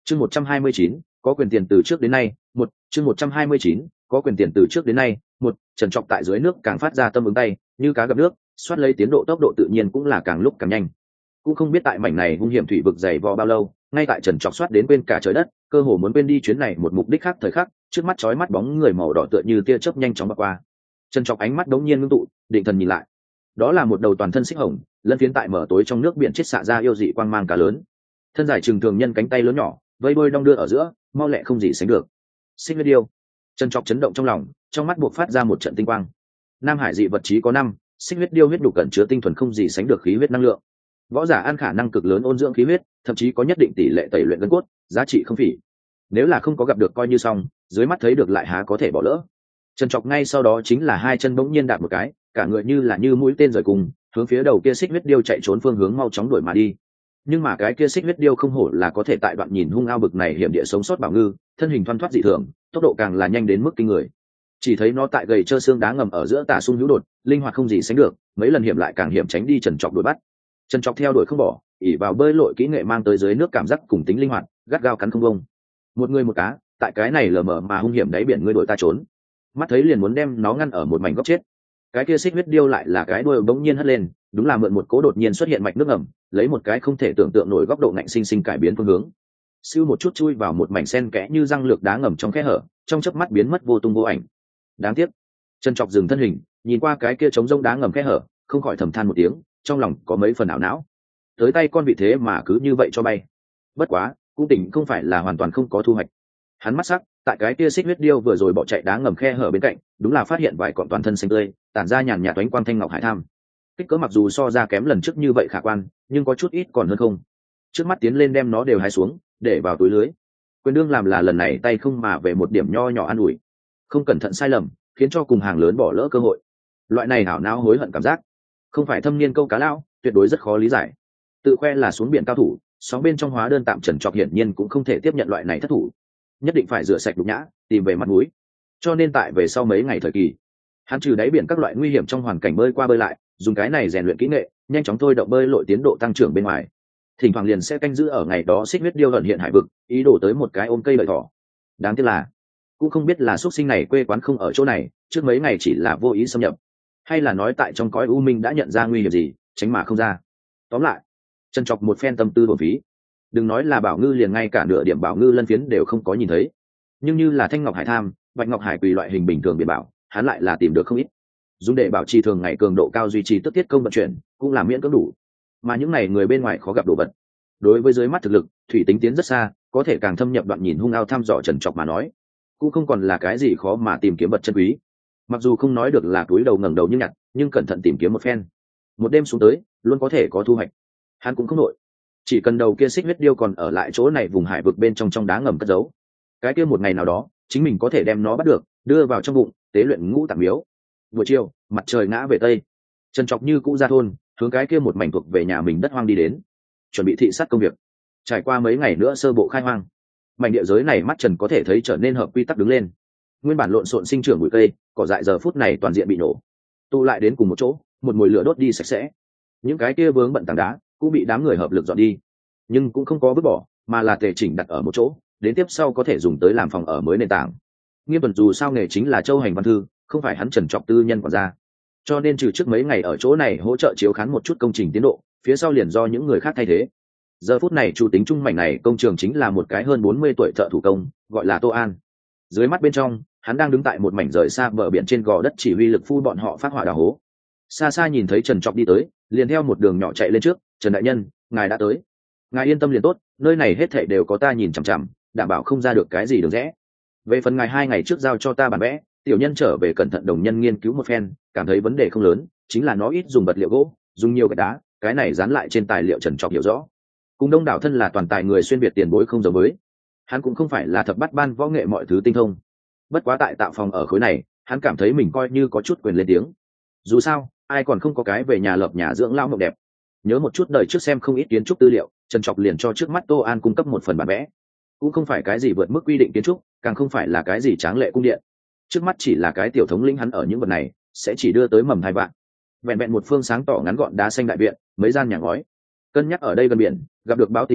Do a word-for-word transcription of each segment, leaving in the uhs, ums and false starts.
chương một trăm hai mươi chín có quyền tiền từ trước đến nay một chương một trăm hai mươi chín có quyền tiền từ trước đến nay một Trần Trọc tại dưới nước càng phát ra tâm ứng tay như cá gặp nước, xoát lấy tiến độ tốc độ tự nhiên cũng là càng lúc càng nhanh. Cũng không biết tại mảnh này hung hiểm thủy vực dày vò bao lâu, ngay tại Trần Trọc xoát đến quên cả trời đất, cơ hồ muốn quên đi chuyến này một mục đích khác thời khắc, trước mắt chói mắt bóng người màu đỏ tựa như tia chớp nhanh chóng bạc qua. Trần Trọc ánh mắt đống nhiên ngưng tụ, định thần nhìn lại. Đó là một đầu toàn thân xích hồng, lân phiến tại mở tối trong nước biển chết xạ ra yêu dị quang mang cá lớn. Thân dài chừng thường nhân cánh tay lớn nhỏ, vây bơi đong đưa ở giữa, mau lẹ không gì sánh được. Xích huyết điêu. Trần Trọc chấn động trong lòng, trong mắt buộc phát ra một trận tinh quang. Nam hải dị vật chí có năm, xích huyết điêu huyết đủ cẩn chứa tinh thuần không gì sánh được khí huyết năng lượng. Võ giả ăn khả năng cực lớn ôn dưỡng khí huyết, thậm chí có nhất định tỷ lệ tẩy luyện gân cốt, giá trị không phỉ. Nếu là không có gặp được coi như xong, dưới mắt thấy được lại há có thể bỏ lỡ. Trần Trọc ngay sau đó chính là hai chân bỗng nhiên đạp một cái, cả người như là như mũi tên rời cùng, hướng phía đầu kia xích huyết điêu chạy trốn phương hướng mau chóng đuổi mà đi. Nhưng mà cái kia xích huyết điêu không hổ là có thể tại đoạn nhìn hung ao bực này hiểm địa sống sót bảo ngư, thân hình thoăn thoắt dị thường, tốc độ càng là nhanh đến mức kinh người. Chỉ thấy nó tại gầy trơ xương đá ngầm ở giữa tả sung hữu đột, linh hoạt không gì sánh được, mấy lần hiểm lại càng hiểm tránh đi Trần Trọc đuổi bắt. Trần Trọc theo đuổi không bỏ, ỉ vào bơi lội kỹ nghệ mang tới dưới nước cảm giác cùng tính linh hoạt, gắt gao cắn không bông. Một người một cá, tại cái này lờ mờ mà hung hiểm đáy biển ngươi đội ta trốn, mắt thấy liền muốn đem nó ngăn ở một mảnh góc chết. Cái kia xích huyết điêu lại là cái đuôi bỗng nhiên hất lên, đúng là mượn một cố đột nhiên xuất hiện mạch nước ngầm, lấy một cái không thể tưởng tượng nổi góc độ ngạnh sinh sinh cải biến phương hướng. Siêu một chút chui vào một mảnh sen kẽ như răng lược đá ngầm trong kẽ hở, trong chớp mắt biến mất vô tung vô ảnh. Đáng tiếc. Trần Trọc dừng thân hình, nhìn qua cái kia trống rông đá ngầm kẽ hở, không khỏi thầm than một tiếng, trong lòng có mấy phần ảo não. Tới tay con vị thế mà cứ như vậy cho bay. Bất quá, cũng tỉnh không phải là hoàn toàn không có thu hoạch. Hắn mắt sắc, tại cái kia xích huyết điêu vừa rồi bỏ chạy đá ngầm khe hở bên cạnh, đúng là phát hiện vài cọng toàn thân xanh tươi, tản ra nhàn nhạt toánh quang thanh ngọc hải tham. Kích cỡ mặc dù so ra kém lần trước như vậy khả quan, nhưng có chút ít còn hơn không. Trước mắt tiến lên đem nó đều hái xuống, để vào túi lưới. Quyền đương làm là lần này tay không mà về một điểm nho nhỏ an ủi, không cẩn thận sai lầm, khiến cho cùng hàng lớn bỏ lỡ cơ hội. Loại này hảo não hối hận cảm giác, không phải thâm niên câu cá lão, tuyệt đối rất khó lý giải. Tự khoe là xuống biển cao thủ, sóng bên trong hóa đơn tạm Trần Trọc hiển nhiên cũng không thể tiếp nhận loại này thất thủ, nhất định phải rửa sạch nhục nhã, tìm về mặt mũi. Cho nên tại về sau mấy ngày thời kỳ, hắn trừ đáy biển các loại nguy hiểm trong hoàn cảnh bơi qua bơi lại, dùng cái này rèn luyện kỹ nghệ, nhanh chóng thôi động bơi lội tiến độ tăng trưởng bên ngoài. Thỉnh thoảng liền sẽ canh giữ ở ngày đó xích huyết điêu ẩn hiện hải vực, ý đồ tới một cái ôm cây lợi thỏ. Đáng tiếc là, cũng không biết là xuất sinh này quê quán không ở chỗ này, trước mấy ngày chỉ là vô ý xâm nhập, hay là nói tại trong cõi u minh đã nhận ra nguy hiểm gì, tránh mà không ra. Tóm lại, Trần Trọc một phen tâm tư bổ phí, đừng nói là bảo ngư, liền ngay cả nửa điểm bảo ngư lân phiến đều không có nhìn thấy. Nhưng như là thanh ngọc hải tham, bạch ngọc hải quỳ loại hình bình thường biển bảo, hắn lại là tìm được không ít. Dùng để bảo trì thường ngày cường độ cao duy trì tức tiết công vận chuyển, cũng là miễn cưỡng đủ. Mà những này người bên ngoài khó gặp đồ vật, đối với dưới mắt thực lực thủy tính tiến rất xa, có thể càng thâm nhập đoạn nhìn hung ao thăm dò Trần Trọc mà nói, cũng không còn là cái gì khó mà tìm kiếm vật chân quý. Mặc dù không nói được là túi đầu ngẩng đầu như nhặt, nhưng cẩn thận tìm kiếm một phen, một đêm xuống tới luôn có thể có thu hoạch. Hắn cũng không nội, chỉ cần đầu kia xích huyết điêu còn ở lại chỗ này vùng hải vực bên trong trong đá ngầm cất giấu, cái kia một ngày nào đó chính mình có thể đem nó bắt được, đưa vào trong bụng tế luyện ngũ tạng miếu. Buổi chiều mặt trời ngã về tây, Trần Trọc như cũ ra thôn, hướng cái kia một mảnh thuộc về nhà mình đất hoang đi đến, chuẩn bị thị sát công việc. Trải qua mấy ngày nữa sơ bộ khai hoang, mảnh địa giới này mắt Trần có thể thấy trở nên hợp quy tắc đứng lên. Nguyên bản lộn xộn sinh trưởng bụi cây, cỏ dại giờ phút này toàn diện bị nổ, tụ lại đến cùng một chỗ, một mùi lửa đốt đi sạch sẽ. Những cái kia vướng bận tảng đá cũng bị đám người hợp lực dọn đi, nhưng cũng không có vứt bỏ, mà là tề chỉnh đặt ở một chỗ, đến tiếp sau có thể dùng tới làm phòng ở mới nền tảng. Nghiêm Tuần dù sao nghề chính là châu hành văn thư, không phải hắn Trần Trọc tư nhân quản gia, cho nên trừ trước mấy ngày ở chỗ này hỗ trợ chiếu khán một chút công trình tiến độ, phía sau liền do những người khác thay thế. Giờ phút này chủ tính trung mảnh này công trường chính là một cái hơn bốn mươi tuổi thợ thủ công, gọi là Tô An. Dưới mắt bên trong, hắn đang đứng tại một mảnh rời xa bờ biển trên gò đất chỉ huy lực phu bọn họ phát hỏa đào hố. Xa xa nhìn thấy Trần Trọc đi tới, liền theo một đường nhỏ chạy lên trước. Trần đại nhân, ngài đã tới. Ngài yên tâm liền tốt, nơi này hết thảy đều có ta nhìn chằm chằm, đảm bảo không ra được cái gì đường rẽ. Về phần ngài hai ngày trước giao cho ta bản vẽ, tiểu nhân trở về cẩn thận đồng nhân nghiên cứu một phen, cảm thấy vấn đề không lớn, chính là nó ít dùng vật liệu gỗ, dùng nhiều gạch đá, cái này dán lại trên tài liệu. Trần Trọc hiểu rõ, cùng đông đảo thân là toàn tài người xuyên việt tiền bối không giống với, hắn cũng không phải là thập bát ban võ nghệ mọi thứ tinh thông. Bất quá tại tạo phòng ở khối này, hắn cảm thấy mình coi như có chút quyền lên tiếng. Dù sao, ai còn không có cái về nhà lập nhà dưỡng lão mộng đẹp. Nhớ một chút đời trước xem không ít kiến trúc tư liệu, Trần Trọc liền cho trước mắt Tô An cung cấp một phần bản vẽ. Cũng không phải cái gì vượt mức quy định kiến trúc, càng không phải là cái gì tráng lệ cung điện. Trước mắt chỉ là cái tiểu thống lĩnh, hắn ở những vật này sẽ chỉ đưa tới mầm hai vạn. Vẹn vẹn một phương sáng tỏ ngắn gọn đá xanh đại viện, mấy gian nhà ngói. Cân nhắc ở đây gần biển, gặp được báo tình huống,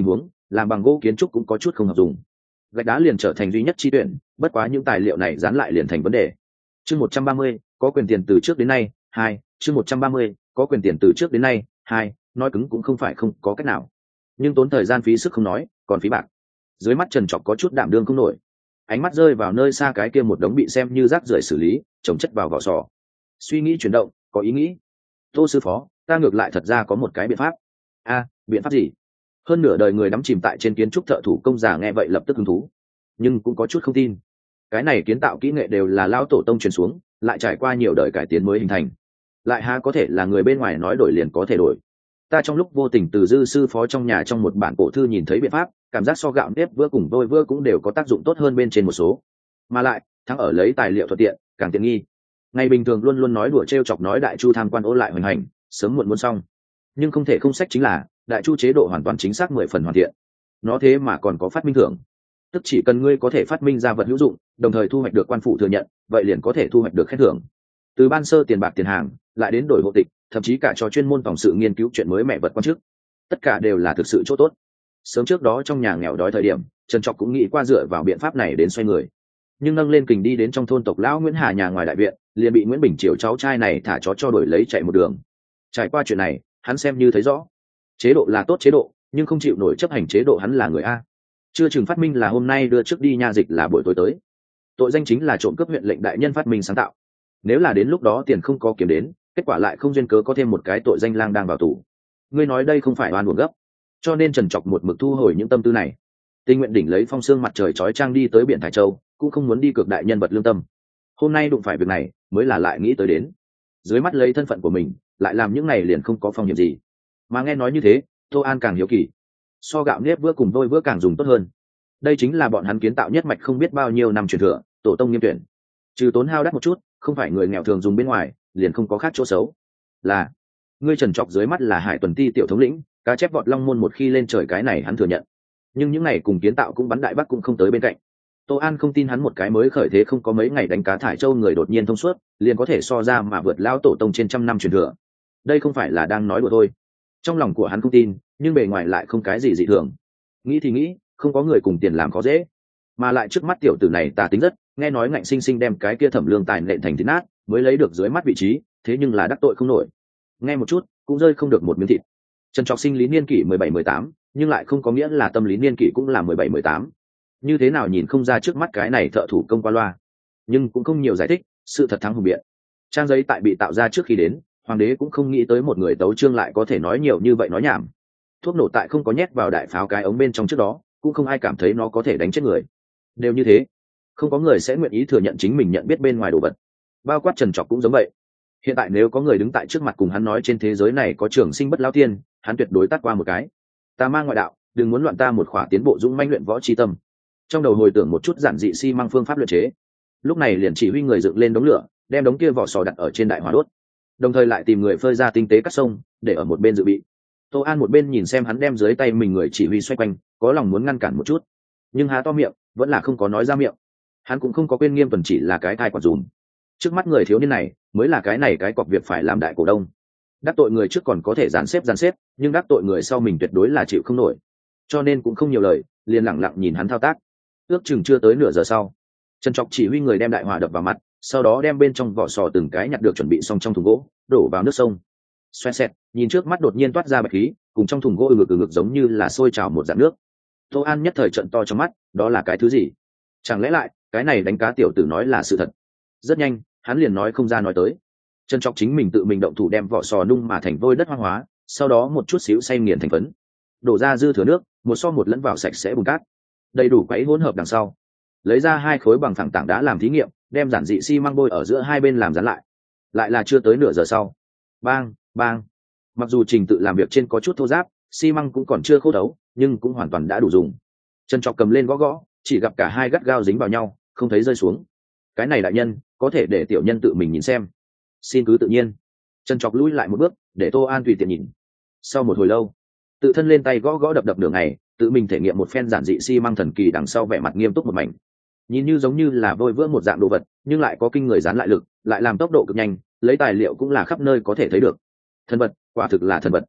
làm bằng gỗ kiến trúc cũng có chút không hợp dùng. Gạch đá liền trở thành duy nhất chi tuyển, bất quá những tài liệu này dán lại liền thành vấn đề. Chương một trăm ba mươi, có quyền tiền từ trước đến nay, hai, chương một trăm ba mươi, có quyền tiền từ trước đến nay, hai, nói cứng cũng không phải không có cách nào. Nhưng tốn thời gian phí sức không nói, còn phí bạc. Dưới mắt Trần Trọc có chút đảm đương không nổi. Ánh mắt rơi vào nơi xa cái kia một đống bị xem như rác rưởi xử lý, chồng chất vào vỏ sò. Suy nghĩ chuyển động, có ý nghĩ. Tô sư phó, ta ngược lại thật ra có một cái biện pháp. A, biện pháp gì? Hơn nửa đời người đắm chìm tại trên kiến trúc thợ thủ công già nghe vậy lập tức hứng thú, nhưng cũng có chút không tin. Cái này kiến tạo kỹ nghệ đều là lao tổ tông truyền xuống, lại trải qua nhiều đời cải tiến mới hình thành, lại há có thể là người bên ngoài nói đổi liền có thể đổi. Ta trong lúc vô tình từ dư sư phó trong nhà trong một bản cổ thư nhìn thấy biện pháp, cảm giác so gạo nếp vữa cùng vôi vữa cũng đều có tác dụng tốt hơn bên trên một số, mà lại thắng ở lấy tài liệu thuận tiện, càng tiện nghi. Ngày bình thường luôn luôn nói đùa trêu chọc nói đại chu tham quan ô lại hoành hành, sớm muộn muốn xong, nhưng không thể không sách chính là đại chu chế độ hoàn toàn chính xác mười phần hoàn thiện. Nó thế mà còn có phát minh thưởng, tức chỉ cần ngươi có thể phát minh ra vật hữu dụng, đồng thời thu hoạch được quan phủ thừa nhận, vậy liền có thể thu hoạch được khen thưởng. Từ ban sơ tiền bạc tiền hàng, lại đến đổi hộ tịch, thậm chí cả cho chuyên môn tổng sự nghiên cứu chuyện mới mẹ vật quan chức, tất cả đều là thực sự chỗ tốt. Sớm trước đó trong nhà nghèo đói thời điểm, Trần Trọc cũng nghĩ qua dựa vào biện pháp này đến xoay người, nhưng nâng lên kình đi đến trong thôn tộc lão Nguyễn Hà nhà ngoài đại viện, liền bị Nguyễn Bình Triều cháu trai này thả chó cho đổi lấy chạy một đường. Trải qua chuyện này, hắn xem như thấy rõ, chế độ là tốt chế độ, nhưng không chịu nổi chấp hành chế độ hắn là người a. Chưa chừng phát minh là hôm nay đưa trước đi nha dịch là buổi tối tới. Tội danh chính là trộm cướp huyện lệnh đại nhân phát minh sáng tạo. Nếu là đến lúc đó tiền không có kiếm đến, kết quả lại không duyên cớ có thêm một cái tội danh lang đang vào tù. Ngươi nói đây không phải oan uổng gấp. Cho nên Trần Trọc một mực thu hồi những tâm tư này, tình nguyện đỉnh lấy phong sương mặt trời chói chang đi tới biển Thái Châu, cũng không muốn đi cược đại nhân vật lương tâm. Hôm nay đụng phải việc này, mới là lại nghĩ tới đến. Dưới mắt lấy thân phận của mình, lại làm những này liền không có phong hiểm gì. Mà nghe nói như thế, Tô An càng hiếu kỳ. So gạo nếp bữa cùng vôi bữa càng dùng tốt hơn. Đây chính là bọn hắn kiến tạo nhất mạch không biết bao nhiêu năm truyền thừa, tổ tông nghiêm tuyển. Trừ tốn hao đắt một chút, không phải người nghèo thường dùng bên ngoài, liền không có khác chỗ xấu. Là ngươi Trần Trọc dưới mắt là Hải Tuần Ti tiểu thống lĩnh, cá chép vọt long môn một khi lên trời cái này hắn thừa nhận. Nhưng những này cùng kiến tạo cũng bắn đại bắc cũng không tới bên cạnh. Tô An không tin hắn một cái mới khởi thế không có mấy ngày đánh cá thải châu người đột nhiên thông suốt, liền có thể so ra mà vượt lao tổ tông trên trăm năm truyền thừa. Đây không phải là đang nói đùa thôi. Trong lòng của hắn không tin, nhưng bề ngoài lại không cái gì dị thường. Nghĩ thì nghĩ, không có người cùng tiền làm khó dễ, mà lại trước mắt tiểu tử này tà tính rất, nghe nói ngạnh sinh sinh đem cái kia Thẩm Lương Tài nện thành thịt nát, mới lấy được dưới mắt vị trí, thế nhưng là đắc tội không nổi. Nghe một chút, cũng rơi không được một miếng thịt. Trần Trọc sinh lý niên kỷ mười bảy mười tám, nhưng lại không có nghĩa là tâm lý niên kỷ cũng là mười bảy mười tám. Như thế nào nhìn không ra trước mắt cái này thợ thủ công qua loa, nhưng cũng không nhiều giải thích, sự thật thắng hùng biện. Trang giấy tại bị tạo ra trước khi đến, hoàng đế cũng không nghĩ tới một người tấu chương lại có thể nói nhiều như vậy nói nhảm. Thuốc nổ tại không có nhét vào đại pháo cái ống bên trong trước đó, cũng không ai cảm thấy nó có thể đánh chết người. Đều như thế, không có người sẽ nguyện ý thừa nhận chính mình nhận biết bên ngoài đồ vật. Bao quát Trần Trọc cũng giống vậy. Hiện tại nếu có người đứng tại trước mặt cùng hắn nói trên thế giới này có trường sinh bất lao tiên, hắn tuyệt đối tát qua một cái. Ta mang ngoại đạo, đừng muốn loạn ta một khỏa tiến bộ dũng manh luyện võ chi tâm. Trong đầu hồi tưởng một chút giản dị xi măng phương pháp luyện chế, lúc này liền chỉ huy người dựng lên đống lửa, đem đống kia vỏ sò đặt ở trên đại hỏa đốt, đồng thời lại tìm người phơi ra tinh tế cắt sông để ở một bên dự bị. Tô An một bên nhìn xem hắn đem dưới tay mình người chỉ huy xoay quanh, có lòng muốn ngăn cản một chút, nhưng há to miệng vẫn là không có nói ra miệng. Hắn cũng không có quên Nghiêm Tuần chỉ là cái thai quản dùm, trước mắt người thiếu niên này mới là cái này cái cọc việc phải làm đại cổ đông. Đắc tội người trước còn có thể dàn xếp dàn xếp, nhưng đắc tội người sau mình tuyệt đối là chịu không nổi, cho nên cũng không nhiều lời, liền lẳng lặng nhìn hắn thao tác. Ước chừng chưa tới nửa giờ sau, Trần Trọc chỉ huy người đem đại hỏa đập vào mặt, sau đó đem bên trong vỏ sò từng cái nhặt được chuẩn bị xong trong thùng gỗ đổ vào nước sông. Xoẹt xẹt, nhìn trước mắt đột nhiên toát ra bạch khí, cùng trong thùng gỗ ừ ngực ừ ngực giống như là sôi trào một dạng nước. Tô An nhất thời trợn to trong mắt, đó là cái thứ gì? Chẳng lẽ lại cái này đánh cá tiểu tử nói là sự thật? Rất nhanh, hắn liền nói không ra nói tới. Trần Trọc chính mình tự mình động thủ đem vỏ sò nung mà thành vôi đất hoang hóa, sau đó một chút xíu xay nghiền thành phấn, đổ ra dư thừa nước, một so một lẫn vào sạch sẽ bùn cát, đầy đủ quấy hỗn hợp đằng sau, lấy ra hai khối bằng phẳng tảng đá làm thí nghiệm, đem giản dị xi măng bôi ở giữa hai bên làm dán lại. Lại là chưa tới nửa giờ sau, bang bang, mặc dù trình tự làm việc trên có chút thô ráp, xi măng cũng còn chưa khô đấu, nhưng cũng hoàn toàn đã đủ dùng. Trần Trọc cầm lên gõ gõ, chỉ gặp cả hai gắt gao dính vào nhau, không thấy rơi xuống. Cái này đại nhân, có thể để tiểu nhân tự mình nhìn xem. Xin cứ tự nhiên. Trần Trọc lùi lại một bước, để Tô An tùy tiện nhìn. Sau một hồi lâu, tự thân lên tay gõ gõ đập đập đường này, tự mình thể nghiệm một phen giản dị xi măng thần kỳ đằng sau vẻ mặt nghiêm túc một mảnh. Nhìn như giống như là vôi vữa một dạng đồ vật, nhưng lại có kinh người dán lại lực, lại làm tốc độ cực nhanh, lấy tài liệu cũng là khắp nơi có thể thấy được. Thần vật, quả thực là thần vật.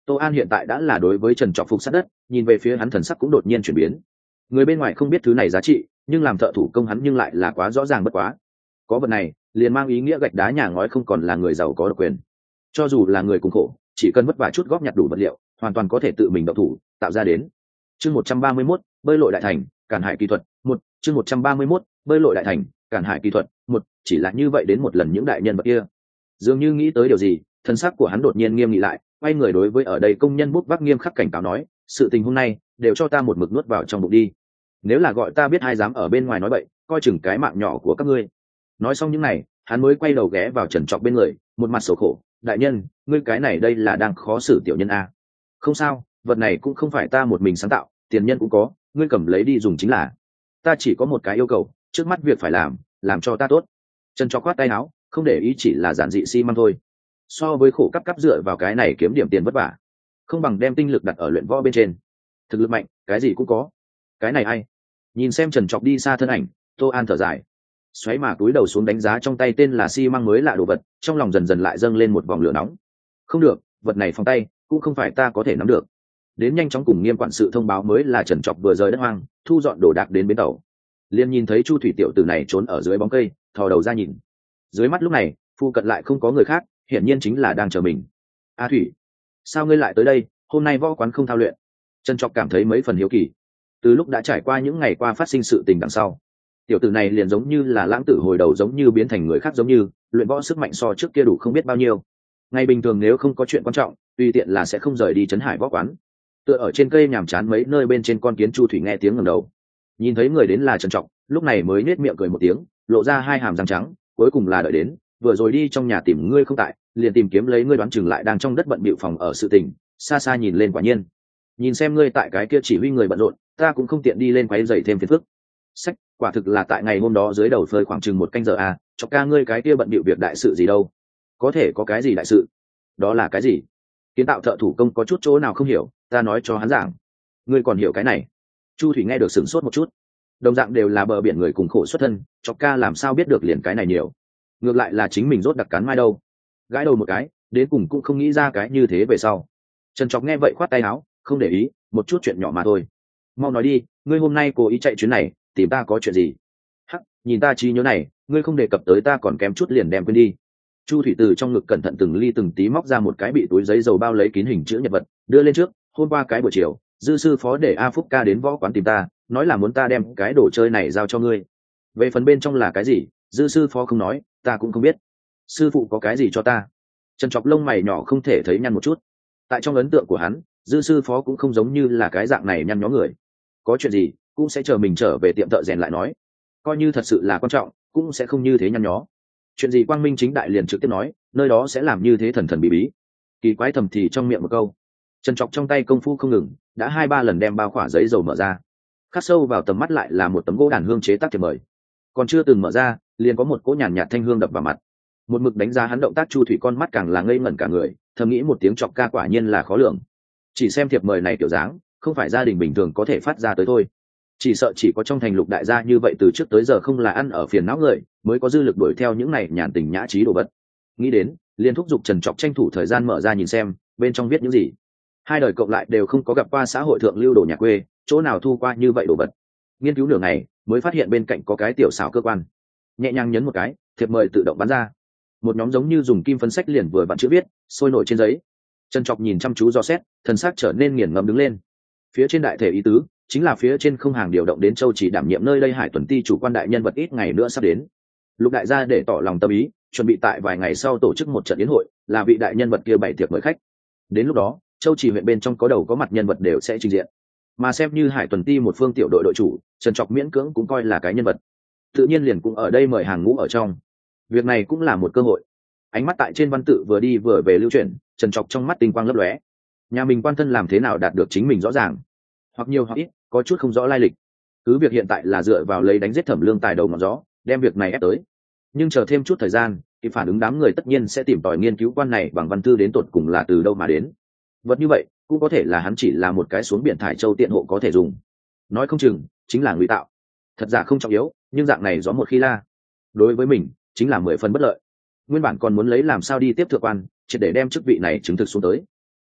Tô An hiện tại đã là đối với Trần Trọc phục sát đất, nhìn về phía hắn thần sắc cũng đột nhiên chuyển biến. Người bên ngoài không biết thứ này giá trị, nhưng làm thợ thủ công hắn nhưng lại là quá rõ ràng bất quá. Có vật này, liền mang ý nghĩa gạch đá nhà ngói không còn là người giàu có độc quyền. Cho dù là người cùng khổ, chỉ cần vất vả chút góp nhặt đủ vật liệu, hoàn toàn có thể tự mình động thủ, tạo ra đến. Chương một trăm ba mươi mốt, bơi lội đại thành, cản hải kỹ thuật, một, chương một trăm ba mươi mốt, bơi lội đại thành, cản hải kỹ thuật, một, chỉ là như vậy đến một lần những đại nhân vật kia. Dường như nghĩ tới điều gì, thân xác của hắn đột nhiên nghiêm nghị lại, quay người đối với ở đây công nhân bút vác nghiêm khắc cảnh cáo nói, sự tình hôm nay đều cho ta một mực nuốt vào trong bụng đi. Nếu là gọi ta biết ai dám ở bên ngoài nói bậy, coi chừng cái mạng nhỏ của các ngươi. Nói xong những này, hắn mới quay đầu ghé vào Trần Trọc bên người, một mặt sầu khổ, đại nhân, ngươi cái này đây là đang khó xử tiểu nhân a. Không sao, vật này cũng không phải ta một mình sáng tạo, tiền nhân cũng có, ngươi cầm lấy đi dùng chính là. Ta chỉ có một cái yêu cầu, trước mắt việc phải làm, làm cho ta tốt. Trần Trọc khoát tay áo, không để ý chỉ là giản dị xi măng thôi. So với khổ cấp cấp dựa vào cái này kiếm điểm tiền vất vả, không bằng đem tinh lực đặt ở luyện võ bên trên. Thực lực mạnh, cái gì cũng có. Cái này ai? Nhìn xem Trần Trọc đi xa thân ảnh, Tô An thở dài, xoáy mà túi đầu xuống đánh giá trong tay tên là xi măng mới lạ đồ vật, trong lòng dần dần lại dâng lên một vòng lửa nóng. Không được, vật này phòng tay cũng không phải ta có thể nắm được. Đến nhanh chóng cùng Nghiêm quản sự thông báo mới là Trần Trọc vừa rời đất hoang, thu dọn đồ đạc đến bến tàu. Liền nhìn thấy Chu thủy tiểu tử này trốn ở dưới bóng cây, thò đầu ra nhìn. Dưới mắt lúc này, phu cận lại không có người khác, hiển nhiên chính là đang chờ mình. A Thủy, sao ngươi lại tới đây? Hôm nay võ quán không thao luyện? Trần Trọc cảm thấy mấy phần hiếu kỳ. Từ lúc đã trải qua những ngày qua phát sinh sự tình đằng sau, tiểu tử này liền giống như là lãng tử hồi đầu, giống như biến thành người khác, giống như luyện võ sức mạnh so trước kia đủ không biết bao nhiêu. Ngày bình thường nếu không có chuyện quan trọng, tùy tiện là sẽ không rời đi trấn hải võ quán. Tựa ở trên cây nhàm chán mấy nơi bên trên con kiến Chu thủy nghe tiếng ngẩng đầu, nhìn thấy người đến là Trần Trọc, lúc này mới nết miệng cười một tiếng, lộ ra hai hàm răng trắng, cuối cùng là đợi đến, vừa rồi đi trong nhà tìm ngươi không tại, liền tìm kiếm lấy ngươi, đoán chừng lại đang trong đất bận bịu phòng ở sự tình, xa xa nhìn lên quả nhiên. Nhìn xem ngươi tại cái kia chỉ huy người bận rộn, ta cũng không tiện đi lên quấy rầy thêm phiền phức. Sách, quả thực là tại ngày hôm đó dưới đầu phơi khoảng chừng một canh giờ à, Chọc ca ngươi cái kia bận bịu việc đại sự gì đâu? Có thể có cái gì đại sự? Đó là cái gì? Kiến tạo thợ thủ công có chút chỗ nào không hiểu, ta nói cho hắn giảng. Ngươi còn hiểu cái này? Chu thủy nghe được sửng sốt một chút. Đồng dạng đều là bờ biển người cùng khổ xuất thân, Chọc ca làm sao biết được liền cái này nhiều? Ngược lại là chính mình rốt đặc cắn mai đâu. Gãi đầu một cái, đến cùng cũng không nghĩ ra cái như thế về sau. Trần Chọc nghe vậy khoát tay áo, không để ý, một chút chuyện nhỏ mà thôi. Mau nói đi, ngươi hôm nay cố ý chạy chuyến này, tìm ta có chuyện gì? Hắc, nhìn ta trí nhớ này, ngươi không đề cập tới ta còn kém chút liền đem quên đi. Chu thủy từ trong ngực cẩn thận từng ly từng tí móc ra một cái bị túi giấy dầu bao lấy kín hình chữ nhật vật, đưa lên trước. Hôm qua cái buổi chiều, dư sư phó để A Phúc ca đến võ quán tìm ta, nói là muốn ta đem cái đồ chơi này giao cho ngươi. Về phần bên trong là cái gì, dư sư phó không nói, ta cũng không biết. Sư phụ có cái gì cho ta? Trần Chọc lông mày nhỏ không thể thấy nhăn một chút. Tại trong ấn tượng của hắn, dư sư phó cũng không giống như là cái dạng này nhăn nhó người. Có chuyện gì cũng sẽ chờ mình trở về tiệm thợ rèn lại nói, coi như thật sự là quan trọng cũng sẽ không như thế nhăn nhó. Chuyện gì quang minh chính đại liền trực tiếp nói, nơi đó sẽ làm như thế thần thần bí bí. Kỳ quái thầm thì trong miệng một câu. Trần Chọc trong tay công phu không ngừng, đã hai ba lần đem bao khỏa giấy dầu mở ra. Khắc sâu vào tầm mắt lại là một tấm gỗ đàn hương chế tác thiệp mời, còn chưa từng mở ra liền có một cỗ nhàn nhạt thanh hương đập vào mặt. Một mực đánh giá hắn động tác Chu thủy con mắt càng là ngây ngẩn cả người, thầm nghĩ một tiếng Chọc ca quả nhiên là khó lường. Chỉ xem thiệp mời này kiểu dáng, không phải gia đình bình thường có thể phát ra tới thôi. Chỉ sợ chỉ có trong thành Lục đại gia như vậy từ trước tới giờ không là ăn ở phiền não người, mới có dư lực đuổi theo những này nhàn tình nhã trí đồ vật. Nghĩ đến, liền thúc giục Trần Chọc tranh thủ thời gian mở ra nhìn xem bên trong viết những gì. Hai đời cộng lại đều không có gặp qua xã hội thượng lưu đồ nhà quê, chỗ nào thu qua như vậy đồ vật. Nghiên cứu nửa ngày mới phát hiện bên cạnh có cái tiểu xảo cơ quan, nhẹ nhàng nhấn một cái, thiệp mời tự động bắn ra. Một nhóm giống như dùng kim phấn sách liền vừa vặn chữ viết sôi nổi trên giấy. Trần Chọc nhìn chăm chú do xét, thần sắc trở nên nghiền ngẫm đứng lên. Phía trên đại thể ý tứ chính là phía trên không hàng điều động đến Châu Chỉ đảm nhiệm nơi đây Hải Tuần Ti chủ quan đại nhân vật ít ngày nữa sắp đến. Lục đại gia để tỏ lòng tâm ý, chuẩn bị tại vài ngày sau tổ chức một trận yến hội, là vị đại nhân vật kia bày tiệc mời khách. Đến lúc đó, Châu Chỉ huyện bên trong có đầu có mặt nhân vật đều sẽ trình diện. Mà xem như Hải Tuần Ti một phương tiểu đội đội chủ, Trần Chọc miễn cưỡng cũng coi là cái nhân vật. Tự nhiên liền cũng ở đây mời hàng ngũ ở trong. Việc này cũng là một cơ hội. Ánh mắt tại trên văn tự vừa đi vừa về lưu chuyển, Trần Chọc trong mắt tinh quang lấp lóe. Nhà mình quan thân làm thế nào đạt được chính mình rõ ràng, hoặc nhiều hoặc ít có chút không rõ lai lịch. Cứ việc hiện tại là dựa vào lấy đánh giết Thẩm Lương tài đầu ngọn gió, đem việc này ép tới. Nhưng chờ thêm chút thời gian, thì phản ứng đám người tất nhiên sẽ tìm tòi nghiên cứu quan này bằng văn thư đến tột cùng là từ đâu mà đến. Vật như vậy cũng có thể là hắn chỉ là một cái xuống biển thải châu tiện hộ có thể dùng. Nói không chừng chính là ngụy tạo. Thật giả không trọng yếu, nhưng dạng này gió một khi la, đối với mình chính là mười phần bất lợi. Nguyên bản còn muốn lấy làm sao đi tiếp thượng quan, triệt để đem chức vị này chứng thực xuống tới.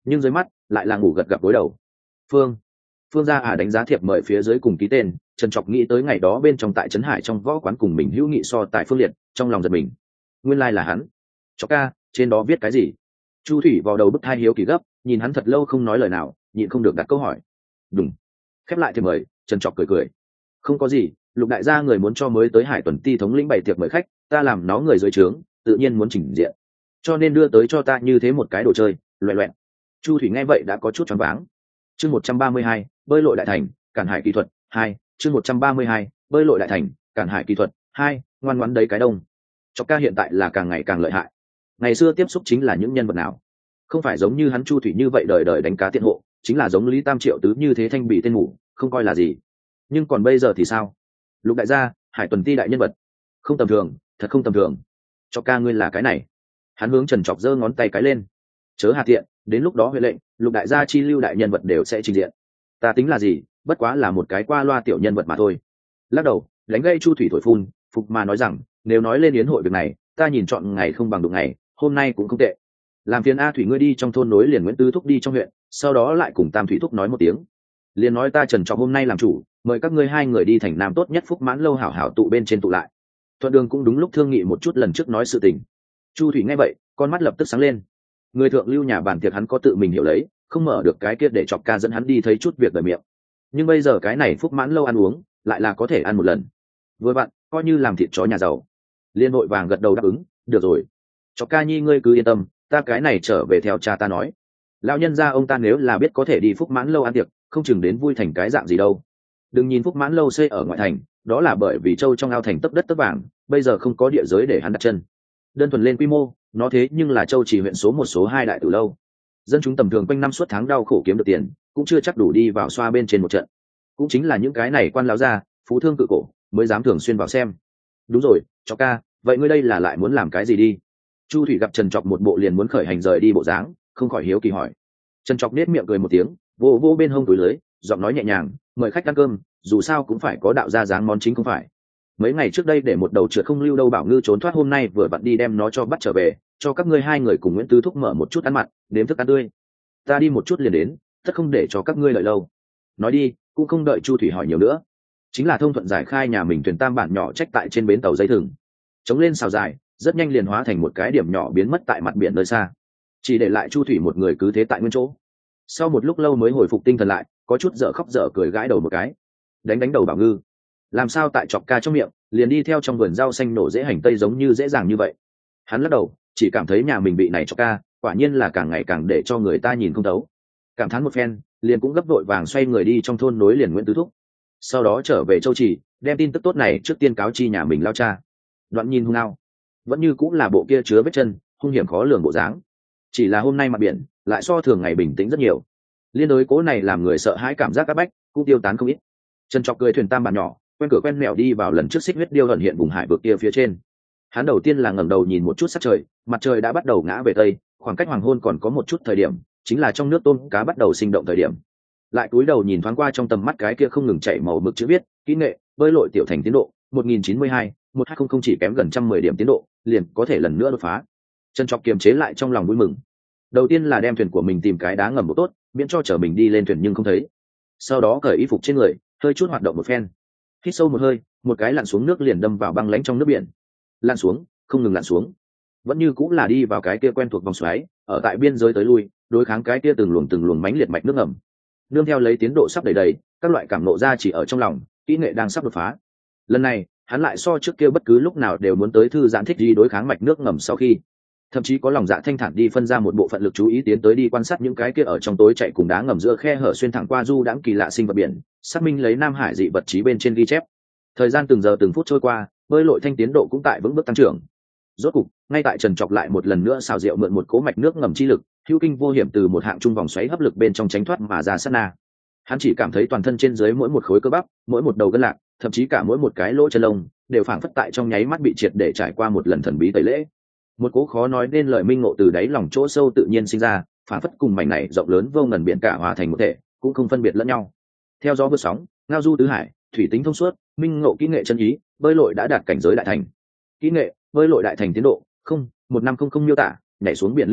nhưng dưới mắt lại là ngủ gật gập gối đầu. Phương, Phương gia à đánh giá thiệp mời phía dưới cùng ký tên, Trần Trọc nghĩ tới ngày đó bên trong tại Trấn Hải trong võ quán cùng mình hữu nghị so tại Phương Liệt, trong lòng giật mình. Nguyên lai like là hắn. Chọc ca, trên đó viết cái gì? Chu Thủy vào đầu bức thai hiếu kỳ gấp, nhìn hắn thật lâu không nói lời nào, nhịn không được đặt câu hỏi. Đúng. Khép lại thiệp mời, Trần Trọc cười cười. Không có gì, Lục đại gia người muốn cho mới tới Hải Tuần Ti thống lĩnh bày tiệc mời khách, ta làm nó người dưới trướng, tự nhiên muốn chỉnh diện. Cho nên đưa tới cho ta như thế một cái đồ chơi, loẹt loẹt. Chu Thủy nghe vậy đã có chút choáng váng. Chương một trăm ba mươi hai, bơi lội đại thành, cản hải kỹ thuật hai. Chương một trăm ba mươi hai, bơi lội đại thành, cản hải kỹ thuật hai. Ngoan ngoãn đấy cái đông. Chọc ca hiện tại là càng ngày càng lợi hại. Ngày xưa tiếp xúc chính là những nhân vật nào? Không phải giống như hắn Chu Thủy như vậy đời đời đánh cá tiện hộ, chính là giống Lý Tam Triệu Tứ như thế thanh bị tên ngủ, không coi là gì. Nhưng còn bây giờ thì sao? Lục đại gia, Hải Tuần Ti đại nhân vật, không tầm thường, thật không tầm thường. Chọc ca ngươi là cái này. Hắn hướng Trần Trọc giơ ngón tay cái lên. Chớ hà tiện, đến lúc đó huệ lệnh, Lục đại gia chi lưu đại nhân vật đều sẽ trình diện. Ta tính là gì, bất quá là một cái qua loa tiểu nhân vật mà thôi. Lắc đầu, đánh gây Chu Thủy thổi phun, phục mà nói rằng, nếu nói lên yến hội việc này, ta nhìn chọn ngày không bằng đụng ngày, hôm nay cũng không tệ. Làm phiền A Thủy ngươi đi trong thôn nối liền Nguyễn Tứ Thúc đi trong huyện, sau đó lại cùng Tam Thủy Thúc nói một tiếng. Liền nói ta Trần Trọc hôm nay làm chủ, mời các ngươi hai người đi thành Nam tốt nhất Phúc Mãn lâu hảo hảo tụ bên trên tụ lại. Thuận đường cũng đúng lúc thương nghị một chút lần trước nói sự tình. Chu Thủy nghe vậy, con mắt lập tức sáng lên. Người thượng lưu nhà bàn tiệc hắn có tự mình hiểu lấy, không mở được cái kia để Chọc ca dẫn hắn đi thấy chút việc đời miệng. Nhưng bây giờ cái này Phúc Mãn lâu ăn uống, lại là có thể ăn một lần. Vừa bạn, coi như làm thịt chó nhà giàu. Liên hội vàng gật đầu đáp ứng, được rồi. Chọc ca nhi ngươi cứ yên tâm, ta cái này trở về theo cha ta nói. Lão nhân gia ông ta nếu là biết có thể đi Phúc Mãn lâu ăn tiệc, không chừng đến vui thành cái dạng gì đâu. Đừng nhìn Phúc Mãn lâu xây ở ngoại thành, đó là bởi vì châu trong ao thành tấp đất tấp vàng, bây giờ không có địa giới để hắn đặt chân. Đơn thuần lên quy mô, nó thế nhưng là châu chỉ huyện số một số hai đại tử lâu. Dân chúng tầm thường quanh năm suốt tháng đau khổ kiếm được tiền, cũng chưa chắc đủ đi vào xoa bên trên một trận. Cũng chính là những cái này quan lão gia, phú thương cự cổ, mới dám thường xuyên vào xem. Đúng rồi, Chọc ca, vậy ngươi đây là lại muốn làm cái gì đi? Chu Thủy gặp Trần Trọc một bộ liền muốn khởi hành rời đi bộ dáng, không khỏi hiếu kỳ hỏi. Trần Trọc nết miệng cười một tiếng, vô vô bên hông túi lưới, giọng nói nhẹ nhàng, mời khách ăn cơm, dù sao cũng phải có đạo gia dáng món chính không phải. Mấy ngày trước đây để một đầu trượt không lưu đâu bảo ngư trốn thoát hôm nay vừa vặn đi đem nó cho bắt trở về, cho các ngươi hai người cùng Nguyễn Tứ Thúc mở một chút ăn mặn, nếm thức ăn tươi. Ta đi một chút liền đến, tất không để cho các ngươi đợi lâu. Nói đi, cũng không đợi Chu Thủy hỏi nhiều nữa, chính là thông thuận giải khai nhà mình thuyền tam bản nhỏ trách tại trên bến tàu dây thừng, chống lên xào dài, rất nhanh liền hóa thành một cái điểm nhỏ biến mất tại mặt biển nơi xa, chỉ để lại Chu Thủy một người cứ thế tại nguyên chỗ. Sau một lúc lâu mới hồi phục tinh thần lại, có chút dở khóc dở cười gãi đầu một cái. Đánh đánh đầu bảo ngư, làm sao tại Chọc ca trong miệng liền đi theo trong vườn rau xanh nổ dễ hành tây giống như dễ dàng như vậy. Hắn lắc đầu, chỉ cảm thấy nhà mình bị này Chọc ca, quả nhiên là càng ngày càng để cho người ta nhìn không thấu. Cảm thán một phen, liền cũng gấp vội vàng xoay người đi trong thôn nối liền Nguyễn Tứ Thúc, sau đó trở về Châu Trì, đem tin tức tốt này trước tiên cáo chi nhà mình lao cha. Đoạn nhìn hung nào, vẫn như cũng là bộ kia chứa vết chân, hung hiểm khó lường bộ dáng. Chỉ là hôm nay mặt biển lại so thường ngày bình tĩnh rất nhiều, liên đối cố này làm người sợ hãi cảm giác áp bách cũng tiêu tán không ít. Trần Trọc cười thuyền tam bản nhỏ, quen cửa quen mẹo đi vào lần trước xích huyết điêu ẩn hiện vùng hải vực kia phía trên. Hắn đầu tiên là ngẩng đầu nhìn một chút sắc trời, mặt trời đã bắt đầu ngã về tây, khoảng cách hoàng hôn còn có một chút thời điểm, chính là trong nước tôm cá bắt đầu sinh động thời điểm. Lại cúi đầu nhìn thoáng qua trong tầm mắt cái kia không ngừng chảy màu mực chữ viết, kỹ nghệ bơi lội tiểu thành tiến độ một nghìn chín mươi hai, một hai không không chỉ kém gần trăm mười điểm tiến độ, liền có thể lần nữa đột phá. Trần Trọc kiềm chế lại trong lòng vui mừng. Đầu tiên là đem thuyền của mình tìm cái đá ngầm một tốt, miễn cho chở mình đi lên thuyền nhưng không thấy. Sau đó cởi y phục trên người, hơi chút hoạt động một phen. Hít sâu một hơi, một cái lặn xuống nước liền đâm vào băng lãnh trong nước biển. Lặn xuống, không ngừng lặn xuống. Vẫn như cũng là đi vào cái kia quen thuộc vòng xoáy, ở tại biên giới tới lui, đối kháng cái kia từng luồng từng luồng mãnh liệt mạch nước ngầm. Nương theo lấy tiến độ sắp đầy đầy, các loại cảm nộ ra chỉ ở trong lòng, kỹ nghệ đang sắp đột phá. Lần này, hắn lại so trước kia bất cứ lúc nào đều muốn tới thư giãn thích gì đối kháng mạch nước ngầm sau khi, thậm chí có lòng dạ thanh thản đi phân ra một bộ phận lực chú ý tiến tới đi quan sát những cái kia ở trong tối chạy cùng đá ngầm giữa khe hở xuyên thẳng qua du đãng kỳ lạ sinh vật biển, xác minh lấy Nam Hải dị vật trí bên trên ghi chép. Thời gian từng giờ từng phút trôi qua, bơi lội thanh tiến độ cũng tại vững bước tăng trưởng. Rốt cục, ngay tại Trần Trọc lại một lần nữa xào rượu mượn một cố mạch nước ngầm chi lực, hữu kinh vô hiểm từ một hạng trung vòng xoáy hấp lực bên trong tránh thoát mà ra sát na. Hắn chỉ cảm thấy toàn thân trên dưới mỗi một khối cơ bắp, mỗi một đầu gân lạc, thậm chí cả mỗi một cái lỗ chân lông đều phảng phất tại trong nháy mắt bị triệt để trải qua một lần thần bí tẩy lễ. Một cố khó nói nên lời minh ngộ từ đáy lòng chỗ sâu tự nhiên sinh ra, phảng phất cùng mảnh này rộng lớn vô ngần biển cả hòa thành một thể, cũng không phân biệt lẫn nhau. Theo gió vượt sóng, ngao du tứ hải, thủy tính thông suốt, minh ngộ kỹ nghệ chân ý, bơi lội đã đạt cảnh giới đại thành. Kỹ nghệ bơi lội đại thành tiến độ không một năm không không miêu tả, nhảy xuống biển lướt sóng,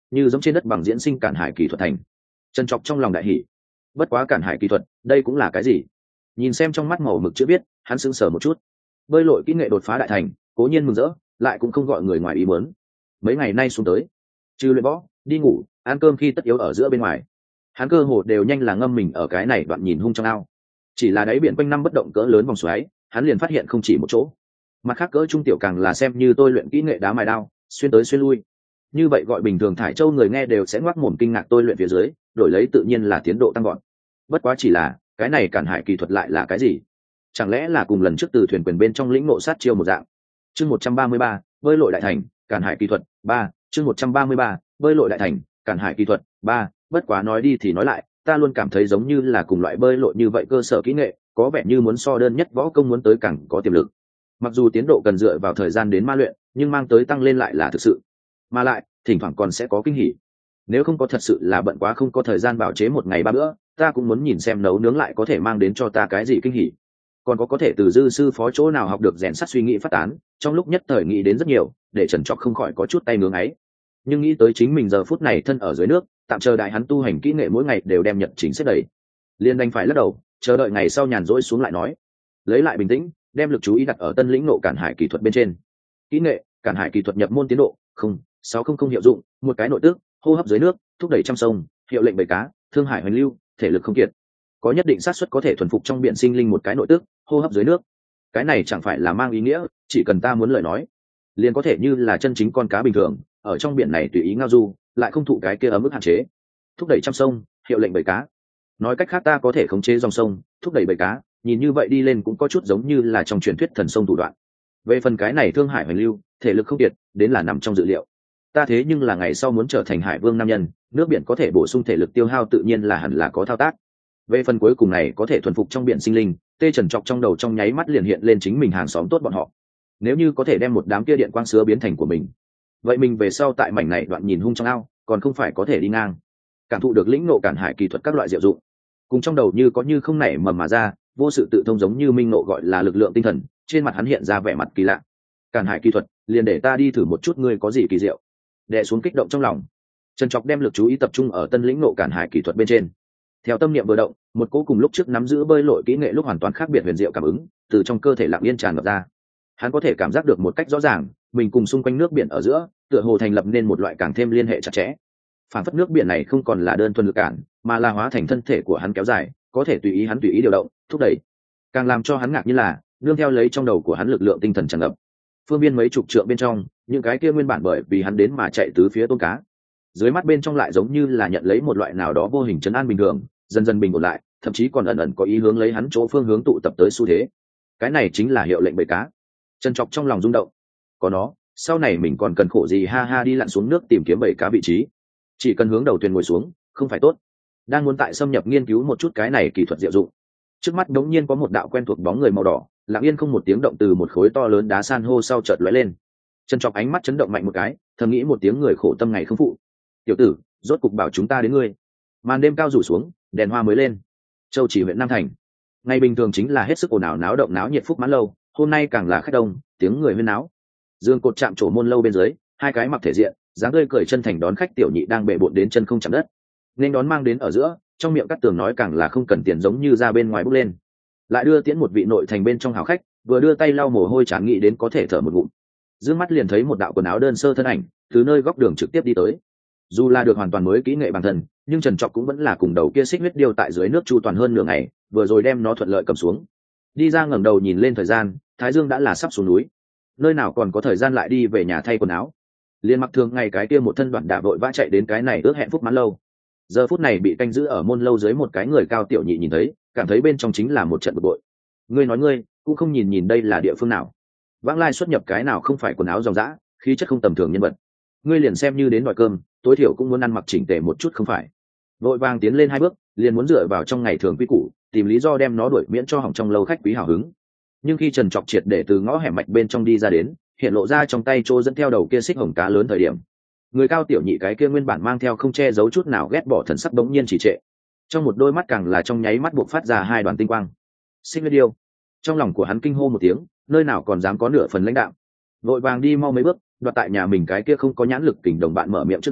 như giống trên đất bằng diễn sinh cản hải kỳ thuật thành. Trần Trọc trong lòng đại hỉ. Bất quá cản hải kỳ thuật đây cũng là cái gì? Nhìn xem trong mắt màu mực chữ biết, hắn sững sờ một chút. Bơi lội kỹ nghệ đột phá đại thành, cố nhiên mừng rỡ, lại cũng không gọi người ngoài ý muốn. Mấy ngày nay xuống tới, trừ luyện võ, đi ngủ, ăn cơm khi tất yếu ở giữa bên ngoài, hắn cơ hồ đều nhanh là ngâm mình ở cái này đoạn nhìn hung trong ao. Chỉ là đáy biển quanh năm bất động cỡ lớn vòng xoáy, hắn liền phát hiện không chỉ một chỗ. Mặt khác cỡ trung tiểu càng là xem như tôi luyện kỹ nghệ đá mài đao, xuyên tới xuyên lui. Như vậy gọi bình thường thải châu người nghe đều sẽ ngoác mồm kinh ngạc tôi luyện phía dưới, đổi lấy tự nhiên là tiến độ tăng gọn. Bất quá chỉ là, cái này cản hải kỳ thuật lại là cái gì? Chẳng lẽ là cùng lần trước từ thuyền quyền bên trong lĩnh ngộ sát chiêu một dạng? Chương một trăm ba mươi ba, bơi lội đại thành, cản hải kỳ thuật ba. Chương một trăm ba mươi ba, bơi lội đại thành, cản hải kỳ thuật ba. Bất quá nói đi thì nói lại, ta luôn cảm thấy giống như là cùng loại bơi lội như vậy cơ sở kỹ nghệ, có vẻ như muốn so đơn nhất võ công muốn tới càng có tiềm lực. Mặc dù tiến độ cần dựa vào thời gian đến ma luyện, nhưng mang tới tăng lên lại là thực sự. Mà lại, thỉnh thoảng còn sẽ có kinh hỉ. Nếu không có thật sự là bận quá không có thời gian bảo chế một ngày ba bữa, ta cũng muốn nhìn xem nấu nướng lại có thể mang đến cho ta cái gì kinh hỉ. Còn có có thể từ dư sư phó chỗ nào học được rèn sắt suy nghĩ phát tán, trong lúc nhất thời nghĩ đến rất nhiều, để Trần Trọc không khỏi có chút tay ngưỡng ấy. Nhưng nghĩ tới chính mình giờ phút này thân ở dưới nước, tạm chờ đại hắn tu hành kỹ nghệ mỗi ngày đều đem nhật chính xếp đầy, liền đành phải lắc đầu, chờ đợi ngày sau nhàn rỗi xuống lại nói. Lấy lại bình tĩnh, đem lực chú ý đặt ở tân lĩnh nộ cản hải kỹ thuật bên trên. Kỹ nghệ cản hải kỹ thuật nhập môn tiến độ không sáu không không hiệu dụng, một cái nội tước, hô hấp dưới nước, thúc đẩy trăm sông, hiệu lệnh bầy cá, thương hải hoành lưu, thể lực không kiệt, có nhất định xác suất có thể thuần phục trong biển sinh linh một cái nội tước, hô hấp dưới nước. Cái này chẳng phải là mang ý nghĩa chỉ cần ta muốn lời nói, liền có thể như là chân chính con cá bình thường ở trong biển này tùy ý ngao du, lại không thụ cái kia ở mức hạn chế. Thúc đẩy trăm sông, hiệu lệnh bầy cá, nói cách khác ta có thể khống chế dòng sông, thúc đẩy bầy cá, nhìn như vậy đi lên cũng có chút giống như là trong truyền thuyết thần sông thủ đoạn. Về phần cái này thương hải hoành lưu, thể lực không kiệt, đến là nằm trong dự liệu. Ta thế nhưng là ngày sau muốn trở thành hải vương nam nhân, nước biển có thể bổ sung thể lực tiêu hao tự nhiên là hẳn là có thao tác. Về phần cuối cùng này có thể thuần phục trong biển sinh linh, Tê Trần Trọc trong đầu trong nháy mắt liền hiện lên chính mình hàng xóm tốt bọn họ. Nếu như có thể đem một đám kia điện quang sứa biến thành của mình, vậy mình về sau tại mảnh này đoạn nhìn hung trong ao, còn không phải có thể đi ngang. Cảm thụ được lĩnh ngộ cản hải kỳ thuật các loại diệu dụng, cùng trong đầu như có như không nảy mầm mà ra, vô sự tự thông giống như minh ngộ gọi là lực lượng tinh thần, trên mặt hắn hiện ra vẻ mặt kỳ lạ. Cản hải kỳ thuật, liền để ta đi thử một chút ngươi có gì kỳ diệu. Đè xuống kích động trong lòng, Trần Trọc đem lực chú ý tập trung ở tân lĩnh ngộ cản hải kỳ thuật bên trên. Theo tâm niệm vừa động, một cỗ cùng lúc trước nắm giữ bơi lội kỹ nghệ lúc hoàn toàn khác biệt huyền diệu cảm ứng từ trong cơ thể lặng yên tràn ngập ra. Hắn có thể cảm giác được một cách rõ ràng, mình cùng xung quanh nước biển ở giữa, tựa hồ thành lập nên một loại càng thêm liên hệ chặt chẽ. Phản phất nước biển này không còn là đơn thuần lực cản, mà là hóa thành thân thể của hắn kéo dài, có thể tùy ý hắn tùy ý điều động, thúc đẩy. Càng làm cho hắn ngạc như là, nương theo lấy trong đầu của hắn lực lượng tinh thần tràn ngập. Phương biên mấy chục trượng bên trong, những cái kia nguyên bản bởi vì hắn đến mà chạy tứ phía tôm cá, dưới mắt bên trong lại giống như là nhận lấy một loại nào đó vô hình trấn an bình thường, dần dần bình ổn lại, thậm chí còn ẩn ẩn có ý hướng lấy hắn chỗ phương hướng tụ tập tới xu thế. Cái này chính là hiệu lệnh bầy cá. Trần Trọc trong lòng rung động. Có nó, sau này mình còn cần khổ gì ha ha đi lặn xuống nước tìm kiếm bầy cá vị trí. Chỉ cần hướng đầu thuyền ngồi xuống, không phải tốt. Đang muốn tại xâm nhập nghiên cứu một chút cái này kỹ thuật diệu dụng. Trước mắt đống nhiên có một đạo quen thuộc bóng người màu đỏ, lặng yên không một tiếng động từ một khối to lớn đá san hô sau chợt lóe lên. Trần Trọc ánh mắt chấn động mạnh một cái, thầm nghĩ một tiếng người khổ tâm ngày không phụ. Tiểu tử, rốt cục bảo chúng ta đến ngươi. Màn đêm cao rủ xuống, đèn hoa mới lên. Châu Chỉ huyện Nam Thành, ngày bình thường chính là hết sức ồn ào náo động náo nhiệt phúc mãn lâu, hôm nay càng là khách đông, tiếng người huyên náo. Dương cột chạm trổ môn lâu bên dưới, hai cái mặc thể diện, dáng tươi cười chân thành đón khách tiểu nhị đang bệ bội đến chân không chạm đất. Nên đón mang đến ở giữa, trong miệng cắt tường nói càng là không cần tiền giống như ra bên ngoài bốc lên. Lại đưa tiễn một vị nội thành bên trong hào khách, vừa đưa tay lau mồ hôi chán nghĩ đến có thể thở một ngụm. Dương mắt liền thấy một đạo quần áo đơn sơ thân ảnh, từ nơi góc đường trực tiếp đi tới. Dù là được hoàn toàn mới kỹ nghệ bản thân, nhưng Trần Trọc cũng vẫn là cùng đầu kia xích huyết điêu tại dưới nước chu toàn hơn nửa ngày, vừa rồi đem nó thuận lợi cầm xuống. Đi ra ngẩng đầu nhìn lên thời gian, thái dương đã là sắp xuống núi, nơi nào còn có thời gian lại đi về nhà thay quần áo. Liên mặc thường ngày cái kia một thân đoạn đạp vội vã chạy đến cái này ước hẹn phúc mãn lâu. Giờ phút này bị canh giữ ở môn lâu dưới một cái người cao tiểu nhị nhìn thấy, cảm thấy bên trong chính là một trận bực bội. Ngươi nói ngươi cũng không nhìn nhìn đây là địa phương nào, vãng lai xuất nhập cái nào không phải quần áo dòng dã, khí chất không tầm thường nhân vật. Ngươi liền xem như đến đòi cơm, tối thiểu cũng muốn ăn mặc chỉnh tề một chút không phải? Vội vàng tiến lên hai bước, liền muốn dựa vào trong ngày thường quy củ, tìm lý do đem nó đuổi miễn cho hỏng trong lâu khách quý hào hứng. Nhưng khi Trần Trọc triệt để từ ngõ hẻm mạch bên trong đi ra đến, hiện lộ ra trong tay trô dẫn theo đầu kia xích hồng cá lớn thời điểm, người cao tiểu nhị cái kia nguyên bản mang theo không che giấu chút nào ghét bỏ thần sắc bỗng nhiên chỉ trệ, trong một đôi mắt càng là trong nháy mắt buộc phát ra hai đoàn tinh quang. Xích huyết điêu. Trong lòng của hắn kinh hô một tiếng, nơi nào còn dám có nửa phần lãnh đạo, vội vàng đi mau mấy bước, đoạt tại nhà mình cái kia không có nhãn lực kình đồng bạn mở miệng trước đó,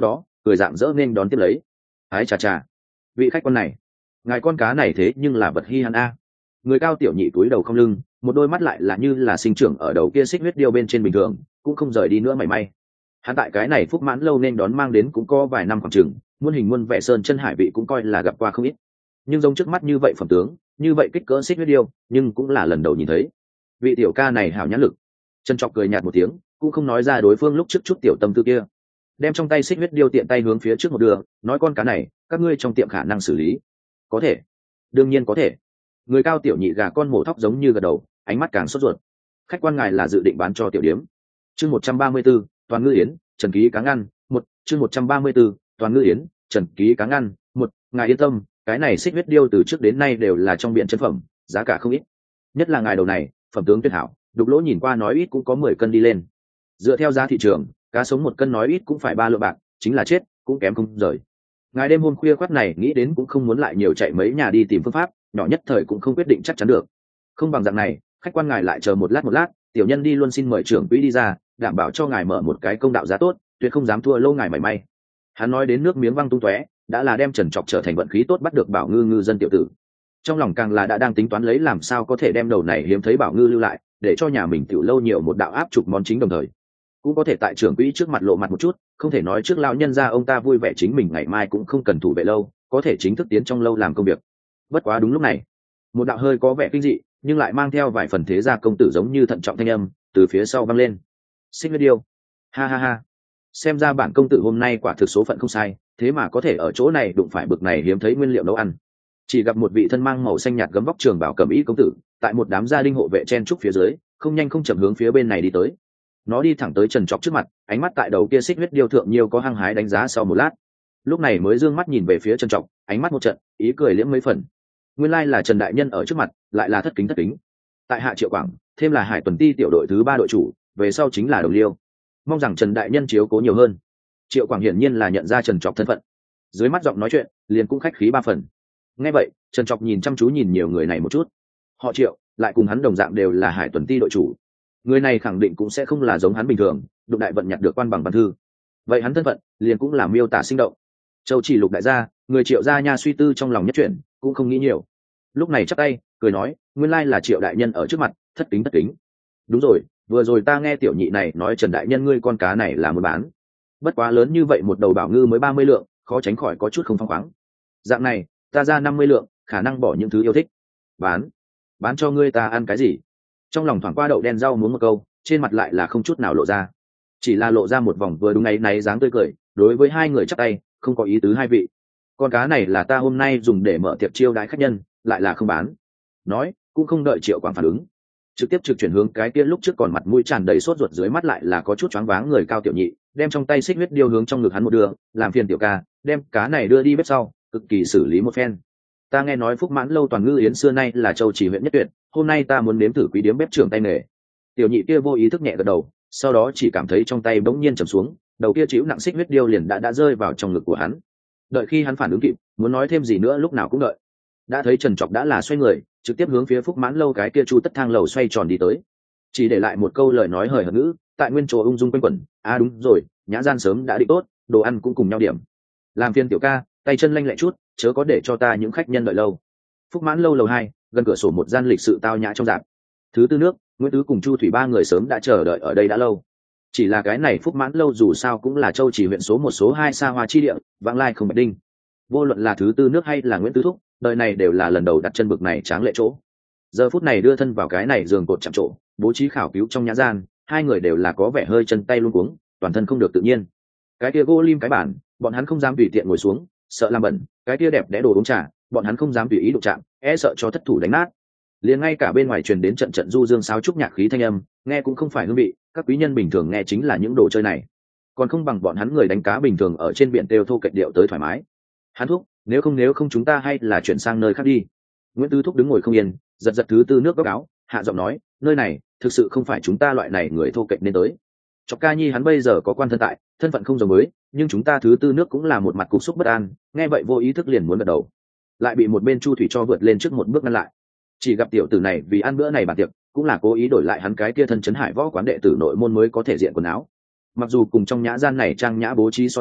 cười dạng dỡ nên đón tiếp lấy. Ái chà chà, vị khách quan này, ngài con cá này thế nhưng là vật hi hàn a. Người cao tiểu nhị túi đầu không lưng, một đôi mắt lại là như là sinh trưởng ở đầu kia xích huyết điêu bên trên bình thường, cũng không rời đi nữa mảy may. Hắn tại cái này Phúc Mãn lâu nên đón mang đến cũng có vài năm khoảng chừng, muôn hình muôn vẻ sơn chân hải vị cũng coi là gặp qua không ít. Nhưng giống trước mắt như vậy phẩm tướng, như vậy kích cỡ xích huyết điêu, nhưng cũng là lần đầu nhìn thấy. Vị tiểu ca này hảo nhãn lực. Trần Trọc cười nhạt một tiếng, cũng không nói ra đối phương lúc trước chút tiểu tâm tư kia, đem trong tay xích huyết điêu tiện tay hướng phía trước một đường, nói con cá này, các ngươi trong tiệm khả năng xử lý. Có thể, đương nhiên có thể. Người cao tiểu nhị gà con mổ thóc giống như gật đầu, ánh mắt càng sốt ruột. Khách quan ngài là dự định bán cho tiểu điếm. Chương một trăm ba mươi 134, toàn ngư yến, Trần Ký cá ngăn, một, chương một trăm ba mươi 134, toàn ngư yến, Trần Ký cá ngăn, một, ngài yên tâm, cái này xích huyết điêu từ trước đến nay đều là trong biển chân phẩm, giá cả không ít. Nhất là ngài đầu này, phẩm tướng tuyệt hảo, đục lỗ nhìn qua nói ít cũng có mười cân đi lên. Dựa theo giá thị trường, cá sống một cân nói ít cũng phải ba lượng bạc, chính là chết cũng kém không rời. Ngài đêm hôm khuya khoắt này nghĩ đến cũng không muốn lại nhiều chạy mấy nhà đi tìm phương pháp, nhỏ nhất thời cũng không quyết định chắc chắn được. Không bằng dạng này, khách quan ngài lại chờ một lát một lát, tiểu nhân đi luôn xin mời trưởng quỹ đi ra, đảm bảo cho ngài mở một cái công đạo giá tốt, tuyệt không dám thua lâu ngài mảy may. Hắn nói đến nước miếng văng tung tóe, đã là đem Trần Trọc trở thành vận khí tốt bắt được bảo ngư ngư dân tiểu tử. Trong lòng càng là đã đang tính toán lấy làm sao có thể đem đầu này hiếm thấy bảo ngư lưu lại, để cho nhà mình tiểu lâu nhiều một đạo áp chụp món chính đồng thời cũng có thể tại trưởng quỹ trước mặt lộ mặt một chút, không thể nói trước lão nhân gia ông ta vui vẻ chính mình ngày mai cũng không cần thủ vệ lâu, có thể chính thức tiến trong lâu làm công việc. Bất quá đúng lúc này, một đạo hơi có vẻ kinh dị nhưng lại mang theo vài phần thế gia công tử giống như thận trọng thanh âm từ phía sau vang lên. Xích huyết điêu, ha ha ha, xem ra bản công tử hôm nay quả thực số phận không sai, thế mà có thể ở chỗ này đụng phải bực này hiếm thấy nguyên liệu nấu ăn. Chỉ gặp một vị thân mang màu xanh nhạt gấm vóc trường bảo cẩm y công tử tại một đám gia đình hộ vệ chen trúc phía dưới không nhanh không chậm hướng phía bên này đi tới. Nó đi thẳng tới Trần Trọc trước mặt, ánh mắt tại đầu kia xích huyết điêu thượng nhiều có hăng hái đánh giá sau một lát, lúc này mới dương mắt nhìn về phía Trần Trọc, ánh mắt một trận ý cười liễm mấy phần. Nguyên lai là Trần đại nhân ở trước mặt, lại là thất kính thất kính. Tại hạ Triệu Quảng, thêm là Hải tuần ti tiểu đội thứ ba đội chủ, về sau chính là Đồng Liêu, mong rằng Trần đại nhân chiếu cố nhiều hơn. Triệu Quảng hiển nhiên là nhận ra Trần Trọc thân phận, dưới mắt giọng nói chuyện liền cũng khách khí ba phần. Nghe vậy, Trần Trọc nhìn chăm chú nhìn nhiều người này một chút. Họ Triệu, lại cùng hắn đồng dạng đều là Hải tuần ti đội chủ, người này khẳng định cũng sẽ không là giống hắn bình thường đụng đại vận nhặt được quan bằng văn thư. Vậy hắn thân phận liền cũng là miêu tả sinh động. Châu Chỉ Lục đại gia, người Triệu gia nha suy tư trong lòng nhất chuyển, cũng không nghĩ nhiều, lúc này chắp tay cười nói, nguyên lai là Triệu đại nhân ở trước mặt, thất kính thất kính. Đúng rồi, vừa rồi ta nghe tiểu nhị này nói Trần đại nhân ngươi con cá này là muốn bán, bất quá lớn như vậy một đầu bảo ngư mới ba mươi lượng, khó tránh khỏi có chút không phăng khoáng. Dạng này, ta ra năm mươi lượng, khả năng bỏ những thứ yêu thích. Bán? Bán cho ngươi ta ăn cái gì? Trong lòng thoáng qua đậu đen rau muốn một câu, trên mặt lại là không chút nào lộ ra, chỉ là lộ ra một vòng vừa đúng náy náy dáng tươi cười, đối với hai người chắp tay, không có ý tứ hai vị. Con cá này là ta hôm nay dùng để mở tiệc chiêu đãi khách nhân, lại là không bán. Nói, cũng không đợi Triệu Quảng phản ứng, trực tiếp trực chuyển hướng cái kia lúc trước còn mặt mũi tràn đầy sốt ruột dưới mắt lại là có chút choáng váng người cao tiểu nhị, đem trong tay xích huyết điêu hướng trong ngực hắn một đưa, làm phiền tiểu ca, đem cá này đưa đi bếp sau, cực kỳ xử lý một phen. Ta nghe nói Phúc Mãn lâu toàn ngư yến xưa nay là Châu Chỉ huyện nhất tuyệt, hôm nay ta muốn nếm thử quý điếm bếp trưởng tay nghề. Tiểu nhị kia vô ý thức nhẹ gật đầu, sau đó chỉ cảm thấy trong tay bỗng nhiên trầm xuống, đầu kia chịu nặng xích huyết điêu liền đã đã rơi vào trong ngực của hắn. Đợi khi hắn phản ứng kịp, muốn nói thêm gì nữa lúc nào cũng đợi. Đã thấy Trần Trọc đã là xoay người, trực tiếp hướng phía Phúc Mãn lâu cái kia chu tất thang lầu xoay tròn đi tới, chỉ để lại một câu lời nói hời hợt ngữ tại nguyên chỗ ung dung quanh quẩn. À đúng rồi, nhã gian sớm đã định tốt, đồ ăn cũng cùng nhau điểm. Làm phiền tiểu ca, tay chân lanh lẹ chút, chớ có để cho ta những khách nhân đợi lâu. Phúc Mãn lâu lầu hai, gần cửa sổ một gian lịch sự tao nhã trong dạp. Thứ tư nước, Nguyễn Tứ cùng Chu Thủy ba người sớm đã chờ đợi ở đây đã lâu. Chỉ là cái này Phúc Mãn lâu dù sao cũng là Châu Chỉ huyện số một số hai xa hoa chi địa, vãng lai không bạch đinh. Vô luận là thứ tư nước hay là Nguyễn Tứ thúc, đời này đều là lần đầu đặt chân bực này tráng lệ chỗ. Giờ phút này đưa thân vào cái này giường cột chạm chỗ, bố trí khảo cứu trong nhã gian, hai người đều là có vẻ hơi chân tay luống cuống, toàn thân không được tự nhiên. Cái kia gỗ lim cái bản, bọn hắn không dám tùy tiện ngồi xuống, sợ làm bẩn. Cái kia đẹp đẽ đồ uống trà, bọn hắn không dám tùy ý đụng chạm, e sợ cho thất thủ đánh nát. Liền ngay cả bên ngoài truyền đến trận trận du dương sáo trúc nhạc khí thanh âm, nghe cũng không phải hương vị, các quý nhân bình thường nghe chính là những đồ chơi này, còn không bằng bọn hắn người đánh cá bình thường ở trên biển têu thô kệch điệu tới thoải mái. Hắn thúc, nếu không nếu không chúng ta hay là chuyển sang nơi khác đi. Nguyễn Tư thúc đứng ngồi không yên, giật giật thứ tư nước góc áo, hạ giọng nói, nơi này thực sự không phải chúng ta loại này người thô kệch nên tới. Chọc ca nhi hắn bây giờ có quan thân tại, thân phận không giống mới, nhưng chúng ta thứ tư nước cũng là một mặt cục xúc bất an, nghe vậy vô ý thức liền muốn gật đầu, lại bị một bên Chu Thủy cho vượt lên trước một bước ngăn lại. Chỉ gặp tiểu tử này vì ăn bữa này bàn tiệc, cũng là cố ý đổi lại hắn cái kia thân chấn hải võ quán đệ tử nội môn mới có thể diện quần áo. Mặc dù cùng trong nhã gian này trang nhã bố trí so ra,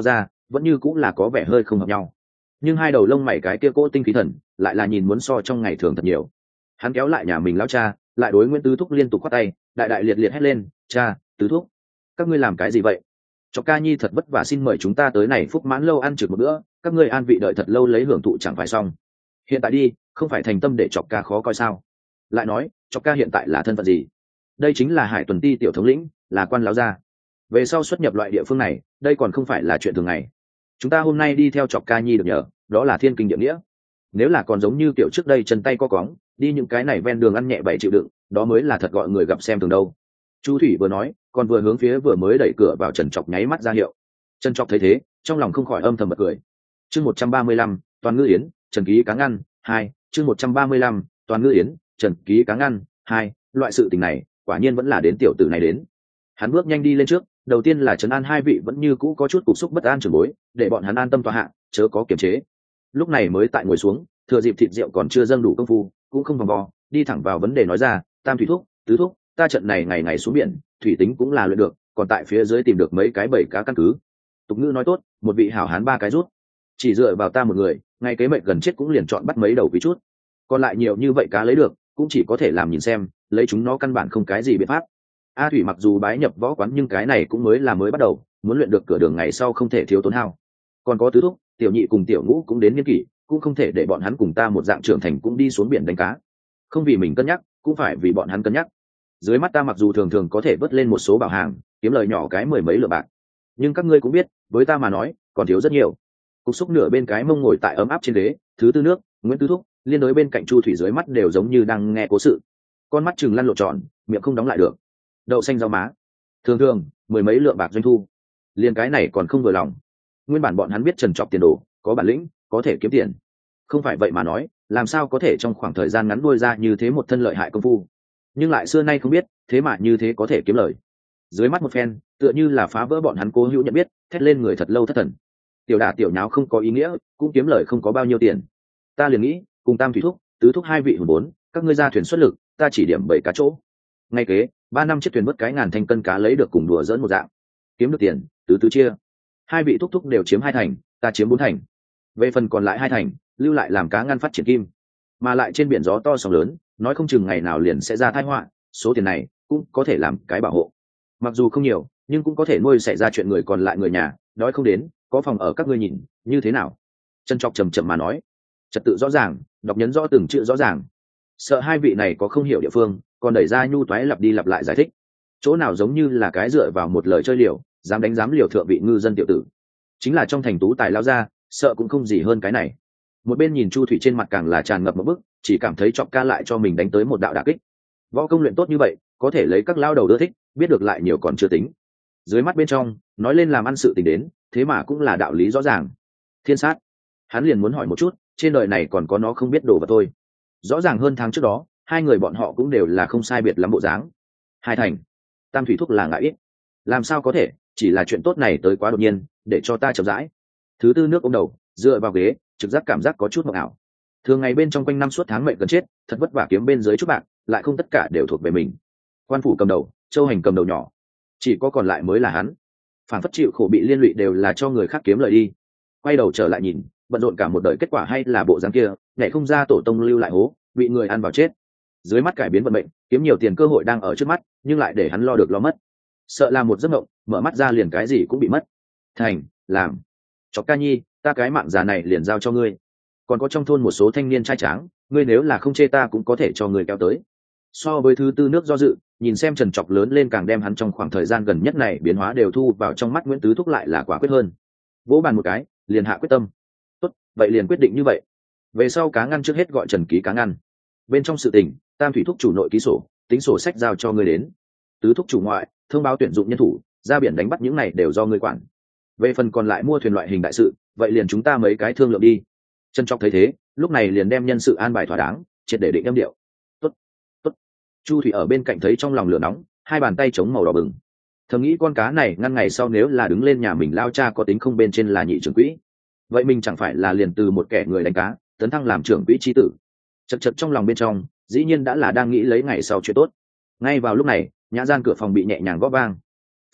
vẫn như cũng là có vẻ hơi không hợp nhau, nhưng hai đầu lông mày cái kia cỗ tinh khí thần lại là nhìn muốn so trong ngày thường thật nhiều. Hắn kéo lại nhà mình lão cha, lại đối Nguyễn Tứ Thúc liên tục khoát tay, đại đại liệt liệt hét lên, cha, Tứ Thúc, các ngươi làm cái gì vậy? Chọc Ca Nhi thật vất vả xin mời chúng ta tới này Phúc Mãn lâu ăn trực một bữa, các ngươi an vị đợi thật lâu lấy hưởng thụ chẳng phải xong. Hiện tại đi, không phải thành tâm để Chọc Ca khó coi sao? Lại nói, Chọc Ca hiện tại là thân phận gì? Đây chính là Hải Tuần Ti tiểu thống lĩnh, là quan lão gia. Về sau xuất nhập loại địa phương này, đây còn không phải là chuyện thường ngày. Chúng ta hôm nay đi theo Chọc Ca Nhi được nhờ, đó là thiên kinh địa nghĩa. Nếu là còn giống như kiểu trước đây chân tay co cóng, đi những cái này ven đường ăn nhẹ bậy chịu đựng, đó mới là thật gọi người gặp xem thường đâu. Chu Thủy vừa nói, còn vừa hướng phía vừa mới đẩy cửa vào Trần Trọc nháy mắt ra hiệu. Trần Trọc thấy thế, trong lòng không khỏi âm thầm bật cười. Chương một trăm ba mươi lăm, Toàn Ngư Yến, Trần Ký Cá Ngăn, hai, chương một trăm ba mươi lăm, Toàn Ngư Yến, Trần Ký Cá Ngăn, hai, loại sự tình này, quả nhiên vẫn là đến tiểu tử này đến. Hắn bước nhanh đi lên trước, đầu tiên là trấn an hai vị vẫn như cũ có chút cục xúc bất an trưởng bối, để bọn hắn an tâm tọa hạ, chớ có kiềm chế. Lúc này mới tại ngồi xuống, thừa dịp thịt rượu còn chưa dâng đủ công phu, cũng không vòng vo, đi thẳng vào vấn đề nói ra, Tam Thủy Thúc, Tứ Thúc, ta trận này ngày ngày xuống biển, thủy tính cũng là luyện được, còn tại phía dưới tìm được mấy cái bầy cá căn cứ. Tục ngữ nói tốt, một vị hảo hán ba cái rút, chỉ dựa vào ta một người, ngay kế mệnh gần chết cũng liền chọn bắt mấy đầu quý chút, còn lại nhiều như vậy cá lấy được, cũng chỉ có thể làm nhìn xem, lấy chúng nó căn bản không cái gì biện pháp. A Thủy mặc dù bái nhập võ quán nhưng cái này cũng mới là mới bắt đầu, muốn luyện được cửa đường ngày sau không thể thiếu tốn hao. Còn có Tứ Thúc, Tiểu Nhị cùng Tiểu Ngũ cũng đến niên kỷ, cũng không thể để bọn hắn cùng ta một dạng trưởng thành cũng đi xuống biển đánh cá. Không vì mình cân nhắc, cũng phải vì bọn hắn cân nhắc. Dưới mắt ta mặc dù thường thường có thể vớt lên một số bảo hàng, kiếm lời nhỏ cái mười mấy lượng bạc, nhưng các ngươi cũng biết, với ta mà nói, còn thiếu rất nhiều. Cục xúc nửa bên cái mông ngồi tại ấm áp trên ghế, Thứ Tư Nước, Nguyễn Tứ Thúc, liên đối bên cạnh Chu Thủy dưới mắt đều giống như đang nghe cố sự. Con mắt chừng lăn lộn tròn, miệng không đóng lại được. Đậu xanh rau má, thường thường mười mấy lượng bạc doanh thu, liền cái này còn không vừa lòng. Nguyên bản bọn hắn biết Trần Trọc tiền đồ, có bản lĩnh, có thể kiếm tiền. Không phải vậy mà nói, làm sao có thể trong khoảng thời gian ngắn nuôi ra như thế một thân lợi hại công phu, nhưng lại xưa nay không biết, thế mà như thế có thể kiếm lời. Dưới mắt một phen, tựa như là phá vỡ bọn hắn cố hữu nhận biết, thét lên người thật lâu thất thần. Tiểu đả tiểu nháo không có ý nghĩa, cũng kiếm lời không có bao nhiêu tiền. Ta liền nghĩ, cùng Tam Thủy Thúc, Tứ Thúc hai vị hùng bốn, các ngươi ra thuyền xuất lực, ta chỉ điểm bảy cá chỗ. Ngay kế, ba năm chiếc thuyền vớt cái ngàn thanh cân cá lấy được cùng đùa dỡn một dạng, kiếm được tiền, tứ tứ chia. Hai vị thúc thúc đều chiếm hai thành, ta chiếm bốn thành. Về phần còn lại hai thành, lưu lại làm cá ngăn phát triển kim. Mà lại trên biển gió to sóng lớn, nói không chừng ngày nào liền sẽ ra tai họa, số tiền này cũng có thể làm cái bảo hộ. Mặc dù không nhiều, nhưng cũng có thể nuôi xảy ra chuyện người còn lại người nhà, đói không đến, có phòng ở các ngươi nhìn, như thế nào? Trân Trọc trầm trầm mà nói, trật tự rõ ràng, đọc nhấn rõ từng chữ rõ ràng. Sợ hai vị này có không hiểu địa phương, còn đẩy ra nhu toái lặp đi lặp lại giải thích, chỗ nào giống như là cái dựa vào một lời chơi liều, dám đánh dám liều thượng vị ngư dân tiểu tử. Chính là trong thành tú tài lao ra, sợ cũng không gì hơn cái này. Một bên nhìn Chu Thủy trên mặt càng là tràn ngập một bức, chỉ cảm thấy Chọc Ca lại cho mình đánh tới một đạo đả kích. Võ công luyện tốt như vậy, có thể lấy các lao đầu ưa thích, biết được lại nhiều còn chưa tính. Dưới mắt bên trong, nói lên làm ăn sự tình đến, thế mà cũng là đạo lý rõ ràng. Thiên sát, hắn liền muốn hỏi một chút, trên đời này còn có nó không biết đồ vật thôi. Rõ ràng hơn tháng trước đó, hai người bọn họ cũng đều là không sai biệt lắm bộ dáng. Hai thành, Tam Thủy Thúc là ngại ít. Làm sao có thể, chỉ là chuyện tốt này tới quá đột nhiên, để cho ta chậm rãi. Thứ Tư Nước ôm đầu, dựa vào ghế, trực giác cảm giác có chút mộng ảo. Thường ngày bên trong quanh năm suốt tháng mệnh gần chết, thật vất vả kiếm bên dưới chút bạc, lại không tất cả đều thuộc về mình. Quan phủ cầm đầu, Châu Hành cầm đầu nhỏ, chỉ có còn lại mới là hắn. Phản phất chịu khổ bị liên lụy đều là cho người khác kiếm lợi đi. Quay đầu trở lại nhìn, bận rộn cả một đời kết quả hay là bộ dáng kia, nhảy không ra tổ tông lưu lại hố, bị người ăn vào chết. Dưới mắt cải biến vận mệnh, kiếm nhiều tiền cơ hội đang ở trước mắt, nhưng lại để hắn lo được lo mất. Sợ là một giấc mộng, mở mắt ra liền cái gì cũng bị mất. Thành, làm. Chọc Ca Nhi, ta cái mạng già này liền giao cho ngươi. Còn có trong thôn một số thanh niên trai tráng, ngươi nếu là không chê ta cũng có thể cho người kéo tới. So với Thứ Tư Nước do dự, nhìn xem Trần Trọc lớn lên càng đem hắn trong khoảng thời gian gần nhất này biến hóa đều thu vào trong mắt Nguyễn Tứ Thúc lại là quả quyết hơn. Vỗ bàn một cái, liền hạ quyết tâm. Tốt, vậy liền quyết định như vậy. Về sau cá ngăn trước hết gọi Trần Ký Cá Ngăn. Bên trong sự tình, Tam Thủy Thúc chủ nội ký sổ, tính sổ sách giao cho ngươi đến. Tứ Thúc chủ ngoại, thông báo tuyển dụng nhân thủ, ra biển đánh bắt những này đều do ngươi quản. Về phần còn lại mua thuyền loại hình đại sự, vậy liền chúng ta mấy cái thương lượng đi. Trân Trọc thấy thế, lúc này liền đem nhân sự an bài thỏa đáng, triệt để định âm điệu. Tốt, tốt. Chu Thủy ở bên cạnh thấy trong lòng lửa nóng, hai bàn tay chống màu đỏ bừng. Thầm nghĩ con cá này ngăn ngày sau nếu là đứng lên nhà mình lao cha có tính không bên trên là nhị trưởng quỹ, vậy mình chẳng phải là liền từ một kẻ người đánh cá tấn thăng làm trưởng quỹ chi tử. Chật chật trong lòng bên trong, dĩ nhiên đã là đang nghĩ lấy ngày sau chuyện tốt. Ngay vào lúc này, nhã gian cửa phòng bị nhẹ nhàng gõ vang.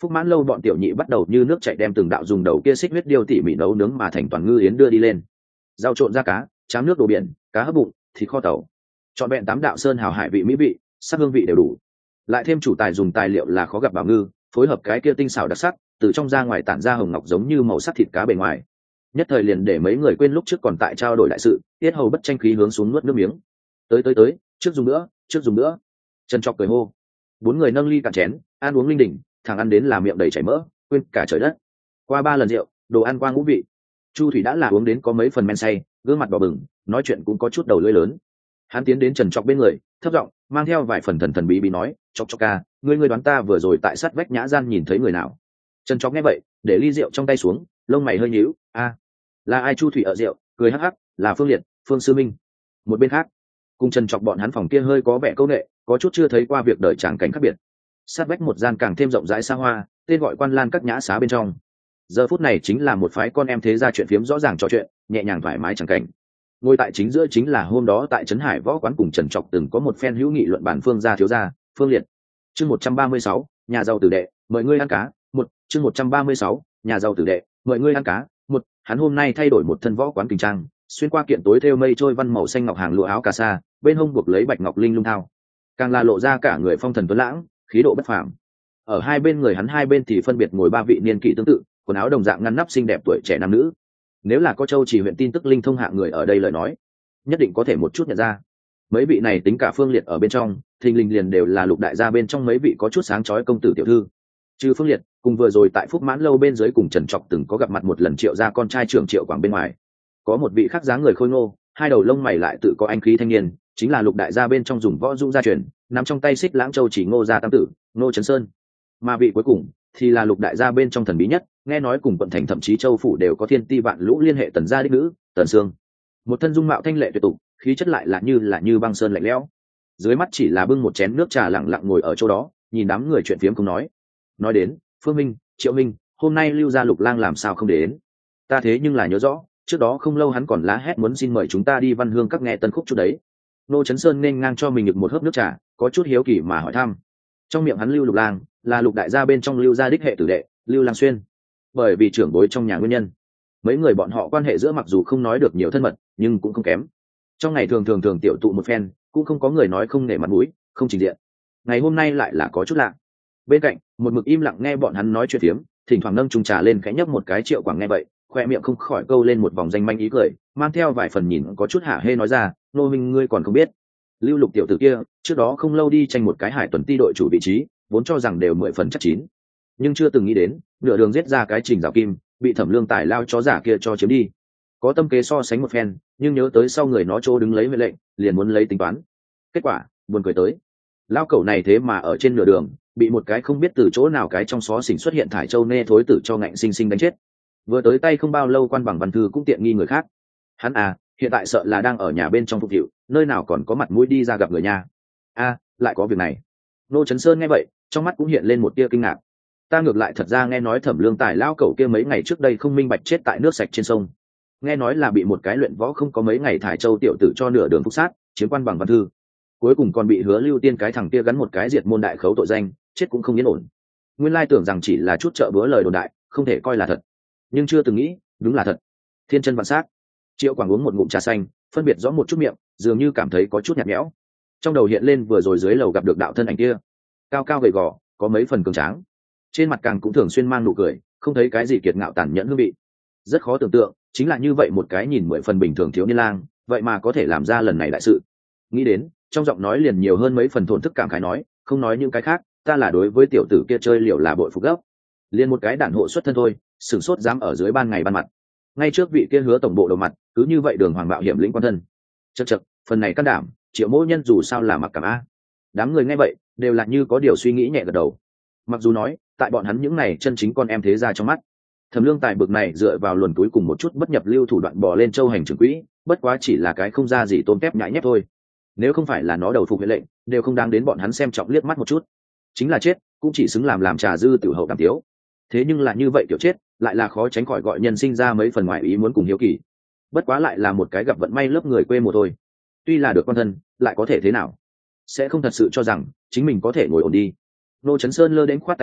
Phúc Mãn Lâu bọn tiểu nhị bắt đầu như nước chảy đem từng đạo dùng đầu kia xích huyết điêu tỉ mỉ nấu nướng mà thành toàn ngư yến đưa đi lên. Rau trộn da cá, chám nước đồ biển, cá hấp bụng, thịt kho tàu, trọn vẹn tám đạo sơn hào hải vị mỹ vị, sắc hương vị đều đủ. Lại thêm chủ tài dùng tài liệu là khó gặp bảo ngư, phối hợp cái kia tinh xảo đặc sắc, từ trong ra ngoài tản ra hồng ngọc giống như màu sắc thịt cá bề ngoài. Nhất thời liền để mấy người quên lúc trước còn tại trao đổi đại sự, tiết hầu bất tranh khí hướng xuống nuốt nước miếng. Tới tới tới, trước dùng nữa, trước dùng nữa. Trần Trọc cười hô. Bốn người nâng ly cạn chén, ăn uống linh đình, thằng ăn đến là miệng đầy chảy mỡ, quên cả trời đất. Qua ba lần rượu, đồ ăn qua ngũ vị. Chu Thủy đã là uống đến có mấy phần men say, gương mặt đỏ bừng, nói chuyện cũng có chút đầu lưỡi lớn. Hắn tiến đến Trần Trọc bên người, thấp giọng mang theo vài phần thần thần bí bí nói, Chọc Chọc ca, ngươi ngươi đoán ta vừa rồi tại sát vách nhã gian nhìn thấy người nào? Trần Trọc nghe vậy, để ly rượu trong tay xuống, lông mày hơi nhíu, a, là ai? Chu Thủy ở rượu, cười hắc hắc, là Phương Liệt, Phương Sư Minh. Một bên khác, cùng Trần Trọc bọn hắn phòng kia hơi có vẻ câu nệ, có chút chưa thấy qua việc đời tràng cảnh khác biệt. Sát vách một gian càng thêm rộng rãi xa hoa, tên gọi Quan Lan các nhã xá bên trong. Giờ phút này chính là một phái con em thế gia chuyện phiếm rõ ràng trò chuyện, nhẹ nhàng thoải mái chẳng cảnh. Ngồi tại chính giữa chính là hôm đó tại Trấn Hải Võ quán cùng Trần Trọc từng có một phen hữu nghị luận bản Phương gia thiếu gia, Phương Liệt. Chương một trăm ba mươi sáu, nhà giàu tử đệ, mời ngươi ăn cá. Một, chương một trăm ba mươi sáu, nhà giàu tử đệ, mời ngươi ăn cá. Một, hắn hôm nay thay đổi một thân võ quán kinh trang, xuyên qua kiện tối thêu mây trôi văn màu xanh ngọc hàng lụa áo cà sa, bên hông buộc lấy bạch ngọc linh lung thao, càng là lộ ra cả người phong thần tuấn lãng, khí độ bất phàm. Ở hai bên người hắn hai bên thì phân biệt ngồi ba vị niên kỷ tương tự, quần áo đồng dạng ngăn nắp xinh đẹp tuổi trẻ nam nữ. Nếu là có Châu Chỉ huyện tin tức linh thông hạng người ở đây lời nói, nhất định có thể một chút nhận ra. Mấy vị này tính cả Phương Liệt ở bên trong, thình lình liền đều là Lục đại gia bên trong mấy vị có chút sáng chói công tử tiểu thư. Trừ Phương Liệt, cùng vừa rồi tại Phúc Mãn Lâu bên dưới cùng Trần Trọc từng có gặp mặt một lần Triệu gia con trai trưởng Triệu Quảng bên ngoài, có một vị khác dáng người khôi ngô, hai đầu lông mày lại tự có anh khí thanh niên, chính là Lục đại gia bên trong dùng võ dũng gia truyền, nắm trong tay xích lãng châu chỉ Ngô gia tam tử, Ngô Trấn Sơn. Mà vị cuối cùng thì là Lục đại gia bên trong thần bí nhất, nghe nói cùng quận thành thậm chí châu phủ đều có thiên ti vạn lũ liên hệ Tần gia đích nữ, Tần Sương. Một thân dung mạo thanh lệ tuyệt tục, khí chất lại là như là như băng sơn lạnh lẽo. Dưới mắt chỉ là bưng một chén nước trà lặng lặng ngồi ở chỗ đó, nhìn đám người chuyện phiếm không nói. Nói đến, Phương Minh, Triệu Minh, hôm nay Lưu gia Lục lang làm sao không đến? Ta thế nhưng là nhớ rõ, trước đó không lâu hắn còn lá hét muốn xin mời chúng ta đi Văn Hương các nghe tân khúc chút đấy. Nô Trấn Sơn nên ngang cho mình được một hớp nước trà, có chút hiếu kỳ mà hỏi thăm. Trong miệng hắn Lưu Lục lang là Lục đại gia bên trong Lưu gia đích hệ tử đệ, Lưu Lang Xuyên. Bởi vì trưởng bối trong nhà nguyên nhân, mấy người bọn họ quan hệ giữa mặc dù không nói được nhiều thân mật, nhưng cũng không kém. Trong ngày thường thường thường tiểu tụ một phen, cũng không có người nói không nể mặt mũi, không trình diện. Ngày hôm nay lại là có chút lạ. Bên cạnh, một mực im lặng nghe bọn hắn nói chuyện phiếm, thỉnh thoảng nâng chung trà lên khẽ nhấp một cái. Triệu Quảng nghe vậy, khoe miệng không khỏi câu lên một vòng danh manh ý cười, mang theo vài phần nhìn có chút hả hê nói ra, Nô Minh ngươi còn không biết, Lưu Lục tiểu tử kia trước đó không lâu đi tranh một cái hải tuần ti đội chủ vị trí, vốn cho rằng đều mười phần chắc chín, nhưng chưa từng nghĩ đến nửa đường giết ra cái Trình Dạo Kim, bị Thẩm Lương Tài lao chó giả kia cho chiếm đi. Có tâm kế so sánh một phen, nhưng nhớ tới sau người nó chỗ đứng lấy mệnh lệnh, liền muốn lấy tính toán. Kết quả buồn cười tới, lao cẩu này thế mà ở trên nửa đường bị một cái không biết từ chỗ nào cái trong xó xỉnh xuất hiện thải châu nê thối tử cho ngạnh sinh sinh đánh chết. Vừa tới tay không bao lâu Quan Bằng Văn Thư cũng tiện nghi người khác. Hắn à, hiện tại sợ là đang ở nhà bên trong phục vụ, nơi nào còn có mặt mũi đi ra gặp người nhà. A, lại có việc này. Nô Trấn Sơn nghe vậy, trong mắt cũng hiện lên một tia kinh ngạc. Ta ngược lại thật ra nghe nói Thẩm Lương Tài lao cẩu kia mấy ngày trước đây không minh bạch chết tại nước sạch trên sông. Nghe nói là bị một cái luyện võ không có mấy ngày thải châu tiểu tử cho nửa đường phục sát, chiếm Quan Bằng Văn Thư. Cuối cùng còn bị Hứa Lưu Tiên cái thằng kia gắn một cái diệt môn đại khấu tội danh, chết cũng không yên ổn. Nguyên lai tưởng rằng chỉ là chút trợ bữa lời đồn đại, không thể coi là thật, nhưng chưa từng nghĩ đúng là thật. Thiên chân vạn sát. Triệu Quảng uống một ngụm trà xanh, phân biệt rõ một chút miệng, dường như cảm thấy có chút nhạt nhẽo. Trong đầu hiện lên vừa rồi dưới lầu gặp được đạo thân ảnh kia, cao cao gầy gò, có mấy phần cường tráng, trên mặt càng cũng thường xuyên mang nụ cười, không thấy cái gì kiệt ngạo tàn nhẫn hương vị. Rất khó tưởng tượng, chính là như vậy một cái nhìn mười phần bình thường thiếu niên lang, vậy mà có thể làm ra lần này đại sự. Nghĩ đến, trong giọng nói liền nhiều hơn mấy phần thổn thức cảm khái nói, không nói những cái khác, ta là đối với tiểu tử kia chơi liều là bội phục gốc. Liền một cái đản hộ xuất thân thôi, sửng sốt dám ở dưới ban ngày ban mặt. Ngay trước vị kia Hứa tổng bộ đầu mặt, cứ như vậy đường hoàng mạo hiểm lĩnh quan thân. Chậc chậc, phần này can đảm, Triệu Mỗ Nhân dù sao là mặc cảm a. Đám người nghe vậy, đều là như có điều suy nghĩ nhẹ gật đầu. Mặc dù nói, tại bọn hắn những này chân chính con em thế gia trong mắt, Thẩm Lương Tài bực này dựa vào luồn túi cùng một chút bất nhập lưu thủ đoạn bò lên châu hành trưởng quỹ, bất quá chỉ là cái không ra gì tôm tép nhãi nhép thôi. Nếu không phải là nó đầu phục huyện lệnh, đều không đáng đến bọn hắn xem trọng liếc mắt một chút. Chính là chết, cũng chỉ xứng làm làm trà dư tiểu hậu đàm tiếu. Thế nhưng là như vậy kiểu chết, lại là khó tránh khỏi gọi nhân sinh ra mấy phần ngoại ý muốn cùng hiếu kỳ. Bất quá lại là một cái gặp vận may lớp người quê mùa thôi. Tuy là được quan thân, lại có thể thế nào? Sẽ không thật sự cho rằng chính mình có thể ngồi ổn đi. Nô Trấn Sơn lơ đến khoát tay áo,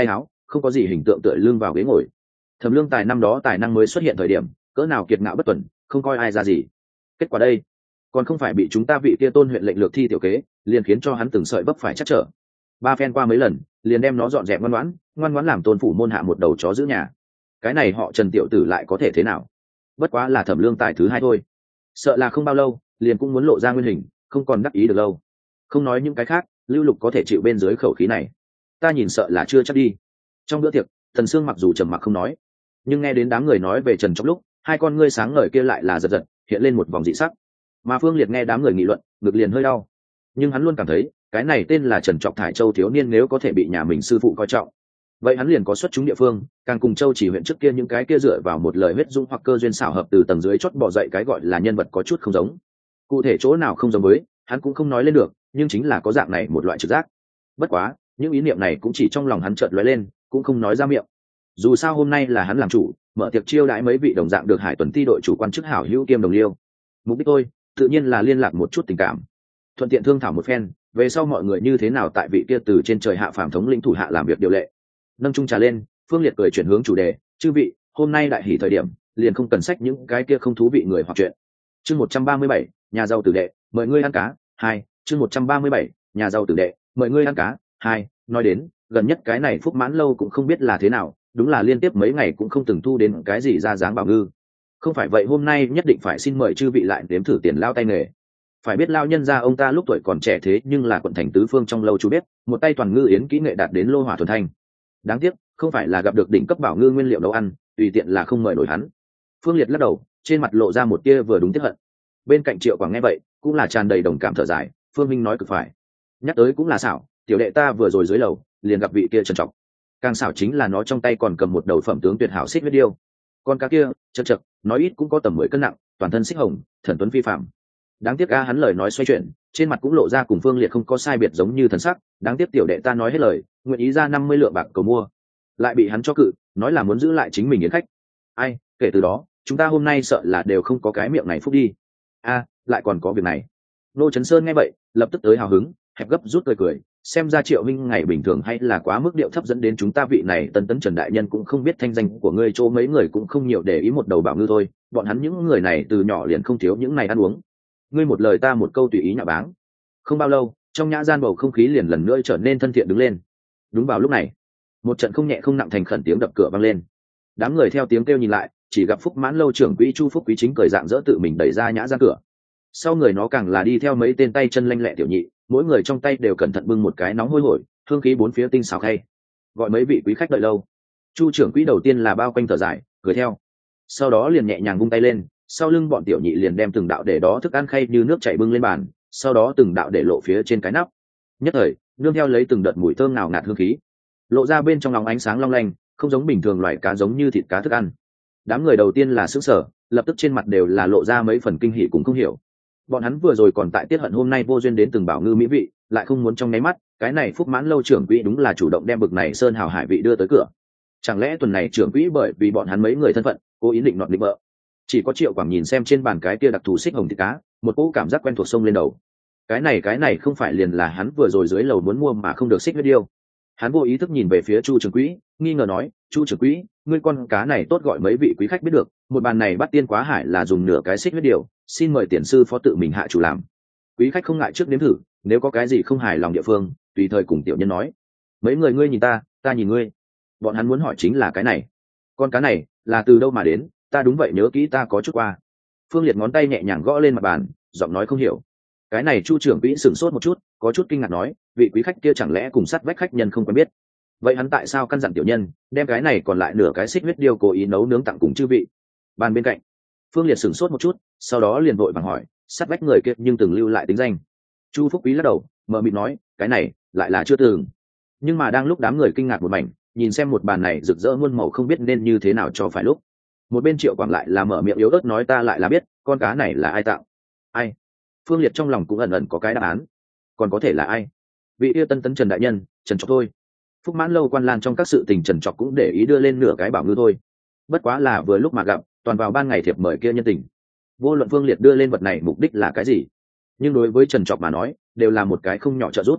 không có gì hình tượng tựa lưng vào ghế ngồi. Thẩm Lương Tài năm đó tài năng mới xuất hiện thời điểm cỡ nào kiệt ngạo bất tuần, không coi ai ra gì. Kết quả đây còn không phải bị chúng ta vị kia tôn huyện lệnh lược thi tiểu kế, liền khiến cho hắn từng sợi bấp phải chắc trở. Ba phen qua mấy lần liền đem nó dọn dẹp ngoan ngoãn ngoan ngoãn làm tôn phủ môn hạ một đầu chó giữ nhà. Cái này họ Trần tiểu tử lại có thể thế nào? Bất quá là Thẩm Lương Tài thứ hai thôi, sợ là không bao lâu liền cũng muốn lộ ra nguyên hình, không còn đắc ý được lâu. Không nói những cái khác, Lưu Lục có thể chịu bên dưới khẩu khí này, ta nhìn sợ là chưa chắc đi. Trong bữa tiệc, Thần Sương mặc dù trầm mặc không nói, nhưng nghe đến đám người nói về Trần trong lúc, hai con ngươi sáng ngời kia lại là giật giật hiện lên một vòng dị sắc. Mà Phương Liệt nghe đám người nghị luận, ngực liền hơi đau, nhưng hắn luôn cảm thấy cái này tên là Trần Trọng Thải Châu thiếu niên nếu có thể bị nhà mình sư phụ coi trọng, vậy hắn liền có xuất chúng địa phương, càng cùng Châu Chỉ huyện trước kia những cái kia dựa vào một lời huyết dung hoặc cơ duyên xảo hợp từ tầng dưới chót bò dậy cái gọi là nhân vật có chút không giống. Cụ thể chỗ nào không giống với, hắn cũng không nói lên được, nhưng chính là có dạng này một loại trực giác. Bất quá, những ý niệm này cũng chỉ trong lòng hắn chợt lóe lên, cũng không nói ra miệng. Dù sao hôm nay là hắn làm chủ, mở tiệc chiêu đãi mấy vị đồng dạng được Hải Tuần Ti đội chủ quan chức hảo hữu kiêm đồng liêu. Mục đích tôi, tự nhiên là liên lạc một chút tình cảm, thuận tiện thương thảo một phen, về sau mọi người như thế nào tại vị kia từ trên trời hạ phàm thống lĩnh thủ hạ làm việc điều lệ. Nâng chung trà lên, Phương Liệt cười chuyển hướng chủ đề, chư vị, hôm nay đại hỷ thời điểm, liền không cần sách những cái kia không thú vị người hoặc chuyện. Chương một trăm ba mươi bảy, nhà giàu tử đệ, mời ngươi ăn cá. Hai, chương một trăm ba mươi bảy, nhà giàu tử đệ, mời ngươi ăn cá. Hai, nói đến, gần nhất cái này Phúc Mãn lâu cũng không biết là thế nào, đúng là liên tiếp mấy ngày cũng không từng thu đến cái gì ra dáng bảo ngư. Không phải vậy hôm nay nhất định phải xin mời chư vị lại đếm thử tiền lao tay nghề. Phải biết lao nhân gia ông ta lúc tuổi còn trẻ thế nhưng là quận thành tứ phương trong lâu chú biết, một tay toàn ngư yến kỹ nghệ đạt đến lô hỏa thuần thanh. Đáng tiếc, không phải là gặp được đỉnh cấp bảo ngư nguyên liệu nấu ăn, tùy tiện là không mời nổi hắn. Phương Liệt lắc đầu, trên mặt lộ ra một tia vừa đúng tiếc hận. Bên cạnh Triệu Quảng nghe vậy, cũng là tràn đầy đồng cảm thở dài, Phương Minh nói cực phải. Nhắc tới cũng là xảo, tiểu đệ ta vừa rồi dưới lầu, liền gặp vị kia Trần Trọng. Càng xảo chính là nó trong tay còn cầm một đầu phẩm tướng tuyệt hảo xích huyết điêu. Con cá kia, chậc chậc, nói ít cũng có tầm mười cân nặng, toàn thân xích hồng, thần tuấn phi phàm. Đáng tiếc a, hắn lời nói xoay chuyển, trên mặt cũng lộ ra cùng Phương Liệt không có sai biệt giống như thần sắc. Đáng tiếc tiểu đệ ta nói hết lời, nguyện ý ra năm mươi lượng bạc cầu mua, lại bị hắn cho cự, nói là muốn giữ lại chính mình yến khách. Ai, kể từ đó, chúng ta hôm nay sợ là đều không có cái miệng này phúc đi. A, lại còn có việc này. Nô Trấn Sơn nghe vậy, lập tức tới hào hứng, hẹp gấp rút cười cười, xem ra Triệu Minh ngày bình thường hay là quá mức điệu thấp dẫn đến chúng ta vị này Tân Tấn Trần đại nhân cũng không biết thanh danh của ngươi, chỗ mấy người cũng không nhiều để ý một đầu bảo ngư thôi, bọn hắn những người này từ nhỏ liền không thiếu những này ăn uống. Ngươi một lời ta một câu tùy ý nhạo báng. Không bao lâu, trong nhã gian bầu không khí liền lần nữa trở nên thân thiện đứng lên. Đúng vào lúc này, một trận không nhẹ không nặng thành khẩn tiếng đập cửa vang lên. Đám người theo tiếng kêu nhìn lại, chỉ gặp Phúc Mãn lâu trưởng quỹ Chu Phúc Quý chính cười dạng dỡ tự mình đẩy ra nhã gian cửa. Sau người nó càng là đi theo mấy tên tay chân lanh lẹ tiểu nhị, mỗi người trong tay đều cẩn thận bưng một cái nóng hôi hổi, hương khí bốn phía tinh xảo khay. Gọi mấy vị quý khách đợi lâu. Chu trưởng quỹ đầu tiên là bao quanh thở dài, cười theo. Sau đó liền nhẹ nhàng vung tay lên, sau lưng bọn tiểu nhị liền đem từng đạo để đó thức ăn khay như nước chảy bưng lên bàn, sau đó từng đạo để lộ phía trên cái nắp. Nhất thời, nương theo lấy từng đợt mùi thơm nào ngạt hương khí, lộ ra bên trong lòng ánh sáng long lanh, không giống bình thường loại cá giống như thịt cá thức ăn. Đám người đầu tiên là sững sờ, lập tức trên mặt đều là lộ ra mấy phần kinh hỉ cũng không hiểu. Bọn hắn vừa rồi còn tại tiết hận hôm nay vô duyên đến từng bảo ngư mỹ vị, lại không muốn trong nháy mắt, cái này Phúc Mãn lâu trưởng quỹ đúng là chủ động đem bực này sơn hào hải vị đưa tới cửa. Chẳng lẽ tuần này trưởng quỹ bởi vì bọn hắn mấy người thân phận, cố ý định nọt định bợ? Chỉ có Triệu Quảng nhìn xem trên bàn cái kia đặc thù xích hồng thịt cá, một cỗ cảm giác quen thuộc sông lên đầu. Cái này cái này không phải liền là hắn vừa rồi dưới lầu muốn mua mà không được xích huyết điêu. Hắn vô ý thức nhìn về phía Chu trưởng quỹ, nghi ngờ nói, Chu trưởng quỹ, ngươi con cá này tốt gọi mấy vị quý khách biết được, một bàn này bắt tiên quá hải là dùng nửa cái xích huyết điêu, xin mời tiền sư phó tự mình hạ chủ làm. Quý khách không ngại trước nếm thử, nếu có cái gì không hài lòng địa phương, tùy thời cùng tiểu nhân nói. Mấy người ngươi nhìn ta, ta nhìn ngươi. Bọn hắn muốn hỏi chính là cái này, con cá này là từ đâu mà đến, ta đúng vậy nhớ kỹ ta có chút qua. Phương Liệt ngón tay nhẹ nhàng gõ lên mặt bàn, giọng nói không hiểu. Cái này Chu trưởng quỹ sửng sốt một chút, có chút kinh ngạc nói, vị quý khách kia chẳng lẽ cùng sát vách khách nhân không quen biết? Vậy hắn tại sao căn dặn tiểu nhân đem cái này còn lại nửa cái xích huyết điêu cố ý nấu nướng tặng cùng chư vị? Bàn bên cạnh, Phương Liệt sửng sốt một chút, sau đó liền vội vàng hỏi, sát vách người kia nhưng từng lưu lại tính danh? Chu Phúc Quý lắc đầu, mờ mịt nói, cái này lại là chưa từng. Nhưng mà đang lúc đám người kinh ngạc một mảnh, nhìn xem một bàn này rực rỡ muôn màu không biết nên như thế nào cho phải lúc, một bên Triệu Quảng lại là mở miệng yếu ớt nói, ta lại là biết, con cá này là ai tạo? Ai? Phương Liệt trong lòng cũng ẩn ẩn có cái đáp án. Còn có thể là ai? Vị yêu Tân Tấn Trần đại nhân, Trần Trọc thôi. Phúc Mãn lâu quan lan trong các sự tình Trần Trọc cũng để ý đưa lên nửa cái bảo ngư thôi. Bất quá là vừa lúc mà gặp, toàn vào ban ngày thiệp mời kia nhân tình. Vô luận Phương Liệt đưa lên vật này mục đích là cái gì, nhưng đối với Trần Trọc mà nói, đều là một cái không nhỏ trợ giúp.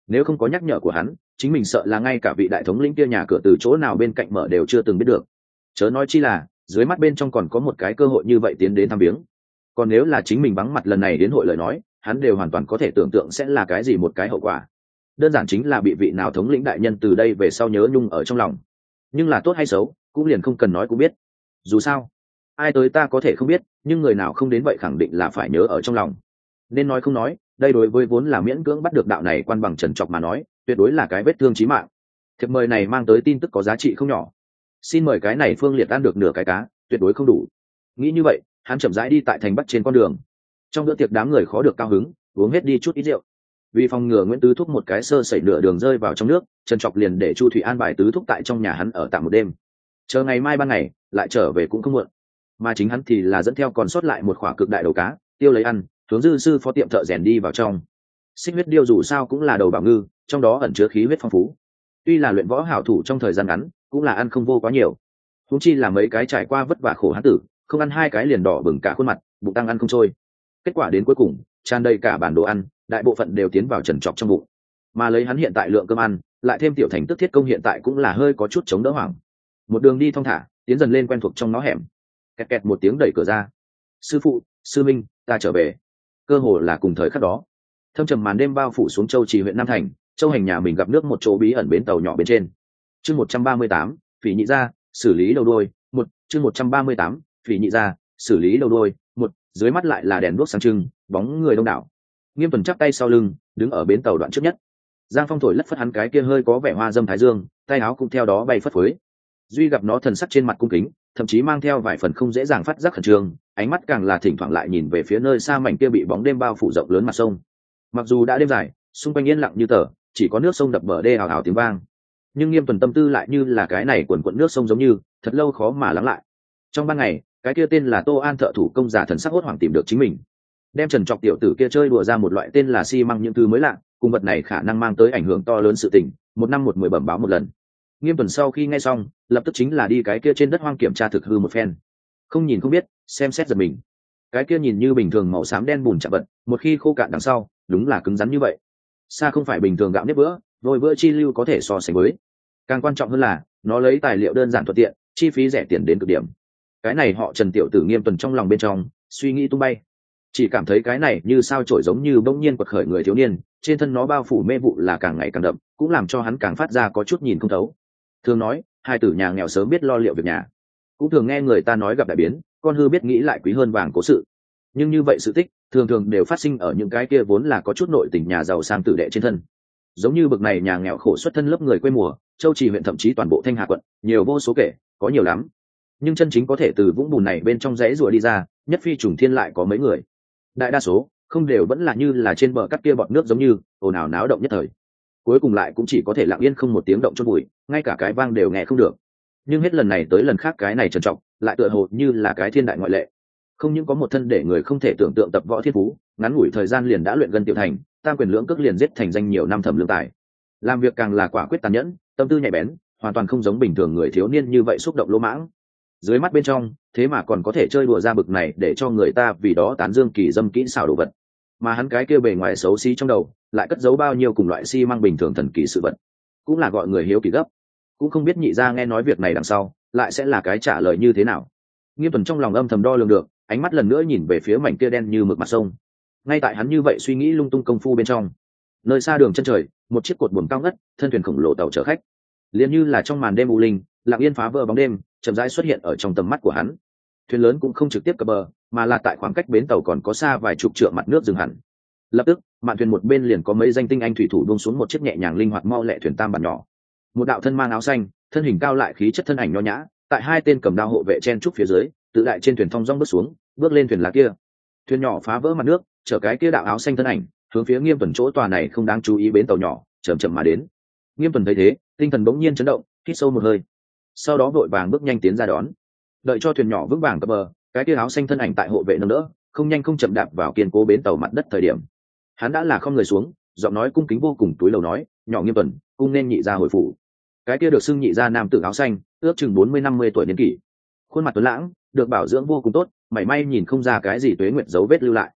nếu không có nhắc nhở của hắn, chính mình sợ là ngay cả vị đại thống lĩnh kia nhà cửa từ chỗ nào bên cạnh mở đều chưa từng biết được. Chớ nói chi là dưới mắt bên trong còn có một cái cơ hội như vậy tiến đến thăm viếng. Còn nếu là chính mình vắng mặt lần này đến hội lời nói, hắn đều hoàn toàn có thể tưởng tượng sẽ là cái gì một cái hậu quả. Đơn giản chính là bị vị nào thống lĩnh đại nhân từ đây về sau nhớ nhung ở trong lòng. Nhưng là tốt hay xấu cũng liền không cần nói cũng biết. Dù sao ai tới ta có thể không biết, nhưng người nào không đến vậy khẳng định là phải nhớ ở trong lòng. Nên nói không nói, đây đối với vốn là miễn cưỡng bắt được đạo này quan bằng Trần Trọc mà nói, tuyệt đối là cái vết thương chí mạng. Thiệp mời này mang tới tin tức có giá trị không nhỏ. Xin mời cái này Phương Liệt ăn được nửa cái cá, tuyệt đối không đủ. Nghĩ như vậy, hắn chậm rãi đi tại thành bắc trên con đường. Trong bữa tiệc đám người khó được cao hứng, uống hết đi chút ít rượu. Vì phòng ngừa Nguyễn Tứ Thúc một cái sơ sẩy nửa đường rơi vào trong nước, Trần Trọc liền để Chu Thủy an bài Tứ Thúc tại trong nhà hắn ở tạm một đêm. Chờ ngày mai ban ngày lại trở về cũng không muộn. Mà chính hắn thì là dẫn theo còn sót lại một khỏa cực đại đầu cá, tiêu lấy ăn, hướng dư sư phó tiệm thợ rèn đi vào trong. Xích huyết điêu dù sao cũng là đầu bảo ngư, trong đó ẩn chứa khí huyết phong phú. Tuy là luyện võ hảo thủ trong thời gian ngắn, cũng là ăn không vô quá nhiều. Huống chi là mấy cái trải qua vất vả khổ hán tử, không ăn hai cái liền đỏ bừng cả khuôn mặt, bụng tăng ăn không trôi. Kết quả đến cuối cùng, tràn đầy cả bản đồ ăn, đại bộ phận đều tiến vào Trần Trọc trong bụng. Mà lấy hắn hiện tại lượng cơm ăn, lại thêm tiểu thành tức thiết công hiện tại cũng là hơi có chút chống đỡ hoảng. Một đường đi thong thả, tiến dần lên quen thuộc trong ngõ hẻm. Kẹt kẹt một tiếng đẩy cửa ra. Sư phụ, sư minh, ta trở về. Cơ hồ là cùng thời khắc đó, thâm trầm màn đêm bao phủ xuống Châu Trì huyện Nam Thành. Châu Hành nhà mình gặp nước một chỗ bí ẩn bến tàu nhỏ bên trên. Chương một trăm ba mươi tám, Phỉ Nhị Gia xử lý đầu đuôi. Một chương một trăm ba mươi tám, Phỉ Nhị Gia xử lý đầu đuôi. Một dưới mắt lại là đèn đuốc sáng trưng, bóng người đông đảo. Nghiêm Tuần chắp tay sau lưng, đứng ở bến tàu đoạn trước nhất. Giang Phong thổi lất phất hắn cái kia hơi có vẻ hoa dâm thái dương, tay áo cũng theo đó bay phất phới. Duy gặp nó thần sắc trên mặt cung kính, thậm chí mang theo vài phần không dễ dàng phát giác khẩn trương, ánh mắt càng là thỉnh thoảng lại nhìn về phía nơi xa mảnh kia bị bóng đêm bao phủ rộng lớn mặt sông. Mặc dù đã đêm dài, xung quanh yên lặng như tờ, chỉ có nước sông đập bờ đê ào ào tiếng vang, nhưng Nghiêm Tuần tâm tư lại như là cái này quần quận nước sông giống như thật lâu khó mà lắng lại. Trong ban ngày, cái kia tên là Tô An thợ thủ công giả thần sắc hốt hoảng tìm được chính mình, đem Trần Trọc tiểu tử kia chơi đùa ra một loại tên là xi măng những thứ mới lạ, cùng vật này khả năng mang tới ảnh hưởng to lớn sự tình, một năm một mười bẩm báo một lần. Nghiêm Tuần sau khi nghe xong, lập tức chính là đi cái kia trên đất hoang kiểm tra thực hư một phen. Không nhìn không biết, xem xét giật mình. Cái kia nhìn như bình thường màu xám đen bùn chạm vật, một khi khô cạn đằng sau, đúng là cứng rắn như vậy. Xa không phải bình thường gạo nếp bữa, vôi vữa chi lưu có thể so sánh với. Càng quan trọng hơn là, nó lấy tài liệu đơn giản thuận tiện, chi phí rẻ tiền đến cực điểm. Cái này họ Trần tiểu tử Nghiêm Tuần trong lòng bên trong, suy nghĩ tung bay. Chỉ cảm thấy cái này như sao chổi giống như bỗng nhiên quật khởi người thiếu niên, trên thân nó bao phủ mê vụ là càng ngày càng đậm, cũng làm cho hắn càng phát ra có chút nhìn không thấu. Thường nói, hai tử nhà nghèo sớm biết lo liệu việc nhà. Cũng thường nghe người ta nói gặp đại biến, con hư biết nghĩ lại quý hơn vàng cố sự. Nhưng như vậy sự tích, thường thường đều phát sinh ở những cái kia vốn là có chút nội tình nhà giàu sang tử đệ trên thân. Giống như bậc này nhà nghèo khổ xuất thân lớp người quê mùa, Châu Trì huyện thậm chí toàn bộ Thanh Hà quận, nhiều vô số kể, có nhiều lắm. Nhưng chân chính có thể từ vũng bùn này bên trong rẽ rùa đi ra, nhất phi trùng thiên lại có mấy người. Đại đa số, không đều vẫn là như là trên bờ cắt kia bọt nước giống như, ồn ào náo động nhất thời. Cuối cùng lại cũng chỉ có thể lặng yên không một tiếng động chôn bụi, ngay cả cái vang đều nghe không được. Nhưng hết lần này tới lần khác cái này Trần Trọng, lại tựa hồ như là cái thiên đại ngoại lệ. Không những có một thân để người không thể tưởng tượng tập võ thiên phú, ngắn ngủi thời gian liền đã luyện gân tiểu thành, tam quyền lưỡng cước liền giết thành danh nhiều năm thẩm lương tài. Làm việc càng là quả quyết tàn nhẫn, tâm tư nhạy bén, hoàn toàn không giống bình thường người thiếu niên như vậy xúc động lỗ mãng. Dưới mắt bên trong, thế mà còn có thể chơi đùa ra bực này để cho người ta vì đó tán dương kỳ dâm kỹ xảo đồ vật. Mà hắn cái kia bề ngoài xấu xí trong đầu, lại cất giấu bao nhiêu cùng loại xi măng bình thường thần kỳ sự vật, cũng là gọi người hiếu kỳ gấp. Cũng không biết nhị gia nghe nói việc này đằng sau, lại sẽ là cái trả lời như thế nào. Nghiêm Tuần trong lòng âm thầm đo lường được, ánh mắt lần nữa nhìn về phía mảnh kia đen như mực mặt sông. Ngay tại hắn như vậy suy nghĩ lung tung công phu bên trong, nơi xa đường chân trời, một chiếc cột buồm cao ngất, thân thuyền khổng lồ tàu chở khách, liền như là trong màn đêm u linh, lặng yên phá vỡ bóng đêm, chậm rãi xuất hiện ở trong tầm mắt của hắn. Thuyền lớn cũng không trực tiếp cập bờ, mà là tại khoảng cách bến tàu còn có xa vài chục trượng mặt nước dừng hẳn. Lập tức, mạn thuyền một bên liền có mấy danh tinh anh thủy thủ buông xuống một chiếc nhẹ nhàng linh hoạt mau lẹ thuyền tam bản nhỏ. Một đạo thân mang áo xanh, thân hình cao lại khí chất thân ảnh nho nhã, tại hai tên cầm đao hộ vệ chen trúc phía dưới, tự đại trên thuyền thong dong bước xuống, bước lên thuyền lá kia. Thuyền nhỏ phá vỡ mặt nước, chở cái kia đạo áo xanh thân ảnh, hướng phía Nghiêm Tuần chỗ tòa này không đáng chú ý bến tàu nhỏ, chậm chậm mà đến. Nghiêm Tuần thấy thế, tinh thần bỗng nhiên chấn động, hít sâu một hơi, sau đó vội vàng bước nhanh tiến ra đón. Đợi cho thuyền nhỏ vững vàng cập bờ, cái kia áo xanh thân ảnh tại hộ vệ nâng đỡ, không nhanh không chậm đạp vào kiên cố bến tàu mặt đất thời điểm, hắn đã là không người xuống, giọng nói cung kính vô cùng túi lầu nói, nhỏ Nghiêm Tuần, cung nên nhị gia hồi phủ. Cái kia được xưng nhị gia nam tử áo xanh, ước chừng bốn mươi năm mươi tuổi niên kỷ, khuôn mặt tuấn lãng, được bảo dưỡng vô cùng tốt, mảy may nhìn không ra cái gì tuế nguyệt dấu vết lưu lại.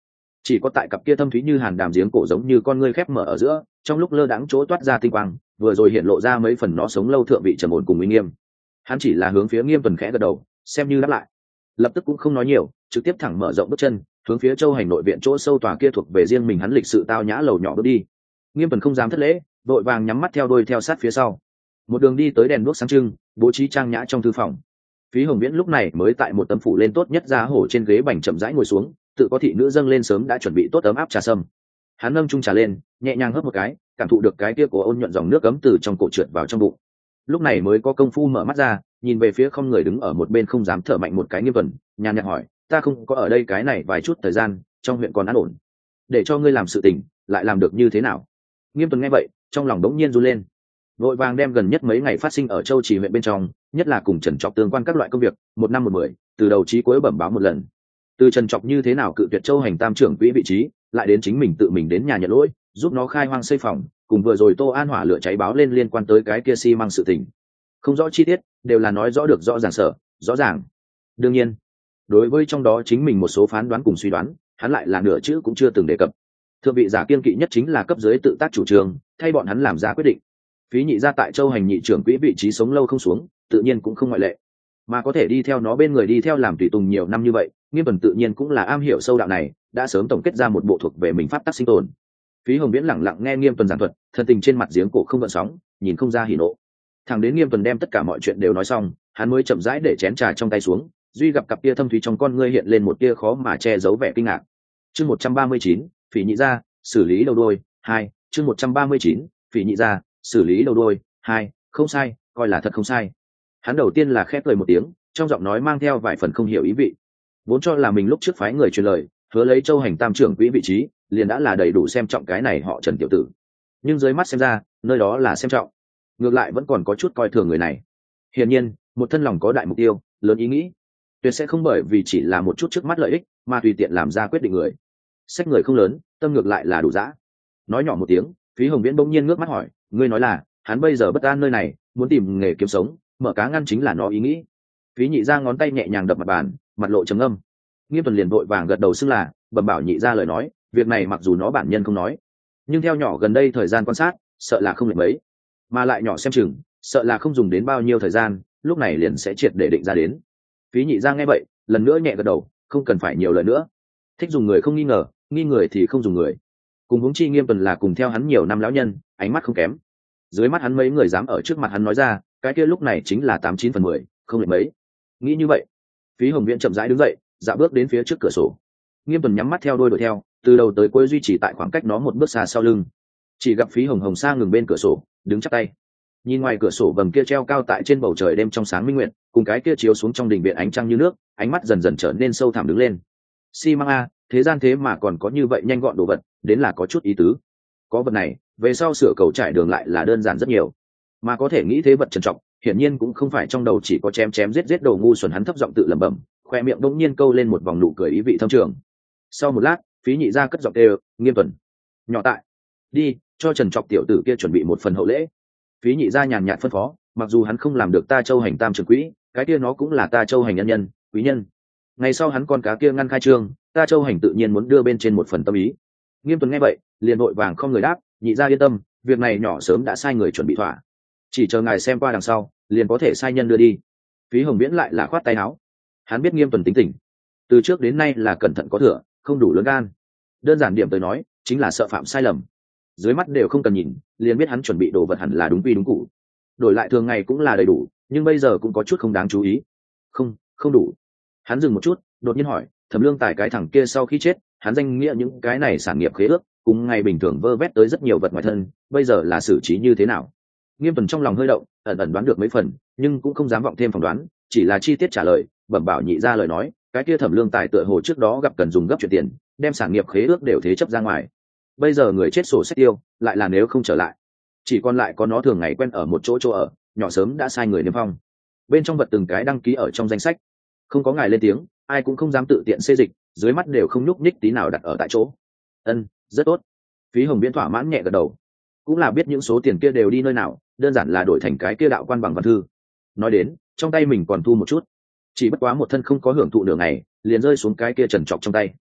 chỉ có tại cặp kia thâm thúy như hàn đàm giếng cổ giống như con ngươi khép mở ở giữa, trong lúc lơ đãng chỗ toát ra tinh quang, vừa rồi hiện lộ ra mấy phần nó sống lâu thượng vị trầm ổn cùng uy nghiêm. Hắn chỉ là hướng phía Nghiêm Tuần khẽ gật đầu, xem như đáp lại, lập tức cũng không nói nhiều, trực tiếp thẳng mở rộng bước chân, hướng phía Châu Hành nội viện chỗ sâu tòa kia thuộc về riêng mình hắn lịch sự tao nhã lầu nhỏ bước đi. Nghiêm Tuần không dám thất lễ, vội vàng nhắm mắt theo đuôi theo sát phía sau. Một đường đi tới đèn đuốc sáng trưng, bố trí trang nhã trong thư phòng. Phí Hồng Viễn lúc này mới tại một tấm phủ lên tốt nhất ra hổ trên ghế bành chậm rãi ngồi xuống, tự có thị nữ dâng lên sớm đã chuẩn bị tốt ấm áp trà sâm. Hắn nâng chung trà lên, nhẹ nhàng hớp một cái, cảm thụ được cái kia của ôn nhuận dòng nước cấm từ trong cổ trượt vào trong bụng. Lúc này mới có công phu mở mắt ra, nhìn về phía không người đứng ở một bên không dám thở mạnh một cái Nghiêm Tuần, nhàn nhạt hỏi, ta không có ở đây cái này vài chút thời gian, trong huyện còn an ổn, để cho ngươi làm sự tình, lại làm được như thế nào? Nghiêm Tuần nghe vậy, trong lòng đống nhiên run lên, vội vàng đem gần nhất mấy ngày phát sinh ở Châu Trì huyện bên trong, nhất là cùng Trần Trọc tương quan các loại công việc, một năm một mười, từ đầu chí cuối bẩm báo một lần. Từ Trần Trọc như thế nào cự tuyệt Châu Hành tam trưởng quỹ vị trí, lại đến chính mình tự mình đến nhà nhận lỗi, giúp nó khai hoang xây phòng, cùng vừa rồi Tô An hỏa lửa cháy báo lên liên quan tới cái kia xi măng sự tình, không rõ chi tiết, đều là nói rõ được rõ ràng sở, rõ ràng. Đương nhiên, đối với trong đó chính mình một số phán đoán cùng suy đoán, hắn lại là nửa chữ cũng chưa từng đề cập. Thượng vị giả kiên kỵ nhất chính là cấp dưới tự tác chủ trương, thay bọn hắn làm ra quyết định. Phí Nhị gia tại Châu Hành nhị trưởng quỹ vị trí sống lâu không xuống, tự nhiên cũng không ngoại lệ, mà có thể đi theo nó bên người đi theo làm tùy tùng nhiều năm như vậy, Nghiêm Tuần tự nhiên cũng là am hiểu sâu đạo này, đã sớm tổng kết ra một bộ thuộc về mình pháp tắc sinh tồn. Phí Hồng Viễn lẳng lặng nghe Nghiêm Tuần giảng thuật, thân tình trên mặt giếng cổ không gợn sóng, nhìn không ra hỉ nộ. Thẳng đến Nghiêm Tuần đem tất cả mọi chuyện đều nói xong, hắn mới chậm rãi để chén trà trong tay xuống, duy gặp cặp tia thâm thúy trong con ngươi hiện lên một tia khó mà che giấu vẻ kinh ngạc. Chương một trăm ba mươi chín, Phỉ Nhị gia, xử lý đầu đuôi, hai, chương một trăm ba mươi chín, Phỉ Nhị gia, xử lý đầu đuôi, hai, không sai, coi là thật không sai. Hắn đầu tiên là khép cười một tiếng, trong giọng nói mang theo vài phần không hiểu ý vị. Vốn cho là mình lúc trước phái người truyền lời, hứa lấy Châu Hành tam trưởng quỹ vị trí, liền đã là đầy đủ xem trọng cái này họ Trần tiểu tử. Nhưng dưới mắt xem ra, nơi đó là xem trọng, ngược lại vẫn còn có chút coi thường người này. Hiển nhiên, một thân lòng có đại mục tiêu, lớn ý nghĩ, tuyệt sẽ không bởi vì chỉ là một chút trước mắt lợi ích mà tùy tiện làm ra quyết định người. Sách người không lớn, tâm ngược lại là đủ dã. Nói nhỏ một tiếng, Phí Hồng Viễn bỗng nhiên ngước mắt hỏi, ngươi nói là hắn bây giờ bất an nơi này, muốn tìm nghề kiếm sống, mở cá ngăn chính là nó ý nghĩ. Phí Nhị gia ngón tay nhẹ nhàng đập mặt bàn, mặt lộ trầm âm. Nghiêm Tuần liền vội vàng gật đầu xưng là, bẩm bảo Nhị gia lời nói, việc này mặc dù nó bản nhân không nói, nhưng theo nhỏ gần đây thời gian quan sát, sợ là không lệch mấy, mà lại nhỏ xem chừng, sợ là không dùng đến bao nhiêu thời gian, lúc này liền sẽ triệt để định ra đến. Phí Nhị gia nghe vậy, lần nữa nhẹ gật đầu, không cần phải nhiều lời nữa. Thích dùng người không nghi ngờ, nghi người thì không dùng người. Cùng huống chi Nghiêm Tuần là cùng theo hắn nhiều năm lão nhân, ánh mắt không kém. Dưới mắt hắn mấy người dám ở trước mặt hắn nói ra, cái kia lúc này chính là tám chín phần mười, không lệch mấy. Nghĩ như vậy, Phí Hồng Viễn chậm rãi đứng dậy, dạo bước đến phía trước cửa sổ. Nghiêm Tuần nhắm mắt theo đuôi đuổi theo, từ đầu tới cuối duy trì tại khoảng cách nó một bước xa sau lưng. Chỉ gặp Phí Hồng Hồng Sa ngừng bên cửa sổ, đứng chắp tay, nhìn ngoài cửa sổ vầng kia treo cao tại trên bầu trời đêm trong sáng minh nguyện, cùng cái kia chiếu xuống trong đình viện ánh trăng như nước, ánh mắt dần dần trở nên sâu thẳm đứng lên. Xi măng a, thế gian thế mà còn có như vậy nhanh gọn đồ vật, đến là có chút ý tứ. Có vật này, về sau sửa cầu trải đường lại là đơn giản rất nhiều. Mà có thể nghĩ thế vật trân trọng, hiển nhiên cũng không phải trong đầu chỉ có chém chém giết giết đồ ngu xuẩn. Hắn thấp giọng tự lẩm bẩm, khoe miệng bỗng nhiên câu lên một vòng nụ cười ý vị thâm trường. Sau một lát, Phí Nhị gia cất giọng đều, Nghiêm Tuần, nhỏ tại, đi cho Trần Trọc tiểu tử kia chuẩn bị một phần hậu lễ. Phí Nhị gia nhàn nhạt phân phó, mặc dù hắn không làm được ta Châu Hành tam trưởng quỹ, cái kia nó cũng là ta Châu Hành nhân nhân, quý nhân. Ngày sau hắn con cá kia ngăn khai trương, ta Châu Hành tự nhiên muốn đưa bên trên một phần tâm ý. Nghiêm Tuần nghe vậy, liền vội vàng không người đáp, Nhị gia yên tâm, việc này nhỏ sớm đã sai người chuẩn bị thỏa, chỉ chờ ngài xem qua đằng sau, liền có thể sai nhân đưa đi. Phí Hồng Viễn lại là khoát tay áo, hắn biết Nghiêm Tuần tính tình, từ trước đến nay là cẩn thận có thừa, không đủ lớn gan. Đơn giản điểm tới nói, chính là sợ phạm sai lầm. Dưới mắt đều không cần nhìn, liền biết hắn chuẩn bị đồ vật hẳn là đúng quy đúng cụ. Đổi lại thường ngày cũng là đầy đủ, nhưng bây giờ cũng có chút không đáng chú ý. Không, không đủ. Hắn dừng một chút, đột nhiên hỏi, Thẩm Lương Tài cái thằng kia sau khi chết, hắn danh nghĩa những cái này sản nghiệp khế ước, cùng ngày bình thường vơ vét tới rất nhiều vật ngoài thân, bây giờ là xử trí như thế nào? Nghiêm Tuần trong lòng hơi động, ẩn ẩn đoán được mấy phần, nhưng cũng không dám vọng thêm phỏng đoán, chỉ là chi tiết trả lời, bẩm bảo Nhị gia lời nói, cái kia Thẩm Lương Tài tựa hồ trước đó gặp cần dùng gấp chuyện tiền, đem sản nghiệp khế ước đều thế chấp ra ngoài. Bây giờ người chết sổ sách tiêu, lại là nếu không trở lại, chỉ còn lại có nó thường ngày quen ở một chỗ chỗ ở, nhỏ sớm đã sai người niêm phong. Bên trong vật từng cái đăng ký ở trong danh sách, không có ngài lên tiếng, ai cũng không dám tự tiện xê dịch, dưới mắt đều không nhúc nhích tí nào đặt ở tại chỗ. Ân, rất tốt. Phí Hồng Viễn thỏa mãn nhẹ gật đầu, cũng là biết những số tiền kia đều đi nơi nào, đơn giản là đổi thành cái kia đạo quan bằng văn thư. Nói đến, trong tay mình còn thu một chút, chỉ bất quá một thân không có hưởng thụ nửa ngày, liền rơi xuống cái kia Trần Trọc trong tay.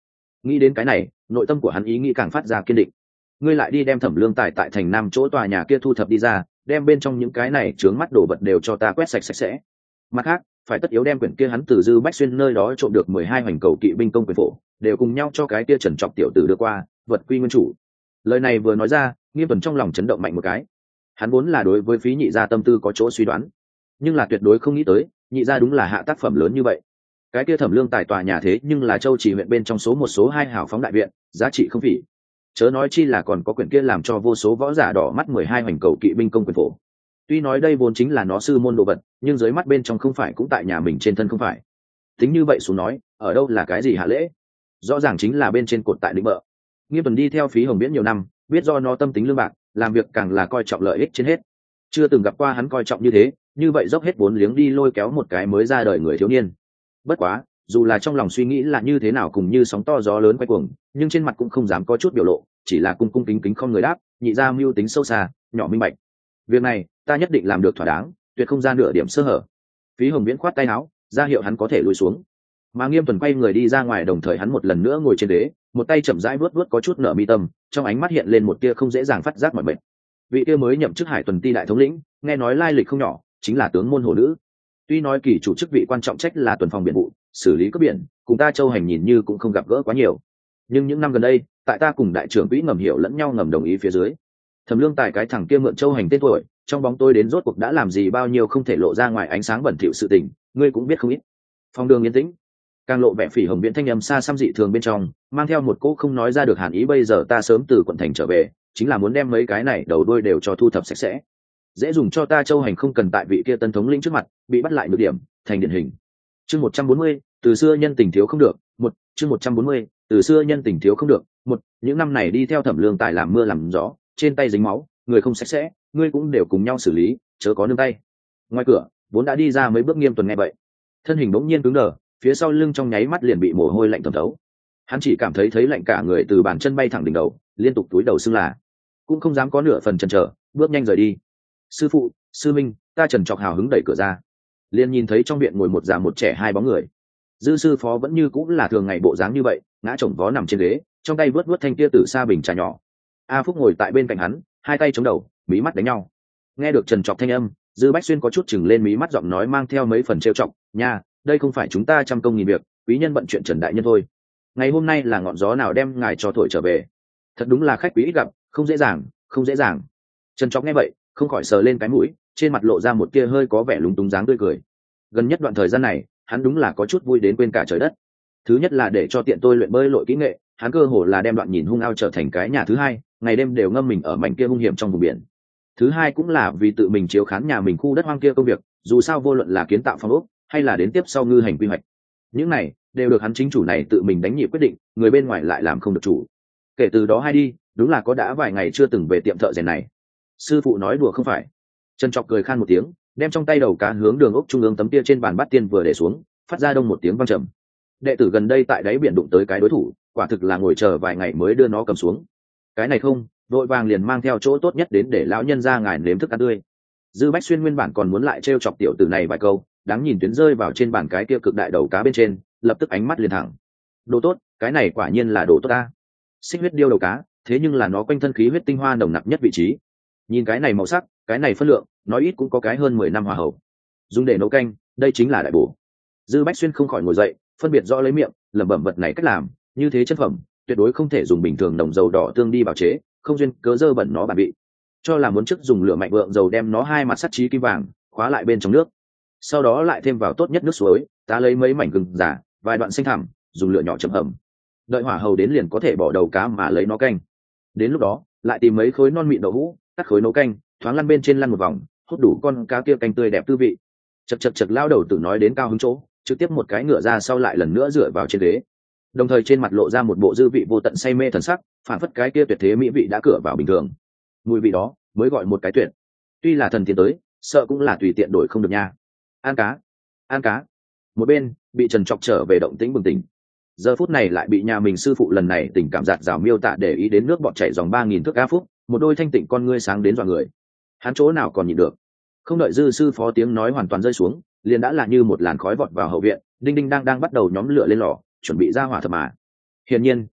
Nghĩ đến cái này, nội tâm của hắn ý nghĩ càng phát ra kiên định. Ngươi lại đi đem Thẩm Lương Tài tại thành Nam chỗ tòa nhà kia thu thập đi ra, đem bên trong những cái này chướng mắt đồ vật đều cho ta quét sạch sạch sẽ. Mặt khác, phải tất yếu đem quyển kia hắn từ Dư Bách Xuyên nơi đó trộm được mười hai hoành cầu kỵ binh công quyền phổ, đều cùng nhau cho cái kia Trần Trọc tiểu tử đưa qua, vật quy nguyên chủ. Lời này vừa nói ra, Nghiêm Tuần trong lòng chấn động mạnh một cái. Hắn vốn là đối với Phí Nhị gia tâm tư có chỗ suy đoán, nhưng là tuyệt đối không nghĩ tới, Nhị gia đúng là hạ tác phẩm lớn như vậy. Cái kia Thẩm Lương Tài tòa nhà thế nhưng là Châu Chỉ huyện bên trong số một số hai hào phóng đại viện, giá trị không phỉ. Chớ nói chi là còn có quyển kia làm cho vô số võ giả đỏ mắt mười hai hoành cầu kỵ binh công quyền phổ. Tuy nói đây vốn chính là nó sư môn đồ vật, nhưng dưới mắt bên trong không phải cũng tại nhà mình trên thân không phải. Tính như vậy xuống nói, ở đâu là cái gì hạ lễ? Rõ ràng chính là bên trên cột tại đỉnh bợ. Nghiêm Tuần đi theo Phí Hồng Viễn nhiều năm, biết do nó tâm tính lương bạc, làm việc càng là coi trọng lợi ích trên hết. Chưa từng gặp qua hắn coi trọng như thế, như vậy dốc hết vốn liếng đi lôi kéo một cái mới ra đời người thiếu niên. Bất quá, dù là trong lòng suy nghĩ là như thế nào cùng như sóng to gió lớn quay cuồng, nhưng trên mặt cũng không dám có chút biểu lộ, chỉ là cung cung kính kính không người đáp, Nhị gia mưu tính sâu xa, nhỏ minh bạch. Việc này, ta nhất định làm được thỏa đáng, tuyệt không ra nửa điểm sơ hở. Phí Hồng Viễn khoát tay áo, ra hiệu hắn có thể lùi xuống. Mà Nghiêm Tuần quay người đi ra ngoài, đồng thời hắn một lần nữa ngồi trên ghế, một tay chậm rãi vuốt vuốt có chút nở mi tâm, trong ánh mắt hiện lên một tia không dễ dàng phát giác mọi mệt. Vị kia mới nhậm chức Hải Tuần Ti đại thống lĩnh, nghe nói lai lịch không nhỏ, chính là tướng môn hồ nữ. Tuy nói kỳ chủ chức vị quan trọng trách là tuần phòng biển vụ, xử lý cướp biển, cùng ta Châu Hành nhìn như cũng không gặp gỡ quá nhiều. Nhưng những năm gần đây, tại ta cùng đại trưởng quỹ ngầm hiểu lẫn nhau ngầm đồng ý phía dưới, Thẩm Lương Tài cái thằng kia mượn Châu Hành tên tuổi, trong bóng tôi đến rốt cuộc đã làm gì bao nhiêu không thể lộ ra ngoài ánh sáng bẩn thỉu sự tình, ngươi cũng biết không ít. Phong đường yên tĩnh, càng lộ vẻ Phỉ Hồng Viễn thanh âm xa xăm dị thường bên trong, mang theo một cỗ không nói ra được hàn ý. Bây giờ ta sớm từ quận thành trở về, chính là muốn đem mấy cái này đầu đuôi đều cho thu thập sạch sẽ, dễ dùng cho ta Châu Hành không cần tại vị kia tân thống lĩnh trước mặt bị bắt lại nhược điểm, thành điển hình. Chương một trăm bốn mươi, từ xưa nhân tình thiếu không được, một, chương một trăm bốn mươi, từ xưa nhân tình thiếu không được, một, những năm này đi theo Thẩm Lương Tài làm mưa làm gió, trên tay dính máu, người không sạch sẽ, ngươi cũng đều cùng nhau xử lý, chớ có nương tay. Ngoài cửa, vốn đã đi ra mấy bước Nghiêm Tuần nghe vậy, thân hình bỗng nhiên cứng đờ, phía sau lưng trong nháy mắt liền bị mồ hôi lạnh thấm thấu. Hắn chỉ cảm thấy thấy lạnh cả người từ bàn chân bay thẳng đỉnh đầu, liên tục túi đầu xưng là, cũng không dám có nửa phần chần chờ, bước nhanh rời đi. Sư phụ, sư minh, ta Trần Trọc hào hứng đẩy cửa ra, liền nhìn thấy trong viện ngồi một già một trẻ hai bóng người. Dư sư phó vẫn như cũng là thường ngày bộ dáng như vậy, ngã chồng vó nằm trên ghế, trong tay vớt vớt thanh kia từ xa bình trà nhỏ. A Phúc ngồi tại bên cạnh hắn, hai tay chống đầu, mí mắt đánh nhau. Nghe được Trần Trọc thanh âm, Dư Bách Xuyên có chút chừng lên mí mắt, giọng nói mang theo mấy phần trêu chọc, nha, đây không phải chúng ta trăm công nghìn việc, quý nhân bận chuyện Trần đại nhân thôi. Ngày hôm nay là ngọn gió nào đem ngài cho thổi trở về? Thật đúng là khách quý ít gặp, không dễ dàng, không dễ dàng. Trần Trọc nghe vậy, không khỏi sờ lên cái mũi, trên mặt lộ ra một tia hơi có vẻ lúng túng dáng tươi cười. Gần nhất đoạn thời gian này, hắn đúng là có chút vui đến quên cả trời đất. Thứ nhất là để cho tiện tôi luyện bơi lội kỹ nghệ, hắn cơ hồ là đem đoạn nhìn hung ao trở thành cái nhà thứ hai, ngày đêm đều ngâm mình ở mảnh kia hung hiểm trong vùng biển. Thứ hai cũng là vì tự mình chiếu khán nhà mình khu đất hoang kia công việc, dù sao vô luận là kiến tạo phòng ốc hay là đến tiếp sau ngư hành quy hoạch, những này đều được hắn chính chủ này tự mình đánh nhịp quyết định, người bên ngoài lại làm không được chủ. Kể từ đó hai đi, đúng là có đã vài ngày chưa từng về tiệm thợ rèn này. Sư phụ nói đùa không phải. Trần Trọc cười khan một tiếng, đem trong tay đầu cá hướng đường ốc trung ương tấm tia trên bàn bát tiên vừa để xuống, phát ra đông một tiếng vang trầm. Đệ tử gần đây tại đáy biển đụng tới cái đối thủ, quả thực là ngồi chờ vài ngày mới đưa nó cầm xuống. Cái này không, vội vàng liền mang theo chỗ tốt nhất đến để lão nhân ra ngài nếm thức ăn tươi. Dư Bách Xuyên nguyên bản còn muốn lại trêu chọc tiểu tử này vài câu, đáng nhìn tuyến rơi vào trên bàn cái kia cực đại đầu cá bên trên, lập tức ánh mắt liền thẳng. Đồ tốt, cái này quả nhiên là đồ tốt ta. Xích huyết điêu đầu cá, thế nhưng là nó quanh thân khí huyết tinh hoa nồng nặc nhất vị trí. Nhìn cái này màu sắc, cái này phân lượng, nói ít cũng có cái hơn mười năm hòa hậu. Dùng để nấu canh, đây chính là đại bổ. Dư Bách Xuyên không khỏi ngồi dậy, phân biệt rõ lấy miệng, lẩm bẩm vật này cách làm, như thế chất phẩm, tuyệt đối không thể dùng bình thường nồng dầu đỏ tương đi bào chế, không duyên cớ dơ bẩn nó bản vị. Cho là muốn trước dùng lửa mạnh vượng dầu đem nó hai mặt sắt trí kim vàng khóa lại bên trong nước, sau đó lại thêm vào tốt nhất nước suối, ta lấy mấy mảnh gừng giả, vài đoạn xanh thẳm, dùng lửa nhỏ chậm hầm. Đợi hỏa hầu đến liền có thể bỏ đầu cá mà lấy nó canh. Đến lúc đó, lại tìm mấy khối non mịn đậu hũ, cắt khối nấu canh, thoáng lăn bên trên lăn một vòng, hút đủ con cá kia canh tươi đẹp tư vị. Chật chật chật lao đầu tử nói đến cao hứng chỗ, trực tiếp một cái ngửa ra sau lại lần nữa dựa vào trên ghế, đồng thời trên mặt lộ ra một bộ dư vị vô tận say mê thần sắc, phản phất cái kia tuyệt thế mỹ vị đã cửa vào bình thường. Mùi vị đó mới gọi một cái tuyệt. Tuy là thần tiến tới, sợ cũng là tùy tiện đổi không được nha. Ăn cá, ăn cá. Một bên bị Trần Trọc trở về động tĩnh bừng tỉnh, giờ phút này lại bị nhà mình sư phụ lần này tình cảm giạt rào miêu tả để ý đến nước bọt chảy dòng ba nghìn thước A Phúc, một đôi thanh tịnh con ngươi sáng đến dọa người. Hắn chỗ nào còn nhịn được, không đợi dư sư phó tiếng nói hoàn toàn rơi xuống, liền đã là như một làn khói vọt vào hậu viện, đinh đinh đang đang bắt đầu nhóm lửa lên lò, chuẩn bị ra hỏa thập mà. Hiển nhiên,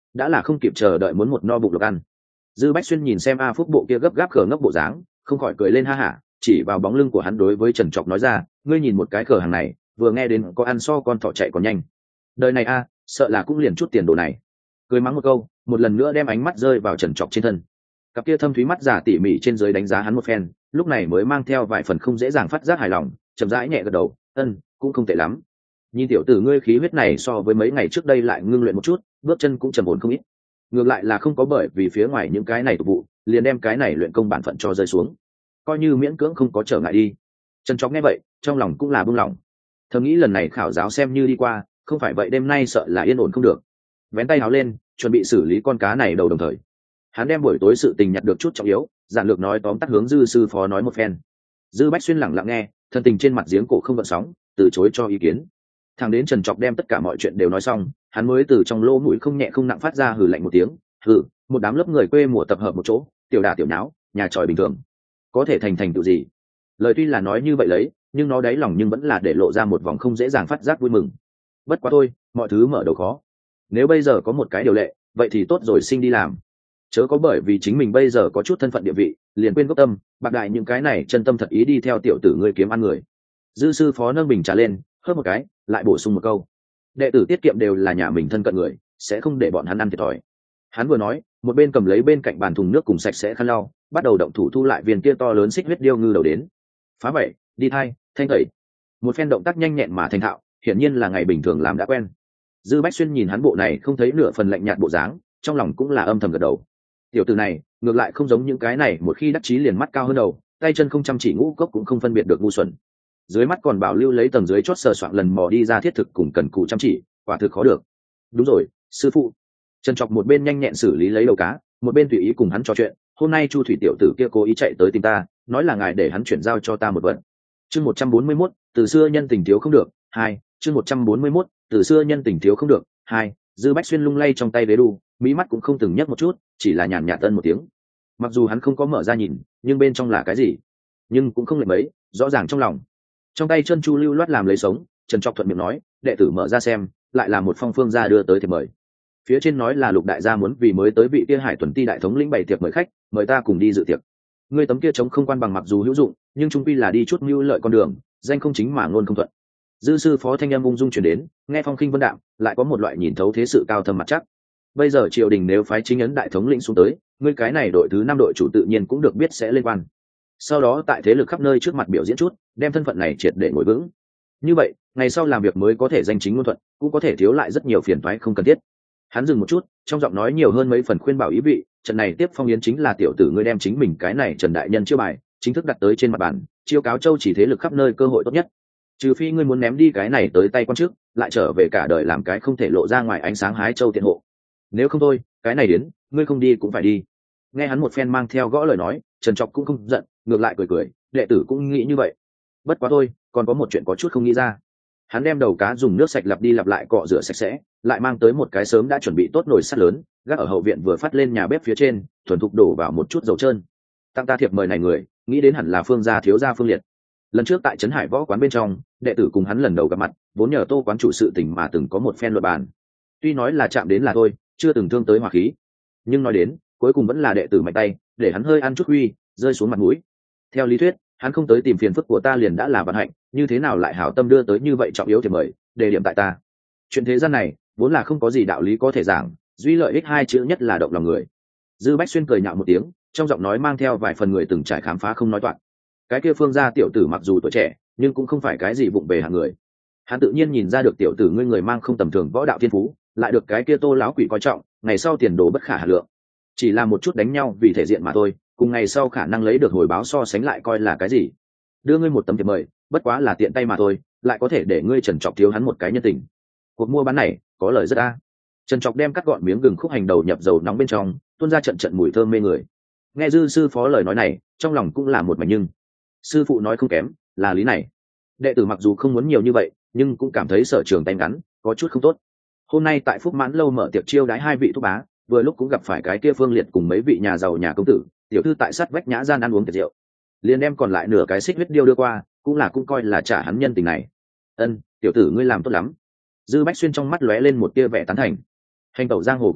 đã là không kịp chờ đợi muốn một no bụng lộc ăn. Dư Bách Xuyên nhìn xem A Phúc bộ kia gấp gáp khờ ngốc bộ dáng, không khỏi cười lên ha hả, chỉ vào bóng lưng của hắn đối với Trần Trọc nói ra, ngươi nhìn một cái cờ hàng này, vừa nghe đến có ăn so con thỏ chạy còn nhanh. Đời này a, sợ là cũng liền chút tiền đồ này. Cười mắng một câu, một lần nữa đem ánh mắt rơi vào Trần Trọc trên thân. Cặp kia thâm thúy mắt giả tỉ mỉ trên dưới đánh giá hắn một phen, lúc này mới mang theo vài phần không dễ dàng phát giác hài lòng, chậm rãi nhẹ gật đầu, ân, cũng không tệ lắm. Nhìn tiểu tử ngươi khí huyết này so với mấy ngày trước đây lại ngưng luyện một chút, bước chân cũng trầm ổn không ít. Ngược lại là không có bởi vì phía ngoài những cái này tục vụ, liền đem cái này luyện công bản phận cho rơi xuống, coi như miễn cưỡng không có trở ngại đi. Trần Trọc nghe vậy, trong lòng cũng là buông lỏng. Thầm nghĩ lần này khảo giáo xem như đi qua, không phải vậy đêm nay sợ là yên ổn không được. Vén tay áo lên, chuẩn bị xử lý con cá này đầu đồng thời. Hắn đem buổi tối sự tình nhặt được chút trọng yếu, giản lược nói tóm tắt hướng Dư sư phó nói một phen. Dư Bách Xuyên lặng lặng nghe, thân tình trên mặt giếng cổ không gợn sóng, từ chối cho ý kiến. Thằng đến Trần Trọc đem tất cả mọi chuyện đều nói xong, hắn mới từ trong lỗ mũi không nhẹ không nặng phát ra hừ lạnh một tiếng, hừ, một đám lớp người quê mùa tập hợp một chỗ, tiểu đả tiểu nháo, nhà tròi bình thường, có thể thành thành tựu gì? Lời tuy là nói như vậy lấy, nhưng nó đáy lòng nhưng vẫn là để lộ ra một vòng không dễ dàng phát giác vui mừng. Bất quá thôi, mọi thứ mở đầu khó. Nếu bây giờ có một cái điều lệ, vậy thì tốt rồi, sinh đi làm. Chớ có bởi vì chính mình bây giờ có chút thân phận địa vị, liền quên gốc tâm, bạc đại những cái này chân tâm thật ý đi theo tiểu tử ngươi kiếm ăn người. Dư sư phó nâng bình trà lên, hớp một cái, lại bổ sung một câu. Đệ tử tiết kiệm đều là nhà mình thân cận người, sẽ không để bọn hắn ăn thiệt thòi. Hắn vừa nói, một bên cầm lấy bên cạnh bàn thùng nước cùng sạch sẽ khăn lau, bắt đầu động thủ thu lại viên kia to lớn xích huyết điêu ngư đầu đến. Phá vậy, đi thay, thanh tẩy. Một phen động tác nhanh nhẹn mà thành thạo, hiển nhiên là ngày bình thường làm đã quen. Dư Bách Xuyên nhìn hắn bộ này không thấy nửa phần lạnh nhạt bộ dáng, trong lòng cũng là âm thầm gật đầu. Tiểu tử này, ngược lại không giống những cái này, một khi đắc chí liền mắt cao hơn đầu, tay chân không chăm chỉ, ngũ cốc cũng không phân biệt được ngu xuẩn. Dưới mắt còn bảo lưu lấy tầng dưới chót sờ soạng lần mò đi ra thiết thực cùng cần cù chăm chỉ, quả thực khó được. Đúng rồi, sư phụ. Trần Trọc một bên nhanh nhẹn xử lý lấy đầu cá, một bên tùy ý cùng hắn trò chuyện. Hôm nay Chu thủy tiểu tử kia cố ý chạy tới tìm ta, nói là ngài để hắn chuyển giao cho ta một vật. Chương một trăm bốn mươi mốt, từ xưa nhân tình thiếu không được. Hai, chương một trăm bốn mươi mốt, từ xưa nhân tình thiếu không được. Hai, Dư Bách Xuyên lung lay trong tay vế đu, mí mắt cũng không từng nhấc một chút, chỉ là nhàn nhạt tân một tiếng. Mặc dù hắn không có mở ra nhìn, nhưng bên trong là cái gì, nhưng cũng không lệch mấy, rõ ràng trong lòng. Trong tay chân chu lưu loát làm lấy sống, Trần Trọc thuận miệng nói, đệ tử mở ra xem, lại là một phong phương gia đưa tới thiệp mời. Phía trên nói là Lục đại gia muốn vì mới tới vị kia Hải Tuần Ti đại thống lĩnh bày tiệc mời khách, mời ta cùng đi dự tiệc. Ngươi tấm kia chống không quan bằng mặc dù hữu dụng, nhưng trung quy là đi chút mưu lợi con đường, danh không chính mà ngôn không thuận. Dư sư phó thanh âm ung dung truyền đến, nghe phong khinh vân đạm, lại có một loại nhìn thấu thế sự cao thâm mặt chắc. Bây giờ triều đình nếu phái chính ấn đại thống lĩnh xuống tới, ngươi cái này đội thứ năm đội chủ tự nhiên cũng được biết sẽ lên quan. Sau đó tại thế lực khắp nơi trước mặt biểu diễn chút, đem thân phận này triệt để ngồi vững. Như vậy, ngày sau làm việc mới có thể danh chính ngôn thuận, cũng có thể thiếu lại rất nhiều phiền toái không cần thiết. Hắn dừng một chút, trong giọng nói nhiều hơn mấy phần khuyên bảo ý vị, trận này tiếp phong yến chính là tiểu tử ngươi đem chính mình cái này Trần đại nhân chiêu bài, chính thức đặt tới trên mặt bàn, chiêu cáo châu chỉ thế lực khắp nơi cơ hội tốt nhất. Trừ phi ngươi muốn ném đi cái này tới tay quan trước, lại trở về cả đời làm cái không thể lộ ra ngoài ánh sáng hái châu tiện hộ. Nếu không thôi, cái này đến, ngươi không đi cũng phải đi. Nghe hắn một phen mang theo gõ lời nói, Trần Trọc cũng không giận, ngược lại cười cười, đệ tử cũng nghĩ như vậy. Bất quá thôi, còn có một chuyện có chút không nghĩ ra. Hắn đem đầu cá dùng nước sạch lặp đi lặp lại cọ rửa sạch sẽ, lại mang tới một cái sớm đã chuẩn bị tốt nồi sắt lớn, gác ở hậu viện vừa phát lên nhà bếp phía trên, thuần thục đổ vào một chút dầu trơn. Tặng ta thiệp mời này người, nghĩ đến hẳn là Phương gia thiếu gia Phương Liệt. Lần trước tại Trấn Hải võ quán bên trong, đệ tử cùng hắn lần đầu gặp mặt, vốn nhờ Tô quán chủ sự tình mà từng có một phen luận bàn. Tuy nói là chạm đến là thôi, chưa từng thương tới hỏa khí, nhưng nói đến, cuối cùng vẫn là đệ tử mạnh tay, để hắn hơi ăn chút huy, rơi xuống mặt mũi. Theo lý thuyết, hắn không tới tìm phiền phức của ta liền đã là vận hạnh, như thế nào lại hảo tâm đưa tới như vậy trọng yếu thì mời, đề điểm tại ta. Chuyện thế gian này, vốn là không có gì đạo lý có thể giảng, duy lợi ích hai chữ nhất là động lòng người. Dư Bách Xuyên cười nhạo một tiếng, trong giọng nói mang theo vài phần người từng trải khám phá không nói toạc. Cái kia Phương gia tiểu tử mặc dù tuổi trẻ, nhưng cũng không phải cái gì vụng về hạng người. Hắn tự nhiên nhìn ra được tiểu tử ngươi người mang không tầm thường võ đạo thiên phú, lại được cái kia Tô lão quỷ coi trọng, ngày sau tiền đồ bất khả hà lượng. Chỉ là một chút đánh nhau vì thể diện mà thôi, cùng ngày sau khả năng lấy được hồi báo so sánh lại coi là cái gì. Đưa ngươi một tấm thiệp mời, bất quá là tiện tay mà thôi, lại có thể để ngươi Trần Trọc thiếu hắn một cái nhân tình. Cuộc mua bán này có lời rất a. Trần Trọc đem cắt gọn miếng gừng khúc hành đầu nhập dầu nóng bên trong, tuôn ra trận trận mùi thơm mê người. Nghe Dư sư phó lời nói này, trong lòng cũng là một mảnh nhưng sư phụ nói không kém, là lý này. Đệ tử mặc dù không muốn nhiều như vậy, nhưng cũng cảm thấy sở trường tay ngắn, có chút không tốt. Hôm nay tại Phúc Mãn lâu mở tiệc chiêu đái hai vị thúc bá, vừa lúc cũng gặp phải cái kia Phương Liệt cùng mấy vị nhà giàu nhà công tử, tiểu thư tại sát vách nhã gian ăn uống tiệc rượu, liền đem còn lại nửa cái xích huyết điêu đưa qua, cũng là cũng coi là trả hắn nhân tình này. Ân, tiểu tử ngươi làm tốt lắm. Dư Bách Xuyên trong mắt lóe lên một tia vẻ tán thành. Hành tẩu giang hồ cũng tốt,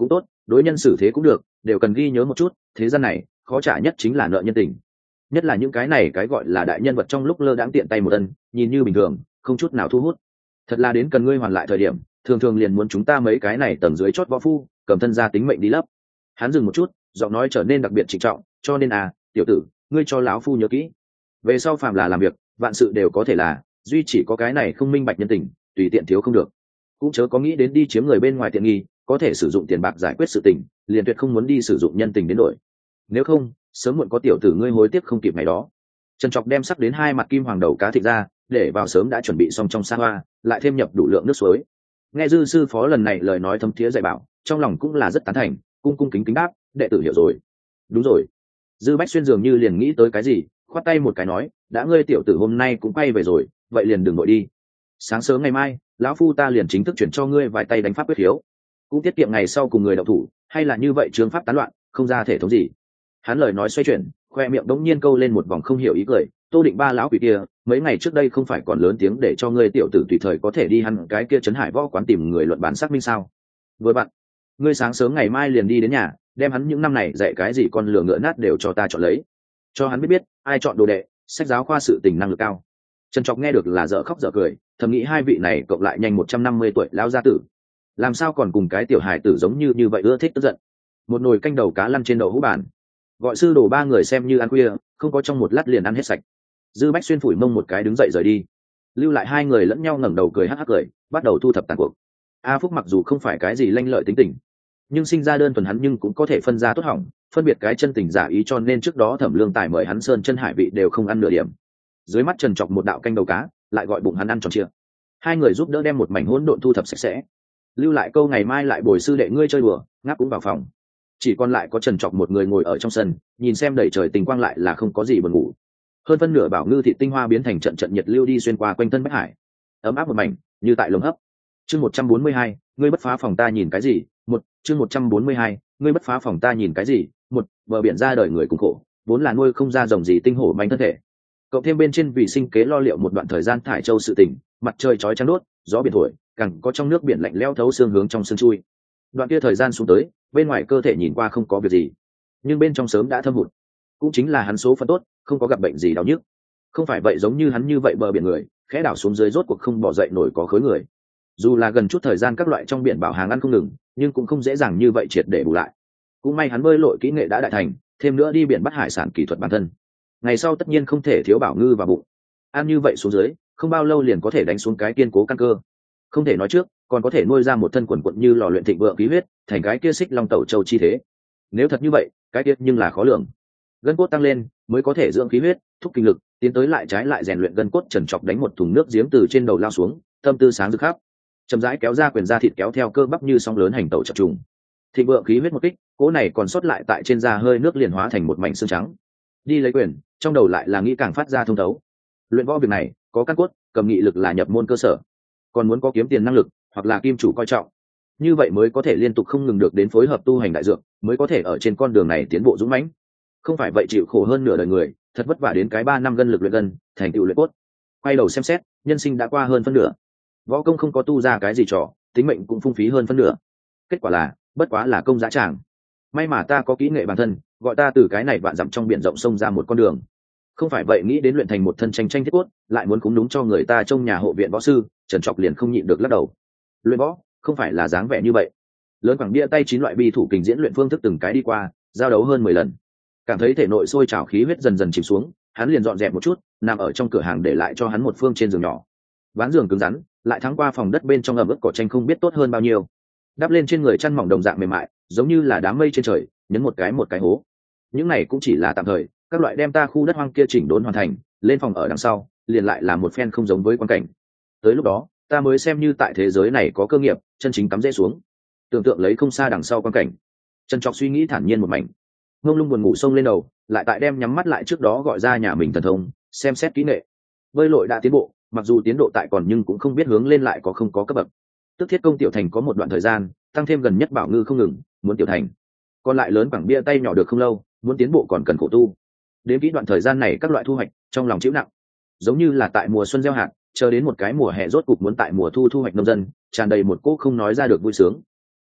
đối nhân xử thế cũng được, đều cần ghi nhớ một chút, thế gian này khó trả nhất chính là nợ nhân tình, nhất là những cái này cái gọi là đại nhân vật trong lúc lơ đãng tiện tay một ân, nhìn như bình thường không chút nào thu hút, thật là đến cần ngươi hoàn lại thời điểm, thường thường liền muốn chúng ta mấy cái này tầng dưới chót võ phu cầm thân ra tính mệnh đi lấp. Hắn dừng một chút, giọng nói trở nên đặc biệt trịnh trọng, cho nên à tiểu tử, ngươi cho lão phu nhớ kỹ, về sau phàm là làm việc vạn sự đều có thể là, duy chỉ có cái này không minh bạch nhân tình, tùy tiện thiếu không được. Cũng chớ có nghĩ đến đi chiếm người bên ngoài tiện nghi, có thể sử dụng tiền bạc giải quyết sự tình, liền tuyệt không muốn đi sử dụng nhân tình đến đổi, nếu không sớm muộn có tiểu tử ngươi hối tiếc không kịp ngày đó. Trần Trọc đem sắc đến hai mặt kim hoàng đầu cá thịt ra, để vào sớm đã chuẩn bị xong trong sa hoa, lại thêm nhập đủ lượng nước suối. Nghe dư sư phó lần này lời nói thấm thía dạy bảo, trong lòng cũng là rất tán thành, cung cung kính kính đáp, đệ tử hiểu rồi. Đúng rồi. Dư Bách Xuyên dường như liền nghĩ tới cái gì, khoát tay một cái nói, đã ngươi tiểu tử hôm nay cũng quay về rồi, vậy liền đừng vội đi. Sáng sớm ngày mai, lão phu ta liền chính thức chuyển cho ngươi vài tay đánh pháp quyết khiếu, cũng tiết kiệm ngày sau cùng người đậu thủ, hay là như vậy trường pháp tán loạn, không ra thể thống gì. Hắn lời nói xoay chuyển, khoe miệng đống nhiên câu lên một vòng không hiểu ý cười. Tô Định Ba lão quỷ kia, mấy ngày trước đây không phải còn lớn tiếng để cho ngươi tiểu tử tùy thời có thể đi hắn cái kia trấn hải võ quán tìm người luận bản xác minh sao? Vừa bạn, ngươi sáng sớm ngày mai liền đi đến nhà, đem hắn những năm này dạy cái gì con lừa ngựa nát đều cho ta chọn lấy, cho hắn biết biết ai chọn đồ đệ, sách giáo khoa sự tình năng lực cao. Trần Trọc nghe được là dở khóc dở cười, thầm nghĩ hai vị này cộng lại nhanh một trăm năm mươi tuổi lão gia tử, làm sao còn cùng cái tiểu hài tử giống như như vậy ưa thích tức giận. Một nồi canh đầu cá lăn trên đầu hũ bàn, gọi sư đồ ba người xem như ăn khuya, không có trong một lát liền ăn hết sạch. Dư Bách Xuyên phủi mông một cái đứng dậy rời đi, lưu lại hai người lẫn nhau ngẩng đầu cười hắc hắc cười, bắt đầu thu thập tàn cuộc. A Phúc mặc dù không phải cái gì lanh lợi tính tình, nhưng sinh ra đơn thuần hắn nhưng cũng có thể phân ra tốt hỏng, phân biệt cái chân tình giả ý, cho nên trước đó Thẩm Lương Tài mời hắn sơn chân hải vị đều không ăn nửa điểm. Dưới mắt Trần Trọc một đạo canh đầu cá, lại gọi bụng hắn ăn tròn trịa. Hai người giúp đỡ đem một mảnh hỗn độn thu thập sạch sẽ, lưu lại câu ngày mai lại bồi sư đệ ngươi chơi đùa, ngáp cũng vào phòng. Chỉ còn lại có Trần Trọc một người ngồi ở trong sân, nhìn xem đầy trời tình quang lại là không có gì buồn ngủ. Hơn phân nửa bảo ngư thị tinh hoa biến thành trận trận nhiệt lưu đi xuyên qua quanh thân Bách Hải, ấm áp một mảnh như tại lồng hấp. Chương một trăm bốn mươi hai, ngươi bất phá phòng ta nhìn cái gì? Một, chương một trăm bốn mươi hai, ngươi bất phá phòng ta nhìn cái gì? Một, bờ biển ra đời người cùng khổ, vốn là nuôi không ra rồng gì tinh hổ manh thân thể. Cộng thêm bên trên vì sinh kế lo liệu một đoạn thời gian thải châu sự tình, mặt trời chói chang đốt, gió biển thổi, càng có trong nước biển lạnh lẽo thấu xương hướng trong xương chui. Đoạn kia thời gian xuống tới, bên ngoài cơ thể nhìn qua không có việc gì, nhưng bên trong sớm đã thâm hụt. Cũng chính là hắn số phận tốt, không có gặp bệnh gì đau nhức. Không phải vậy giống như hắn như vậy bờ biển người, khẽ đảo xuống dưới rốt cuộc không bỏ dậy nổi có khối người. Dù là gần chút thời gian các loại trong biển bảo hàng ăn không ngừng, nhưng cũng không dễ dàng như vậy triệt để bù lại. Cũng may hắn bơi lội kỹ nghệ đã đại thành, thêm nữa đi biển bắt hải sản kỹ thuật bản thân, ngày sau tất nhiên không thể thiếu bảo ngư và bụng. Ăn như vậy xuống dưới, không bao lâu liền có thể đánh xuống cái kiên cố căn cơ. Không thể nói trước, còn có thể nuôi ra một thân quần quận như lò luyện thịnh vượng khí huyết, thành cái kia xích long tẩu châu chi thế. Nếu thật như vậy, cái kia nhưng là khó lường. Gân cốt tăng lên mới có thể dưỡng khí huyết, thúc kinh lực, tiến tới lại trái lại rèn luyện gân cốt. Trần Trọc đánh một thùng nước giếng từ trên đầu lao xuống, tâm tư sáng rực khắp, chậm rãi kéo ra quyền da thịt kéo theo cơ bắp như sóng lớn hành tẩu chập trùng. Thịnh vượng khí huyết một kích, cỗ này còn sót lại tại trên da hơi nước liền hóa thành một mảnh xương trắng. Đi lấy quyền, trong đầu lại là nghĩ càng phát ra thông thấu. Luyện võ việc này, có căn cốt, cầm nghị lực là nhập môn cơ sở, còn muốn có kiếm tiền năng lực hoặc là kim chủ coi trọng, như vậy mới có thể liên tục không ngừng được đến phối hợp tu hành đại dược, mới có thể ở trên con đường này tiến bộ dũng mãnh. Không phải vậy chịu khổ hơn nửa đời người, thật vất vả đến cái ba năm gân lực luyện gân, thành tựu luyện cốt. Quay đầu xem xét, nhân sinh đã qua hơn phân nửa, võ công không có tu ra cái gì trò, tính mệnh cũng phung phí hơn phân nửa. Kết quả là, bất quá là công dã tràng. May mà ta có kỹ nghệ bản thân, gọi ta từ cái này vạn dặm trong biển rộng sông ra một con đường. Không phải vậy nghĩ đến luyện thành một thân tranh tranh thiết cốt, lại muốn cúng đúng cho người ta trong nhà hộ viện võ sư, Trần Trọc liền không nhịn được lắc đầu. Luyện võ không phải là dáng vẻ như vậy. Lớn khoảng bia tay chín loại bi thủ kình diễn luyện phương thức từng cái đi qua, giao đấu hơn mười lần, cảm thấy thể nội sôi trào khí huyết dần dần chìm xuống, hắn liền dọn dẹp một chút, nằm ở trong cửa hàng để lại cho hắn một phương trên giường nhỏ. Ván giường cứng rắn, lại thắng qua phòng đất bên trong ẩm ướt cỏ tranh không biết tốt hơn bao nhiêu. Đắp lên trên người chăn mỏng đồng dạng mềm mại, giống như là đám mây trên trời, nhấn một cái một cái hố. Những này cũng chỉ là tạm thời, các loại đem ta khu đất hoang kia chỉnh đốn hoàn thành, lên phòng ở đằng sau, liền lại là một phen không giống với quan cảnh. Tới lúc đó, ta mới xem như tại thế giới này có cơ nghiệp, chân chính cắm rễ xuống. Tưởng tượng lấy không xa đằng sau quan cảnh, Trần Trọc suy nghĩ thản nhiên một mảnh. Ngông lung buồn ngủ xông lên đầu, lại tại đem nhắm mắt lại trước đó gọi ra nhà mình thần thông, xem xét kỹ nghệ. Bơi lội đã tiến bộ, mặc dù tiến độ tại còn nhưng cũng không biết hướng lên lại có không có cấp bậc. Tức thiết công tiểu thành có một đoạn thời gian, tăng thêm gần nhất bảo ngư không ngừng, muốn tiểu thành. Còn lại lớn bằng bia tay nhỏ được không lâu, muốn tiến bộ còn cần khổ tu. Đến kỹ đoạn thời gian này các loại thu hoạch, trong lòng chịu nặng. Giống như là tại mùa xuân gieo hạt, chờ đến một cái mùa hè rốt cục muốn tại mùa thu thu hoạch nông dân, tràn đầy một cỗ không nói ra được vui sướng. A,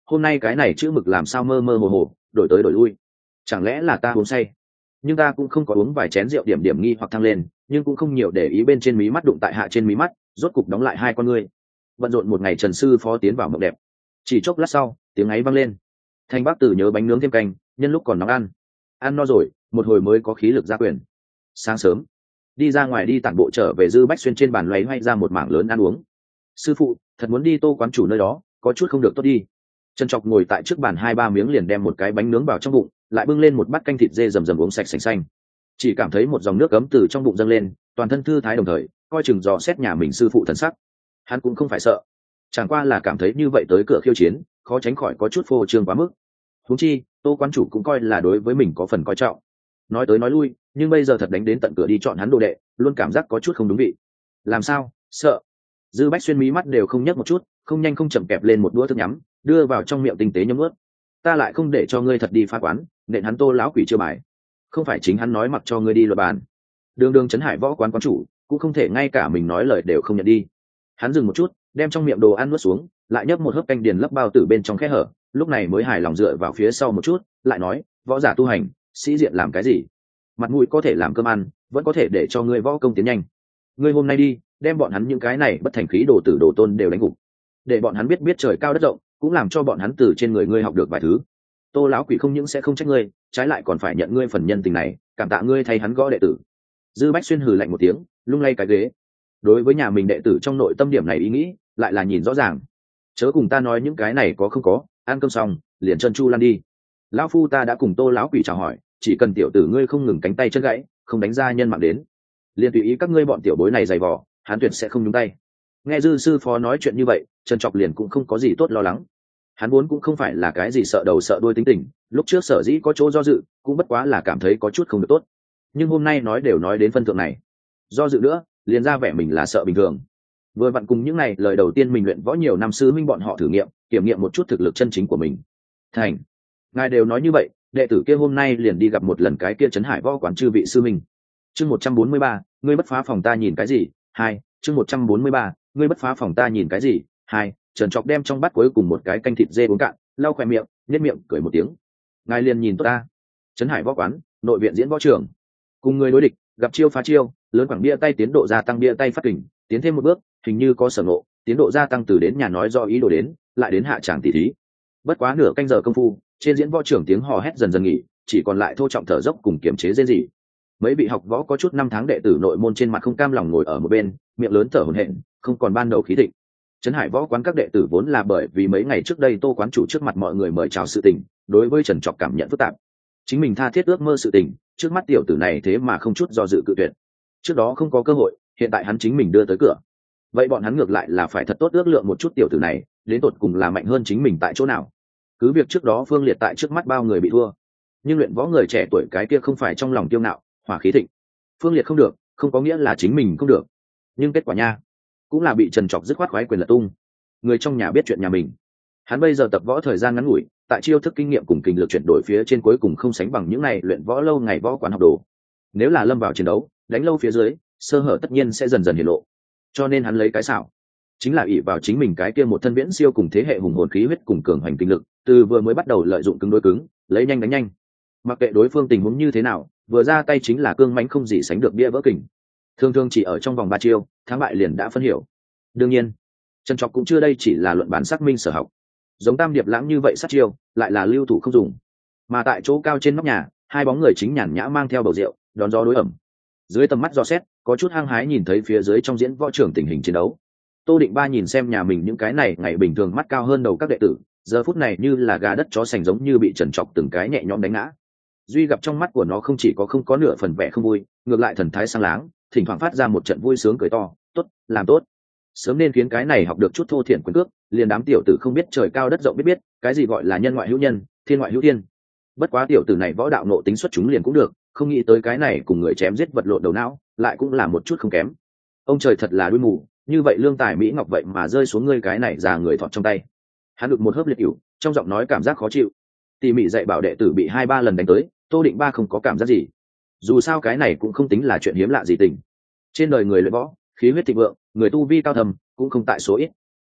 hôm nay cái này chữ mực làm sao mơ mơ hồ hồ đổi tới đổi lui, chẳng lẽ là ta uống say? Nhưng ta cũng không có uống vài chén rượu điểm điểm nghi hoặc thăng lên, nhưng cũng không nhiều để ý bên trên mí mắt đụng tại hạ trên mí mắt, rốt cục đóng lại hai con ngươi. Bận rộn một ngày, Trần sư phó tiến vào mộng đẹp. Chỉ chốc lát sau, tiếng ấy vang lên. Thanh Bác Tử nhớ bánh nướng thêm canh, nhân lúc còn nóng ăn. Ăn no rồi, một hồi mới có khí lực ra quyền. Sáng sớm, đi ra ngoài đi tản bộ trở về, Dư Bách Xuyên trên bàn loay hoay ra một mảng lớn ăn uống. Sư phụ, thật muốn đi Tô quán chủ nơi đó, có chút không được tốt đi. Trần Trọc ngồi tại trước bàn hai ba miếng liền đem một cái bánh nướng vào trong bụng, lại bưng lên một bát canh thịt dê rầm rầm uống sạch sành xanh. Chỉ cảm thấy một dòng nước ấm từ trong bụng dâng lên, toàn thân thư thái, đồng thời coi chừng dò xét nhà mình sư phụ thần sắc. Hắn cũng không phải sợ, chẳng qua là cảm thấy như vậy tới cửa khiêu chiến, khó tránh khỏi có chút phô trương quá mức. Huống chi, Tô quán chủ cũng coi là đối với mình có phần coi trọng. Nói tới nói lui, nhưng bây giờ thật đánh đến tận cửa đi chọn hắn đồ đệ, luôn cảm giác có chút không đúng vị. Làm sao? Sợ? Dư Bách Xuyên mí mắt đều không nhấc một chút, không nhanh không chậm kẹp lên một đũa thức nhắm, đưa vào trong miệng tinh tế nhấm ướt. Ta lại không để cho ngươi thật đi phá quán, nện hắn Tô lão quỷ chưa bài. Không phải chính hắn nói mặc cho ngươi đi luật bàn. Đường đường Trấn Hải võ quán quán chủ, cũng không thể ngay cả mình nói lời đều không nhận đi. Hắn dừng một chút, đem trong miệng đồ ăn nuốt xuống, lại nhấp một hớp canh điền lấp bao tử bên trong khe hở, lúc này mới hài lòng dựa vào phía sau một chút, lại nói, võ giả tu hành, sĩ diện làm cái gì? Mặt mũi có thể làm cơm ăn, vẫn có thể để cho ngươi võ công tiến nhanh. Ngươi hôm nay đi, đem bọn hắn những cái này bất thành khí đồ tử đồ tôn đều đánh gục, để bọn hắn biết biết trời cao đất rộng, cũng làm cho bọn hắn từ trên người ngươi học được vài thứ. Tô lão quỷ không những sẽ không trách ngươi, trái lại còn phải nhận ngươi phần nhân tình này, cảm tạ ngươi thay hắn gõ đệ tử. Dư Bách Xuyên hừ lạnh một tiếng, lung lay cái ghế. Đối với nhà mình đệ tử trong nội tâm điểm này ý nghĩ, lại là nhìn rõ ràng. Chớ cùng ta nói những cái này có không có, ăn cơm xong, liền chân chu lan đi. Lão phu ta đã cùng Tô lão quỷ chào hỏi, chỉ cần tiểu tử ngươi không ngừng cánh tay chân gãy, không đánh ra nhân mạng đến, liền tùy ý các ngươi bọn tiểu bối này dày vò, hắn tuyệt sẽ không nhúng tay. Nghe Dư sư phó nói chuyện như vậy, Trần Trọc liền cũng không có gì tốt lo lắng. Hắn vốn cũng không phải là cái gì sợ đầu sợ đuôi tính tình, lúc trước sở dĩ có chỗ do dự, cũng bất quá là cảm thấy có chút không được tốt. Nhưng hôm nay nói đều nói đến phân thượng này, do dự nữa, liền ra vẻ mình là sợ bình thường. Vừa vặn cùng những này lời đầu tiên mình luyện võ nhiều năm sư huynh bọn họ thử nghiệm, kiểm nghiệm một chút thực lực chân chính của mình. Thành, ngài đều nói như vậy, đệ tử kia hôm nay liền đi gặp một lần cái kia Trấn Hải võ quán chư vị sư huynh. Chương một trăm bốn mươi ba, ngươi bất phá phòng ta nhìn cái gì? Hai, chương một trăm bốn mươi ba, ngươi bất phá phòng ta nhìn cái gì? Hai, Trần Trọc đem trong bát cuối cùng một cái canh thịt dê uống cạn, lau khóe miệng, nhếch miệng cười một tiếng. Ngài liền nhìn tốt ta. Trấn Hải võ quán, nội viện diễn võ trường. Cùng người đối địch, gặp chiêu phá chiêu, lớn khoảng bia tay tiến độ gia tăng, bia tay phát kình, tiến thêm một bước, hình như có sở ngộ, tiến độ gia tăng từ đến nhà nói do ý đồ đến, lại đến hạ tràng tỉ thí. Bất quá nửa canh giờ công phu, trên diễn võ trường tiếng hò hét dần dần nghỉ, chỉ còn lại thô trọng thở dốc cùng kiềm chế rên rỉ. Mấy vị học võ có chút năm tháng đệ tử nội môn trên mặt không cam lòng ngồi ở một bên, miệng lớn thở hổn hển, không còn ban đầu khí thịnh. Trấn Hải võ quán các đệ tử vốn là bởi vì mấy ngày trước đây Tô quán chủ trước mặt mọi người mời chào sự tình, đối với Trần Trọc cảm nhận phức tạp. Chính mình tha thiết ước mơ sự tình, trước mắt tiểu tử này thế mà không chút do dự cự tuyệt. Trước đó không có cơ hội, hiện tại hắn chính mình đưa tới cửa. Vậy bọn hắn ngược lại là phải thật tốt ước lượng một chút tiểu tử này, đến tột cùng là mạnh hơn chính mình tại chỗ nào. Cứ việc trước đó Phương Liệt tại trước mắt bao người bị thua, nhưng luyện võ người trẻ tuổi cái kia không phải trong lòng kiêu ngạo, hỏa khí thịnh. Phương Liệt không được, không có nghĩa là chính mình không được. Nhưng kết quả nha, cũng là bị Trần Trọc dứt khoát khoái quyền lật tung. Người trong nhà biết chuyện nhà mình. Hắn bây giờ tập võ thời gian ngắn ngủi, tại chiêu thức kinh nghiệm cùng kinh lực chuyển đổi phía trên cuối cùng không sánh bằng những này luyện võ lâu ngày võ quán học đồ. Nếu là lâm vào chiến đấu, đánh lâu phía dưới, sơ hở tất nhiên sẽ dần dần hiển lộ. Cho nên hắn lấy cái xảo, chính là ỷ vào chính mình cái kia một thân viễn siêu cùng thế hệ hùng hồn khí huyết cùng cường hành kinh lực, từ vừa mới bắt đầu lợi dụng cứng đối cứng, lấy nhanh đánh nhanh. Mặc kệ đối phương tình huống như thế nào, vừa ra tay chính là cương mãnh không gì sánh được bia vỡ kình. Thường thường chỉ ở trong vòng ba chiêu, thắng bại liền đã phân hiểu. Đương nhiên, Trần Trọc cũng chưa đây chỉ là luận bản xác minh sở học. Giống Tam Điệp Lãng như vậy sát chiêu, lại là lưu thủ không dùng. Mà tại chỗ cao trên nóc nhà, hai bóng người chính nhàn nhã mang theo bầu rượu, đón gió đối ẩm. Dưới tầm mắt dò xét, có chút hăng hái nhìn thấy phía dưới trong diễn võ trường tình hình chiến đấu. Tô Định Ba nhìn xem nhà mình những cái này ngày bình thường mắt cao hơn đầu các đệ tử, giờ phút này như là gà đất chó sành giống như bị Trần Trọc từng cái nhẹ nhõm đánh ngã. Duy gặp trong mắt của nó không chỉ có không có nửa phần vẻ không vui, ngược lại thần thái sang láng, thỉnh thoảng phát ra một trận vui sướng cười to, tốt, làm tốt. Sớm nên khiến cái này học được chút thô thiển quyền cước, liền đám tiểu tử không biết trời cao đất rộng biết biết, cái gì gọi là nhân ngoại hữu nhân, thiên ngoại hữu thiên. Bất quá tiểu tử này võ đạo nộ tính xuất chúng liền cũng được, không nghĩ tới cái này cùng người chém giết vật lộn đầu não, lại cũng là một chút không kém. Ông trời thật là đuôi mù, như vậy lương tài mỹ ngọc vậy mà rơi xuống ngươi cái này già người thọt trong tay. Hắn được một hớp liệt cửu, trong giọng nói cảm giác khó chịu. Tỉ mỉ dạy bảo đệ tử bị hai ba lần đánh tới, Tô Định Ba không có cảm giác gì. Dù sao cái này cũng không tính là chuyện hiếm lạ gì tình. Trên đời người luyện võ, khí huyết thịnh vượng, người tu vi cao thầm cũng không tại số ít.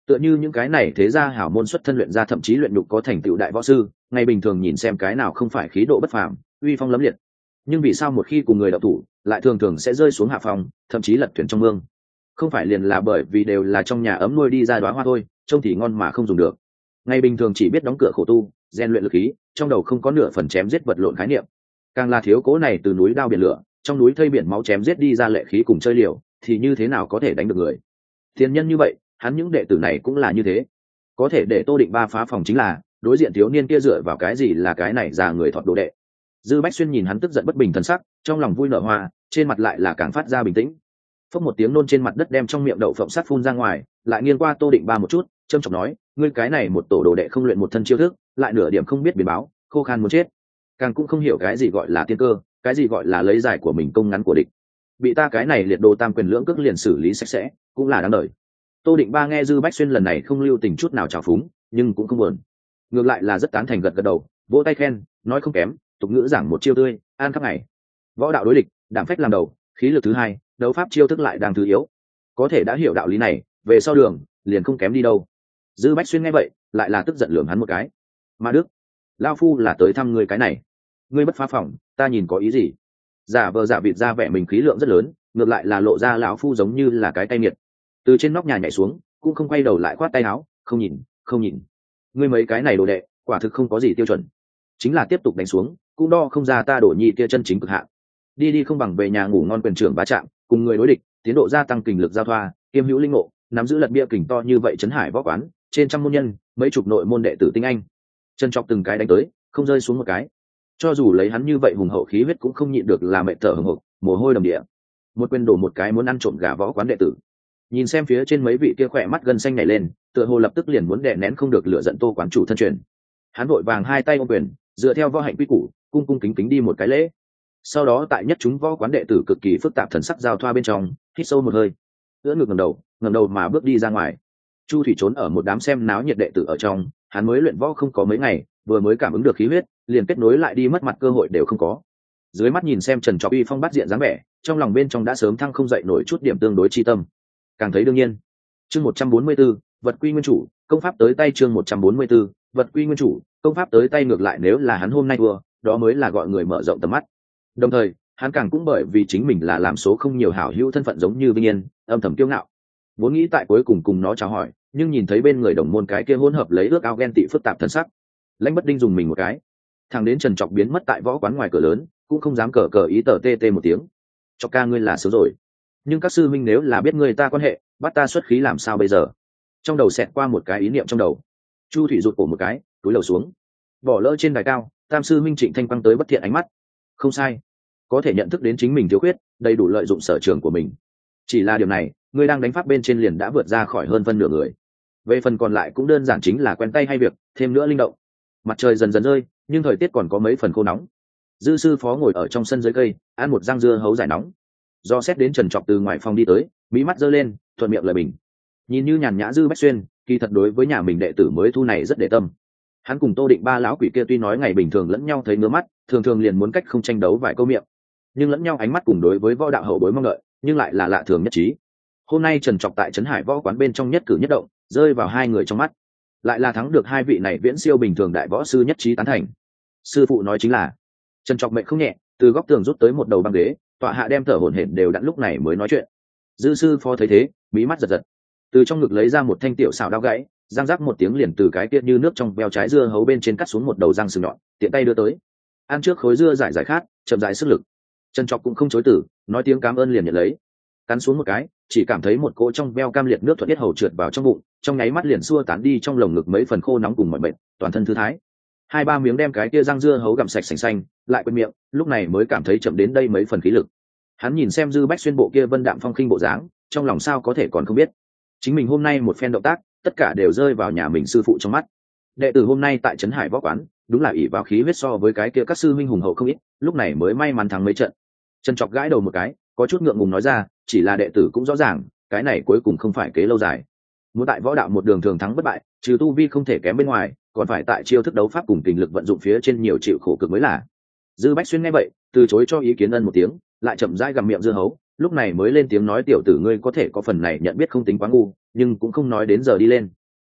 Tựa như những cái này thế gia hảo môn xuất thân luyện ra thậm chí luyện nhục có thành tựu đại võ sư, ngày bình thường nhìn xem cái nào không phải khí độ bất phàm, uy phong lẫm liệt. Nhưng vì sao một khi cùng người đạo thủ, lại thường thường sẽ rơi xuống hạ phòng, thậm chí lật thuyền trong mương? Không phải liền là bởi vì đều là trong nhà ấm nuôi đi ra đóa hoa thôi, trông thì ngon mà không dùng được. Ngày bình thường chỉ biết đóng cửa khổ tu, rèn luyện lực khí, trong đầu không có nửa phần chém giết vật lộn khái niệm. Càng là thiếu cố này từ núi đao biển lửa, trong núi thây biển máu chém giết đi ra lệ khí cùng chơi liều, thì như thế nào có thể đánh được người? Thiên nhân như vậy, hắn những đệ tử này cũng là như thế. Có thể để Tô Định Ba phá phòng chính là đối diện thiếu niên kia dựa vào cái gì là cái này già người thọt đồ đệ. Dư Bách Xuyên nhìn hắn tức giận bất bình thần sắc, trong lòng vui nở hoa, trên mặt lại là càng phát ra bình tĩnh. Phốc một tiếng nôn trên mặt đất đem trong miệng đậu phộng sắt phun ra ngoài, lại nghiêng qua Tô Định Ba một chút, trâm trọng nói, ngươi cái này một tổ đồ đệ không luyện một thân chiêu thức, lại nửa điểm không biết biến báo, khô khan muốn chết. Càng cũng không hiểu cái gì gọi là tiên cơ, cái gì gọi là lấy giải của mình công ngắn của địch. Bị ta cái này liệt đồ tam quyền lưỡng cước liền xử lý sạch sẽ, cũng là đáng đời. Tô Định Ba nghe Dư Bách Xuyên lần này không lưu tình chút nào trào phúng, nhưng cũng không buồn, ngược lại là rất tán thành gật gật đầu, vỗ tay khen, nói không kém, tục ngữ giảng một chiêu tươi, an khắp ngày. Võ đạo đối địch, đảm phách làm đầu, khí lực thứ hai, đấu pháp chiêu thức lại đang thứ yếu. Có thể đã hiểu đạo lý này, về sau đường liền không kém đi đâu. Dư Bách Xuyên nghe vậy, lại là tức giận lườm hắn một cái. Ma Đức, lão phu là tới thăm ngươi cái này, ngươi bất phá phòng, ta nhìn có ý gì? Giả vờ giả vịt ra vẻ mình khí lượng rất lớn, ngược lại là lộ ra lão phu giống như là cái tay nghiệt. Từ trên nóc nhà nhảy xuống, cũng không quay đầu lại khoát tay áo, không nhìn, không nhìn. Ngươi mấy cái này đồ đệ, quả thực không có gì tiêu chuẩn. Chính là tiếp tục đánh xuống, cũng đo không ra ta đổ nhị kia chân chính cực hạn. Đi đi không bằng về nhà ngủ ngon, quyền trưởng bá chạm, cùng người đối địch, tiến độ gia tăng kình lực giao thoa, kiêm hữu linh ngộ, nắm giữ lật bia kình to như vậy trấn hải võ quán, trên trăm môn nhân, mấy chục nội môn đệ tử tinh anh. Chân chọc từng cái đánh tới, không rơi xuống một cái. Cho dù lấy hắn như vậy hùng hậu khí huyết cũng không nhịn được là mệt thở hổn hộc, mồ hôi đầm địa. Một quyền đổ một cái muốn ăn trộm gà võ quán đệ tử. Nhìn xem phía trên mấy vị kia khỏe mắt gân xanh nhảy lên, tựa hồ lập tức liền muốn đè nén không được lửa giận Tô quán chủ thân truyền. Hắn vội vàng hai tay ôm quyền, dựa theo võ hạnh quy củ, cung cung kính kính đi một cái lễ. Sau đó tại nhất chúng võ quán đệ tử cực kỳ phức tạp thần sắc giao thoa bên trong, hít sâu một hơi, ưỡn ngực ngẩng đầu, ngẩng đầu mà bước đi ra ngoài. Chu Thủy trốn ở một đám xem náo nhiệt đệ tử ở trong, hắn mới luyện võ không có mấy ngày, vừa mới cảm ứng được khí huyết, liền kết nối lại đi mất mặt cơ hội đều không có. Dưới mắt nhìn xem Trần Trọc uy phong bắt diện dáng vẻ, trong lòng bên trong đã sớm thăng không dậy nổi chút điểm tương đối chi tâm. Càng thấy đương nhiên. Chương một trăm bốn mươi 44, vật quy nguyên chủ, công pháp tới tay. Chương một trăm bốn mươi 44, vật quy nguyên chủ, công pháp tới tay. Ngược lại nếu là hắn hôm nay thua, đó mới là gọi người mở rộng tầm mắt. Đồng thời, hắn càng cũng bởi vì chính mình là làm số không nhiều hảo hữu thân phận giống như Vinh Yên, âm thầm kiêu ngạo. Vốn nghĩ tại cuối cùng cùng nó chào hỏi, nhưng nhìn thấy bên người đồng môn cái kia hỗn hợp lấy ước ao ghen tị phức tạp thân sắc, Lãnh Bất Đinh dùng mình một cái. Thằng đến Trần Trọc biến mất tại võ quán ngoài cửa lớn, cũng không dám cờ cờ ý tờ tê tê một tiếng. Chọc ca ngươi là xấu rồi, nhưng các sư minh nếu là biết người ta quan hệ, bắt ta xuất khí làm sao bây giờ? Trong đầu xẹt qua một cái ý niệm trong đầu. Chu Thủy rụt cổ một cái, túi lầu xuống, bỏ lỡ trên đài cao, tam sư minh Trịnh Thanh quăng tới bất thiện ánh mắt. Không sai, có thể nhận thức đến chính mình thiếu khuyết, đầy đủ lợi dụng sở trường của mình. Chỉ là điều này, ngươi đang đánh pháp bên trên liền đã vượt ra khỏi hơn phân nửa người. Về phần còn lại cũng đơn giản chính là quen tay hay việc, thêm nữa linh động. Mặt trời dần dần rơi, nhưng thời tiết còn có mấy phần khô nóng. Dư sư phó ngồi ở trong sân dưới cây, ăn một răng dưa hấu giải nóng. Do xét đến Trần Trọc từ ngoài phòng đi tới, mí mắt giơ lên, thuận miệng lời bình. Nhìn như nhàn nhã Dư Bách Xuyên, kỳ thật đối với nhà mình đệ tử mới thu này rất để tâm. Hắn cùng Tô Định Ba lão quỷ kia tuy nói ngày bình thường lẫn nhau thấy ngứa mắt, thường thường liền muốn cách không tranh đấu vài câu miệng, nhưng lẫn nhau ánh mắt cùng đối với võ đạo hậu bối mong đợi, nhưng lại là lạ thường nhất trí. Hôm nay Trần Trọc tại Trấn Hải võ quán bên trong nhất cử nhất động, rơi vào hai người trong mắt, lại là thắng được hai vị này viễn siêu bình thường đại võ sư nhất trí tán thành. Sư phụ nói chính là, Trần Trọc mệnh không nhẹ, từ góc tường rút tới một đầu băng ghế, tọa hạ đem thở hổn hển đều đặn lúc này mới nói chuyện. Dư sư phó thấy thế, mí mắt giật giật, từ trong ngực lấy ra một thanh tiểu xảo đao gãy, răng rắc một tiếng liền từ cái tiết như nước trong veo trái dưa hấu bên trên cắt xuống một đầu răng sừng nhọn, tiện tay đưa tới. Ăn trước khối dưa giải giải khát, chậm rãi sức lực. Trần Trọc cũng không chối từ, nói tiếng cảm ơn liền nhận lấy. Cắn xuống một cái, chỉ cảm thấy một cỗ trong veo cam liệt nước thuận tiết hầu trượt vào trong bụng, trong nháy mắt liền xua tán đi trong lồng ngực mấy phần khô nóng cùng mọi bệnh, toàn thân thư thái. Hai ba miếng đem cái kia răng dưa hấu gặm sạch sành xanh, lại quên miệng, lúc này mới cảm thấy chậm đến đây mấy phần khí lực. Hắn nhìn xem Dư Bách Xuyên bộ kia vân đạm phong khinh bộ dáng, trong lòng sao có thể còn không biết, chính mình hôm nay một phen động tác, tất cả đều rơi vào nhà mình sư phụ trong mắt. Đệ tử hôm nay tại Trấn Hải võ quán, đúng là ỷ vào khí huyết so với cái kia các sư minh hùng hậu không ít, lúc này mới may mắn thắng mấy trận. Trần Trọc gãi đầu một cái, có chút ngượng ngùng nói ra, chỉ là đệ tử cũng rõ ràng, cái này cuối cùng không phải kế lâu dài. Muốn tại võ đạo một đường thường thắng bất bại, trừ tu vi không thể kém bên ngoài, còn phải tại chiêu thức đấu pháp cùng tình lực vận dụng phía trên nhiều chịu khổ cực mới là. Dư Bách Xuyên nghe vậy, từ chối cho ý kiến ân một tiếng, lại chậm rãi gặm miệng dưa hấu, lúc này mới lên tiếng nói, tiểu tử ngươi có thể có phần này nhận biết không tính quá ngu, nhưng cũng không nói đến giờ đi lên.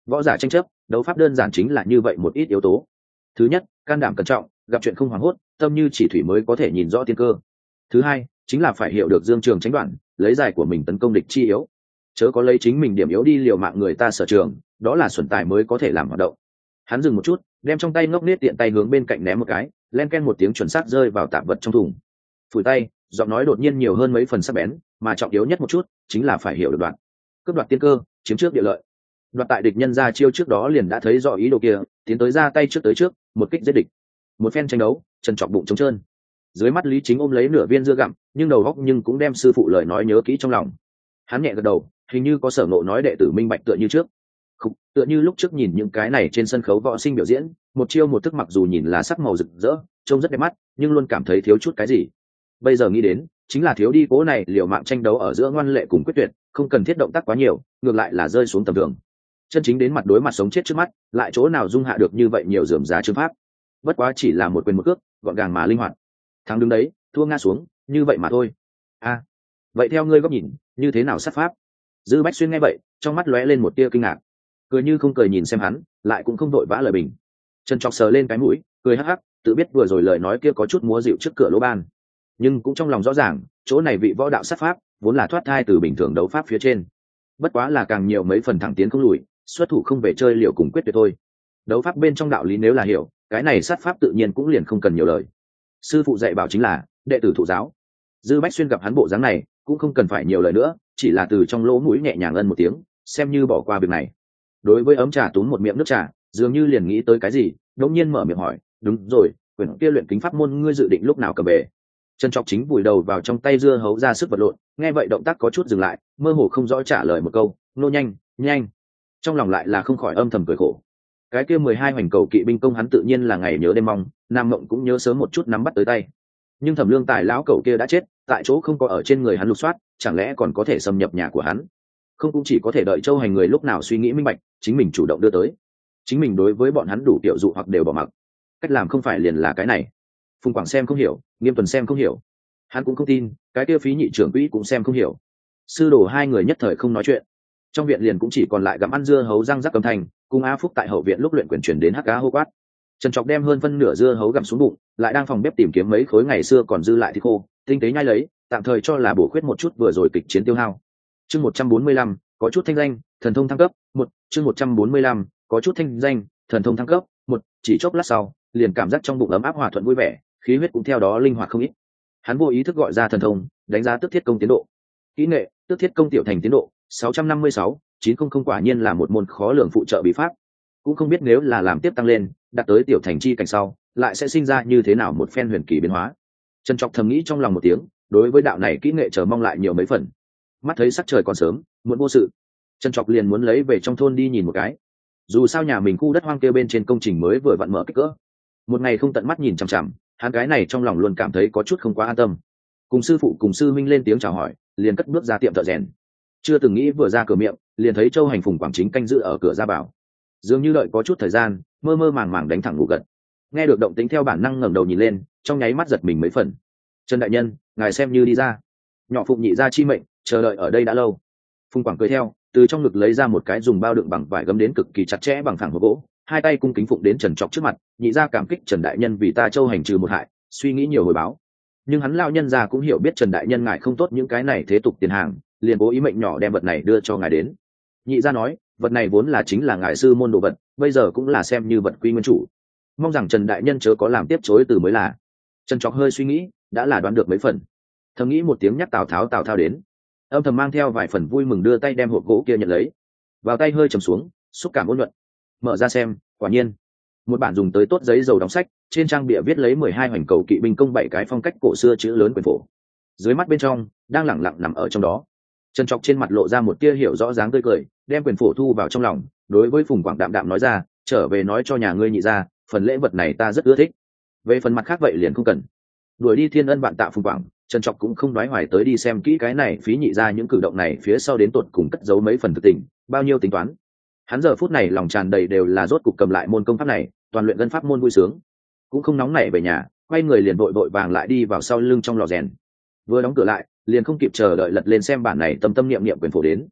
võ giả tranh chấp đấu pháp đơn giản chính là như vậy một ít yếu tố. Thứ nhất, can đảm cẩn trọng, gặp chuyện không hoảng hốt, tâm như chỉ thủy mới có thể nhìn rõ tiên cơ. Thứ hai, chính là phải hiểu được dương trường tránh đoạn, lấy giải của mình tấn công địch chi yếu, chớ có lấy chính mình điểm yếu đi liều mạng người ta sở trường, đó là xuẩn tài mới có thể làm hoạt động. Hắn dừng một chút, đem trong tay ngốc nết tiện tay hướng bên cạnh ném một cái, len ken một tiếng chuẩn xác rơi vào tạp vật trong thùng. Phủi tay, giọng nói đột nhiên nhiều hơn mấy phần sắc bén, mà trọng yếu nhất một chút chính là phải hiểu được đoạn, cướp đoạt tiên cơ, chiếm trước địa lợi. Đoạt tại địch nhân ra chiêu trước đó liền đã thấy rõ ý đồ kia, tiến tới ra tay trước tới trước, một kích giết địch. Một phen tranh đấu, chân chọc bụng trống trơn. Dưới mắt Lý Chính ôm lấy nửa viên dưa gặm, nhưng đầu óc nhưng cũng đem sư phụ lời nói nhớ kỹ trong lòng. Hắn nhẹ gật đầu, hình như có sở ngộ nói đệ tử minh bạch tựa như trước. Khúc, tựa như lúc trước nhìn những cái này trên sân khấu võ sinh biểu diễn, một chiêu một thức mặc dù nhìn là sắc màu rực rỡ, trông rất đẹp mắt, nhưng luôn cảm thấy thiếu chút cái gì. Bây giờ nghĩ đến, chính là thiếu đi cố này liều mạng tranh đấu ở giữa ngoan lệ cùng quyết tuyệt, không cần thiết động tác quá nhiều, ngược lại là rơi xuống tầm thường. Chân chính đến mặt đối mặt sống chết trước mắt, lại chỗ nào dung hạ được như vậy nhiều rườm rà chương pháp. Bất quá chỉ là một quyền một cước, gọn gàng mà linh hoạt. Thắng đứng đấy, thua ngã xuống, như vậy mà thôi. A, à, vậy theo ngươi góc nhìn, như thế nào sát pháp? Dư Bách Xuyên nghe vậy, trong mắt lóe lên một tia kinh ngạc, cười như không cười nhìn xem hắn, lại cũng không đội vã lời bình. Trần Trọc sờ lên cái mũi, cười hắc hắc, tự biết vừa rồi lời nói kia có chút múa dịu trước cửa lỗ ban, nhưng cũng trong lòng rõ ràng, chỗ này vị võ đạo sát pháp vốn là thoát thai từ bình thường đấu pháp phía trên, bất quá là càng nhiều mấy phần thẳng tiến không lùi, xuất thủ không về chơi liệu cùng quyết tuyệt thôi. Đấu pháp bên trong đạo lý nếu là hiểu, cái này sát pháp tự nhiên cũng liền không cần nhiều lời. Sư phụ dạy bảo chính là đệ tử thụ giáo. Dư Bách Xuyên gặp hắn bộ dáng này, cũng không cần phải nhiều lời nữa, chỉ là từ trong lỗ mũi nhẹ nhàng ân một tiếng, xem như bỏ qua việc này. Đối với ấm trà túm một miệng nước trà, dường như liền nghĩ tới cái gì, đống nhiên mở miệng hỏi, đúng rồi, quyển kia luyện kính pháp môn ngươi dự định lúc nào cầm về? Trần Trọc chính vùi đầu vào trong tay dưa hấu ra sức vật lộn, nghe vậy động tác có chút dừng lại, mơ hồ không rõ trả lời một câu, nô nhanh, nhanh. Trong lòng lại là không khỏi âm thầm cười khổ. Cái kia mười hai hoành cầu kỵ binh công hắn tự nhiên là ngày nhớ đêm mong, Nam Mộng cũng nhớ sớm một chút nắm bắt tới tay. Nhưng Thẩm Lương Tài lão cẩu kia đã chết, tại chỗ không có ở trên người hắn lục soát, chẳng lẽ còn có thể xâm nhập nhà của hắn? Không, cũng chỉ có thể đợi Châu Hành người lúc nào suy nghĩ minh bạch, chính mình chủ động đưa tới. Chính mình đối với bọn hắn đủ tiểu dụ hoặc đều bỏ mặc. Cách làm không phải liền là cái này. Phùng Quảng xem không hiểu, Nghiêm Tuần xem không hiểu, hắn cũng không tin, cái kia Phí nhị trưởng quỹ cũng xem không hiểu. Sư đồ hai người nhất thời không nói chuyện. Trong viện liền cũng chỉ còn lại gặm ăn dưa hấu răng rắc âm thanh, cùng A Phúc tại hậu viện lúc luyện quyền chuyển đến hắc cá hô quát. Trần Trọc đem hơn phân nửa dưa hấu gặm xuống bụng, lại đang phòng bếp tìm kiếm mấy khối ngày xưa còn dư lại thịt khô, tinh tế nhai lấy, tạm thời cho là bổ khuyết một chút vừa rồi kịch chiến tiêu hao. Chương một trăm bốn mươi lăm, có chút thanh danh, thần thông thăng cấp, một, chương một trăm bốn mươi lăm, có chút thanh danh, thần thông thăng cấp, một, chỉ chốc lát sau, liền cảm giác trong bụng ấm áp hòa thuận vui vẻ, khí huyết cũng theo đó linh hoạt không ít. Hắn vô ý thức gọi ra thần thông, đánh giá Tước Thiết Công tiến độ. Kỹ nghệ, Tước Thiết Công tiểu thành tiến độ, sáu trăm năm mươi sáu, chín trăm quả nhiên là một môn khó lường phụ trợ bí pháp. Cũng không biết nếu là làm tiếp tăng lên, đạt tới tiểu thành chi cảnh sau, lại sẽ sinh ra như thế nào một phen huyền kỳ biến hóa. Trần Trọc thầm nghĩ trong lòng một tiếng, đối với đạo này kỹ nghệ chờ mong lại nhiều mấy phần. Mắt thấy sắc trời còn sớm, muộn vô sự, Trần Trọc liền muốn lấy về trong thôn đi nhìn một cái. Dù sao nhà mình khu đất hoang kia bên trên công trình mới vừa vặn mở kích cỡ, một ngày không tận mắt nhìn chằm chằm, hắn cái này trong lòng luôn cảm thấy có chút không quá an tâm. Cùng sư phụ cùng sư minh lên tiếng chào hỏi, liền cất bước ra tiệm thợ rèn. Chưa từng nghĩ vừa ra cửa miệng, liền thấy Châu Hành Phùng Quảng chính canh giữ ở cửa ra bảo. Dường như đợi có chút thời gian, mơ mơ màng màng đánh thẳng ngủ gật. Nghe được động tĩnh theo bản năng ngẩng đầu nhìn lên, trong nháy mắt giật mình mấy phần. Trần đại nhân, ngài xem như đi ra. Nhỏ Phụng nhị ra chi mệnh, chờ đợi ở đây đã lâu. Phùng Quảng cười theo, từ trong ngực lấy ra một cái dùng bao đựng bằng vải gấm đến cực kỳ chặt chẽ bằng thẳng hộp gỗ, hai tay cung kính phụng đến Trần Trọc trước mặt, nhị ra cảm kích Trần đại nhân vì ta Châu Hành trừ một hại, suy nghĩ nhiều hồi báo. Nhưng hắn lao nhân già cũng hiểu biết Trần đại nhân ngài không tốt những cái này thế tục tiền hàng, liền cố ý mệnh nhỏ đem vật này đưa cho ngài đến. Nhị ra nói, vật này vốn là chính là ngài sư môn đồ vật, bây giờ cũng là xem như vật quy nguyên chủ, mong rằng Trần đại nhân chớ có làm tiếp chối từ mới là. Trần Trọc hơi suy nghĩ, đã là đoán được mấy phần, thầm nghĩ một tiếng nhắc Tào Tháo Tào Tháo đến, âm thầm mang theo vài phần vui mừng đưa tay đem hộp gỗ kia nhận lấy, vào tay hơi trầm xuống, xúc cảm ôn nhuận, mở ra xem, quả nhiên một bản dùng tới tốt giấy dầu đóng sách, trên trang bìa viết lấy mười hai hoành cầu kỵ binh công bảy cái phong cách cổ xưa chữ lớn quyền phổ, dưới mắt bên trong đang lẳng lặng nằm ở trong đó. Trần Trọc trên mặt lộ ra một tia hiểu rõ dáng tươi cười, đem quyền phổ thu vào trong lòng, đối với Phùng Quảng đạm đạm nói ra, trở về nói cho nhà ngươi nhị ra, phần lễ vật này ta rất ưa thích, về phần mặt khác vậy liền không cần. Đuổi đi thiên ân bạn tạ Phùng Quảng, Trần Trọc cũng không đoái hoài tới đi xem kỹ cái này Phí nhị ra những cử động này phía sau đến tột cùng cất giấu mấy phần thực tình, bao nhiêu tính toán. Hắn giờ phút này lòng tràn đầy đều là rốt cục cầm lại môn công pháp này, toàn luyện gân pháp môn vui sướng, cũng không nóng nảy về nhà, quay người liền vội vội vàng lại đi vào sau lưng trong lò rèn. Vừa đóng cửa lại, liền không kịp chờ đợi lật lên xem bản này tâm tâm niệm niệm quyền phổ đến.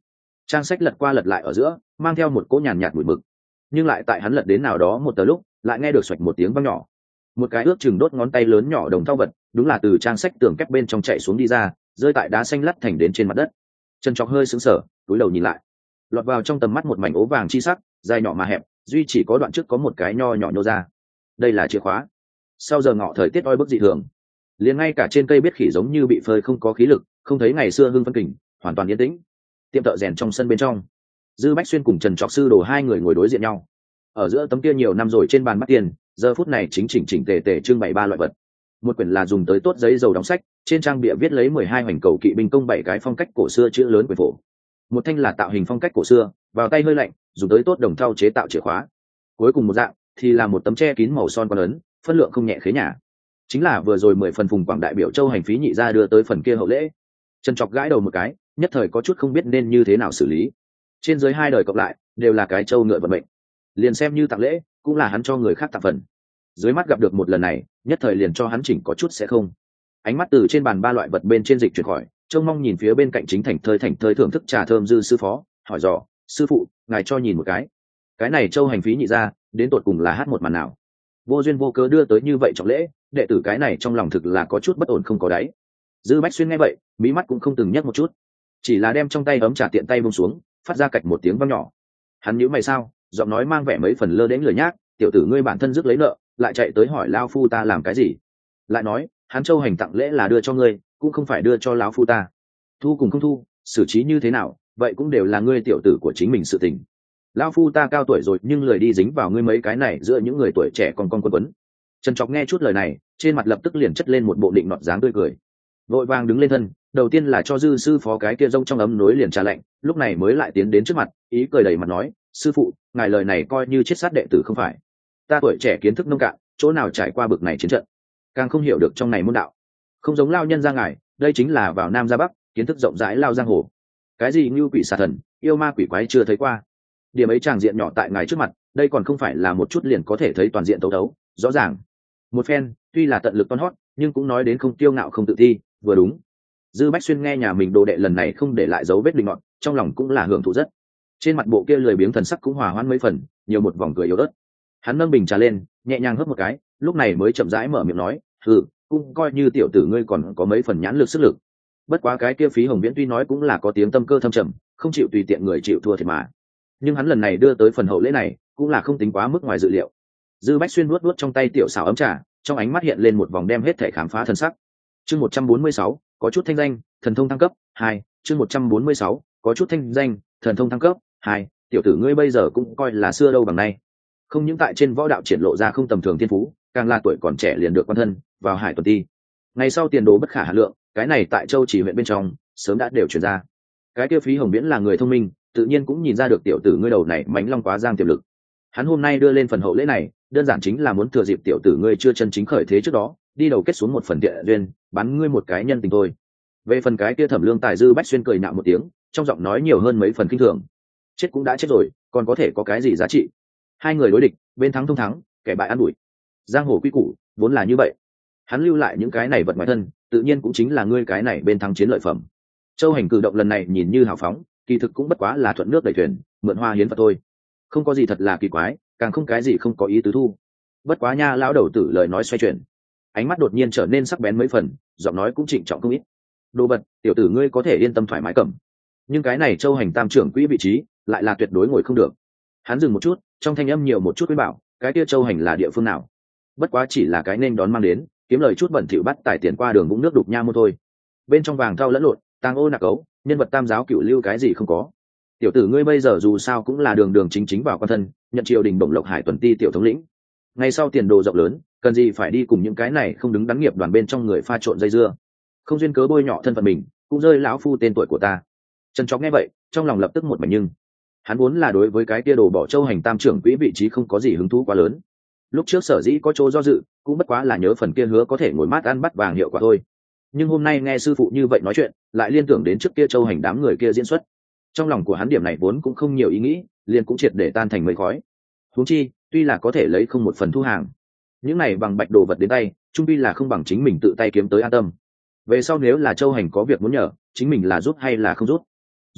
Trang sách lật qua lật lại ở giữa, mang theo một cỗ nhàn nhạt mùi mực. Nhưng lại tại hắn lật đến nào đó một tờ lúc, lại nghe được xoạch một tiếng vang nhỏ. Một cái ước chừng đốt ngón tay lớn nhỏ đồng thau vật, đúng là từ trang sách tường kép bên trong chạy xuống đi ra, rơi tại đá xanh lắt thành đến trên mặt đất. Trần Trọc hơi sững sờ, cúi đầu nhìn lại. Lọt vào trong tầm mắt một mảnh ố vàng chi sắc, dài nhỏ mà hẹp, duy chỉ có đoạn trước có một cái nho nhỏ nhô ra. Đây là chìa khóa. Sau giờ ngọ thời tiết oi bức dị thường, liền ngay cả trên cây biết khỉ giống như bị phơi không có khí lực, không thấy ngày xưa hưng phấn kình, hoàn toàn yên tĩnh. Tiệm thợ rèn trong sân bên trong, Dư Bách Xuyên cùng Trần Trọc sư đồ hai người ngồi đối diện nhau. Ở giữa tấm kia nhiều năm rồi trên bàn bắt tiền, giờ phút này chính chỉnh chỉnh tề tề trưng bày ba loại vật. Một quyển là dùng tới tốt giấy dầu đóng sách, trên trang bìa viết lấy mười hai hoành cầu kỵ binh công bảy cái phong cách cổ xưa chữ lớn quyển phổ. Một thanh là tạo hình phong cách cổ xưa, vào tay hơi lạnh, dùng tới tốt đồng thau chế tạo chìa khóa. Cuối cùng một dạng thì là một tấm che kín màu son quan ấn, phân lượng không nhẹ khế nhà. Chính là vừa rồi mười phần Phùng Quảng đại biểu Châu Hành Phí nhị ra đưa tới phần kia hậu lễ. Trần Trọc gãi đầu một cái, nhất thời có chút không biết nên như thế nào xử lý. Trên dưới hai đời cộng lại đều là cái trâu ngựa vận mệnh, liền xem như tặng lễ cũng là hắn cho người khác tặng phần. Dưới mắt gặp được một lần này, nhất thời liền cho hắn chỉnh có chút sẽ không. Ánh mắt từ trên bàn ba loại vật bên trên dịch chuyển khỏi, trông mong nhìn phía bên cạnh chính thành thơi thành thơi thưởng thức trà thơm Dư sư phó, hỏi dò: sư phụ, ngài cho nhìn một cái, cái này Châu Hành Phí nhị ra đến tột cùng là hát một màn nào? Vô duyên vô cớ đưa tới như vậy trọng lễ, đệ tử cái này trong lòng thực là có chút bất ổn không có đáy. Dư Bách Xuyên nghe vậy, mí mắt cũng không từng nhấc một chút, chỉ là đem trong tay ấm trà tiện tay buông xuống, phát ra cạch một tiếng vang nhỏ. Hắn nhíu mày sao, giọng nói mang vẻ mấy phần lơ đễnh lười nhác: tiểu tử ngươi bản thân rước lấy nợ, lại chạy tới hỏi lao phu ta làm cái gì? Lại nói, hắn Châu Hành tặng lễ là đưa cho ngươi, cũng không phải đưa cho lão phu ta. Thu cùng không thu, xử trí như thế nào, vậy cũng đều là ngươi tiểu tử của chính mình sự tình. Lão phu ta cao tuổi rồi nhưng lười đi dính vào ngươi mấy cái này giữa những người tuổi trẻ còn con quấn quấn. Trần Trọc nghe chút lời này, trên mặt lập tức liền chất lên một bộ định nọt dáng tươi cười, vội vàng đứng lên thân, đầu tiên là cho Dư sư phó cái kia rông trong ấm nối liền trà lạnh, lúc này mới lại tiến đến trước mặt, ý cười đầy mặt nói: sư phụ, ngài lời này coi như chết sát đệ tử không phải. Ta tuổi trẻ kiến thức nông cạn, chỗ nào trải qua bực này chiến trận, càng không hiểu được trong này môn đạo. Không giống lao nhân ra ngài, đây chính là vào nam ra bắc, kiến thức rộng rãi lao giang hồ. Cái gì như quỷ xà thần, yêu ma quỷ quái chưa thấy qua. Điểm ấy tràng diện nhỏ tại ngài trước mặt, đây còn không phải là một chút liền có thể thấy toàn diện tấu đấu rõ ràng. Một phen tuy là tận lực toan hót, nhưng cũng nói đến không kiêu ngạo không tự thi, vừa đúng. Dư Bách Xuyên nghe nhà mình đồ đệ lần này không để lại dấu vết linh ngọn, trong lòng cũng là hưởng thụ rất. Trên mặt bộ kia lười biếng thần sắc cũng hòa hoãn mấy phần, nhiều một vòng cười yếu ớt. Hắn nâng bình trà lên, nhẹ nhàng hớp một cái, lúc này mới chậm rãi mở miệng nói: "Ừ, cũng coi như tiểu tử ngươi còn có mấy phần nhãn lực sức lực. Bất quá cái kia Phí Hồng Viễn tuy nói cũng là có tiếng tâm cơ thâm trầm, không chịu tùy tiện người chịu thua thì mà. Nhưng hắn lần này đưa tới phần hậu lễ này, cũng là không tính quá mức ngoài dự liệu." Dư Bách Xuyên nuốt nuốt trong tay tiểu xảo ấm trà, trong ánh mắt hiện lên một vòng đem hết thể khám phá thần sắc. Chương một trăm bốn mươi sáu, có chút thanh danh, thần thông thăng cấp hai. Chương một trăm bốn mươi sáu, có chút thanh danh, thần thông thăng cấp hai. Tiểu tử ngươi bây giờ cũng coi là xưa đâu bằng nay, không những tại trên võ đạo triển lộ ra không tầm thường thiên phú, càng là tuổi còn trẻ liền được quan thân vào Hải Tuần Ti. Ngày sau tiền đồ bất khả hà lượng, cái này tại Châu Chỉ huyện bên trong sớm đã đều truyền ra. Cái kia Phí Hồng Viễn là người thông minh, tự nhiên cũng nhìn ra được tiểu tử ngươi đầu này mánh long quá giang tiềm lực. Hắn hôm nay đưa lên phần hậu lễ này, đơn giản chính là muốn thừa dịp tiểu tử ngươi chưa chân chính khởi thế trước đó, đi đầu kết xuống một phần địa duyên, bắn ngươi một cái nhân tình thôi. Về phần cái kia Thẩm Lương Tài, Dư Bách Xuyên cười nạo một tiếng, trong giọng nói nhiều hơn mấy phần kinh thường. Chết cũng đã chết rồi, còn có thể có cái gì giá trị? Hai người đối địch, bên thắng thông thắng, kẻ bại ăn đuổi. Giang hồ quy củ vốn là như vậy. Hắn lưu lại những cái này vật ngoài thân, tự nhiên cũng chính là ngươi cái này bên thắng chiến lợi phẩm. Châu Hành cử động lần này nhìn như hào phóng, kỳ thực cũng bất quá là thuận nước đẩy thuyền, mượn hoa hiến vật thôi. Không có gì thật là kỳ quái, càng không cái gì không có ý tứ thu. Bất quá nha, lão đầu tử lời nói xoay chuyển, ánh mắt đột nhiên trở nên sắc bén mấy phần, giọng nói cũng trịnh trọng không ít. Đồ vật, tiểu tử ngươi có thể yên tâm thoải mái cầm, nhưng cái này Châu Hành tam trưởng quỹ vị trí lại là tuyệt đối ngồi không được. Hắn dừng một chút, trong thanh âm nhiều một chút quý bảo, cái kia Châu Hành là địa phương nào? Bất quá chỉ là cái nên đón mang đến, kiếm lời chút bẩn thỉu bắt tài tiền qua đường vũng nước đục nha môn thôi. Bên trong vàng thau lẫn lộn, tàng ô nạc ấu, nhân vật tam giáo cửu lưu cái gì không có. Tiểu tử ngươi bây giờ dù sao cũng là đường đường chính chính vào quan thân, nhận triều đình bổng lộc Hải Tuần Ti tiểu thống lĩnh. Ngay sau tiền đồ rộng lớn, cần gì phải đi cùng những cái này không đứng đắn nghiệp đoàn bên trong người pha trộn dây dưa, không duyên cớ bôi nhọ thân phận mình, cũng rơi lão phu tên tuổi của ta. Trần Chó nghe vậy, trong lòng lập tức một mảnh, nhưng hắn vốn là đối với cái kia đồ bỏ Châu Hành tam trưởng quỹ vị trí không có gì hứng thú quá lớn. Lúc trước sở dĩ có chỗ do dự, cũng bất quá là nhớ phần kia hứa có thể ngồi mát ăn bắt vàng hiệu quả thôi. Nhưng hôm nay nghe sư phụ như vậy nói chuyện, lại liên tưởng đến trước kia Châu Hành đám người kia diễn xuất. Trong lòng của hắn điểm này vốn cũng không nhiều ý nghĩ, liền cũng triệt để tan thành mây khói. Huống chi, tuy là có thể lấy không một phần thu hàng, những này bằng bạch đồ vật đến tay, chung quy là không bằng chính mình tự tay kiếm tới an tâm. Về sau nếu là Châu Hành có việc muốn nhờ, chính mình là giúp hay là không giúp? Giúp,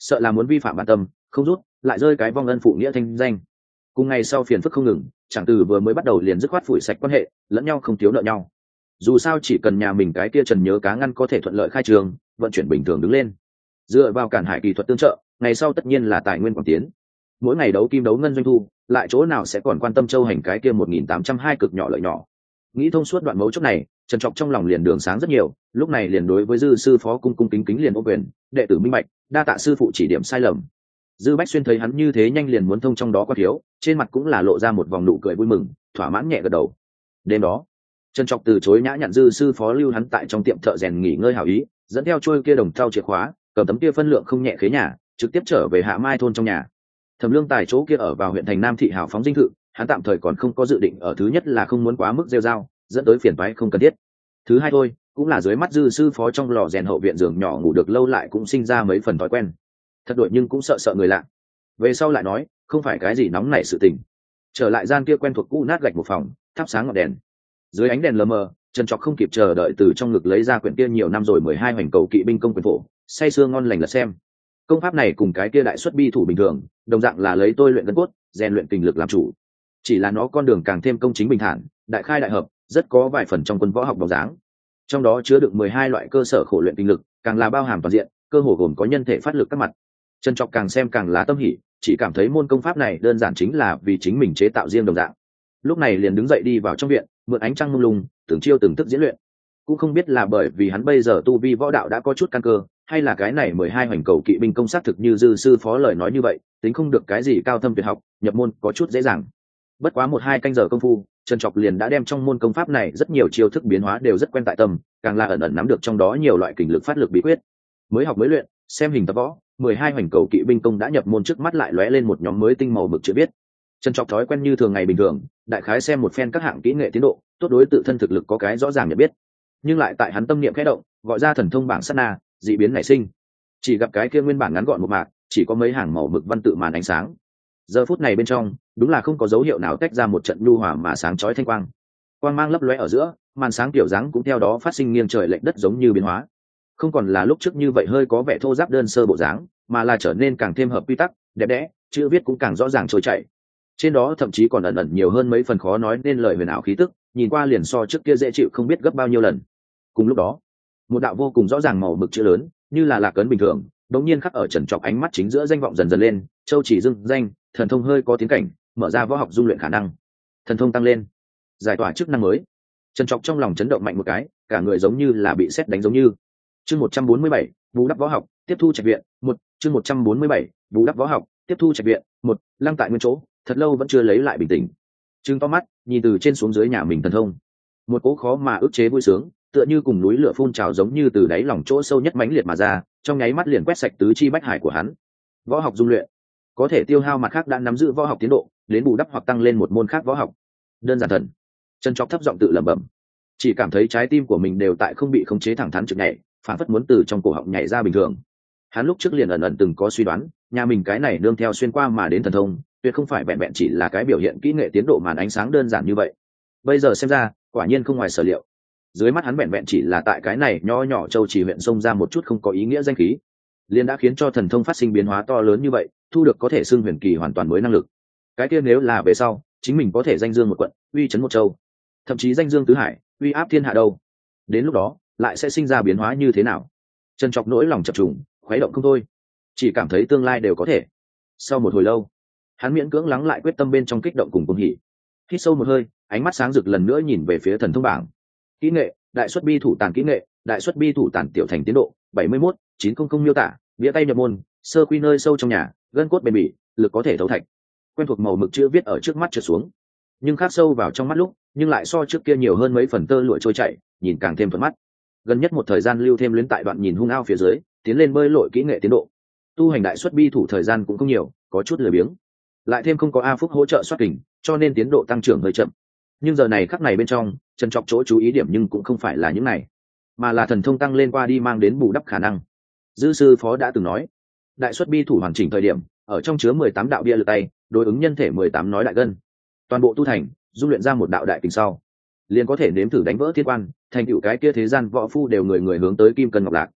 sợ là muốn vi phạm bản tâm không rút lại rơi cái vong ân phụ nghĩa thanh danh. Cùng ngày sau phiền phức không ngừng, chẳng từ vừa mới bắt đầu liền dứt khoát phủi sạch quan hệ, lẫn nhau không thiếu nợ nhau. Dù sao chỉ cần nhà mình cái kia Trần Nhớ Cá ngăn có thể thuận lợi khai trường, vận chuyển bình thường đứng lên, dựa vào Cản Hải kỹ thuật tương trợ, ngày sau tất nhiên là tài nguyên quảng tiến. Mỗi ngày đấu kim đấu ngân doanh thu, lại chỗ nào sẽ còn quan tâm châu hành cái kia một nghìn tám trăm hai cực nhỏ lợi nhỏ. Nghĩ thông suốt đoạn mấu chốt này, Trần Trọc trong lòng liền đường sáng rất nhiều, lúc này liền đối với dư sư phó cung cung kính kính liền ô quyền, đệ tử minh bạch, đa tạ sư phụ chỉ điểm sai lầm. Dư Bách Xuyên thấy hắn như thế nhanh liền muốn thông trong đó qua thiếu, trên mặt cũng là lộ ra một vòng nụ cười vui mừng, thỏa mãn nhẹ gật đầu. Đêm đó, Trần Trọc từ chối nhã nhặn dư sư phó lưu hắn tại trong tiệm thợ rèn nghỉ ngơi hảo ý, dẫn theo trôi kia đồng thau chìa khóa, cầm tấm kia phân lượng không nhẹ khế nhà, trực tiếp trở về Hạ Mai thôn trong nhà. Thẩm Lương Tài chỗ kia ở vào huyện thành Nam thị hào phóng dinh thự, hắn tạm thời còn không có dự định ở thứ nhất là không muốn quá mức rêu rao, dẫn tới phiền toái không cần thiết. Thứ hai thôi, cũng là dưới mắt dư sư phó trong lò rèn hậu viện giường nhỏ ngủ được lâu lại cũng sinh ra mấy phần thói quen. Thật đội nhưng cũng sợ sợ người lạ. Về sau lại nói, không phải cái gì nóng nảy sự tình. Trở lại gian kia quen thuộc cũ nát gạch một phòng, thắp sáng ngọn đèn. Dưới ánh đèn lờ mờ, Trần Trọc không kịp chờ đợi từ trong ngực lấy ra quyển kia nhiều năm rồi mười hai hoành cầu kỵ binh công quyền phổ, say sưa ngon lành lật xem. Công pháp này cùng cái kia đại xuất bi thủ bình thường, đồng dạng là lấy tôi luyện gân cốt, rèn luyện kinh lực làm chủ. Chỉ là nó con đường càng thêm công chính bình thản, đại khai đại hợp, rất có vài phần trong quân võ học bóng dáng. Trong đó chứa đựng mười hai loại cơ sở khổ luyện kinh lực, càng là bao hàm toàn diện, cơ hồ gồm có nhân thể phát lực các mặt. Trần Trọc càng xem càng lá tâm hỉ, chỉ cảm thấy môn công pháp này đơn giản chính là vì chính mình chế tạo riêng đồng dạng. Lúc này liền đứng dậy đi vào trong viện, mượn ánh trăng mông lung, từng chiêu từng thức diễn luyện. Cũng không biết là bởi vì hắn bây giờ tu vi võ đạo đã có chút căn cơ, hay là cái này mười hai hoành cầu kỵ binh công sát thực như dư sư phó lời nói như vậy, tính không được cái gì cao thâm tuyệt học, nhập môn có chút dễ dàng. Bất quá một hai canh giờ công phu, Trần Trọc liền đã đem trong môn công pháp này rất nhiều chiêu thức biến hóa đều rất quen tại tâm, càng là ẩn ẩn nắm được trong đó nhiều loại kình lực phát lực bí quyết. Mới học mới luyện, xem hình tập võ, mười hai hoành cầu kỵ binh công đã nhập môn, trước mắt lại lóe lên một nhóm mới tinh màu mực chữ biết. Trần Trọc thói quen như thường ngày bình thường, đại khái xem một phen các hạng kỹ nghệ tiến độ, tốt đối tự thân thực lực có cái rõ ràng nhận biết. Nhưng lại tại hắn tâm niệm khẽ động, gọi ra thần thông bảng sát na, dị biến nảy sinh. Chỉ gặp cái kia nguyên bản ngắn gọn một mạc, chỉ có mấy hàng màu mực văn tự màn ánh sáng. Giờ phút này bên trong, đúng là không có dấu hiệu nào tách ra một trận nhu hòa mà sáng chói thanh quang. Quang mang lấp lóe ở giữa, màn sáng kiểu dáng cũng theo đó phát sinh nghiêng trời lệch đất giống như biến hóa. Không còn là lúc trước như vậy hơi có vẻ thô ráp đơn sơ bộ dáng, mà là trở nên càng thêm hợp quy tắc, đẹp đẽ, chữ viết cũng càng rõ ràng trôi chảy. Trên đó thậm chí còn ẩn ẩn nhiều hơn mấy phần khó nói nên lời huyền ảo khí tức, nhìn qua liền so trước kia dễ chịu không biết gấp bao nhiêu lần. Cùng lúc đó, một đạo vô cùng rõ ràng màu mực chữ lớn, như là lạc ấn bình thường, đống nhiên khắc ở Trần Trọc ánh mắt chính giữa danh vọng dần dần lên, châu chỉ dưng danh, thần thông hơi có tiến cảnh, mở ra võ học dung luyện khả năng. Thần thông tăng lên, giải tỏa chức năng mới. Trần Trọc trong lòng chấn động mạnh một cái, cả người giống như là bị sét đánh giống như. Chương một trăm bốn mươi bảy, bù đắp võ học, tiếp thu trạch viện, một, chương một trăm bốn mươi bảy, bù đắp võ học, tiếp thu trạch viện, một, lăng tại nguyên chỗ, thật lâu vẫn chưa lấy lại bình tĩnh. Trừng to mắt, nhìn từ trên xuống dưới nhà mình thần thông. Một cỗ khó mà ức chế vui sướng, tựa như cùng núi lửa phun trào giống như từ đáy lòng chỗ sâu nhất mãnh liệt mà ra, trong nháy mắt liền quét sạch tứ chi bách hải của hắn. Võ học dung luyện, có thể tiêu hao mặt khác đã nắm giữ võ học tiến độ, đến bù đắp hoặc tăng lên một môn khác võ học. Đơn giản thần. Trần Trọc thấp giọng tự lẩm bẩm, chỉ cảm thấy trái tim của mình đều tại không bị khống chế thẳng thắn trực nhảy, phản phất muốn từ trong cổ họng nhảy ra bình thường. Hắn lúc trước liền ẩn ẩn từng có suy đoán, nhà mình cái này nương theo xuyên qua mà đến thần thông, tuyệt không phải vẹn vẹn chỉ là cái biểu hiện kỹ nghệ tiến độ màn ánh sáng đơn giản như vậy. Bây giờ xem ra, quả nhiên không ngoài sở liệu. Dưới mắt hắn vẹn vẹn chỉ là tại cái này nho nhỏ châu chỉ huyện xông ra một chút không có ý nghĩa danh khí, liền đã khiến cho thần thông phát sinh biến hóa to lớn như vậy, thu được có thể xưng huyền kỳ hoàn toàn mới năng lực. Cái kia nếu là về sau, chính mình có thể danh dương một quận, uy chấn một châu, thậm chí danh dương tứ hải, uy áp thiên hạ đâu. Đến lúc đó, lại sẽ sinh ra biến hóa như thế nào? Trần Trọc nỗi lòng chập trùng, khuấy động không thôi, chỉ cảm thấy tương lai đều có thể. Sau một hồi lâu, hắn miễn cưỡng lắng lại quyết tâm bên trong kích động cùng cuồng hỉ, hít sâu một hơi, ánh mắt sáng rực lần nữa nhìn về phía thần thông bảng. Kỹ nghệ, đại xuất bi thủ tàn kỹ nghệ, đại xuất bi thủ tàn tiểu thành tiến độ bảy mươi mốt, chín trăm miêu tả, bĩa tay nhập môn, sơ quy nơi sâu trong nhà, gân cốt bền bỉ, lực có thể thấu thạch. Quen thuộc màu mực chữ viết ở trước mắt trượt xuống, nhưng khắc sâu vào trong mắt lúc, nhưng lại so trước kia nhiều hơn mấy phần tơ lụa trôi chảy, nhìn càng thêm thuận mắt. Gần nhất một thời gian lưu thêm luyến tại đoạn nhìn hung ao phía dưới, tiến lên bơi lội kỹ nghệ tiến độ. Tu hành đại xuất bi thủ thời gian cũng không nhiều, có chút lười biếng. Lại thêm không có A Phúc hỗ trợ soát kình, cho nên tiến độ tăng trưởng hơi chậm. Nhưng giờ này khắc này bên trong, Trần Trọc chỗ chú ý điểm nhưng cũng không phải là những này, mà là thần thông tăng lên qua đi mang đến bù đắp khả năng. Dư sư phó đã từng nói, đại xuất bi thủ hoàn chỉnh thời điểm, ở trong chứa mười tám đạo bia lực tay, đối ứng nhân thể mười tám nói đại gân. Toàn bộ tu thành, dung luyện ra một đạo đại kình sau, liền có thể nếm thử đánh vỡ thiên quan, thành tựu cái kia thế gian võ phu đều người người hướng tới kim cân ngọc lạc.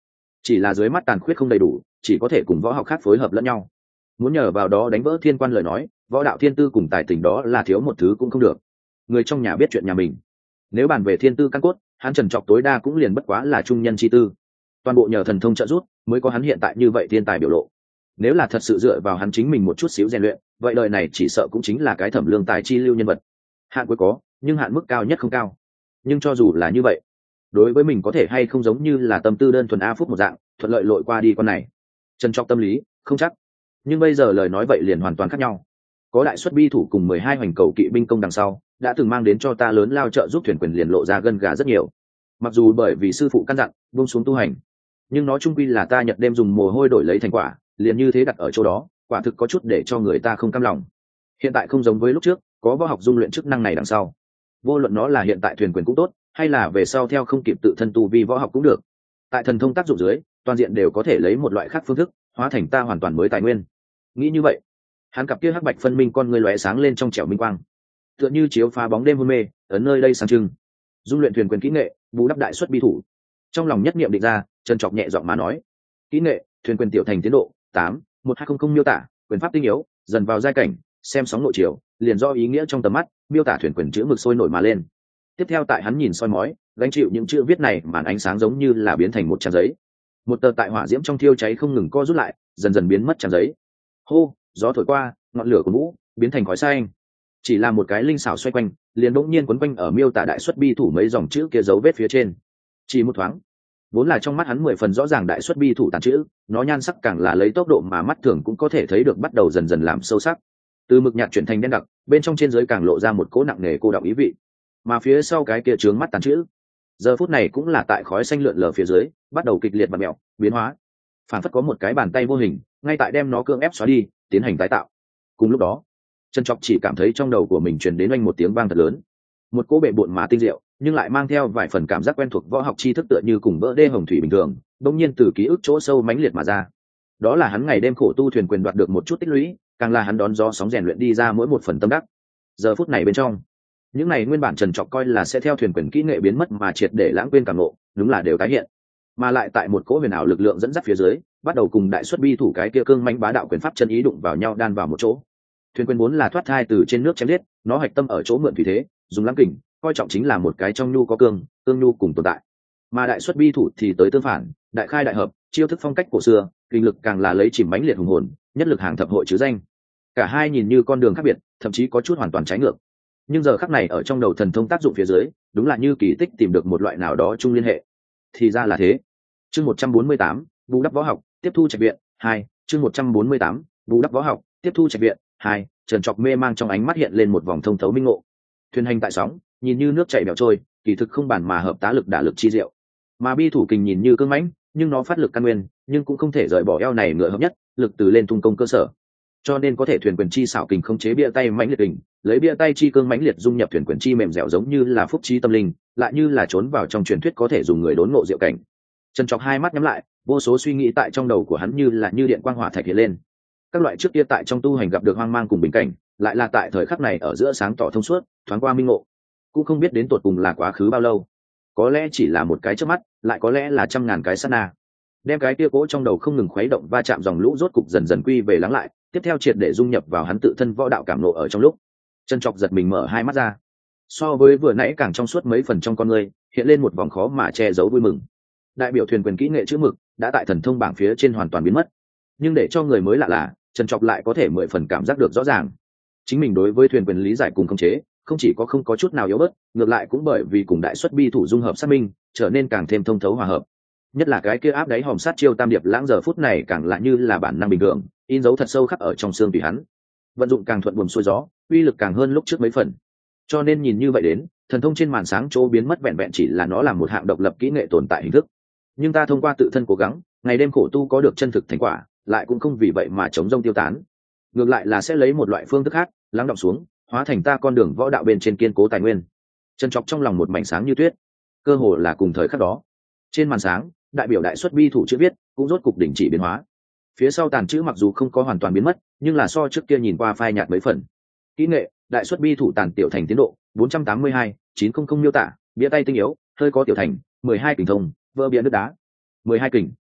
chỉ là dưới mắt tàn khuyết không đầy đủ, chỉ có thể cùng võ học khác phối hợp lẫn nhau. Muốn nhờ vào đó đánh vỡ thiên quan lời nói, võ đạo thiên tư cùng tài tình đó là thiếu một thứ cũng không được. Người trong nhà biết chuyện nhà mình, nếu bàn về thiên tư căn cốt, hắn Trần Trọc tối đa cũng liền bất quá là trung nhân chi tư, toàn bộ nhờ thần thông trợ giúp mới có hắn hiện tại như vậy thiên tài biểu lộ. Nếu là thật sự dựa vào hắn chính mình một chút xíu rèn luyện, vậy đời này chỉ sợ cũng chính là cái thẩm lương tài chi lưu nhân vật. Hạn cuối có, nhưng hạn mức cao nhất không cao. Nhưng cho dù là như vậy, đối với mình có thể hay không giống như là tâm tư đơn thuần a phúc một dạng thuận lợi lội qua đi con này, Trần Trọc tâm lý không chắc. Nhưng bây giờ lời nói vậy liền hoàn toàn khác nhau. Có đại xuất bi thủ cùng mười hai hoành cầu kỵ binh công đằng sau, đã từng mang đến cho ta lớn lao trợ giúp thuyền quyền liền lộ ra gân gà rất nhiều. Mặc dù bởi vì sư phụ căn dặn buông xuống tu hành, nhưng nó chung quy là ta nhật đêm dùng mồ hôi đổi lấy thành quả, liền như thế đặt ở chỗ đó, quả thực có chút để cho người ta không cam lòng. Hiện tại không giống với lúc trước, có võ học dung luyện chức năng này đằng sau, vô luận nó là hiện tại thuyền quyền cũng tốt, hay là về sau theo không kịp tự thân tu vi võ học cũng được, tại thần thông tác dụng dưới, toàn diện đều có thể lấy một loại khác phương thức hóa thành ta hoàn toàn mới tài nguyên. Nghĩ như vậy, hắn cặp kia hắc bạch phân minh con người lóe sáng lên trong trẻo minh quang, tựa như chiếu phá bóng đêm hôn mê ở nơi đây sáng trưng. Dung luyện thuyền quyền kỹ nghệ, bù đắp đại xuất bi thủ. Trong lòng nhất niệm định ra, Trần Trọc nhẹ giọng mà nói: kỹ nghệ thuyền quyền tiểu thành tiến độ tám một hai không không miêu tả quyền pháp tinh yếu, dần vào giai cảnh, xem sóng nội chiều, liền do ý nghĩa trong tầm mắt miêu tả thuyền quyền chữ mực sôi nổi mà lên. Tiếp theo tại hắn nhìn soi mói, gánh chịu những chữ viết này màn ánh sáng giống như là biến thành một trang giấy, một tờ tại hỏa diễm trong thiêu cháy không ngừng co rút lại, dần dần biến mất trang giấy. Hô, gió thổi qua, ngọn lửa của mũ biến thành khói xanh, chỉ là một cái linh xảo xoay quanh, liền bỗng nhiên quấn quanh ở miêu tả đại xuất bi thủ mấy dòng chữ kia dấu vết phía trên. Chỉ một thoáng, vốn là trong mắt hắn mười phần rõ ràng đại xuất bi thủ tàn chữ, nó nhan sắc càng là lấy tốc độ mà mắt thường cũng có thể thấy được bắt đầu dần dần làm sâu sắc, từ mực nhạt chuyển thành đen đặc, bên trong trên dưới càng lộ ra một cỗ nặng nề cô đọng ý vị. Mà phía sau cái kia trướng mắt tàn chữ, giờ phút này cũng là tại khói xanh lượn lờ phía dưới bắt đầu kịch liệt và mẹo biến hóa, phản phất có một cái bàn tay vô hình ngay tại đem nó cưỡng ép xóa đi, tiến hành tái tạo. Cùng lúc đó, Trần Trọc chỉ cảm thấy trong đầu của mình truyền đến oanh một tiếng vang thật lớn, một cỗ bệ bộn mà tinh diệu nhưng lại mang theo vài phần cảm giác quen thuộc võ học tri thức tựa như cùng vỡ đê hồng thủy bình thường, đông nhiên từ ký ức chỗ sâu mãnh liệt mà ra. Đó là hắn ngày đêm khổ tu thuyền quyền đoạt được một chút tích lũy, càng là hắn đón gió sóng rèn luyện đi ra mỗi một phần tâm đắc. Giờ phút này bên trong, những này nguyên bản Trần Trọc coi là sẽ theo thuyền quyền kỹ nghệ biến mất mà triệt để lãng quên cảm ngộ, đúng là đều tái hiện, mà lại tại một cỗ huyền ảo lực lượng dẫn dắt phía dưới, bắt đầu cùng đại xuất bi thủ cái kia cương mãnh bá đạo quyền pháp chân ý đụng vào nhau, đan vào một chỗ. Thuyền quyền vốn là thoát thai từ trên nước chém giết, nó hạch tâm ở chỗ mượn thủy thế, dùng lăng kình, coi trọng chính là một cái trong nhu có cương, cương nhu cùng tồn tại. Mà đại xuất bi thủ thì tới tương phản, đại khai đại hợp, chiêu thức phong cách cổ xưa, kinh lực càng là lấy chìm mãnh liệt hùng hồn, nhất lực hàng thập hội chứ danh. Cả hai nhìn như con đường khác biệt, thậm chí có chút hoàn toàn trái ngược. Nhưng giờ khắc này ở trong đầu thần thông tác dụng phía dưới, đúng là như kỳ tích tìm được một loại nào đó chung liên hệ. Thì ra là thế. Chương một trăm bốn mươi tám, bù đắp võ học, tiếp thu trạch viện hai. Chương một trăm bốn mươi tám, bù đắp võ học, tiếp thu trạch viện hai. Trần Trọc mê mang trong ánh mắt hiện lên một vòng thông thấu minh ngộ. Thuyền hành tại sóng, nhìn như nước chảy bèo trôi, kỳ thực không bàn mà hợp tá lực đả lực chi diệu. Mà bi thủ kình nhìn như cương mãnh, nhưng nó phát lực căn nguyên, nhưng cũng không thể rời bỏ eo này ngựa hợp nhất, lực từ lên tung công cơ sở. Cho nên có thể thuyền quyền chi xảo kình không chế bia tay mãnh liệt kình, lấy bia tay chi cương mãnh liệt dung nhập thuyền quyền chi mềm dẻo, giống như là phúc trí tâm linh, lại như là trốn vào trong truyền thuyết có thể dùng người đốn ngộ diệu cảnh. Trần Trọc hai mắt nhắm lại, vô số suy nghĩ tại trong đầu của hắn như là như điện quang hỏa thạch hiện lên. Các loại trước kia tại trong tu hành gặp được hoang mang cùng bình cảnh, lại là tại thời khắc này ở giữa sáng tỏ thông suốt, thoáng qua minh ngộ. Cũng không biết đến tột cùng là quá khứ bao lâu, có lẽ chỉ là một cái chớp mắt, lại có lẽ là trăm ngàn cái sát na. Đem cái kia cố trong đầu không ngừng khuấy động va chạm dòng lũ rốt cục dần dần quy về lắng lại, tiếp theo triệt để dung nhập vào hắn tự thân võ đạo cảm nộ ở trong lúc. Trần Trọc giật mình mở hai mắt ra, so với vừa nãy càng trong suốt mấy phần trong con người, hiện lên một vòng khó mà che giấu vui mừng. Đại biểu thuyền quyền kỹ nghệ chữ mực đã tại thần thông bảng phía trên hoàn toàn biến mất, nhưng để cho người mới lạ là Trần Trọc lại có thể mười phần cảm giác được rõ ràng, chính mình đối với thuyền quyền lý giải cùng khống chế không chỉ có không có chút nào yếu bớt, ngược lại cũng bởi vì cùng đại xuất bi thủ dung hợp sát minh, trở nên càng thêm thông thấu hòa hợp. Nhất là cái kia áp đáy hòm sát chiêu tam điệp lãng giờ phút này càng lại như là bản năng bình thường, in dấu thật sâu khắc ở trong xương tùy hắn, vận dụng càng thuận buồm xuôi gió, uy lực càng hơn lúc trước mấy phần. Cho nên nhìn như vậy đến, thần thông trên màn sáng chỗ biến mất vẹn vẹn chỉ là nó làm một hạng độc lập kỹ nghệ tồn tại hình thức, nhưng ta thông qua tự thân cố gắng, ngày đêm khổ tu có được chân thực thành quả, lại cũng không vì vậy mà chống rông tiêu tán, ngược lại là sẽ lấy một loại phương thức khác lắng đọng xuống, hóa thành ta con đường võ đạo bên trên kiên cố tài nguyên. Trần Trọc trong lòng một mảnh sáng như tuyết. Cơ hồ là cùng thời khắc đó, trên màn sáng, đại biểu đại xuất bi thủ chữ viết cũng rốt cục đình chỉ biến hóa. Phía sau tàn chữ mặc dù không có hoàn toàn biến mất, nhưng là so trước kia nhìn qua phai nhạt mấy phần. Kỹ nghệ đại xuất bi thủ tàn tiểu thành tiến độ bốn trăm tám mươi hai chín trăm miêu tả bĩa tay tinh yếu, hơi có tiểu thành mười hai kình thông, vỡ bia nước đá mười hai kình.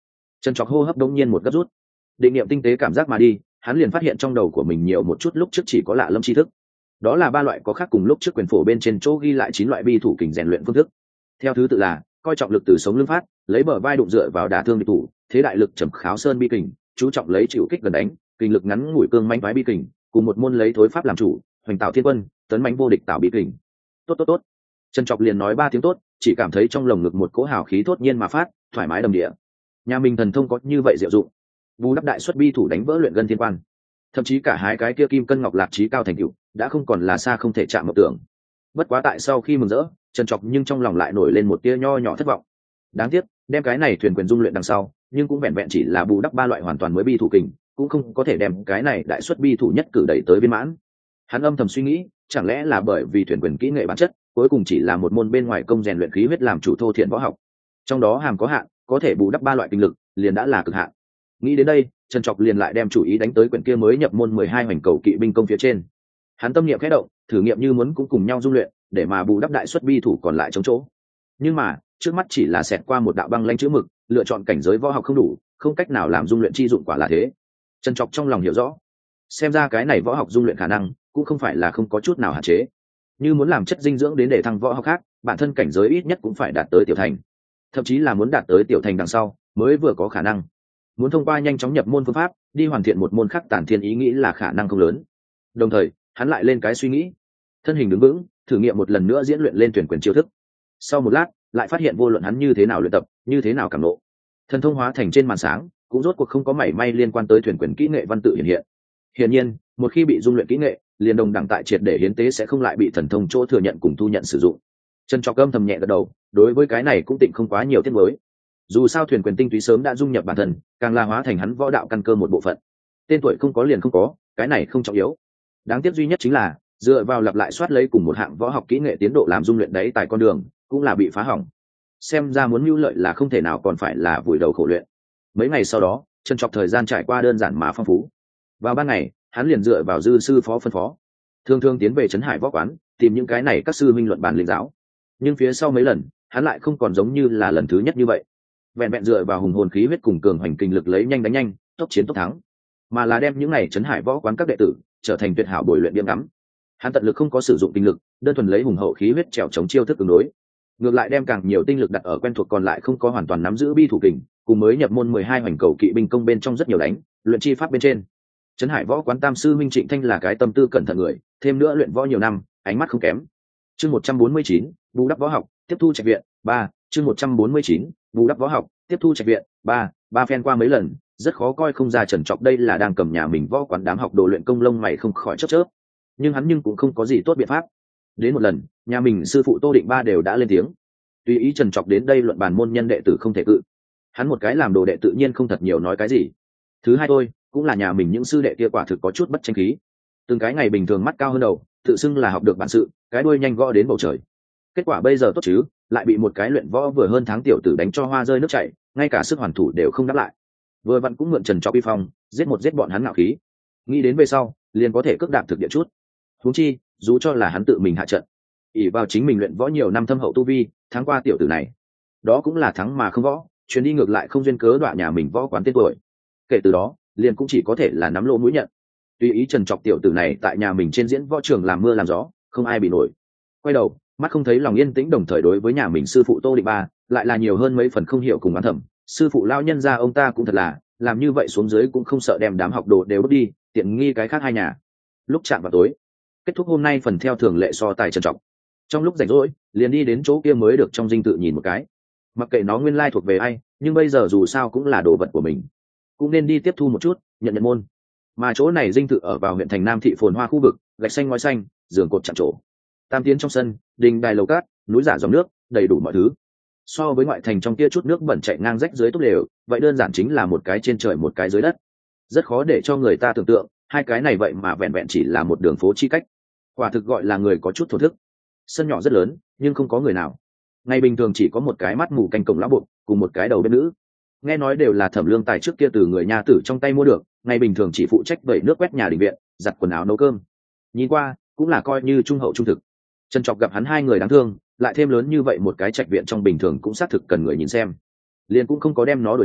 Trần Trọc hô hấp đống nhiên một gấp rút, định niệm tinh tế cảm giác mà đi, hắn liền phát hiện trong đầu của mình nhiều một chút lúc trước chỉ có lạ lâm tri thức. Đó là ba loại có khác cùng lúc trước quyền phổ bên trên chỗ ghi lại chín loại bi thủ kình rèn luyện phương thức. Theo thứ tự là coi trọng lực từ sống lưng phát, lấy bờ vai đụng dựa vào đả thương địch thủ, thế đại lực trầm kháo sơn bi kình, chú trọng lấy chịu kích gần đánh, kình lực ngắn ngủi cương manh vái bi kình, cùng một môn lấy thối pháp làm chủ, hoành tạo thiên quân, tấn mãnh vô địch tạo bi kình. Tốt tốt tốt. Trần Trọc liền nói ba tiếng tốt, chỉ cảm thấy trong lồng ngực một cỗ hào khí thốt nhiên mà phát, thoải mái đầm địa. Nhà mình thần thông có như vậy diệu dụng. Bù đắp đại xuất bi thủ đánh vỡ luyện gân thiên quan, thậm chí cả hai cái kia kim cân ngọc lạc trí cao thành tựu đã không còn là xa không thể chạm mộng tưởng. Bất quá tại sau khi mừng rỡ, Trần Trọc nhưng trong lòng lại nổi lên một tia nho nhỏ thất vọng. Đáng tiếc, đem cái này thuyền quyền dung luyện đằng sau, nhưng cũng vẹn vẹn chỉ là bù đắp ba loại hoàn toàn mới bi thủ kình, cũng không có thể đem cái này đại xuất bi thủ nhất cử đẩy tới viên mãn. Hắn âm thầm suy nghĩ, chẳng lẽ là bởi vì thuyền quyền kỹ nghệ bản chất, cuối cùng chỉ là một môn bên ngoài công rèn luyện khí huyết làm chủ thô thiện võ học. Trong đó hàm có hạn, có thể bù đắp ba loại kinh lực, liền đã là cực hạn. Nghĩ đến đây, Trần Trọc liền lại đem chủ ý đánh tới quyển kia mới nhập môn mười hai hoành cầu kỵ binh công phía trên. Hắn tâm niệm khẽ động, thử nghiệm như muốn cũng cùng nhau dung luyện, để mà bù đắp đại xuất bi thủ còn lại chống chỗ. Nhưng mà, trước mắt chỉ là xẹt qua một đạo băng lanh chữ mực, lựa chọn cảnh giới võ học không đủ, không cách nào làm dung luyện chi dụng quả là thế. Trần Trọc trong lòng hiểu rõ, xem ra cái này võ học dung luyện khả năng cũng không phải là không có chút nào hạn chế. Như muốn làm chất dinh dưỡng đến để thăng võ học khác, bản thân cảnh giới ít nhất cũng phải đạt tới tiểu thành, thậm chí là muốn đạt tới tiểu thành đằng sau mới vừa có khả năng. Muốn thông qua nhanh chóng nhập môn phương pháp đi hoàn thiện một môn khác tản thiên ý nghĩ là khả năng không lớn. Đồng thời hắn lại lên cái suy nghĩ, thân hình đứng vững, thử nghiệm một lần nữa diễn luyện lên tuyển quyền chiêu thức. Sau một lát lại phát hiện vô luận hắn như thế nào luyện tập, như thế nào cảm nộ, thần thông hóa thành trên màn sáng cũng rốt cuộc không có mảy may liên quan tới tuyển quyền kỹ nghệ văn tự hiện hiện. Hiển nhiên một khi bị dung luyện kỹ nghệ, liền đồng đẳng tại triệt để hiến tế sẽ không lại bị thần thông chỗ thừa nhận cùng thu nhận sử dụng. Trần Trọc âm thầm nhẹ gật đầu, đối với cái này cũng tịnh không quá nhiều tiết mới. Dù sao thuyền quyền tinh túy sớm đã dung nhập bản thân, càng là hóa thành hắn võ đạo căn cơ một bộ phận. Tên tuổi không có liền không có, cái này không trọng yếu. Đáng tiếc duy nhất chính là dựa vào lặp lại soát lấy cùng một hạng võ học kỹ nghệ tiến độ làm dung luyện đấy tại con đường cũng là bị phá hỏng. Xem ra muốn mưu lợi là không thể nào còn phải là vùi đầu khổ luyện. Mấy ngày sau đó, Trần Trọc thời gian trải qua đơn giản mà phong phú. Vào ban ngày, hắn liền dựa vào dư sư phó phân phó, thường thường tiến về trấn hải võ quán tìm những cái này các sư minh luận bàn linh giáo. Nhưng phía sau mấy lần, hắn lại không còn giống như là lần thứ nhất như vậy, vẹn vẹn dựa vào hùng hồn khí huyết cùng cường hoành kinh lực lấy nhanh đánh nhanh, tốc chiến tốc thắng, mà là đem những này trấn hải võ quán các đệ tử trở thành tuyệt hảo bồi luyện điểm ngắm. Hắn tận lực không có sử dụng tinh lực, đơn thuần lấy hùng hậu khí huyết trèo chống chiêu thức tương đối, ngược lại đem càng nhiều tinh lực đặt ở quen thuộc còn lại không có hoàn toàn nắm giữ bi thủ kình, cùng mới nhập môn mười hai hoành cầu kỵ binh công bên trong rất nhiều đánh luyện chi pháp bên trên. Trấn hải võ quán tam sư minh Trịnh Thanh là cái tâm tư cẩn thận người, thêm nữa luyện võ nhiều năm, ánh mắt không kém. Chương một trăm bốn mươi chín, bù đắp võ học, tiếp thu trạch viện ba. Chương một trăm bốn mươi chín, bù đắp võ học, tiếp thu trạch viện ba. Ba phen qua mấy lần, rất khó coi không ra Trần Trọc đây là đang cầm nhà mình võ quán đám học đồ luyện công lông mày không khỏi chớp chớp. Nhưng hắn nhưng cũng không có gì tốt biện pháp. Đến một lần, nhà mình sư phụ Tô Định Ba đều đã lên tiếng, tùy ý Trần Trọc đến đây luận bàn môn nhân đệ tử không thể cự. Hắn một cái làm đồ đệ tự nhiên không thật nhiều nói cái gì. Thứ hai thôi, cũng là nhà mình những sư đệ kia quả thực có chút bất tranh khí. Từng cái ngày bình thường mắt cao hơn đầu, tự xưng là học được bản sự, cái đuôi nhanh gõ đến bầu trời. Kết quả bây giờ tốt chứ, lại bị một cái luyện võ vừa hơn tháng tiểu tử đánh cho hoa rơi nước chảy, ngay cả sức hoàn thủ đều không đáp lại. Vừa vặn cũng mượn Trần Trọc uy phong, giết một giết bọn hắn ngạo khí. Nghĩ đến về sau, liền có thể cước đạp thực địa chút. Huống chi, dù cho là hắn tự mình hạ trận, ỷ vào chính mình luyện võ nhiều năm thâm hậu tu vi, thắng qua tiểu tử này, đó cũng là thắng mà không võ, chuyến đi ngược lại không duyên cớ đọa nhà mình võ quán tên tuổi. Kể từ đó, liền cũng chỉ có thể là nắm lỗ mũi nhận. Tùy ý Trần Trọc tiểu tử này tại nhà mình trên diễn võ trường làm mưa làm gió, không ai bị nổi. Quay đầu, mắt không thấy lòng yên tĩnh, đồng thời đối với nhà mình sư phụ Tô Định Ba, lại là nhiều hơn mấy phần không hiểu cùng oán thầm. Sư phụ lao nhân gia ông ta cũng thật là, làm như vậy xuống dưới cũng không sợ đem đám học đồ đều bước đi, tiện nghi cái khác hai nhà. Lúc chạm vào tối, kết thúc hôm nay phần theo thường lệ so tài Trần Trọc. Trong lúc rảnh rỗi, liền đi đến chỗ kia mới được trong dinh tự nhìn một cái. Mặc kệ nó nguyên lai thuộc về ai, nhưng bây giờ dù sao cũng là đồ vật của mình, cũng nên đi tiếp thu một chút, nhận nhận môn. Mà chỗ này dinh thự ở vào huyện thành Nam thị phồn hoa khu vực, gạch xanh ngói xanh, giường cột chạm trổ, tam tiến trong sân, đình đài lầu cát, núi giả dòng nước, đầy đủ mọi thứ. So với ngoại thành trong kia chút nước bẩn chạy ngang rách dưới tốt đều, vậy đơn giản chính là một cái trên trời một cái dưới đất. Rất khó để cho người ta tưởng tượng, hai cái này vậy mà vẹn vẹn chỉ là một đường phố chi cách. Quả thực gọi là người có chút thổ thức. Sân nhỏ rất lớn, nhưng không có người nào. Ngày bình thường chỉ có một cái mắt mù canh cổng lão buộc, cùng một cái đầu bếp nữ. Nghe nói đều là Thẩm Lương Tài trước kia từ người nhà tử trong tay mua được, ngày bình thường chỉ phụ trách vẩy nước quét nhà đình viện, giặt quần áo nấu cơm. Nhìn qua, cũng là coi như trung hậu trung thực. Trần Trọc gặp hắn hai người đáng thương, lại thêm lớn như vậy một cái trạch viện trong bình thường cũng xác thực cần người nhìn xem. Liền cũng không có đem nó đuổi đi,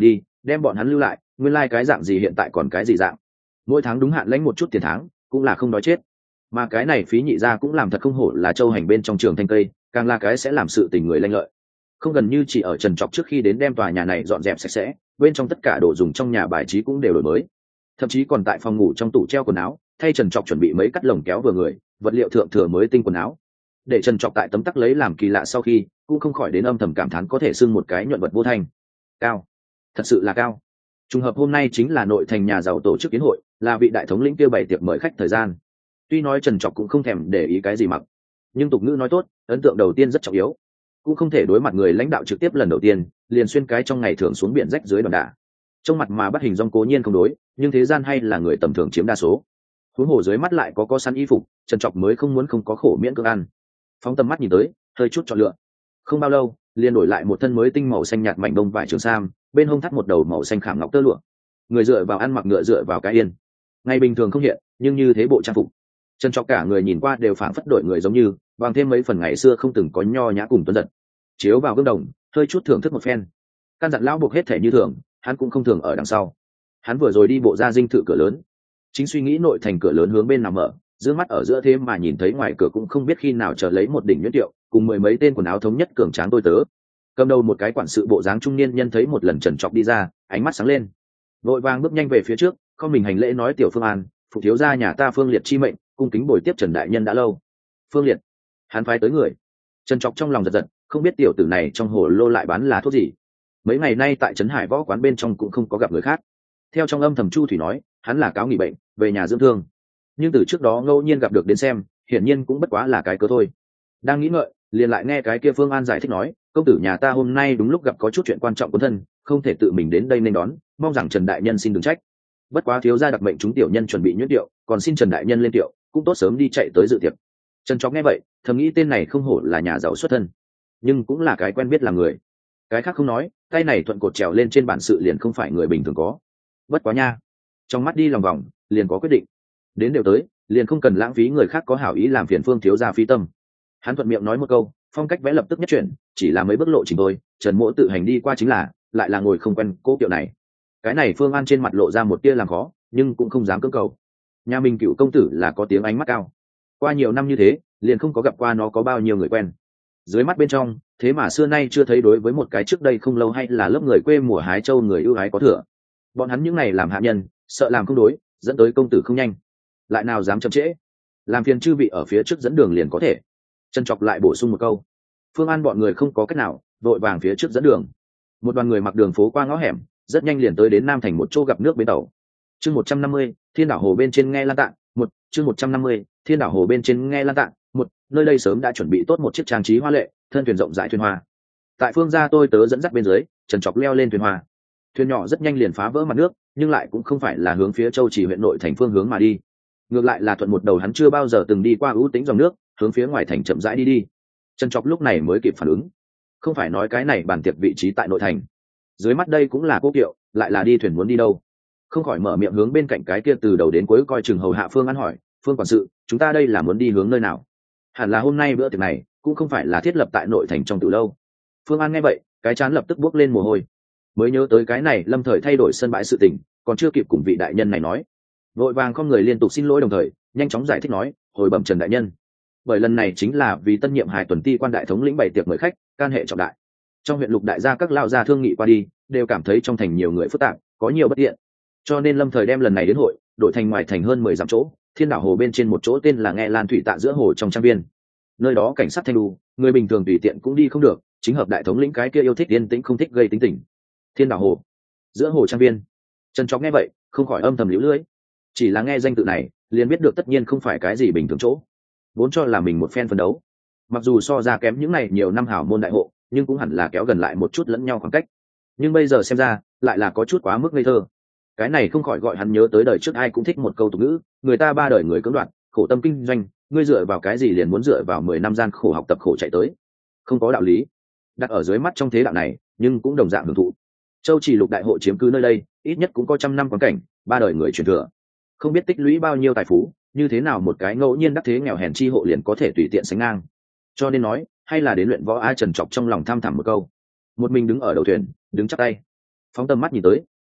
đem bọn hắn lưu lại, nguyên lai cái dạng gì hiện tại còn cái gì dạng. Mỗi tháng đúng hạn lãnh một chút tiền tháng cũng là không đói chết, mà cái này phí nhị gia cũng làm thật không hổ là châu hành bên trong trường thanh cây, càng là cái sẽ làm sự tình người lanh lợi. Không gần như chỉ ở Trần Trọc trước khi đến đem tòa nhà này dọn dẹp sạch sẽ, bên trong tất cả đồ dùng trong nhà bài trí cũng đều đổi mới, thậm chí còn tại phòng ngủ trong tủ treo quần áo thay Trần Trọc chuẩn bị mấy cắt lồng kéo vừa người, vật liệu thượng thừa mới tinh quần áo. Để Trần Trọc tại tấm tắc lấy làm kỳ lạ sau khi cũng không khỏi đến âm thầm cảm thán có thể xưng một cái nhuận vật vô thanh. Cao, thật sự là cao. Trùng hợp hôm nay chính là nội thành nhà giàu tổ chức kiến hội, là vị đại thống lĩnh kia bày tiệc mời khách thời gian. Tuy nói Trần Trọc cũng không thèm để ý cái gì mặc, nhưng tục ngữ nói tốt, ấn tượng đầu tiên rất trọng yếu, cũng không thể đối mặt người lãnh đạo trực tiếp lần đầu tiên liền xuyên cái trong ngày thường xuống biển rách dưới đòn đả. Trong mặt mà bắt hình dong cố nhiên không đối, nhưng thế gian hay là người tầm thường chiếm đa số. Huống hồ dưới mắt lại có có sẵn y phục, Trần Trọc mới không muốn không có khổ miễn cưỡng ăn. Phóng tầm mắt nhìn tới, hơi chút chọn lựa. Không bao lâu, liền đổi lại một thân mới tinh màu xanh nhạt mảnh đông vải trường sam, bên hông thắt một đầu màu xanh khảm ngọc tơ lụa. Người dựa vào ăn mặc ngựa dựa vào cái yên. Ngày bình thường không hiện, nhưng như thế bộ trang phục, Trần Trọc cả người nhìn qua đều phảng phất đổi người giống như, bằng thêm mấy phần ngày xưa không từng có nho nhã cùng tuấn giật. Chiếu vào gương đồng, hơi chút thưởng thức một phen. Căn dặn lão buộc hết thể như thường, hắn cũng không thường ở đằng sau. Hắn vừa rồi đi bộ ra dinh thự cửa lớn, chính suy nghĩ nội thành cửa lớn hướng bên nào mở, dương mắt ở giữa thế mà nhìn thấy ngoài cửa cũng không biết khi nào chờ lấy một đỉnh nhuyễn tiệu cùng mười mấy tên quần áo thống nhất cường tráng tôi tớ. Cầm đầu một cái quản sự bộ dáng trung niên nhân thấy một lần Trần Trọc đi ra, ánh mắt sáng lên, vội vàng bước nhanh về phía trước, không mình hành lễ nói: tiểu Phương An, phụ thiếu gia nhà ta Phương Liệt chi mệnh, cung kính bồi tiếp Trần đại nhân đã lâu. Phương Liệt, hắn phái tới người. Trần Trọc trong lòng giật giật, không biết tiểu tử này trong hồ lô lại bán là thuốc gì. Mấy ngày nay tại Trấn Hải võ quán bên trong cũng không có gặp người khác. Theo trong âm thầm Chu Thủy nói, hắn là cáo nghỉ bệnh, về nhà dưỡng thương. Nhưng từ trước đó ngẫu nhiên gặp được đến xem, hiển nhiên cũng bất quá là cái cớ thôi. Đang nghĩ ngợi, liền lại nghe cái kia Phương An giải thích nói: công tử nhà ta hôm nay đúng lúc gặp có chút chuyện quan trọng quân thân, không thể tự mình đến đây nên đón, mong rằng Trần đại nhân xin đừng trách. Bất quá thiếu gia đặc mệnh chúng tiểu nhân chuẩn bị nhuyễn tiệu, còn xin Trần đại nhân lên tiệu, cũng tốt sớm đi chạy tới dự tiệc. Trần Trọc nghe vậy, thầm nghĩ tên này không hổ là nhà giàu xuất thân, nhưng cũng là cái quen biết làm người. Cái khác không nói, tay này thuận cột trèo lên trên bản sự liền không phải người bình thường có. Bất quá nha, trong mắt đi lòng vòng, liền có quyết định. Đến đều tới, liền không cần lãng phí người khác có hảo ý làm phiền Phương thiếu gia phí tâm. Hắn thuận miệng nói một câu, phong cách vẽ lập tức nhất chuyển, chỉ là mấy bước lộ trình thôi, Trần Mỗ tự hành đi qua chính là, lại là ngồi không quen cố kiệu này. Cái này Phương An trên mặt lộ ra một tia làm khó, nhưng cũng không dám cưỡng cầu. Nhà mình cựu công tử là có tiếng ánh mắt cao, qua nhiều năm như thế, liền không có gặp qua nó có bao nhiêu người quen. Dưới mắt bên trong, thế mà xưa nay chưa thấy đối với một cái trước đây không lâu hay là lớp người quê mùa hái châu người ưu ái có thừa. Bọn hắn những này làm hạ nhân, sợ làm không đối, dẫn tới công tử không nhanh, lại nào dám chậm trễ, làm phiền chư vị ở phía trước dẫn đường liền có thể. Trần Trọc lại bổ sung một câu. Phương An bọn người không có cách nào, vội vàng phía trước dẫn đường. Một đoàn người mặc đường phố qua ngõ hẻm, rất nhanh liền tới đến Nam thành một chỗ gặp nước bến tàu. Chương một trăm năm mươi, Thiên đảo hồ bên trên nghe lan tạng. Một chương một trăm năm mươi, Thiên đảo hồ bên trên nghe lan tạng. Một, nơi đây sớm đã chuẩn bị tốt một chiếc trang trí hoa lệ, thân thuyền rộng rãi thuyền hoa. Tại phương gia tôi tớ dẫn dắt bên dưới, Trần Trọc leo lên thuyền hoa. Thuyền nhỏ rất nhanh liền phá vỡ mặt nước, nhưng lại cũng không phải là hướng phía Châu Chỉ huyện nội thành phương hướng mà đi, ngược lại là thuận một đầu hắn chưa bao giờ từng đi qua ưu tĩnh dòng nước, hướng phía ngoài thành chậm rãi đi đi. Trần Trọc lúc này mới kịp phản ứng, không phải nói cái này bàn tiệc vị trí tại nội thành, dưới mắt đây cũng là cố kiệu, lại là đi thuyền muốn đi đâu? Không khỏi mở miệng hướng bên cạnh cái kia từ đầu đến cuối coi chừng hầu hạ Phương An hỏi: Phương quản sự, chúng ta đây là muốn đi hướng nơi nào? Hẳn là hôm nay bữa tiệc này cũng không phải là thiết lập tại nội thành trong từ lâu. Phương An nghe vậy, cái trán lập tức buốc lên mồ hôi, mới nhớ tới cái này lâm thời thay đổi sân bãi sự tình, còn chưa kịp cùng vị đại nhân này nói, vội vàng con người liên tục xin lỗi, đồng thời nhanh chóng giải thích nói: hồi bẩm Trần đại nhân, bởi lần này chính là vì tân nhiệm Hải tuần ti quan đại thống lĩnh bày tiệc mời khách, can hệ trọng đại. Trong huyện lục đại gia các lao gia thương nghị qua đi, đều cảm thấy trong thành nhiều người phức tạp, có nhiều bất tiện, cho nên lâm thời đem lần này đến hội đổi thành ngoài thành hơn mười dặm chỗ, Thiên đảo hồ bên trên một chỗ tên là Nghe Lan thủy tạ giữa hồ trong trang viên. Nơi đó cảnh sát thanh đu, người bình thường tùy tiện cũng đi không được, chính hợp đại thống lĩnh cái kia yêu thích yên tĩnh không thích gây tính tình. Thiên đảo hồ, giữa hồ trang viên. Trần Trọc nghe vậy, không khỏi âm thầm liễu lưỡi. Chỉ là nghe danh tự này, liền biết được tất nhiên không phải cái gì bình thường chỗ. Vốn cho là mình một phen phấn đấu, mặc dù so ra kém những này nhiều năm hảo môn đại hộ, nhưng cũng hẳn là kéo gần lại một chút lẫn nhau khoảng cách. Nhưng bây giờ xem ra, lại là có chút quá mức ngây thơ. Cái này không khỏi gọi hắn nhớ tới đời trước ai cũng thích một câu tục ngữ: người ta ba đời người cưỡng đoạt, khổ tâm kinh doanh, ngươi dựa vào cái gì liền muốn dựa vào mười năm gian khổ học tập khổ chạy tới? Không có đạo lý. Đặt ở dưới mắt trong thế đạo này, nhưng cũng đồng dạng hưởng thụ. Châu Chỉ lục đại hộ chiếm cứ nơi đây, ít nhất cũng có trăm năm quan cảnh, ba đời người truyền thừa, không biết tích lũy bao nhiêu tài phú, như thế nào một cái ngẫu nhiên đắc thế nghèo hèn chi hộ liền có thể tùy tiện sánh ngang. Cho nên nói, hay là đến luyện võ. Ai Trần Trọc trong lòng tham thẳm một câu, một mình đứng ở đầu thuyền, đứng chắp tay, phóng tầm mắt nhìn tới,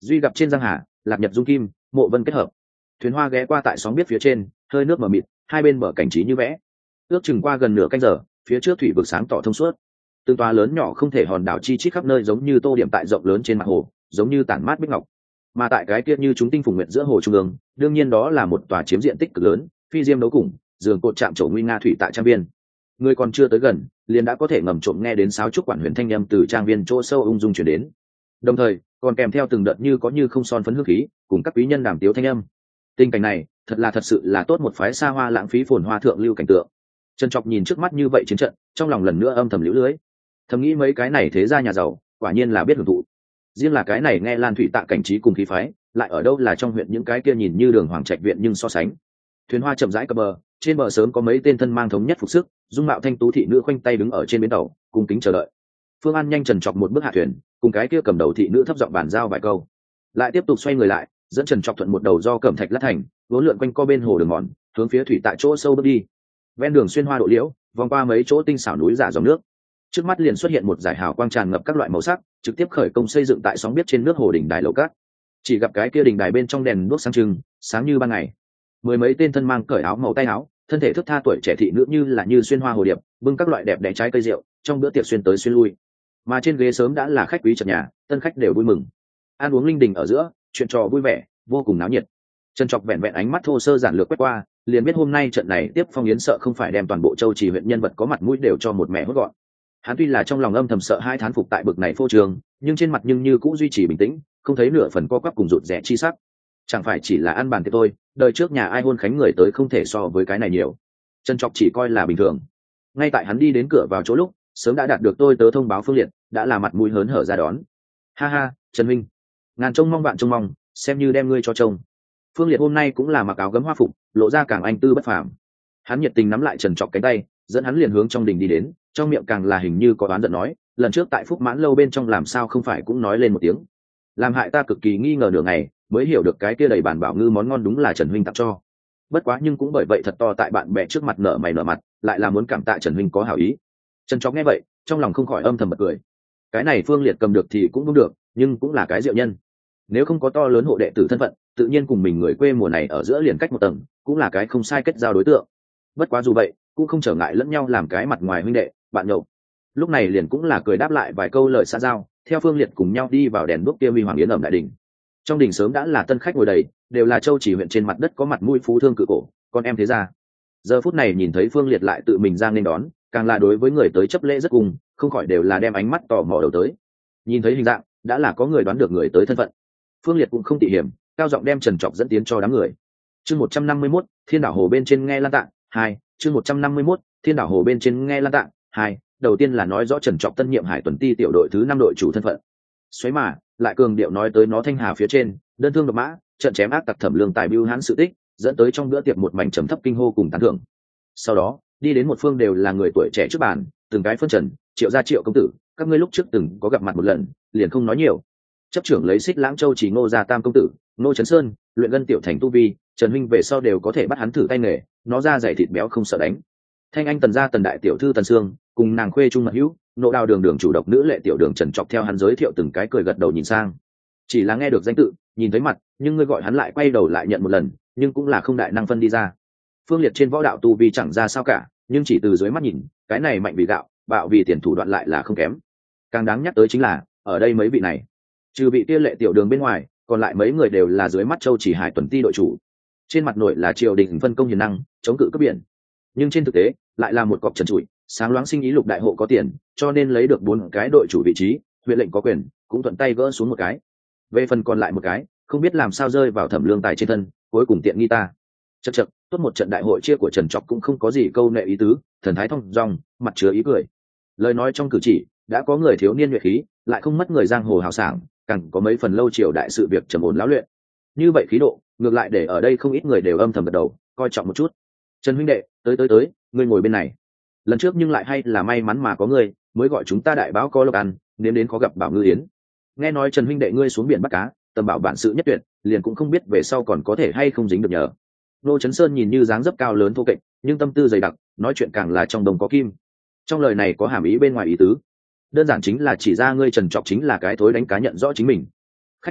duy gặp trên giang hà lạc nhật dung kim, mộ vân kết hợp. Thuyền hoa ghé qua tại sóng biết phía trên, hơi nước mờ mịt, hai bên bờ cảnh trí như vẽ. Ước chừng qua gần nửa canh giờ, phía trước thủy vực sáng tỏ thông suốt. Từng tòa lớn nhỏ không thể hòn đảo chi chít khắp nơi giống như tô điểm tại rộng lớn trên mặt hồ, giống như tản mát bích ngọc. Mà tại cái kia như chúng tinh phùng nguyện giữa hồ trung ương, đương nhiên đó là một tòa chiếm diện tích cực lớn, phi diêm đấu cùng, giường cột chạm trổ nguy nga thủy tại trang viên. Người còn chưa tới gần, liền đã có thể ngầm trộm nghe đến sáo trúc quản huyền thanh âm từ trang viên chỗ sâu ung dung truyền đến. Đồng thời, còn kèm theo từng đợt như có như không son phấn hương khí, cùng các quý nhân đàm tiếu thanh âm. Tình cảnh này, thật là thật sự là tốt một phái xa hoa lãng phí phồn hoa thượng lưu cảnh tượng. Trần Trọc nhìn trước mắt như vậy chiến trận, trong lòng lần nữa âm thầm liễu lưới. Thầm nghĩ mấy cái này thế gia nhà giàu, quả nhiên là biết hưởng thụ. Riêng là cái này nghe Lan Thủy Tạ cảnh trí cùng khí phái, lại ở đâu là trong huyện những cái kia nhìn như đường hoàng trạch viện nhưng so sánh. Thuyền hoa chậm rãi cập bờ, trên bờ sớm có mấy tên thân mang thống nhất phục sức, dung mạo thanh tú thị nữ khoanh tay đứng ở trên bến tàu, cung kính chờ đợi. Phương An nhanh Trần Trọc một bước hạ thuyền, cùng cái kia cầm đầu thị nữ thấp giọng bàn giao vài câu, lại tiếp tục xoay người lại, dẫn Trần Trọc thuận một đầu do cẩm thạch lát thành, vốn lượn quanh co bên hồ đường mòn, hướng phía thủy tại chỗ sâu bước đi. Ven đường xuyên hoa độ liễu, vòng qua mấy chỗ tinh xảo núi giả dòng nước, trước mắt liền xuất hiện một dải hào quang tràn ngập các loại màu sắc, trực tiếp khởi công xây dựng tại sóng biết trên nước hồ đỉnh đài lầu cát. Chỉ gặp cái kia đỉnh đài bên trong đèn đuốc sáng trưng, sáng như ban ngày. Mười mấy tên thân mang cởi áo màu tay áo, thân thể thướt tha tuổi trẻ thị nữ như là như xuyên hoa hồ điệp, bưng các loại đẹp đẽ trái cây rượu, trong bữa tiệc xuyên tới xuyên lui. Mà trên ghế sớm đã là khách quý trật nhà, tân khách đều vui mừng. Ăn uống linh đình ở giữa, chuyện trò vui vẻ, vô cùng náo nhiệt. Trần Trọc vẹn vẹn ánh mắt thô sơ giản lược quét qua, liền biết hôm nay trận này tiếp phong yến sợ không phải đem toàn bộ Châu Trì huyện nhân vật có mặt mũi đều cho một mẹ hốt gọn. Hắn tuy là trong lòng âm thầm sợ hai thán phục tại bực này phô trường, nhưng trên mặt nhưng như cũng duy trì bình tĩnh, không thấy nửa phần co quắp cùng rụt rè chi sắc. Chẳng phải chỉ là ăn bàn tiệc thôi, đời trước nhà ai hôn khánh người tới không thể so với cái này nhiều. Trần Trọc chỉ coi là bình thường. Ngay tại hắn đi đến cửa vào chỗ lúc, sớm đã đạt được tôi tớ thông báo Phương Liệt, đã là mặt mũi hớn hở ra đón. Ha ha, Trần Minh, ngàn trông mong vạn trông mong, xem như đem ngươi cho trông. Phương Liệt hôm nay cũng là mặc áo gấm hoa phục, lộ ra càng anh tư bất phàm. Hắn nhiệt tình nắm lại Trần Trọc cánh tay, dẫn hắn liền hướng trong đình đi đến, trong miệng càng là hình như có đoán giận nói, lần trước tại Phúc Mãn lâu bên trong làm sao không phải cũng nói lên một tiếng, làm hại ta cực kỳ nghi ngờ nửa ngày, mới hiểu được cái kia đầy bản bảo ngư món ngon đúng là Trần huynh tặng cho. Bất quá nhưng cũng bởi vậy thật to tại bạn bè trước mặt nở mày nở mặt, lại là muốn cảm tạ Trần huynh có hảo ý. Trần Trọc nghe vậy, trong lòng không khỏi âm thầm bật cười. Cái này Phương Liệt cầm được thì cũng không được, nhưng cũng là cái diệu nhân. Nếu không có to lớn hộ đệ tử thân phận, tự nhiên cùng mình người quê mùa này ở giữa liền cách một tầng, cũng là cái không sai kết giao đối tượng. Bất quá dù vậy, cũng không trở ngại lẫn nhau làm cái mặt ngoài huynh đệ, bạn nhậu. Lúc này liền cũng là cười đáp lại vài câu lời xã giao, theo Phương Liệt cùng nhau đi vào đèn đuốc kia huy hoàng yến ẩm đại đình. Trong đình sớm đã là tân khách ngồi đầy, đều là Châu Chỉ huyện trên mặt đất có mặt mũi phú thương cự cổ, con em thế gia. Giờ phút này nhìn thấy Phương Liệt lại tự mình ra nên đón, càng là đối với người tới chấp lễ rất cùng, không khỏi đều là đem ánh mắt tò mò đầu tới. Nhìn thấy hình dạng, đã là có người đoán được người tới thân phận. Phương Liệt cũng không tỉ hiểm, cao giọng đem Trần Trọc dẫn tiến cho đám người. Chương một trăm năm mươi mốt, Thiên đảo hồ bên trên nghe lan tạng, hai, chương một trăm năm mươi mốt, Thiên đảo hồ bên trên nghe lan tạng, hai, đầu tiên là nói rõ Trần Trọc tân nhiệm Hải tuần ti tiểu đội thứ năm đội chủ thân phận. Xoáy mà, lại cường điệu nói tới nó thanh hà phía trên, đơn thương độc mã, trận chém ác tặc thẩm lương tài bưu hãn sự tích, dẫn tới trong bữa tiệc một mảnh trầm thấp kinh hô cùng tán thưởng. Sau đó, đi đến một phương đều là người tuổi trẻ trước bàn, từng cái phân trần, Triệu gia Triệu công tử, các ngươi lúc trước từng có gặp mặt một lần, liền không nói nhiều. Chấp trưởng lấy Xích Lãng Châu Chỉ Ngô gia tam công tử, Ngô Trấn Sơn, luyện ngân tiểu thành tu vi, Trần huynh về sau đều có thể bắt hắn thử tay nghề, nó ra dày thịt béo không sợ đánh. Thanh Anh Tần gia Tần đại tiểu thư Tần Sương, cùng nàng khuê trung mật hữu, Nộ Đào đường đường chủ độc nữ lệ tiểu đường Trần Trọc theo hắn giới thiệu từng cái cười gật đầu nhìn sang. Chỉ là nghe được danh tự, nhìn thấy mặt, nhưng ngươi gọi hắn lại quay đầu lại nhận một lần, nhưng cũng là không đại năng phân đi ra. Phương Liệt trên võ đạo tu vi chẳng ra sao cả, nhưng chỉ từ dưới mắt nhìn, cái này mạnh vì gạo, bạo vì tiền thủ đoạn lại là không kém. Càng đáng nhắc tới chính là, ở đây mấy vị này, trừ vị kia lệ tiểu đường bên ngoài, còn lại mấy người đều là dưới mắt Châu Chỉ Hải tuần ti đội chủ. Trên mặt nội là triều đình phân công hiền năng, chống cự cấp biển, nhưng trên thực tế lại là một cọc trần trụi, sáng loáng sinh ý lục đại hộ có tiền, cho nên lấy được bốn cái đội chủ vị trí, huyện lệnh có quyền, cũng thuận tay gỡ xuống một cái. Về phần còn lại một cái, không biết làm sao rơi vào thẩm lương tài trên thân, cuối cùng tiện nghi ta. Chậc chậc, tốt một trận đại hội chia của Trần Trọc cũng không có gì câu nệ ý tứ, thần thái thông dong, mặt chứa ý cười. Lời nói trong cử chỉ, đã có người thiếu niên nhuệ khí, lại không mất người giang hồ hào sảng, càng có mấy phần lâu triều đại sự việc trầm ổn lão luyện. Như vậy khí độ, ngược lại để ở đây không ít người đều âm thầm gật đầu, coi trọng một chút. Trần huynh đệ, tới tới tới, ngươi ngồi bên này. Lần trước nhưng lại hay là may mắn mà có ngươi, mới gọi chúng ta đại báo có lộc ăn, nếm đến khó gặp bảo ngư yến. Nghe nói Trần huynh đệ ngươi xuống biển bắt cá, tầm bảo bản sự nhất tuyệt, liền cũng không biết về sau còn có thể hay không dính được nhờ. Nô Trấn Sơn nhìn như dáng dấp cao lớn thô kệch, nhưng tâm tư dày đặc, nói chuyện càng là trong đồng có kim. Trong lời này có hàm ý bên ngoài ý tứ, đơn giản chính là chỉ ra ngươi Trần Trọc chính là cái thối đánh cá nhận rõ chính mình. Khách khí,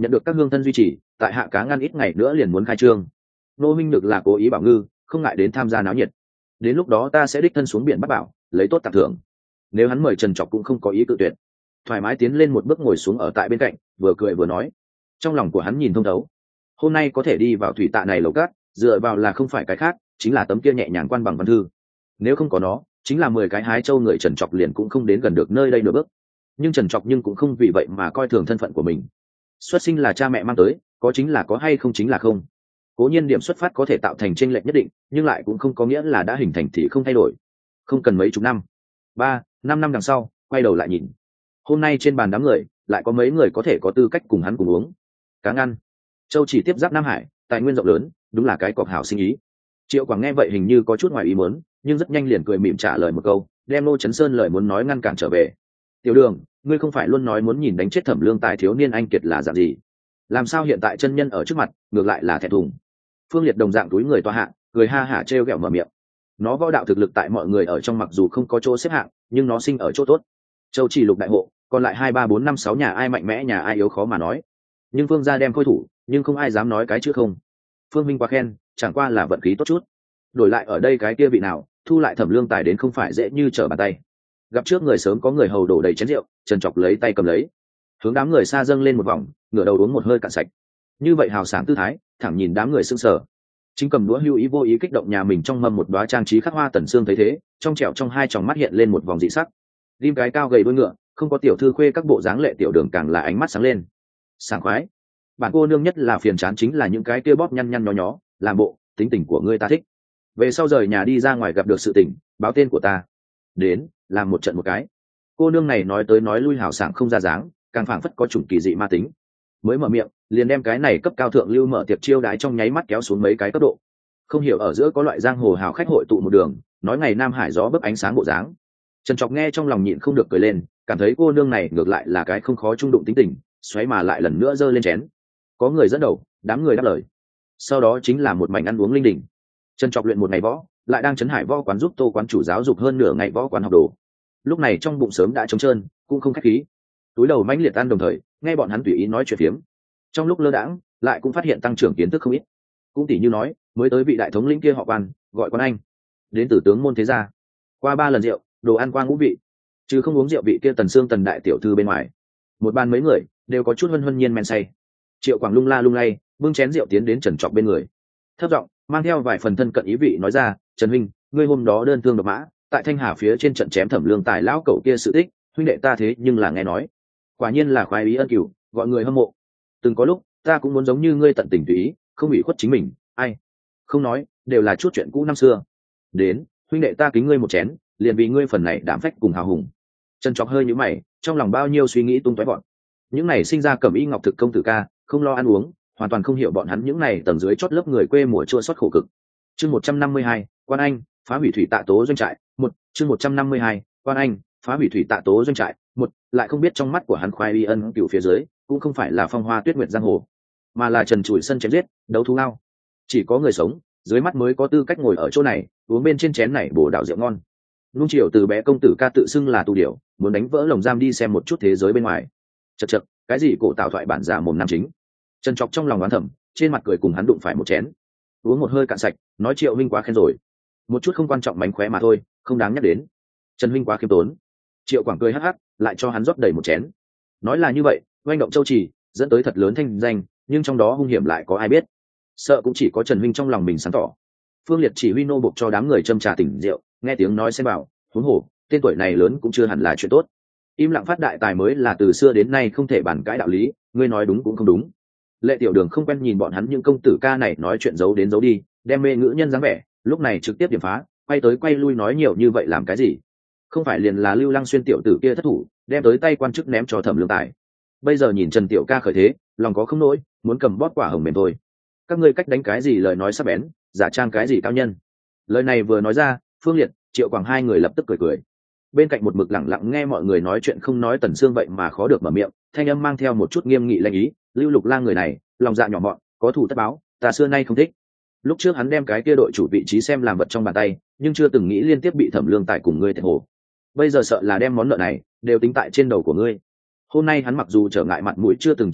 nhận được các hương thân duy trì, tại hạ cá ngăn ít ngày nữa liền muốn khai trương. Nô minh được là cố ý bảo ngư, không ngại đến tham gia náo nhiệt. Đến lúc đó ta sẽ đích thân xuống biển bắt bảo, lấy tốt tặng thưởng. Nếu hắn mời Trần Trọc cũng không có ý cự tuyệt, thoải mái tiến lên một bước ngồi xuống ở tại bên cạnh, vừa cười vừa nói. Trong lòng của hắn nhìn thông thấu, hôm nay có thể đi vào thủy tạ này lầu cát, dựa vào là không phải cái khác, chính là tấm kia nhẹ nhàng quan bằng văn thư. Nếu không có nó, chính là mười cái hái châu người Trần Trọc liền cũng không đến gần được nơi đây nửa bước. Nhưng Trần Trọc nhưng cũng không vì vậy mà coi thường thân phận của mình. Xuất sinh là cha mẹ mang tới, có chính là có hay không chính là không. Cố nhiên điểm xuất phát có thể tạo thành chênh lệch nhất định, nhưng lại cũng không có nghĩa là đã hình thành thì không thay đổi. Không cần mấy chục năm, ba, năm năm đằng sau, quay đầu lại nhìn. Hôm nay trên bàn đám người, lại có mấy người có thể có tư cách cùng hắn cùng uống cá ngăn. Châu chỉ tiếp giáp Nam Hải, tài nguyên rộng lớn, đúng là cái cọc hảo sinh ý. Triệu Quảng nghe vậy hình như có chút ngoài ý muốn, nhưng rất nhanh liền cười mỉm trả lời một câu, đem Lô Chấn Sơn lời muốn nói ngăn cản trở về. Tiểu Đường, ngươi không phải luôn nói muốn nhìn đánh chết Thẩm Lương Tài thiếu niên anh kiệt là dạng gì? Làm sao hiện tại chân nhân ở trước mặt, ngược lại là thẹn thùng? Phương Liệt đồng dạng túi người toa hạ, cười ha hả trêu ghẹo mở miệng. Nó võ đạo thực lực tại mọi người ở trong mặc dù không có chỗ xếp hạng, nhưng nó sinh ở chỗ tốt. Châu chỉ lục đại hộ, còn lại hai ba bốn năm sáu nhà ai mạnh mẽ nhà ai yếu khó mà nói. Nhưng Phương gia đem khôi thủ, nhưng không ai dám nói cái chữ không. Phương Minh quá khen, chẳng qua là vận khí tốt chút. Đổi lại ở đây cái kia vị nào, thu lại Thẩm Lương Tài đến không phải dễ như trở bàn tay. Gặp trước người sớm có người hầu đổ đầy chén rượu, Trần Trọc lấy tay cầm lấy, hướng đám người xa dâng lên một vòng, ngửa đầu uống một hơi cạn sạch. Như vậy hào sảng tư thái, thẳng nhìn đám người sững sờ. Chính cầm đũa hưu ý vô ý kích động nhà mình trong mâm một đóa trang trí khắc hoa tần xương thấy thế, trong trẻo trong hai tròng mắt hiện lên một vòng dị sắc. Rim cái cao gầy đuôi ngựa, không có tiểu thư khuê các bộ dáng lệ tiểu đường càng là ánh mắt sáng lên. Sảng khoái. Bản cô nương nhất là phiền chán chính là những cái kia bóp nhăn nhăn nhó nhó, làm bộ, tính tình của ngươi ta thích. Về sau rời nhà đi ra ngoài gặp được sự tình, báo tên của ta. Đến, làm một trận một cái. Cô nương này nói tới nói lui hào sảng không ra dáng, càng phảng phất có chủng kỳ dị ma tính. Mới mở miệng, liền đem cái này cấp cao thượng lưu mở tiệc chiêu đái trong nháy mắt kéo xuống mấy cái cấp độ. Không hiểu ở giữa có loại giang hồ hào khách hội tụ một đường, nói ngày Nam Hải gió bấc ánh sáng bộ dáng. Trần Trọc nghe trong lòng nhịn không được cười lên, cảm thấy cô nương này ngược lại là cái không khó trung đụng tính tình, xoáy mà lại lần nữa giơ lên chén. Có người dẫn đầu, đám người đáp lời. Sau đó chính là một mảnh ăn uống linh đình. Trần Trọc luyện một ngày võ, lại đang trấn hải võ quán giúp Tô quán chủ giáo dục hơn nửa ngày võ quán học đồ. Lúc này trong bụng sớm đã trống trơn, cũng không khách khí. Túi đầu mãnh liệt ăn đồng thời, nghe bọn hắn tùy ý nói chuyện phiếm. Trong lúc lơ đãng, lại cũng phát hiện tăng trưởng kiến thức không ít. Cũng tỉ như nói, mới tới vị đại thống lĩnh kia họ Quan, gọi Quan Anh, đến từ tướng môn thế gia. Qua ba lần rượu, đồ ăn qua ngũ vị, chứ không uống rượu vị kia Tần Sương Tần đại tiểu thư bên ngoài. Một bàn mấy người đều có chút hân hân nhiên men say. Triệu Quảng lung la lung lay, bưng chén rượu tiến đến Trần Trọc bên người, thấp giọng mang theo vài phần thân cận ý vị nói ra, Trần huynh, ngươi hôm đó đơn thương độc mã, tại Thanh Hà phía trên trận chém Thẩm Lương Tài lão cẩu kia sự tích, huynh đệ ta thế nhưng là nghe nói, quả nhiên là khoái ý ân cửu, gọi người hâm mộ. Từng có lúc ta cũng muốn giống như ngươi tận tình tùy ý, không ủy khuất chính mình, ai không nói, đều là chút chuyện cũ năm xưa. Đến, huynh đệ ta kính ngươi một chén, liền vì ngươi phần này đảm phách cùng hào hùng. Trần Trọc hơi nhíu mày, trong lòng bao nhiêu suy nghĩ tung tóe bọn. Những này sinh ra cẩm y ngọc thực công tử ca, không lo ăn uống, hoàn toàn không hiểu bọn hắn những này tầng dưới chót lớp người quê mùa chua xót khổ cực. Chương một trăm năm mươi hai, Quan Anh phá hủy thủy tạ tố doanh trại. Một, chương một trăm năm mươi hai, Quan Anh phá hủy thủy tạ tố doanh trại. Một, lại không biết trong mắt của hắn khoái y ân cửu phía dưới, cũng không phải là phong hoa tuyết nguyệt giang hồ, mà là trần trụi sân chém giết, đấu thú lao. Chỉ có người sống dưới mắt mới có tư cách ngồi ở chỗ này, uống bên trên chén này bồ đào rượu ngon. Nung chiều từ bé công tử ca tự xưng là tu điểu, muốn đánh vỡ lồng giam đi xem một chút thế giới bên ngoài. Chật chật, cái gì cổ tạo thoại bản giả mồm nam chính. Trần Trọc trong lòng đoán thầm, trên mặt cười cùng hắn đụng phải một chén, uống một hơi cạn sạch, nói Triệu huynh quá khen rồi, một chút không quan trọng mánh khóe mà thôi, không đáng nhắc đến. Trần huynh quá khiêm tốn. Triệu Quảng cười hắc hắc, lại cho hắn rót đầy một chén. Nói là như vậy, oanh động châu trì, dẫn tới thật lớn thanh danh, nhưng trong đó hung hiểm lại có ai biết? Sợ cũng chỉ có Trần huynh trong lòng mình sáng tỏ. Phương Liệt chỉ huy nô bộc cho đám người châm trà tỉnh rượu, nghe tiếng nói xem bảo, huống hồ, tên tuổi này lớn cũng chưa hẳn là chuyện tốt. Im lặng phát đại tài mới là từ xưa đến nay không thể bàn cãi đạo lý, ngươi nói đúng cũng không đúng. Lệ tiểu đường không quen nhìn bọn hắn những công tử ca này nói chuyện giấu đến giấu đi, đem mê ngữ nhân dáng vẻ, lúc này trực tiếp điểm phá, quay tới quay lui nói nhiều như vậy làm cái gì? Không phải liền là Lưu Lăng Xuyên tiểu tử kia thất thủ, đem tới tay quan chức ném cho Thẩm Lương Tài. Bây giờ nhìn Trần tiểu ca khởi thế, lòng có không nỗi, muốn cầm bóp quả hồng mềm thôi. Các ngươi cách đánh cái gì lời nói sắc bén, giả trang cái gì cao nhân? Lời này vừa nói ra, Phương Liệt, Triệu Quảng hai người lập tức cười cười. Bên cạnh một mực lặng lặng nghe mọi người nói chuyện không nói Tần Sương vậy mà khó được mở miệng, thanh âm mang theo một chút nghiêm nghị lanh ý, Lưu Lục Lang người này, lòng dạ nhỏ mọn, có thù tất báo, ta xưa nay không thích. Lúc trước hắn đem cái kia đội chủ vị trí xem làm vật trong bàn tay, nhưng chưa từng nghĩ liên tiếp bị Thẩm Lương Tài cùng ngươi thiệt hồ. Bây giờ sợ là đem món nợ này đều tính tại trên đầu của ngươi. Hôm nay hắn mặc dù trở ngại mặt mũi chưa từng trình diện,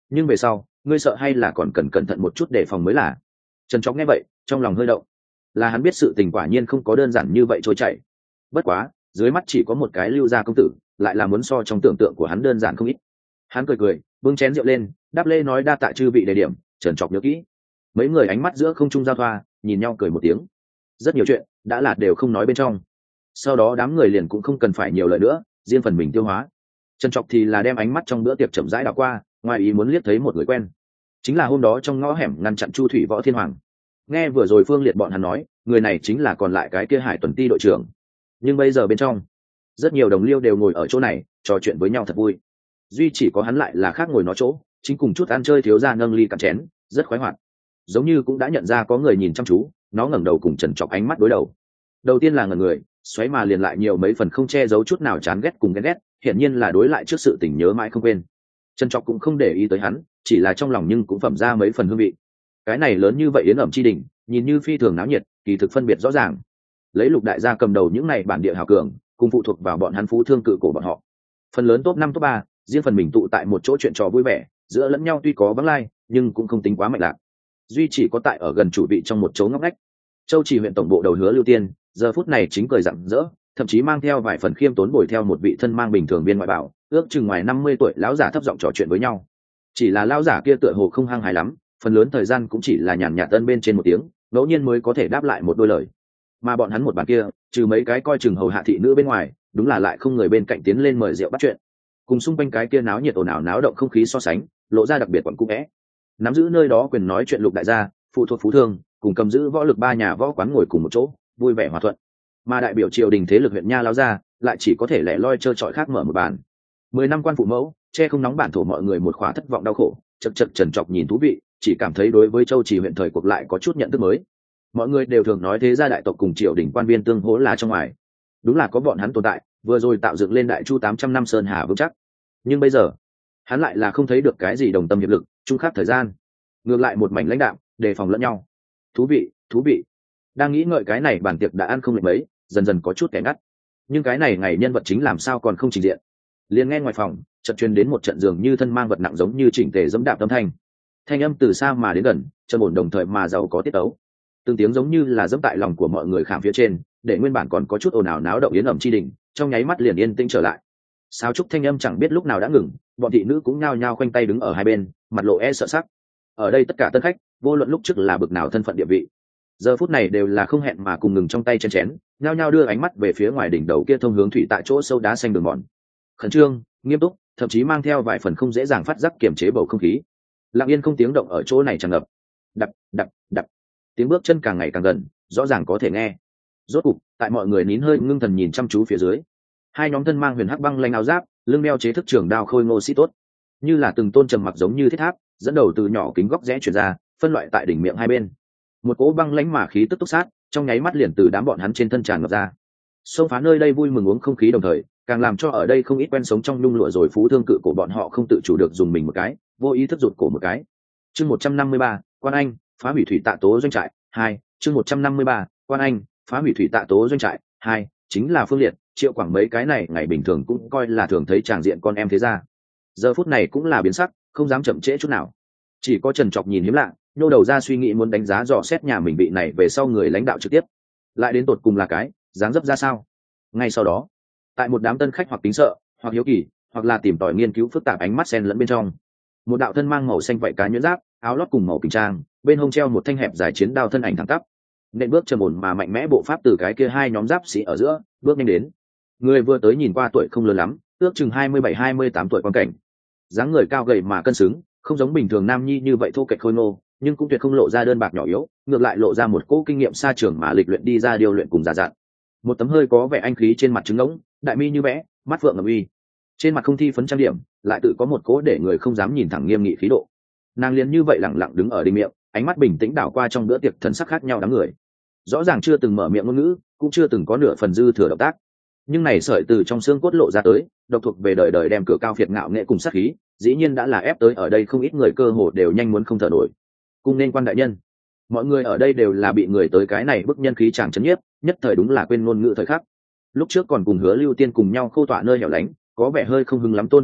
nhưng về sau ngươi sợ hay là còn cần cẩn thận một chút để phòng mới là. Trần Trọc nghe vậy trong lòng hơi động, là hắn biết sự tình quả nhiên không có đơn giản như vậy trôi chảy. Bất quá dưới mắt chỉ có một cái Lưu gia công tử, lại là muốn so trong tưởng tượng của hắn đơn giản không ít. Hắn cười cười bưng chén rượu lên, đáp lê nói đa tạ chư vị đề điểm, Trần Trọc nhớ kỹ. Mấy người ánh mắt giữa không trung giao thoa, nhìn nhau cười một tiếng. Rất nhiều chuyện đã là đều không nói bên trong. Sau đó đám người liền cũng không cần phải nhiều lời nữa, riêng phần mình tiêu hóa. Trần Trọc thì là đem ánh mắt trong bữa tiệc chậm rãi đảo qua, ngoài ý muốn liếc thấy một người quen, chính là hôm đó trong ngõ hẻm ngăn chặn Chu Thủy Võ Thiên Hoàng. Nghe vừa rồi Phương Liệt bọn hắn nói, người này chính là còn lại cái kia Hải Tuần Ti đội trưởng. Nhưng bây giờ bên trong, rất nhiều đồng liêu đều ngồi ở chỗ này trò chuyện với nhau thật vui, duy chỉ có hắn lại là khác ngồi nó chỗ, chính cùng chút ăn chơi thiếu gia nâng ly cạn chén, rất khoái hoạt. Giống như cũng đã nhận ra có người nhìn chăm chú, nó ngẩng đầu cùng Trần Trọc ánh mắt đối đầu. Đầu tiên là ngẩn người, xoáy mà liền lại nhiều mấy phần không che giấu chút nào chán ghét cùng ghen ghét, hiển nhiên là đối lại trước sự tình nhớ mãi không quên. Trần Trọc cũng không để ý tới hắn, chỉ là trong lòng nhưng cũng phẩm ra mấy phần hương vị. Cái này lớn như vậy yến ẩm chi đỉnh, nhìn như phi thường náo nhiệt, kỳ thực phân biệt rõ ràng. Lấy Lục đại gia cầm đầu những này bản địa hào cường, cùng phụ thuộc vào bọn hắn phú thương cự cổ bọn họ. Phần lớn top năm top ba, riêng phần mình tụ tại một chỗ chuyện trò vui vẻ, giữa lẫn nhau tuy có vắng lai, nhưng cũng không tính quá mạnh lạc. Duy chỉ có tại ở gần chủ vị trong một chỗ ngóc ngách. Châu Chỉ huyện tổng bộ đầu Hứa Lưu Tiên, giờ phút này chính cười rạng rỡ, thậm chí mang theo vài phần khiêm tốn bồi theo một vị thân mang bình thường viên ngoại bảo, ước chừng ngoài năm mươi tuổi lão giả thấp giọng trò chuyện với nhau. Chỉ là lão giả kia tựa hồ không hăng hái lắm, phần lớn thời gian cũng chỉ là nhàn nhạt tân bên trên một tiếng, ngẫu nhiên mới có thể đáp lại một đôi lời. Mà bọn hắn một bàn kia, trừ mấy cái coi chừng hầu hạ thị nữ bên ngoài, đúng là lại không người bên cạnh tiến lên mời rượu bắt chuyện. Cùng xung quanh cái kia náo nhiệt ồn ào náo động không khí so sánh, lộ ra đặc biệt quẩn cung é. Nắm giữ nơi đó quyền nói chuyện Lục đại gia, phụ thuộc phú thương, cùng cầm giữ võ lực ba nhà võ quán ngồi cùng một chỗ, vui vẻ hòa thuận. Mà đại biểu triều đình thế lực huyện nha lão gia, lại chỉ có thể lẻ loi chơi trọi khác mở một bàn. Mười năm quan phụ mẫu, che không nóng bản thổ mọi người một khóa thất vọng đau khổ, chật chật Trần Trọc nhìn thú vị, chỉ cảm thấy đối với Châu Chỉ huyện thời cuộc lại có chút nhận thức mới. Mọi người đều thường nói thế gia đại tộc cùng triều đình quan viên tương hỗ là trong ngoài, đúng là có bọn hắn tồn tại, vừa rồi tạo dựng lên Đại Chu tám trăm năm sơn hà vững chắc. Nhưng bây giờ, hắn lại là không thấy được cái gì đồng tâm hiệp lực, chung khắc thời gian, ngược lại một mảnh lãnh đạm, đề phòng lẫn nhau. Thú vị, thú vị. Đang nghĩ ngợi cái này bản tiệc đã ăn không lệch mấy, dần dần có chút kẻ ngắt. Nhưng cái này ngày nhân vật chính làm sao còn không trình diện? Liền nghe ngoài phòng, chợt truyền đến một trận dường như thân mang vật nặng giống như chỉnh tề dẫm đạp âm thanh. Thanh âm từ xa mà đến gần, trầm ổn đồng thời mà giàu có tiết tấu. Từng tiếng giống như là dẫm tại lòng của mọi người khảm phía trên, để nguyên bản còn có chút ồn ào náo động yến ẩm chi đỉnh, trong nháy mắt liền yên tĩnh trở lại. Sao trúc thanh âm chẳng biết lúc nào đã ngừng, bọn thị nữ cũng nhao nhao khoanh tay đứng ở hai bên, mặt lộ e sợ sắc. Ở đây tất cả tân khách, vô luận lúc trước là bực nào thân phận địa vị, giờ phút này đều là không hẹn mà cùng ngừng trong tay chén chén, nhao nhao đưa ánh mắt về phía ngoài đỉnh đầu kia thông hướng thủy tại chỗ sâu đá xanh đường mòn. Khẩn trương, nghiêm túc, thậm chí mang theo vài phần không dễ dàng phát giác kiềm chế bầu không khí. Lặng yên không tiếng động ở chỗ này tràn ngập. Đập, đập, đập. Tiếng bước chân càng ngày càng gần, rõ ràng có thể nghe. Rốt cục, tại mọi người nín hơi ngưng thần nhìn chăm chú phía dưới, hai nhóm thân mang huyền hắc băng lanh áo giáp, lưng đeo chế thức trường đao khôi ngô sĩ tốt, như là từng tôn trầm mặc giống như thiết tháp, dẫn đầu từ nhỏ kính góc rẽ chuyển ra, phân loại tại đỉnh miệng hai bên. Một cỗ băng lãnh mà khí tức túc sát, trong nháy mắt liền từ đám bọn hắn trên thân tràn ngập ra. Xông phá nơi đây vui mừng uống không khí đồng thời, càng làm cho ở đây không ít quen sống trong nhung lụa rồi phú thương cự của bọn họ không tự chủ được dùng mình một cái, vô ý thức rụt cổ một cái. Chương một trăm năm mươi ba, Quan Anh, phá hủy thủy tạ tố doanh trại, hai, chương một trăm năm mươi ba, Quan Anh, phá hủy thủy tạ tố doanh trại, hai, chính là Phương Liệt, Triệu Quảng mấy cái này ngày bình thường cũng coi là thường thấy tràng diện con em thế gia. Giờ phút này cũng là biến sắc, không dám chậm trễ chút nào. Chỉ có Trần Trọc nhìn hiếm lạ, nhô đầu ra suy nghĩ muốn đánh giá dò xét nhà mình bị này về sau người lãnh đạo trực tiếp, lại đến tột cùng là cái dáng dấp ra sao. Ngay sau đó, tại một đám tân khách hoặc kính sợ, hoặc hiếu kỳ, hoặc là tìm tòi nghiên cứu phức tạp ánh mắt xen lẫn bên trong, một đạo thân mang màu xanh vảy cá nhuyễn giáp, áo lót cùng màu kính trang, bên hông treo một thanh hẹp dài chiến đao thân ảnh thẳng tắp, nện bước trầm ổn mà mạnh mẽ bộ pháp từ cái kia hai nhóm giáp sĩ ở giữa bước nhanh đến. Người vừa tới nhìn qua tuổi không lớn lắm, ước chừng hai mươi bảy hai mươi tám tuổi quan cảnh, dáng người cao gầy mà cân xứng, không giống bình thường nam nhi như vậy thô kệch khôi ngô, nhưng cũng tuyệt không lộ ra đơn bạc nhỏ yếu, ngược lại lộ ra một cỗ kinh nghiệm xa trường mà lịch luyện đi ra điều luyện cùng già dặn. Một tấm hơi có vẻ anh khí trên mặt trứng ngỗng, đại mi như vẽ, mắt phượng ngầm uy, trên mặt không thi phấn trang điểm, lại tự có một cỗ để người không dám nhìn thẳng nghiêm nghị khí độ. Nàng liền như vậy lặng lặng đứng ở đỉnh miệng, ánh mắt bình tĩnh đảo qua trong bữa tiệc thần sắc khác nhau đám người. Rõ ràng chưa từng mở miệng ngôn ngữ, cũng chưa từng có nửa phần dư thừa động tác, nhưng này sợi từ trong xương cốt lộ ra tới, độc thuộc về đời đời đem cửa cao phiệt ngạo nghệ cùng sát khí, dĩ nhiên đã là ép tới ở đây không ít người cơ hồ đều nhanh muốn không thở nổi. Cung nên quan đại nhân, mọi người ở đây đều là bị người tới cái này bức nhân khí chàng chấn nhiếp, nhất thời đúng là quên ngôn ngữ thời khắc. Lúc trước còn cùng Hứa Lưu Tiên cùng nhau khô tọa nơi hẻo lánh, có vẻ hơi không hứng lắm Tôn Huệ lệnh,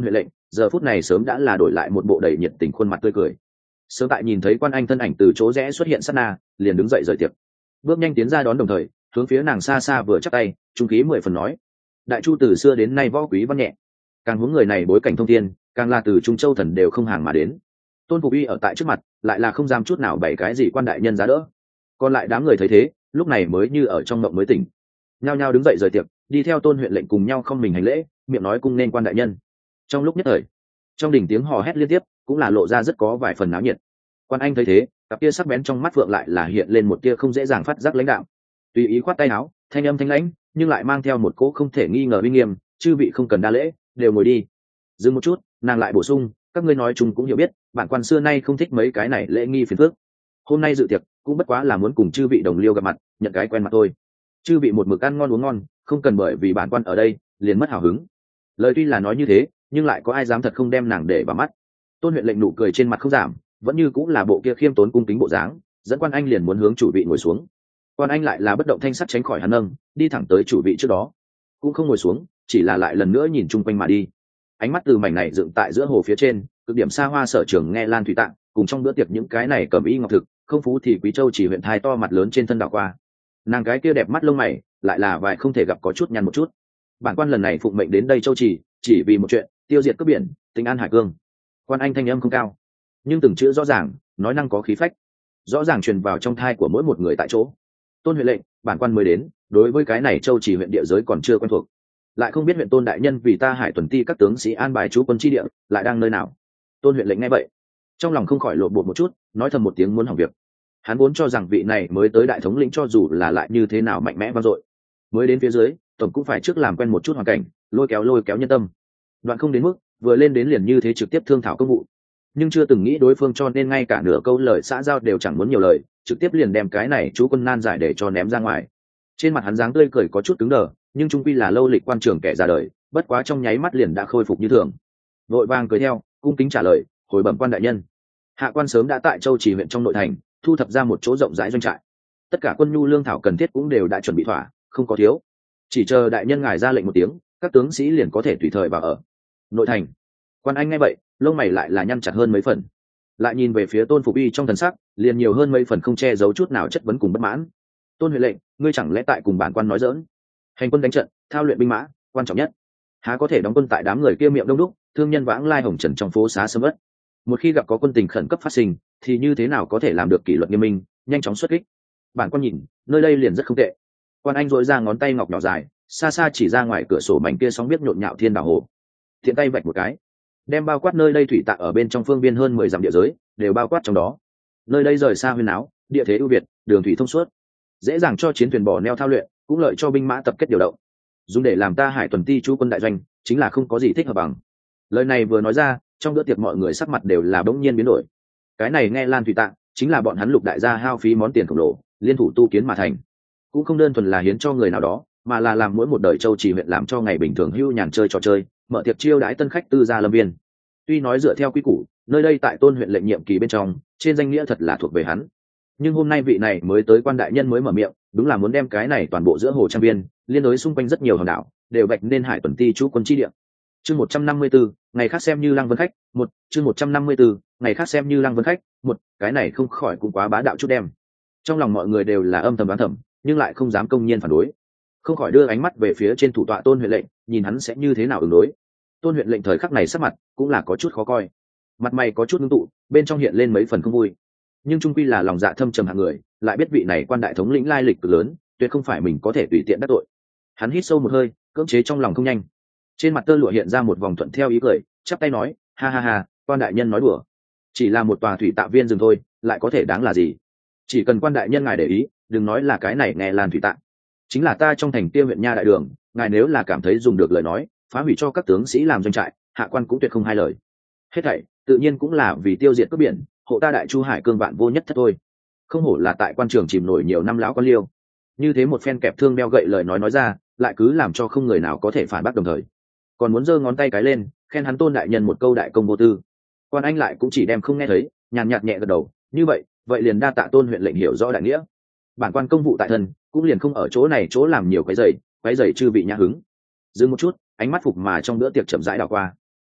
giờ phút này sớm đã là đổi lại một bộ đầy nhiệt tình khuôn mặt tươi cười. Sớm tại nhìn thấy quan anh thân ảnh từ chỗ rẽ xuất hiện sát na, liền đứng dậy rời tiệc, bước nhanh tiến ra đón, đồng thời hướng phía nàng xa xa vừa chắp tay, trung khí mười phần nói: đại chu từ xưa đến nay võ quý văn nhẹ, càng hướng người này bối cảnh thông thiên, càng là từ trung châu thần đều không hàng mà đến. Tôn Phục Uy ở tại trước mặt lại là không dám chút nào bày cái gì quan đại nhân giá đỡ. Còn lại đám người thấy thế, lúc này mới như ở trong mộng mới tỉnh, nhao nhao đứng dậy rời tiệc, đi theo Tôn huyện lệnh cùng nhau không mình hành lễ, miệng nói cung nên quan đại nhân. Trong lúc nhất thời, trong đỉnh tiếng hò hét liên tiếp, cũng là lộ ra rất có vài phần náo nhiệt. Quan anh thấy thế, cặp tia sắc bén trong mắt vượng lại là hiện lên một tia không dễ dàng phát giác lãnh đạo, tùy ý khoát tay áo, thanh âm thanh lãnh nhưng lại mang theo một cỗ không thể nghi ngờ uy nghiêm: chư vị không cần đa lễ, đều ngồi đi. Dừng một chút, nàng lại bổ sung: các ngươi nói chung cũng hiểu biết, bản quan xưa nay không thích mấy cái này lễ nghi phiền phức. Hôm nay dự tiệc cũng bất quá là muốn cùng chư vị đồng liêu gặp mặt, nhận cái quen mặt thôi. Chư vị một mực ăn ngon uống ngon, không cần bởi vì bản quan ở đây liền mất hào hứng. Lời tuy là nói như thế, nhưng lại có ai dám thật không đem nàng để vào mắt. Tôn huyện lệnh nụ cười trên mặt không giảm, vẫn như cũng là bộ kia khiêm tốn cung kính bộ dáng, dẫn quan anh liền muốn hướng chủ vị ngồi xuống. Quan anh lại là bất động thanh sắc tránh khỏi hắn nâng, đi thẳng tới chủ vị trước đó, cũng không ngồi xuống, chỉ là lại lần nữa nhìn chung quanh mà đi. Ánh mắt từ mảnh này dựng tại giữa hồ phía trên, cực điểm xa hoa sở trường nghe lan thủy tạng, cùng trong bữa tiệc những cái này cầm y ngọc thực, không phú thì quý châu chỉ huyện thai to mặt lớn trên thân đảo qua. Nàng cái kia đẹp mắt lông mày, lại là vài không thể gặp có chút nhăn một chút. Bản quan lần này phụng mệnh đến đây châu chỉ, chỉ vì một chuyện, tiêu diệt cướp biển, tình an hải cương. Quan anh thanh âm không cao, nhưng từng chữ rõ ràng, nói năng có khí phách, rõ ràng truyền vào trong thai của mỗi một người tại chỗ. Tôn huyện lệnh, bản quan mới đến, đối với cái này châu chỉ huyện địa giới còn chưa quen thuộc, lại không biết huyện Tôn đại nhân vì ta Hải tuần ti các tướng sĩ an bài trú quân chi địa lại đang nơi nào. Tôn huyện lệnh nghe vậy, trong lòng không khỏi lộ bột một chút, nói thầm một tiếng muốn hỏng việc. Hắn vốn cho rằng vị này mới tới đại thống lĩnh cho dù là lại như thế nào mạnh mẽ vang dội, mới đến phía dưới tổng cũng phải trước làm quen một chút hoàn cảnh, lôi kéo lôi kéo nhân tâm. Đoạn không đến mức vừa lên đến liền như thế trực tiếp thương thảo công vụ, nhưng chưa từng nghĩ đối phương cho nên ngay cả nửa câu lời xã giao đều chẳng muốn nhiều lời, trực tiếp liền đem cái này chú quân nan giải để cho ném ra ngoài. Trên mặt hắn dáng tươi cười có chút cứng đờ, nhưng trung quy là lâu lịch quan trường kẻ ra đời, bất quá trong nháy mắt liền đã khôi phục như thường, vội vàng cười theo, cung kính trả lời: hồi bẩm quan đại nhân, hạ quan sớm đã tại châu chỉ huyện trong nội thành thu thập ra một chỗ rộng rãi doanh trại, tất cả quân nhu lương thảo cần thiết cũng đều đã chuẩn bị thỏa, không có thiếu, chỉ chờ đại nhân ngài ra lệnh một tiếng, các tướng sĩ liền có thể tùy thời vào ở nội thành. Quan anh nghe vậy, lông mày lại là nhăn chặt hơn mấy phần, lại nhìn về phía Tôn Phục Uy trong thần sắc liền nhiều hơn mấy phần không che giấu chút nào chất vấn cùng bất mãn. Tôn huyện lệnh, ngươi chẳng lẽ tại cùng bản quan nói dỡn? Hành quân đánh trận, thao luyện binh mã, quan trọng nhất, há có thể đóng quân tại đám người kia miệng đông đúc, thương nhân vãng lai hồng trần trong phố xá sầm uất? Một khi gặp có quân tình khẩn cấp phát sinh, thì như thế nào có thể làm được kỷ luật nghiêm minh, nhanh chóng xuất kích? Bản quan nhìn, nơi đây liền rất không tệ. Quan anh dội ra ngón tay ngọc nhỏ dài, xa xa chỉ ra ngoài cửa sổ mảnh kia sóng biết nhộn nhạo thiên đảo hồ, thiện tay vạch một cái, đem bao quát nơi đây thủy tạ ở bên trong phương biên hơn mười dặm địa giới đều bao quát trong đó. Nơi đây rời xa huyên áo, địa thế ưu việt, đường thủy thông suốt, dễ dàng cho chiến thuyền bò neo thao luyện, cũng lợi cho binh mã tập kết điều động, dùng để làm ta Hải tuần ti chú quân đại doanh, chính là không có gì thích hợp bằng. Lời này vừa nói ra, trong bữa tiệc mọi người sắc mặt đều là bỗng nhiên biến đổi. Cái này nghe lan thủy tạng chính là bọn hắn Lục đại gia hao phí món tiền khổng lồ liên thủ tu kiến mà thành, cũng không đơn thuần là hiến cho người nào đó, mà là làm mỗi một đời châu chỉ huyện làm cho ngày bình thường hưu nhàn chơi trò chơi, mở tiệc chiêu đãi tân khách tư gia lâm viên. Tuy nói dựa theo quy củ, nơi đây tại Tôn huyện lệnh nhiệm kỳ bên trong, trên danh nghĩa thật là thuộc về hắn, nhưng hôm nay vị này mới tới quan đại nhân mới mở miệng, đúng là muốn đem cái này toàn bộ giữa hồ trang viên, liên đối xung quanh rất nhiều hòn đảo, đều vạch nên Hải tuần ti chú quân chi địa. Chương một trăm năm mươi tư, ngày khác xem như Lăng Vân khách, một, chương một trăm năm mươi tư, ngày khác xem như Lăng Vân khách, một, cái này không khỏi cũng quá bá đạo chút đem. Trong lòng mọi người đều là âm thầm đoán thầm, nhưng lại không dám công nhiên phản đối, không khỏi đưa ánh mắt về phía trên thủ tọa Tôn huyện lệnh, nhìn hắn sẽ như thế nào ứng đối. Tôn huyện lệnh thời khắc này sắc mặt cũng là có chút khó coi, mặt mày có chút ngưng tụ, bên trong hiện lên mấy phần không vui, nhưng trung quy là lòng dạ thâm trầm hạng người, lại biết vị này quan đại thống lĩnh lai lịch cực lớn, tuyệt không phải mình có thể tùy tiện đắc tội. Hắn hít sâu một hơi, cưỡng chế trong lòng không nhanh, trên mặt tơ lụa hiện ra một vòng thuận theo ý cười, chắp tay nói: ha ha ha, quan đại nhân nói đùa, chỉ là một tòa thủy tạ viên rừng thôi, lại có thể đáng là gì? Chỉ cần quan đại nhân ngài để ý, đừng nói là cái này nghe lan thủy tạ, chính là ta trong thành tiêu huyện nha đại đường, ngài nếu là cảm thấy dùng được lời nói, phá hủy cho các tướng sĩ làm doanh trại, hạ quan cũng tuyệt không hai lời. Hết thảy tự nhiên cũng là vì tiêu diệt cướp biển, hộ ta đại chu hải cương vạn vô nhất thất thôi. Không hổ là tại quan trường chìm nổi nhiều năm lão quan liêu, như thế một phen kẹp thương đeo gậy lời nói nói ra, lại cứ làm cho không người nào có thể phản bác, đồng thời còn muốn giơ ngón tay cái lên khen hắn Tôn đại nhân một câu đại công vô tư. Quan anh lại cũng chỉ đem không nghe thấy, nhàn nhạt nhẹ gật đầu, như vậy vậy liền đa tạ Tôn huyện lệnh hiểu rõ đại nghĩa, bản quan công vụ tại thân, cũng liền không ở chỗ này chỗ làm nhiều cái giày quấy giày chư vị nhã hứng. Dừng một chút, ánh mắt phục mà trong bữa tiệc chậm rãi đảo qua.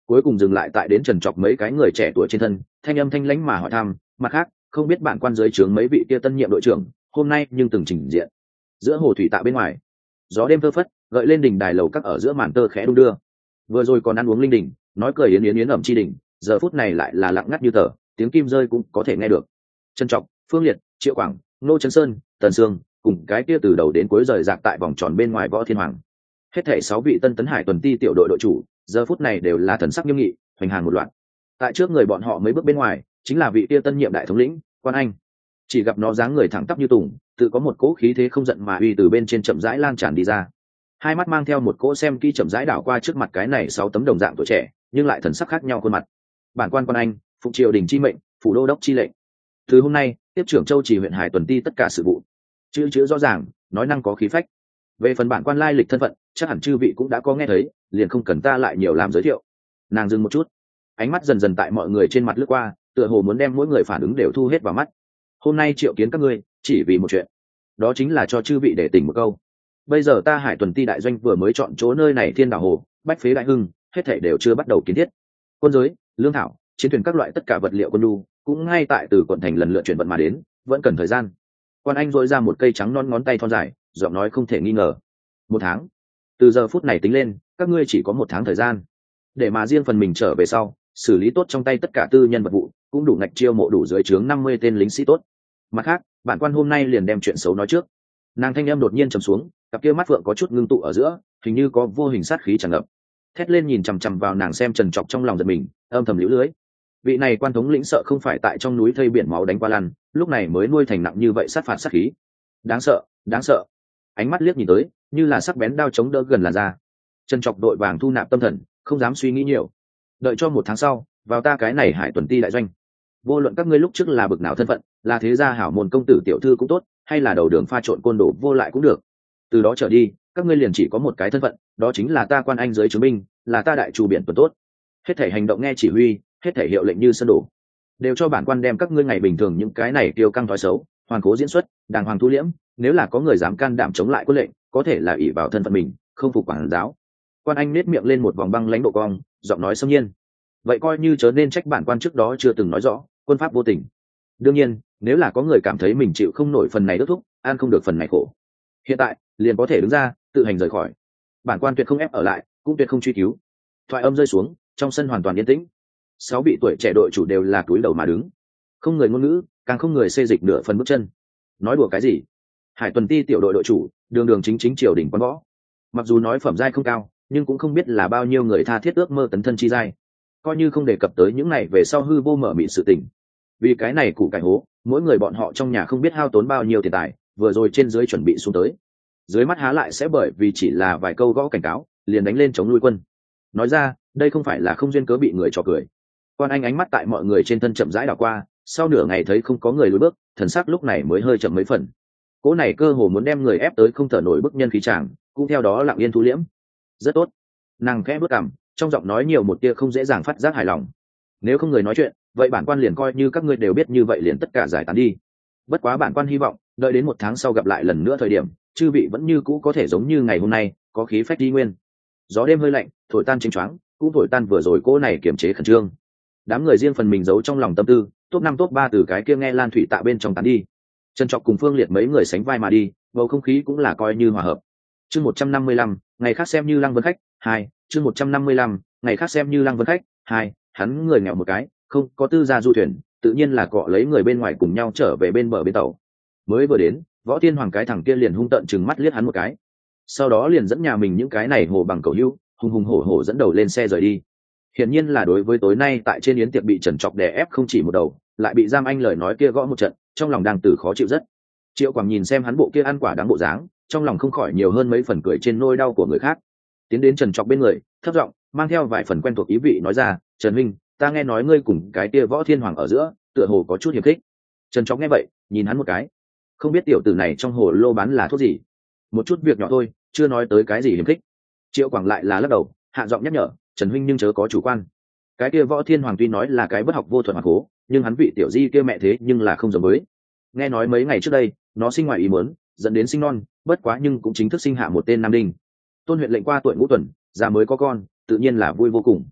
cuối cùng dừng lại tại đến trần trọc mấy cái người trẻ tuổi trên thân, thanh âm thanh lãnh mà hỏi thăm. Mặt khác, không biết bạn quan dưới trướng mấy vị kia tân nhiệm đội trưởng hôm nay nhưng từng trình diện. Giữa hồ thủy tạ bên ngoài, gió đêm phơ phất gợi lên đỉnh đài lầu các ở giữa màn tơ khẽ đung đưa. Vừa rồi còn ăn uống linh đình, nói cười yến yến yến ẩm chi đỉnh, giờ phút này lại là lặng ngắt như tờ, tiếng kim rơi cũng có thể nghe được. Trân Trọng, Phương Liệt, Triệu Quảng, Ngô Trấn Sơn, Tần Sương cùng cái kia từ đầu đến cuối rời rạc tại vòng tròn bên ngoài Võ Thiên Hoàng, hết thảy sáu vị tân tấn hải tuần ti tiểu đội đội chủ giờ phút này đều là thần sắc nghiêm nghị, hoành hàng một loạt. Tại trước người bọn họ mấy bước bên ngoài chính là vị kia tân nhiệm đại thống lĩnh Quan Anh. Chỉ gặp nó dáng người thẳng tắp như tùng, tự có một cỗ khí thế không giận mà uy từ bên trên chậm rãi lan tràn đi ra. Hai mắt mang theo một cỗ xem kỹ chậm rãi đảo qua trước mặt cái này sáu tấm đồng dạng tuổi trẻ nhưng lại thần sắc khác nhau khuôn mặt. Bản quan Quan Anh, phụng triều đình chi mệnh, phủ đô đốc chi lệnh, từ hôm nay tiếp trưởng châu trì huyện hải tuần ti tất cả sự vụ. Chữ chữ rõ ràng, nói năng có khí phách. Về phần bản quan lai lịch thân phận chắc hẳn chư vị cũng đã có nghe thấy, liền không cần ta lại nhiều làm giới thiệu. Nàng dừng một chút, ánh mắt dần dần tại mọi người trên mặt lướt qua, tựa hồ muốn đem mỗi người phản ứng đều thu hết vào mắt. Hôm nay triệu kiến các ngươi chỉ vì một chuyện, đó chính là cho chư vị để tỉnh một câu. Bây giờ ta hải tuần ti đại doanh vừa mới chọn chỗ nơi này thiên đảo hồ, bách phế đại hưng, hết thảy đều chưa bắt đầu kiến thiết. Quân giới, lương thảo, chiến thuyền các loại tất cả vật liệu quân nhu cũng ngay tại từ quận thành lần lượt chuyển vận mà đến, vẫn cần thời gian. Quan Anh dội ra một cây trắng non ngón tay thon dài, giọng nói không thể nghi ngờ. Một tháng, từ giờ phút này tính lên, các ngươi chỉ có một tháng thời gian để mà riêng phần mình trở về sau xử lý tốt trong tay tất cả tư nhân vật vụ, cũng đủ ngạch chiêu mộ đủ dưới trướng năm mươi tên lính sĩ tốt. Mặt khác, bản quan hôm nay liền đem chuyện xấu nói trước. Nàng thanh em đột nhiên trầm xuống, cặp kia mắt phượng có chút ngưng tụ ở giữa, hình như có vô hình sát khí tràn ngập. Thét lên nhìn chằm chằm vào nàng xem trần trọc trong lòng giật mình, âm thầm liễu lưới. Vị này quan thống lĩnh sợ không phải tại trong núi thây biển máu đánh qua lăn, lúc này mới nuôi thành nặng như vậy sát phạt sát khí. Đáng sợ, đáng sợ. Ánh mắt liếc nhìn tới, như là sắc bén đao chống đỡ gần làn da. Trần Trọc đội vàng thu nạp tâm thần, không dám suy nghĩ nhiều. Đợi cho một tháng sau, vào ta cái này hải tuần ti đại doanh. Vô luận các ngươi lúc trước là bực nào thân phận, là thế gia hảo môn công tử tiểu thư cũng tốt, hay là đầu đường pha trộn côn đồ vô lại cũng được. Từ đó trở đi, các ngươi liền chỉ có một cái thân phận, đó chính là ta Quan Anh dưới chứng minh, là ta đại chủ biển tuần tốt. Hết thể hành động nghe chỉ huy, hết thể hiệu lệnh như sơn đổ, đều cho bản quan đem các ngươi ngày bình thường những cái này tiêu căng thói xấu hoàn cố diễn xuất, đàng hoàng thu liễm. Nếu là có người dám can đảm chống lại quân lệnh, có thể là ỷ vào thân phận mình, không phục quản giáo. Quan Anh nết miệng lên một vòng băng lãnh độ cong, giọng nói xâm nhiên. Vậy coi như chớ nên trách bản quan trước đó chưa từng nói rõ, quân pháp vô tình. Đương nhiên, nếu là có người cảm thấy mình chịu không nổi phần này đốt thúc, ăn không được phần này khổ, hiện tại liền có thể đứng ra tự hành rời khỏi. Bản quan tuyệt không ép ở lại, cũng tuyệt không truy cứu. Thoại âm rơi xuống, trong sân hoàn toàn yên tĩnh. Sáu vị tuổi trẻ đội chủ đều là cúi đầu mà đứng, không người ngôn ngữ, càng không người xê dịch nửa phần bước chân. Nói đùa cái gì? Hải tuần ti tiểu đội đội chủ, đường đường chính chính triều đình quan võ, mặc dù nói phẩm giai không cao, nhưng cũng không biết là bao nhiêu người tha thiết ước mơ tấn thân chi giai. Coi như không đề cập tới những này về sau hư vô mở mịn sự tình, vì cái này củ cải hố, mỗi người bọn họ trong nhà không biết hao tốn bao nhiêu tiền tài, vừa rồi trên dưới chuẩn bị xuống tới, dưới mắt há lại sẽ bởi vì chỉ là vài câu gõ cảnh cáo liền đánh lên chống nuôi quân. Nói ra, đây không phải là không duyên cớ bị người trò cười. Quan Anh ánh mắt tại mọi người trên thân chậm rãi đảo qua, sau nửa ngày thấy không có người lùi bước, thần sắc lúc này mới hơi chậm mấy phần. Cỗ này cơ hồ muốn đem người ép tới không thở nổi bức nhân khí chàng, cũng theo đó lặng yên thu liễm. Rất tốt. Nàng khẽ bước cằm, trong giọng nói nhiều một tia không dễ dàng phát giác hài lòng. Nếu không người nói chuyện, vậy bản quan liền coi như các ngươi đều biết như vậy liền tất cả giải tán đi. Bất quá bản quan hy vọng, đợi đến một tháng sau gặp lại lần nữa thời điểm, chư vị vẫn như cũ có thể giống như ngày hôm nay, có khí phách đi nguyên. Gió đêm hơi lạnh, thổi tan chênh choáng, cũng thổi tan vừa rồi cỗ này kiềm chế khẩn trương. Đám người riêng phần mình giấu trong lòng tâm tư, top năm top ba từ cái kia nghe lan thủy tạ bên trong tán đi. Trần Trọc cùng Phương Liệt mấy người sánh vai mà đi, bầu không khí cũng là coi như hòa hợp. Chương một trăm năm mươi lăm, ngày khác xem như Lăng Vân khách, hai, chương một trăm năm mươi lăm, ngày khác xem như Lăng Vân khách, hai, hắn người nghèo một cái, không có tư gia du thuyền, tự nhiên là cọ lấy người bên ngoài cùng nhau trở về bên bờ bên tàu. Mới vừa đến, Võ Tiên Hoàng cái thằng kia liền hung tợn chừng mắt liếc hắn một cái. Sau đó liền dẫn nhà mình những cái này hồ bằng cầu hữu, hùng hùng hổ hổ dẫn đầu lên xe rời đi. Hiển nhiên là đối với tối nay tại trên yến tiệc bị Trần Trọc đè ép không chỉ một đầu, lại bị Giam Anh lời nói kia gõ một trận, trong lòng đang từ khó chịu rất. Triệu Quảng nhìn xem hắn bộ kia ăn quả đáng bộ dáng, trong lòng không khỏi nhiều hơn mấy phần cười trên nỗi đau của người khác. Tiến đến Trần Trọc bên người, thấp giọng mang theo vài phần quen thuộc ý vị nói ra, "Trần huynh, ta nghe nói ngươi cùng cái kia Võ Thiên Hoàng ở giữa, tựa hồ có chút hiềm khích." Trần Trọc nghe vậy, nhìn hắn một cái, không biết tiểu tử này trong hồ lô bán là thuốc gì. Một chút việc nhỏ thôi, chưa nói tới cái gì hiềm khích. Triệu Quảng lại là lắc đầu, hạ giọng nhắc nhở, "Trần huynh nhưng chớ có chủ quan. Cái kia Võ Thiên Hoàng tuy nói là cái bất học vô thuật mà cố, nhưng hắn vị tiểu di kia mẹ thế nhưng là không giống với. Nghe nói mấy ngày trước đây, nó sinh ngoài ý muốn, dẫn đến sinh non, bất quá nhưng cũng chính thức sinh hạ một tên nam đinh. Tôn huyện lệnh qua tuổi ngũ tuần, già mới có con, tự nhiên là vui vô cùng.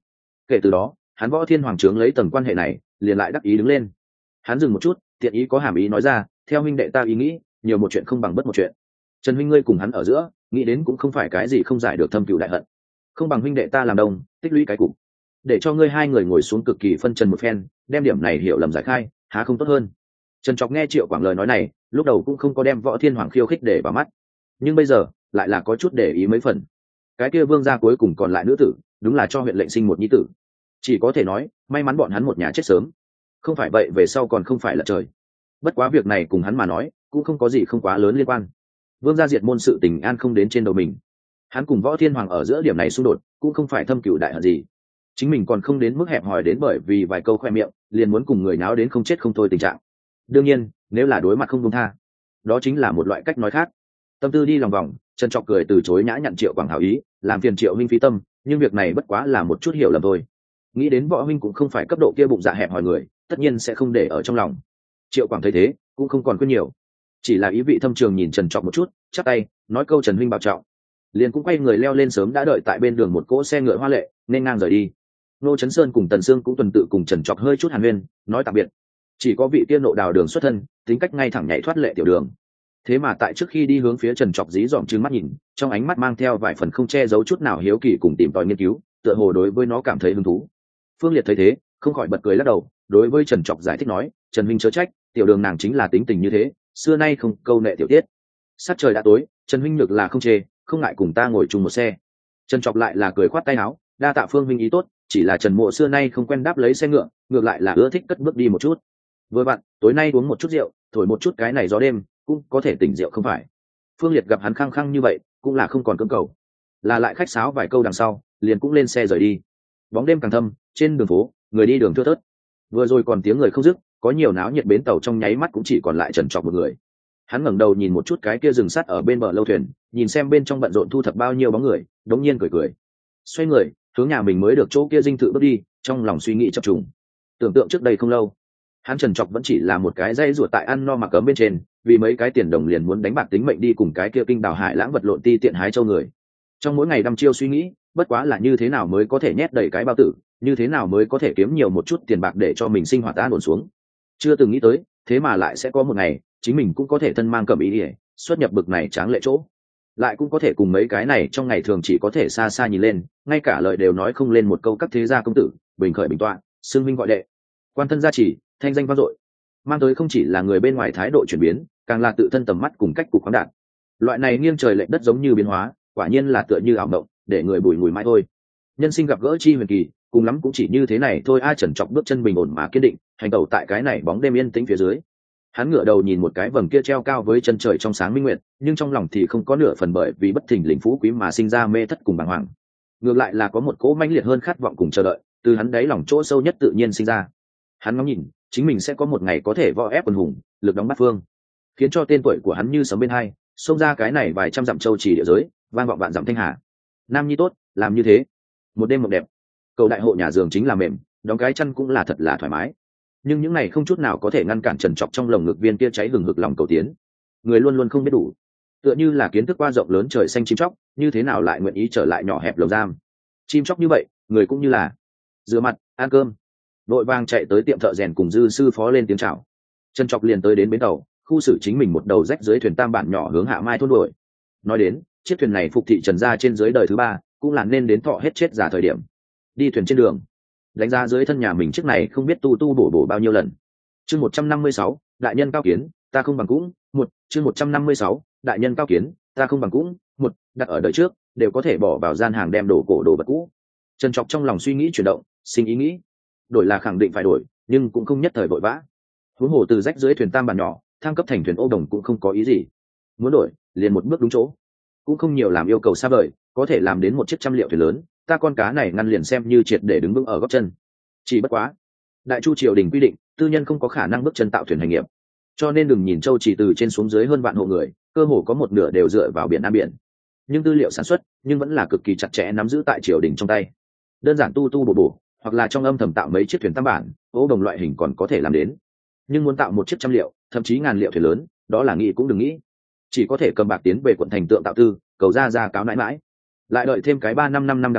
Kể từ đó hắn Võ Thiên Hoàng trướng lấy tầng quan hệ này liền lại đắc ý đứng lên. Hắn dừng một chút, tiện ý có hàm ý nói ra, theo huynh đệ ta ý nghĩ, nhiều một chuyện không bằng bất một chuyện. Trần huynh ngươi cùng hắn ở giữa nghĩ đến cũng không phải cái gì không giải được thâm cựu đại hận, không bằng huynh đệ ta làm đồng tích lũy cái cục, để cho ngươi hai người ngồi xuống cực kỳ phân trần một phen, đem điểm này hiểu lầm giải khai, há không tốt hơn. Trần Trọc nghe Triệu Quảng lời nói này, lúc đầu cũng không có đem Võ Thiên Hoàng khiêu khích để vào mắt, nhưng bây giờ lại là có chút để ý mấy phần. Cái kia vương gia cuối cùng còn lại nữ tử, đúng là cho huyện lệnh sinh một nhi tử, chỉ có thể nói may mắn bọn hắn một nhà chết sớm, không phải vậy về sau còn không phải là trời. Bất quá việc này cùng hắn mà nói cũng không có gì không quá lớn liên quan. Vương gia diệt môn sự tình an không đến trên đầu mình, hắn cùng Võ Thiên Hoàng ở giữa điểm này xung đột cũng không phải thâm cửu đại hận gì, chính mình còn không đến mức hẹp hòi đến bởi vì vài câu khoe miệng liền muốn cùng người náo đến không chết không thôi tình trạng. Đương nhiên nếu là đối mặt không công tha, đó chính là một loại cách nói khác. Tâm tư đi lòng vòng, Trần Trọc cười từ chối nhã nhặn Triệu Quảng hảo ý, làm phiền Triệu huynh phí tâm, nhưng việc này bất quá là một chút hiểu lầm thôi. Nghĩ đến Võ huynh cũng không phải cấp độ kia bụng dạ hẹp hòi người, tất nhiên sẽ không để ở trong lòng. Triệu Quảng thấy thế cũng không còn khuyên nhiều, chỉ là ý vị thâm trường nhìn Trần Trọc một chút, chắp tay nói câu Trần huynh bảo trọng, liền cũng quay người leo lên sớm đã đợi tại bên đường một cỗ xe ngựa hoa lệ nên ngang rời đi. Nô Chấn Sơn cùng Tần Sương cũng tuần tự cùng Trần Trọc hơi chút hàn huyên nói tạm biệt. Chỉ có vị tiên nộ đào đường xuất thân, tính cách ngay thẳng nhảy thoát lệ tiểu đường, thế mà tại trước khi đi hướng phía Trần Trọc dí dỏm trừng mắt nhìn, trong ánh mắt mang theo vài phần không che giấu chút nào hiếu kỳ cùng tìm tòi nghiên cứu, tựa hồ đối với nó cảm thấy hứng thú. Phương Liệt thấy thế không khỏi bật cười lắc đầu, đối với Trần Trọc giải thích nói, Trần huynh chớ trách, tiểu đường nàng chính là tính tình như thế, xưa nay không câu nệ tiểu tiết. Sát trời đã tối, Trần huynh nhược là không chê, không ngại cùng ta ngồi chung một xe. Trần Trọc lại là cười khoát tay áo, đa tạ Phương huynh ý tốt, chỉ là Trần mộ xưa nay không quen đáp lấy xe ngựa, ngược lại là ưa thích cất bước đi một chút. Vừa bạn tối nay uống một chút rượu, thổi một chút cái này gió đêm, cũng có thể tỉnh rượu không phải. Phương Liệt gặp hắn khăng khăng như vậy cũng là không còn cưỡng cầu, là lại khách sáo vài câu đằng sau liền cũng lên xe rời đi. Bóng đêm càng thâm, trên đường phố người đi đường thưa thớt, vừa rồi còn tiếng người không dứt, có nhiều náo nhiệt bến tàu trong nháy mắt cũng chỉ còn lại Trần Trọc một người. Hắn ngẩng đầu nhìn một chút cái kia rừng sắt ở bên bờ lâu thuyền, nhìn xem bên trong bận rộn thu thập bao nhiêu bóng người, đống nhiên cười cười, xoay người hướng nhà mình mới được chỗ kia dinh thự bước đi, trong lòng suy nghĩ chập trùng. Tưởng tượng trước đây không lâu, hắn Trần Trọc vẫn chỉ là một cái dây ruột tại ăn no mặc cấm bên trên, vì mấy cái tiền đồng liền muốn đánh bạc tính mệnh đi cùng cái kia kinh đào hải lãng vật lộn ti tiện hái châu người. Trong mỗi ngày đăm chiêu suy nghĩ, bất quá là như thế nào mới có thể nhét đầy cái bao tử, như thế nào mới có thể kiếm nhiều một chút tiền bạc để cho mình sinh hoạt an ổn xuống. Chưa từng nghĩ tới, thế mà lại sẽ có một ngày, chính mình cũng có thể thân mang cẩm ý ỉa, xuất nhập bực này tráng lệ chỗ, lại cũng có thể cùng mấy cái này trong ngày thường chỉ có thể xa xa nhìn lên, ngay cả lời đều nói không lên một câu các thế gia công tử, bình khởi bình tọa, xưng minh gọi đệ, quan thân gia trì, thanh danh vang dội, mang tới không chỉ là người bên ngoài thái độ chuyển biến, càng là tự thân tầm mắt cùng cách cục khoáng đạt. Loại này nghiêng trời lệch đất giống như biến hóa, quả nhiên là tựa như ảo mộng, để người bùi ngùi mãi thôi. Nhân sinh gặp gỡ chi huyền kỳ, cùng lắm cũng chỉ như thế này thôi. A Trần Trọc bước chân bình ổn mà kiên định, hành tẩu tại cái này bóng đêm yên tĩnh phía dưới. Hắn ngửa đầu nhìn một cái vầng kia treo cao với chân trời trong sáng minh nguyệt, nhưng trong lòng thì không có nửa phần bởi vì bất thình lình phú quý mà sinh ra mê thất cùng bàng hoàng. Ngược lại là có một cỗ mãnh liệt hơn khát vọng cùng chờ đợi, từ hắn đáy lòng chỗ sâu nhất tự nhiên sinh ra. Hắn ngắm nhìn, chính mình sẽ có một ngày có thể võ ép quần hùng, lực đóng bát phương, khiến cho tên tuổi của hắn như sấm bên hai, xông ra cái này vài trăm dặm châu chỉ địa giới, vang vọng vạn dặm thanh hà. Nam nhi tốt, làm như thế. Một đêm mộng đẹp, cầu đại hộ nhà giường chính là mềm, đóng cái chăn cũng là thật là thoải mái. Nhưng những này không chút nào có thể ngăn cản Trần Trọc trong lồng ngực viên kia cháy hừng hực lòng cầu tiến. Người luôn luôn không biết đủ, tựa như là kiến thức qua rộng lớn trời xanh chim chóc, như thế nào lại nguyện ý trở lại nhỏ hẹp lồng giam. Chim chóc như vậy, người cũng như là rửa mặt, ăn cơm, đội vàng chạy tới tiệm thợ rèn cùng dư sư phó lên tiếng chào. Trần Trọc liền tới đến bến tàu, khu xử chính mình một đầu rách dưới thuyền tam bản nhỏ hướng Hạ Mai thôn đuổi. Nói đến, chiếc thuyền này phục thị Trần gia trên dưới đời thứ ba, cũng là nên đến thọ hết chết giả thời điểm. Đi thuyền trên đường, đánh giá dưới thân nhà mình chiếc này không biết tu tu bổ bổ bao nhiêu lần. Chương một trăm năm mươi sáu, đại nhân cao kiến, ta không bằng cũng, một, chương một trăm năm mươi sáu, đại nhân cao kiến, ta không bằng cũng, một, đặt ở đời trước, đều có thể bỏ vào gian hàng đem đồ cổ đồ vật cũ. Trần Trọc trong lòng suy nghĩ chuyển động, sinh ý nghĩ, đổi là khẳng định phải đổi, nhưng cũng không nhất thời vội vã. Huống hồ từ rách dưới thuyền tam bản nhỏ, thăng cấp thành thuyền ô đồng cũng không có ý gì. Muốn đổi, liền một bước đúng chỗ. Cũng không nhiều làm yêu cầu xa vời, có thể làm đến một chiếc trăm liệu thuyền lớn, ta con cá này ngăn liền xem như triệt để đứng vững ở góc chân. Chỉ bất quá, đại chu triều đình quy định, tư nhân không có khả năng bước chân tạo thuyền hành nghiệp, cho nên đừng nhìn châu chỉ từ trên xuống dưới hơn vạn hộ người, cơ hồ có một nửa đều dựa vào biển Nam biển. Nhưng tư liệu sản xuất, nhưng vẫn là cực kỳ chặt chẽ nắm giữ tại triều đình trong tay. Đơn giản tu tu bổ bổ, hoặc là trong âm thầm tạo mấy chiếc thuyền tam bản, ô đồng loại hình còn có thể làm đến. Nhưng muốn tạo một chiếc trăm liệu, thậm chí ngàn liệu thuyền lớn, đó là nghĩ cũng đừng nghĩ. Chỉ có thể cầm bạc tiến về quận thành tượng tạo tư, cầu ra ra cáo nãi mãi. Lại đợi thêm cái ba năm năm năm đằng sau,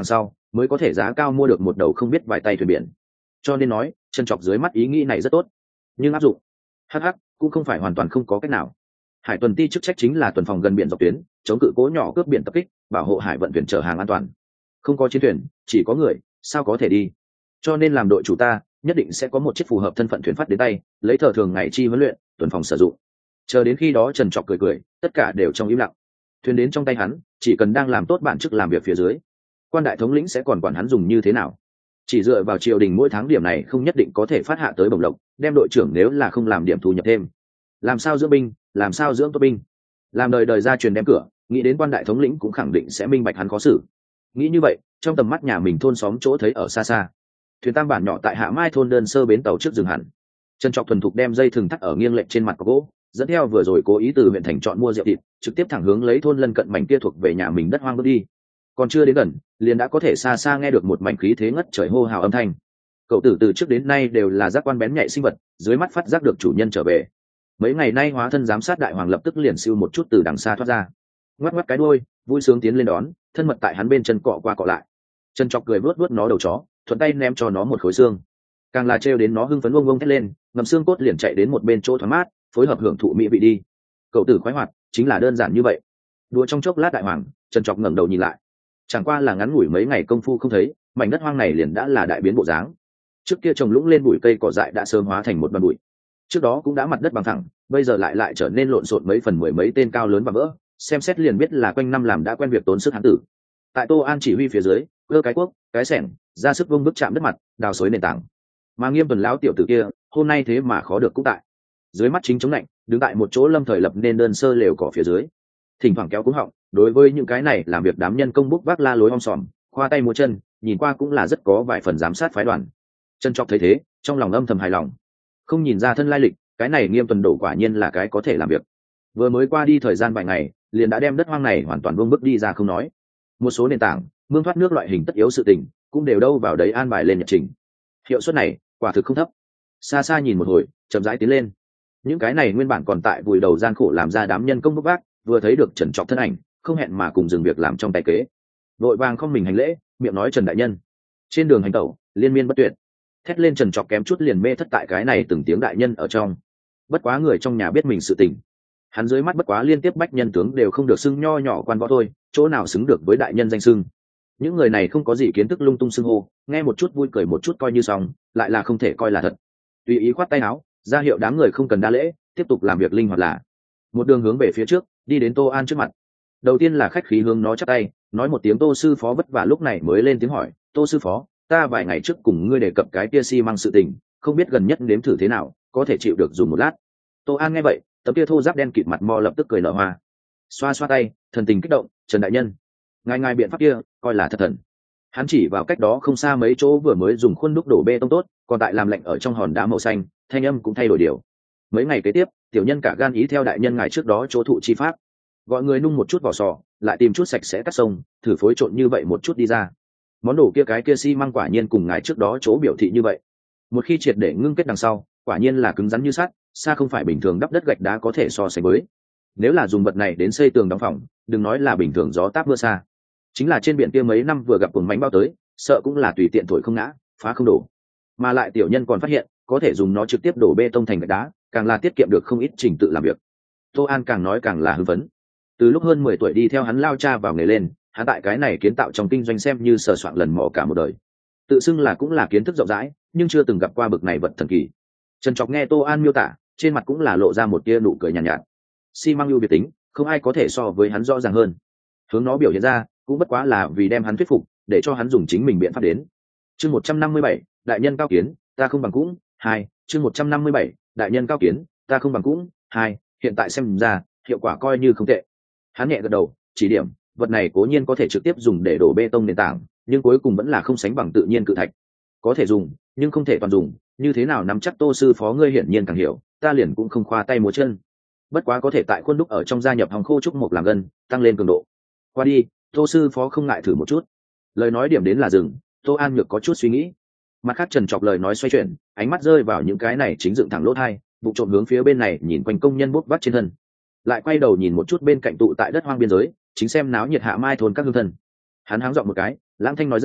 mới có thể giá cao mua được một đầu không biết vài tay thuyền biển. Cho nên nói Trần Trọc dưới mắt ý nghĩ này rất tốt, nhưng áp dụng hh cũng không phải hoàn toàn không có cách nào. Hải tuần ti chức trách chính là tuần phòng gần biển dọc tuyến, chống cự cố nhỏ cướp biển tập kích, bảo hộ hải vận thuyền chở hàng an toàn. Không có chiến thuyền, chỉ có người, sao có thể đi. Cho nên làm đội chủ ta nhất định sẽ có một chiếc phù hợp thân phận thuyền phát đến tay, lấy thờ thường ngày chi huấn luyện, tuần phòng sử dụng. Chờ đến khi đó Trần Trọc cười cười, tất cả đều trong im lặng. Thuyền đến trong tay hắn, chỉ cần đang làm tốt bản chức làm việc phía dưới, quan đại thống lĩnh sẽ còn quản hắn dùng như thế nào. Chỉ dựa vào triều đình mỗi tháng điểm này không nhất định có thể phát hạ tới bổng lộc, đem đội trưởng nếu là không làm điểm thu nhập thêm, làm sao dưỡng binh, làm sao dưỡng tốt binh, làm đời đời ra truyền đem cửa. Nghĩ đến quan đại thống lĩnh cũng khẳng định sẽ minh bạch hắn khó xử. Nghĩ như vậy, trong tầm mắt nhà mình thôn xóm chỗ thấy ở xa xa, thuyền tam bản nhỏ tại Hạ Mai thôn đơn sơ bến tàu trước dừng hẳn. Trần Trọc thuần thục đem dây thừng thắt ở nghiêng lệch trên mặt có gỗ, dẫn theo vừa rồi cố ý từ huyện thành chọn mua rượu thịt, trực tiếp thẳng hướng lấy thôn lân cận mảnh kia thuộc về nhà mình đất hoang bước đi. Còn chưa đến gần, liền đã có thể xa xa nghe được một mảnh khí thế ngất trời hô hào âm thanh. Cậu tử từ trước đến nay đều là giác quan bén nhạy sinh vật, dưới mắt phát giác được chủ nhân trở về. Mấy ngày nay hóa thân giám sát đại hoàng lập tức liền siêu một chút từ đằng xa thoát ra, ngoắc ngoắc cái đuôi, vui sướng tiến lên đón, thân mật tại hắn bên chân cọ qua cọ lại. Trần Trọc cười vuốt vuốt nó đầu chó, thuận tay ném cho nó một khối xương, càng là trêu đến nó hưng phấn ông ông thét lên, ngầm xương cốt liền chạy đến một bên chỗ thoáng mát, phối hợp hưởng thụ mỹ vị đi. Cậu tử khoái hoạt chính là đơn giản như vậy. Đùa trong chốc lát đại hoàng, Trần Trọc ngẩng đầu nhìn lại, chẳng qua là ngắn ngủi mấy ngày công phu không thấy, mảnh đất hoang này liền đã là đại biến bộ dáng. Trước kia trồng lũng lên bụi cây cỏ dại đã sớm hóa thành một đoàn bụi, trước đó cũng đã mặt đất bằng thẳng, bây giờ lại lại trở nên lộn xộn mấy phần mười mấy tên cao lớn và vỡ, xem xét liền biết là quanh năm làm đã quen việc tốn sức hán tử. Tại Tô An chỉ huy phía dưới, cơ cái cuốc, cái xẻng, ra sức vung bức chạm đất mặt, đào xới nền tảng. Mà Nghiêm Tuần lão tiểu tử kia, hôm nay thế mà khó được cũng tại. Dưới mắt chính chống lạnh, đứng tại một chỗ lâm thời lập nên đơn sơ lều cỏ phía dưới, thỉnh thoảng kéo cúng họng, đối với những cái này làm việc đám nhân công bút vác la lối om sòm, khoa tay múa chân, nhìn qua cũng là rất có vài phần giám sát phái đoàn. Trần Trọc thấy thế, trong lòng âm thầm hài lòng. Không nhìn ra thân lai lịch, cái này Nghiêm Tuần đổ quả nhiên là cái có thể làm việc. Vừa mới qua đi thời gian vài ngày, liền đã đem đất hoang này hoàn toàn buông bước đi ra không nói, một số nền tảng, mương thoát nước loại hình tất yếu sự tình, cũng đều đâu vào đấy an bài lên nhật trình. Hiệu suất này quả thực không thấp. Xa xa nhìn một hồi, chậm rãi tiến lên. Những cái này nguyên bản còn tại vùi đầu gian khổ làm ra đám nhân công bốc vác, vừa thấy được Trần Trọc thân ảnh, không hẹn mà cùng dừng việc làm trong tay kế, vội vàng không mình hành lễ, miệng nói Trần đại nhân. Trên đường hành tẩu, liên miên bất tuyệt, thét lên Trần Trọc kém chút liền mê thất tại cái này từng tiếng đại nhân ở trong. Bất quá người trong nhà biết mình sự tình, hắn dưới mắt bất quá liên tiếp bách nhân tướng đều không được xưng nho nhỏ quan võ thôi, chỗ nào xứng được với đại nhân danh xưng. Những người này không có gì kiến thức lung tung xưng hô, nghe một chút vui cười một chút coi như xong, lại là không thể coi là thật. Tùy ý khoát tay áo, ra hiệu đám người không cần đa lễ, tiếp tục làm việc linh hoạt là. Một đường hướng về phía trước, đi đến Tô An trước mặt. Đầu tiên là khách khí hướng nó chắp tay, nói một tiếng Tô sư phó vất vả, lúc này mới lên tiếng hỏi, Tô sư phó, ta vài ngày trước cùng ngươi đề cập cái kia xi măng sự tình, không biết gần nhất nếm thử thế nào, có thể chịu được dùng một lát. Tô An nghe vậy, tấm kia thô giáp đen kịt mặt mò lập tức cười nở hoa, xoa xoa tay, thần tình kích động, Trần đại nhân, ngài ngài biện pháp kia coi là thật thần. Hắn chỉ vào cách đó không xa mấy chỗ vừa mới dùng khuôn đúc đổ bê tông tốt, còn tại làm lạnh ở trong hòn đá màu xanh, thanh âm cũng thay đổi điều. Mấy ngày kế tiếp, tiểu nhân cả gan ý theo đại nhân ngài trước đó chỗ thụ chi pháp, gọi người nung một chút vỏ sò, lại tìm chút sạch sẽ cắt sông, thử phối trộn như vậy một chút đi ra. Món đồ kia cái kia xi măng quả nhiên cùng ngài trước đó chỗ biểu thị như vậy. Một khi triệt để ngưng kết đằng sau, quả nhiên là cứng rắn như sắt, xa không phải bình thường đắp đất gạch đá có thể so sánh với. Nếu là dùng vật này đến xây tường đóng phòng, đừng nói là bình thường gió táp mưa xa, chính là trên biển kia mấy năm vừa gặp cuồng mánh bao tới, sợ cũng là tùy tiện thổi không ngã, phá không đổ. Mà lại tiểu nhân còn phát hiện, có thể dùng nó trực tiếp đổ bê tông thành gạch đá, càng là tiết kiệm được không ít trình tự làm việc. Tô An càng nói càng là hưng phấn. Từ lúc hơn mười tuổi đi theo hắn lao cha vào nghề lên, hắn tại cái này kiến tạo trong kinh doanh xem như sờ soạn lần mò cả một đời. Tự xưng là cũng là kiến thức rộng rãi, nhưng chưa từng gặp qua bực này vật thần kỳ. Trần Trọc nghe Tô An miêu tả, trên mặt cũng là lộ ra một tia nụ cười nhàn nhạt, nhạt. Xi măng ưu biệt tính, không ai có thể so với hắn rõ ràng hơn. Hướng nó biểu hiện ra, cũng bất quá là vì đem hắn thuyết phục, để cho hắn dùng chính mình biện pháp đến. Chương một trăm năm mươi bảy, đại nhân cao kiến, ta không bằng cũng. Hai, chương một trăm năm mươi bảy, đại nhân cao kiến, ta không bằng cũng. Hai, hiện tại xem ra, hiệu quả coi như không tệ. Hắn nhẹ gật đầu, chỉ điểm, vật này cố nhiên có thể trực tiếp dùng để đổ bê tông nền tảng, nhưng cuối cùng vẫn là không sánh bằng tự nhiên cự thạch. Có thể dùng, nhưng không thể toàn dùng, như thế nào nắm chắc Tô sư phó ngươi hiển nhiên càng hiểu, ta liền cũng không khoa tay múa chân. Bất quá có thể tại khuôn đúc ở trong gia nhập hòng khô trúc một làm gân, tăng lên cường độ. Qua đi, Tô sư phó không ngại thử một chút. Lời nói điểm đến là dừng, Tô An Nhược có chút suy nghĩ. Mặt khác Trần Trọc lời nói xoay chuyển, ánh mắt rơi vào những cái này chính dựng thẳng lỗ thai, vụ trộm hướng phía bên này nhìn quanh công nhân bút vắt trên thân, lại quay đầu nhìn một chút bên cạnh tụ tại đất hoang biên giới, chính xem náo nhiệt Hạ Mai thôn các hương thân. Hắn háng giọng một cái, lãng thanh nói ra,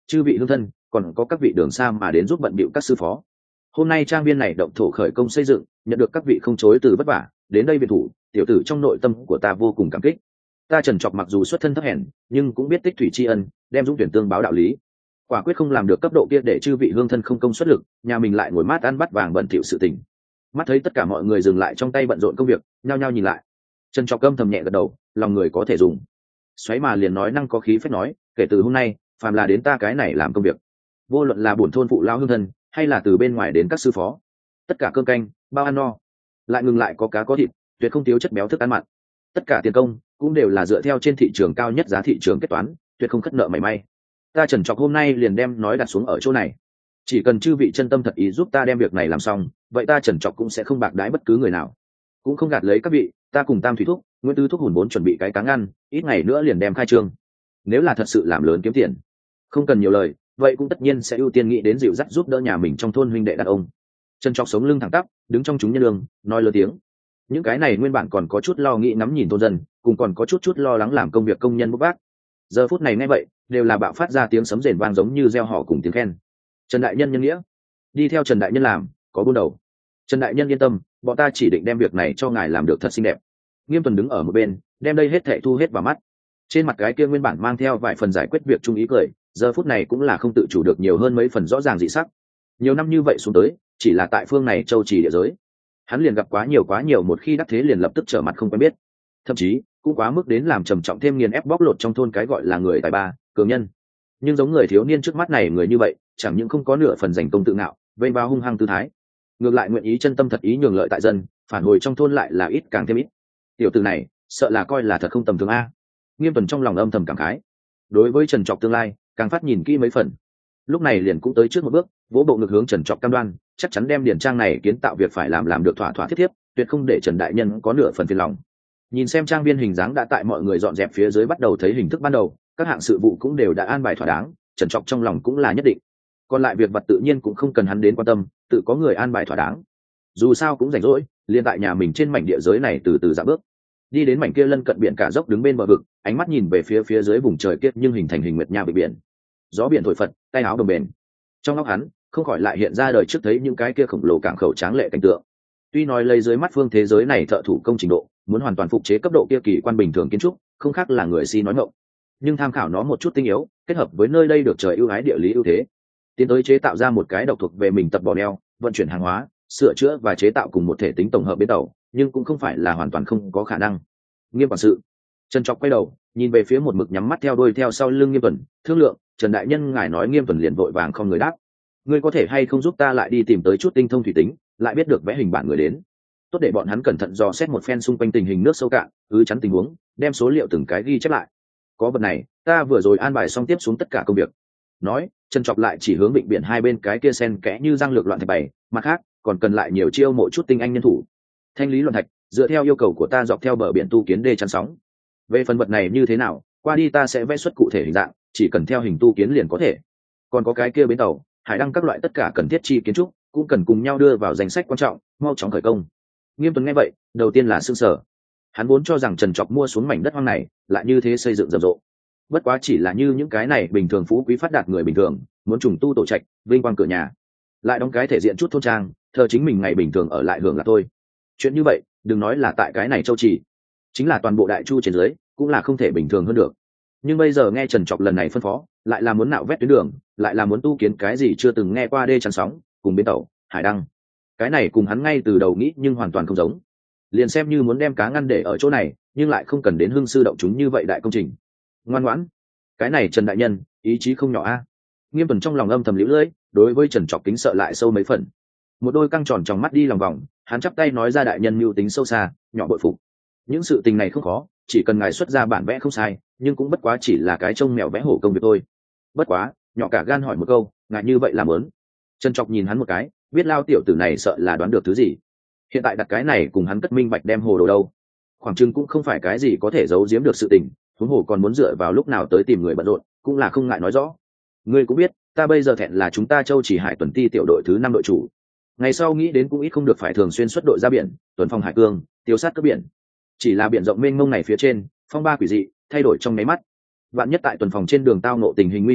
chư vị hương thân, còn có các vị đường xa mà đến giúp bận bịu các sư phó. Hôm nay trang viên này động thổ khởi công xây dựng, nhận được các vị không chối từ vất vả đến đây viện thủ, tiểu tử trong nội tâm của ta vô cùng cảm kích. Ta Trần Trọc mặc dù xuất thân thấp hèn, nhưng cũng biết tích thủy tri ân, đem dũng tuyển tương báo đạo lý. Quả quyết không làm được cấp độ kia để chư vị hương thân không công xuất lực, nhà mình lại ngồi mát ăn bắt vàng bận thỉu sự tình. Mắt thấy tất cả mọi người dừng lại trong tay bận rộn công việc, nhao nhao nhìn lại. Trần Trọc âm thầm nhẹ gật đầu, lòng người có thể dùng. Xoáy mà liền nói năng có khí phách nói, kể từ hôm nay, phàm là đến ta cái này làm công việc, vô luận là bổn thôn phụ lao hương thân, hay là từ bên ngoài đến các sư phó, tất cả cơm canh bao ăn no, lại ngừng lại có cá có thịt, tuyệt không thiếu chất béo thức ăn mặn. Tất cả tiền công cũng đều là dựa theo trên thị trường cao nhất giá thị trường kết toán, tuyệt không khất nợ mảy may. Ta Trần Trọc hôm nay liền đem nói đặt xuống ở chỗ này, chỉ cần chư vị chân tâm thật ý giúp ta đem việc này làm xong, vậy ta Trần Trọc cũng sẽ không bạc đãi bất cứ người nào, cũng không gạt lấy các vị. Ta cùng Tam Thủy Thúc, Nguyễn Tư Thúc hùn vốn chuẩn bị cái cá ngăn, ít ngày nữa liền đem khai trương. Nếu là thật sự làm lớn kiếm tiền, không cần nhiều lời, vậy cũng tất nhiên sẽ ưu tiên nghĩ đến dịu dắt giúp đỡ nhà mình trong thôn huynh đệ đàn ông. Trần Trọc sống lưng thẳng tắp, đứng trong chúng nhân lương, nói lớn tiếng. Những cái này nguyên bản còn có chút lo nghĩ ngắm nhìn thôn dân, cùng còn có chút chút lo lắng làm công việc công nhân bốc vác, giờ phút này nghe vậy đều là bạo phát ra tiếng sấm rền vang giống như gieo họ cùng tiếng khen. Trần đại nhân nhân nghĩa, đi theo Trần đại nhân làm, có buôn đầu. Trần đại nhân yên tâm, bọn ta chỉ định đem việc này cho ngài làm được thật xinh đẹp. Nghiêm Tuần đứng ở một bên, đem đây hết thảy thu hết vào mắt. Trên mặt cái kia nguyên bản mang theo vài phần giải quyết việc chung ý cười, giờ phút này cũng là không tự chủ được nhiều hơn mấy phần rõ ràng dị sắc. Nhiều năm như vậy xuống tới, chỉ là tại phương này châu trì địa giới, hắn liền gặp quá nhiều quá nhiều, một khi đắc thế liền lập tức trở mặt không quen biết, thậm chí cũng quá mức đến làm trầm trọng thêm nghiền ép bóc lột trong thôn cái gọi là người tài ba cường nhân. Nhưng giống người thiếu niên trước mắt này, người như vậy chẳng những không có nửa phần giành công tự ngạo vênh vào hung hăng tư thái, ngược lại nguyện ý chân tâm thật ý nhường lợi tại dân, phản hồi trong thôn lại là ít càng thêm ít. Tiểu tử này sợ là coi là thật không tầm thường a. Nghiêm Tuần trong lòng âm thầm cảm khái, đối với Trần Trọc tương lai càng phát nhìn kỹ mấy phần. Lúc này liền cũng tới trước một bước, vỗ bộ ngực hướng Trần Trọc cam đoan, chắc chắn đem điển trang này kiến tạo việc phải làm làm được thỏa thỏa thiết thiếp, tuyệt không để Trần đại nhân có nửa phần phiền lòng. Nhìn xem trang viên hình dáng đã tại mọi người dọn dẹp phía dưới bắt đầu thấy hình thức ban đầu, các hạng sự vụ cũng đều đã an bài thỏa đáng, Trần Trọc trong lòng cũng là nhất định. Còn lại việc vật tự nhiên cũng không cần hắn đến quan tâm, tự có người an bài thỏa đáng. Dù sao cũng rảnh rỗi, liền tại nhà mình trên mảnh địa giới này từ từ dạo bước, đi đến mảnh kia lân cận biển cả dốc, đứng bên bờ vực, ánh mắt nhìn về phía phía dưới vùng trời kiết nhưng hình thành hình nguyệt nha bực biển. Gió biển thổi phật, tay áo đồng bền. Trong óc hắn không khỏi lại hiện ra đời trước thấy những cái kia khổng lồ cảng khẩu tráng lệ cảnh tượng. Tuy nói lấy dưới mắt phương thế giới này thợ thủ công trình độ, muốn hoàn toàn phục chế cấp độ kia kỳ quan bình thường kiến trúc, không khác là người si nói ngọng. Nhưng tham khảo nó một chút tinh yếu, kết hợp với nơi đây được trời ưu ái địa lý ưu thế, tiến tới chế tạo ra một cái độc thuộc về mình tập bò neo, vận chuyển hàng hóa, sửa chữa và chế tạo cùng một thể tính tổng hợp bến tàu, nhưng cũng không phải là hoàn toàn không có khả năng. Nghiêm quản sự. Trần Trọc quay đầu, nhìn về phía một mực nhắm mắt theo đuôi theo sau lưng Nghiêm Tuần, thương lượng. Trần đại nhân ngài nói. Nghiêm Tuần liền vội vàng không người đáp. Ngươi có thể hay không giúp ta lại đi tìm tới chút tinh thông thủy tính, lại biết được vẽ hình bản người đến, tốt để bọn hắn cẩn thận dò xét một phen xung quanh tình hình nước sâu cạn, ứ chắn tình huống, đem số liệu từng cái ghi chép lại. Có vật này, ta vừa rồi an bài xong tiếp xuống tất cả công việc. Nói, Trần Trọc lại chỉ hướng vịnh biển hai bên cái kia sen kẽ như răng lược loạn thạch bày, mặt khác còn cần lại nhiều chiêu mộ chút tinh anh nhân thủ, thanh lý loạn thạch, dựa theo yêu cầu của ta dọc theo bờ biển tu kiến đê chắn sóng. Về phần vật này như thế nào, qua đi ta sẽ vẽ xuất cụ thể hình dạng, chỉ cần theo hình tu kiến liền có thể. Còn có cái kia bến tàu, hải đăng các loại tất cả cần thiết chi kiến trúc cũng cần cùng nhau đưa vào danh sách quan trọng, mau chóng khởi công. Nghiêm Tuần nghe vậy, đầu tiên là sững sờ. Hắn vốn cho rằng Trần Trọc mua xuống mảnh đất hoang này lại như thế xây dựng rầm rộ, bất quá chỉ là như những cái này bình thường phú quý phát đạt người bình thường muốn trùng tu tổ trạch, vinh quang cửa nhà, lại đóng cái thể diện chút thôn trang, thờ chính mình ngày bình thường ở lại hưởng là thôi. Chuyện như vậy đừng nói là tại cái này châu trì, chính là toàn bộ đại chu trên dưới cũng là không thể bình thường hơn được. Nhưng bây giờ nghe Trần Trọc lần này phân phó, lại là muốn nạo vét tuyến đường, lại là muốn tu kiến cái gì chưa từng nghe qua đê chắn sóng cùng bến tàu, hải đăng. Cái này cùng hắn ngay từ đầu nghĩ nhưng hoàn toàn không giống. Liền xem như muốn đem cá ngăn để ở chỗ này, nhưng lại không cần đến hưng sư động chúng như vậy đại công trình. Ngoan ngoãn, cái này Trần đại nhân ý chí không nhỏ a. Nghiêm Tuần trong lòng âm thầm liễu lưỡi, đối với Trần Trọc kính sợ lại sâu mấy phần. Một đôi căng tròn trong mắt đi lòng vòng, hắn chắp tay nói ra, đại nhân mưu tính sâu xa, nhỏ bội phục. Những sự tình này không khó, chỉ cần ngài xuất ra bản vẽ không sai, nhưng cũng bất quá chỉ là cái trông mèo vẽ hổ công việc thôi. Bất quá, nhỏ cả gan hỏi một câu, ngài như vậy làm lớn. Trần Trọc nhìn hắn một cái, biết lao tiểu tử này sợ là đoán được thứ gì. Hiện tại đặt cái này cùng hắn cất minh bạch đem hồ đồ đâu, khoảng chừng cũng không phải cái gì có thể giấu giếm được sự tình, huống hồ còn muốn dựa vào lúc nào tới tìm người bận rộn, cũng là không ngại nói rõ. Ngươi cũng biết, ta bây giờ thẹn là chúng ta Châu Chỉ Hải tuần ti tiểu đội thứ năm đội chủ. Ngày sau nghĩ đến cũng ít không được phải thường xuyên xuất đội ra biển, tuần phong hải cương, tiêu sát cướp biển. Chỉ là biển rộng mênh mông này phía trên, phong ba quỷ dị, thay đổi trong nháy mắt. Vạn nhất tại tuần phòng trên đường tao nộ tình hình nguy hiểm,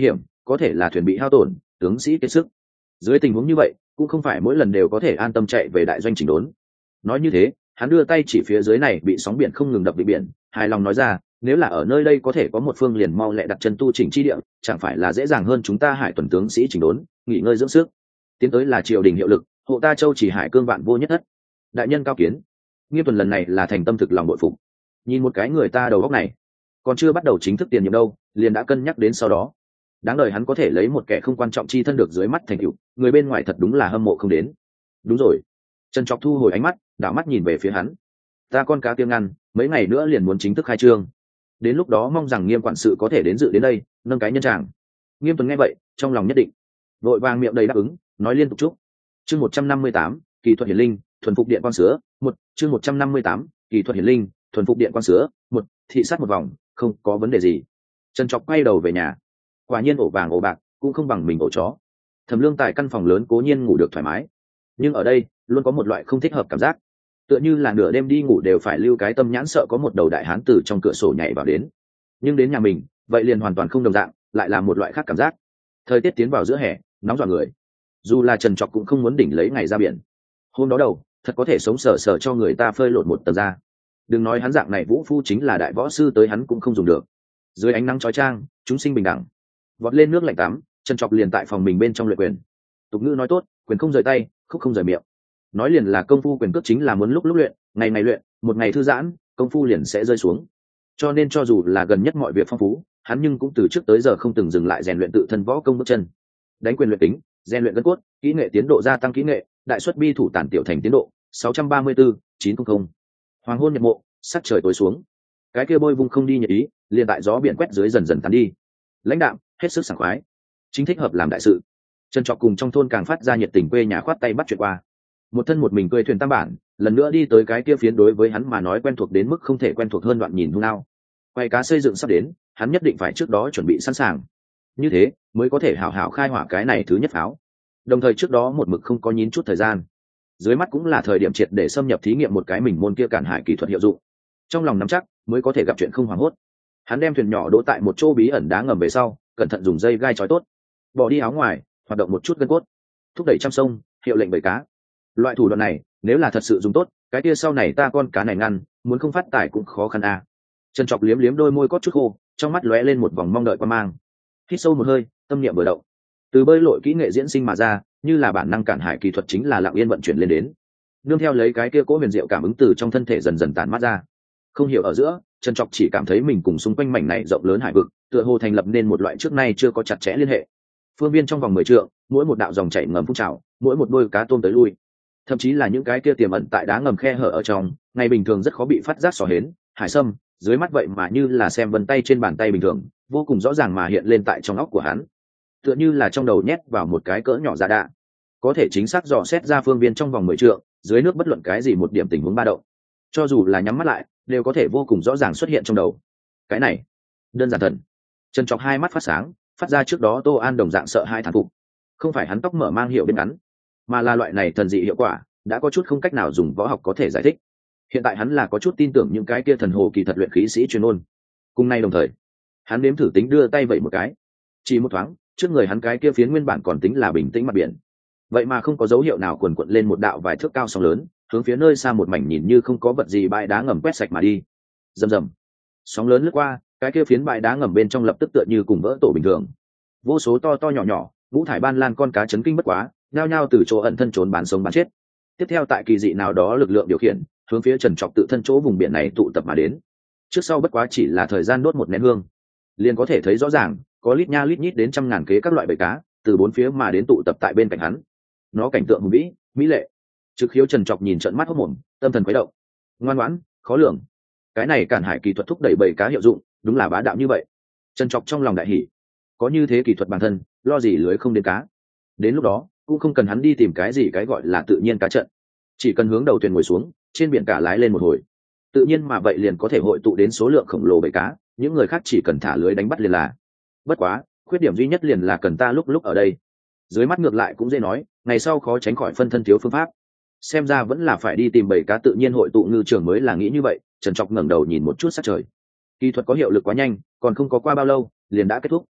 có thể là thuyền bị hao tổn, tướng sĩ kiệt sức. Dưới tình huống như vậy cũng không phải mỗi lần đều có thể an tâm chạy về đại doanh chỉnh đốn. Nói như thế, hắn đưa tay chỉ phía dưới này bị sóng biển không ngừng đập bị biển, hài lòng nói ra, nếu là ở nơi đây có thể có một phương liền mau lẹ đặt chân tu chỉnh chi địa, chẳng phải là dễ dàng hơn chúng ta hải tuần tướng sĩ chỉnh đốn, nghỉ ngơi dưỡng sức. Tiến tới là triều đình hiệu lực, hộ ta châu chỉ hải cương vạn vô nhất thất. Đại nhân cao kiến. Nghiêm Tuần lần này là thành tâm thực lòng bội phục. Nhìn một cái người ta đầu óc này, còn chưa bắt đầu chính thức tiền nhiệm đâu, liền đã cân nhắc đến sau đó. Đáng đời hắn có thể lấy một kẻ không quan trọng chi thân được dưới mắt thành tựu, người bên ngoài thật đúng là hâm mộ không đến. Đúng rồi. Trần Trọc thu hồi ánh mắt, đảo mắt nhìn về phía hắn. Ta con cá tiêm ngăn, mấy ngày nữa liền muốn chính thức khai trương. Đến lúc đó mong rằng Nghiêm quản sự có thể đến dự đến đây, nâng cái nhân tràng. Nghiêm Tuần nghe vậy, trong lòng nhất định, vội vàng miệng đầy đáp ứng, nói liên tục chúc. Chương một trăm năm mươi tám, kỳ thuật hiển linh, thuần phục điện quang sữa, một, chương một trăm năm mươi tám, kỳ thuật hiển linh, thuần phục điện quang sữa, một, thị sát một vòng, không có vấn đề gì. Trần Trọc quay đầu về nhà. Quả nhiên ổ vàng ổ bạc cũng không bằng mình ổ chó. Thẩm Lương tại căn phòng lớn cố nhiên ngủ được thoải mái, nhưng ở đây luôn có một loại không thích hợp cảm giác, tựa như là nửa đêm đi ngủ đều phải lưu cái tâm nhãn sợ có một đầu đại hán từ trong cửa sổ nhảy vào đến. Nhưng đến nhà mình, vậy liền hoàn toàn không đồng dạng, lại là một loại khác cảm giác. Thời tiết tiến vào giữa hè, nóng dọa người. Dù là Trần Trọc cũng không muốn đỉnh lấy ngày ra biển. Hôm đó đầu, thật có thể sống sờ sờ cho người ta phơi lột một tờ da. Đừng nói hắn dạng này vũ phu chính là đại võ sư tới hắn cũng không dùng được. Dưới ánh nắng chói chang, chúng sinh bình đẳng. Vọt lên nước lạnh tắm, Trần Trọc liền tại phòng mình bên trong luyện quyền. Tục ngữ nói tốt, quyền không rời tay, khúc không rời miệng. Nói liền là công phu quyền cước chính là muốn lúc lúc luyện, ngày ngày luyện, một ngày thư giãn, công phu liền sẽ rơi xuống. Cho nên cho dù là gần nhất mọi việc phong phú, hắn nhưng cũng từ trước tới giờ không từng dừng lại rèn luyện tự thân võ công bước chân. Đánh quyền luyện tính, rèn luyện gân cốt, kỹ nghệ tiến độ gia tăng kỹ nghệ, đại xuất bi thủ tản tiểu thành tiến độ sáu trăm ba mươi tư chín trăm. Hoàng hôn nhật mộ, sắc trời tối xuống. Cái kia bôi vung không đi nhật ý, liền tại gió biển quét dưới dần dần tán đi. Lãnh đạm, hết sức sảng khoái, chính thích hợp làm đại sự. Trần Trọc cùng trong thôn càng phát ra nhiệt tình quê nhà khoát tay bắt chuyện qua. Một thân một mình cười thuyền tam bản, lần nữa đi tới cái kia phiến đối với hắn mà nói quen thuộc đến mức không thể quen thuộc hơn đoạn nhìn hung nao. Quay cá xây dựng sắp đến, hắn nhất định phải trước đó chuẩn bị sẵn sàng. Như thế mới có thể hảo hảo khai hỏa cái này thứ nhất pháo. Đồng thời trước đó một mực không có nhín chút thời gian. Dưới mắt cũng là thời điểm triệt để xâm nhập thí nghiệm một cái mình môn kia cản hải kỹ thuật hiệu dụng. Trong lòng nắm chắc, mới có thể gặp chuyện không hoảng hốt. Hắn đem thuyền nhỏ đỗ tại một chỗ bí ẩn đá ngầm về sau, cẩn thận dùng dây gai trói tốt, bỏ đi áo ngoài, hoạt động một chút gân cốt, thúc đẩy trăm sông, hiệu lệnh bầy cá. Loại thủ đoạn này, nếu là thật sự dùng tốt, cái kia sau này ta con cá này ngăn, muốn không phát tải cũng khó khăn a. À. Trần Trọc liếm liếm đôi môi có chút khô, trong mắt lóe lên một vòng mong đợi quan mang. Hít sâu một hơi, tâm niệm vừa động. Từ bơi lội kỹ nghệ diễn sinh mà ra, như là bản năng cản hải kỹ thuật chính là lặng yên vận chuyển lên đến. Nương theo lấy cái kia cỗ huyền diệu cảm ứng từ trong thân thể dần dần tản mát ra. Không hiểu ở giữa, Trần Trọc chỉ cảm thấy mình cùng xung quanh mảnh này rộng lớn hải vực, tựa hồ thành lập nên một loại trước nay chưa có chặt chẽ liên hệ. Phương viên trong vòng mười trượng, mỗi một đạo dòng chảy ngầm phun trào, mỗi một đôi cá tôm tới lui. Thậm chí là những cái kia tiềm ẩn tại đá ngầm khe hở ở trong, ngày bình thường rất khó bị phát giác xỏ hến, hải sâm, dưới mắt vậy mà như là xem vân tay trên bàn tay bình thường, vô cùng rõ ràng mà hiện lên tại trong óc của hắn. Tựa như là trong đầu nhét vào một cái cỡ nhỏ giả đạ, có thể chính xác dò xét ra phương viên trong vòng mười trượng, dưới nước bất luận cái gì một điểm tình huống ba động. Cho dù là nhắm mắt lại, đều có thể vô cùng rõ ràng xuất hiện trong đầu. Cái này, đơn giản thần. Trần Trọc hai mắt phát sáng, phát ra trước đó Tô An đồng dạng sợ hai thán phục. Không phải hắn tóc mở mang hiệu bên ngắn, mà là loại này thần dị hiệu quả, đã có chút không cách nào dùng võ học có thể giải thích. Hiện tại hắn là có chút tin tưởng những cái kia thần hồ kỳ thật luyện khí sĩ chuyên môn. Cùng nay đồng thời, hắn nếm thử tính đưa tay vậy một cái, chỉ một thoáng, trước người hắn cái kia phiến nguyên bản còn tính là bình tĩnh mặt biển, vậy mà không có dấu hiệu nào quần quật lên một đạo vài thước cao sóng lớn, hướng phía nơi xa một mảnh nhìn như không có vật gì bãi đá ngầm quét sạch mà đi. Rầm rầm, sóng lớn lướt qua, cái kia phiến bãi đá ngầm bên trong lập tức tựa như cùng vỡ tổ bình thường. Vô số to to nhỏ nhỏ, ngũ thải ban lan con cá chấn kinh bất quá, nhao nhao từ chỗ ẩn thân trốn bán sống bán chết. Tiếp theo tại kỳ dị nào đó lực lượng điều khiển, hướng phía Trần Trọc tự thân chỗ vùng biển này tụ tập mà đến. Trước sau bất quá chỉ là thời gian đốt một nén hương, liền có thể thấy rõ ràng, có lít nha lít nhít đến trăm ngàn kế các loại bầy cá, từ bốn phía mà đến tụ tập tại bên cạnh hắn. Nó cảnh tượng hùng vĩ, mỹ lệ. Trực khiếu Trần Trọc nhìn trợn mắt hốt mồm, tâm thần khuấy động. Ngoan ngoãn, khó lường. Cái này cản hải kỳ thuật thúc đẩy bầy cá hiệu dụng, đúng là bá đạo như vậy. Trần Trọc trong lòng đại hỉ. Có như thế kỳ thuật bản thân, lo gì lưới không đến cá. Đến lúc đó, cũng không cần hắn đi tìm cái gì cái gọi là tự nhiên cá trận. Chỉ cần hướng đầu thuyền ngồi xuống, trên biển cả lái lên một hồi. Tự nhiên mà vậy liền có thể hội tụ đến số lượng khổng lồ bầy cá, những người khác chỉ cần thả lưới đánh bắt liền là. Bất quá, khuyết điểm duy nhất liền là cần ta lúc lúc ở đây. Dưới mắt ngược lại cũng dễ nói, ngày sau khó tránh khỏi phân thân thiếu phương pháp. Xem ra vẫn là phải đi tìm bầy cá tự nhiên hội tụ ngư trường mới là nghĩ như vậy. Trần Trọc ngẩng đầu nhìn một chút sát trời. Kỹ thuật có hiệu lực quá nhanh, còn không có qua bao lâu, liền đã kết thúc.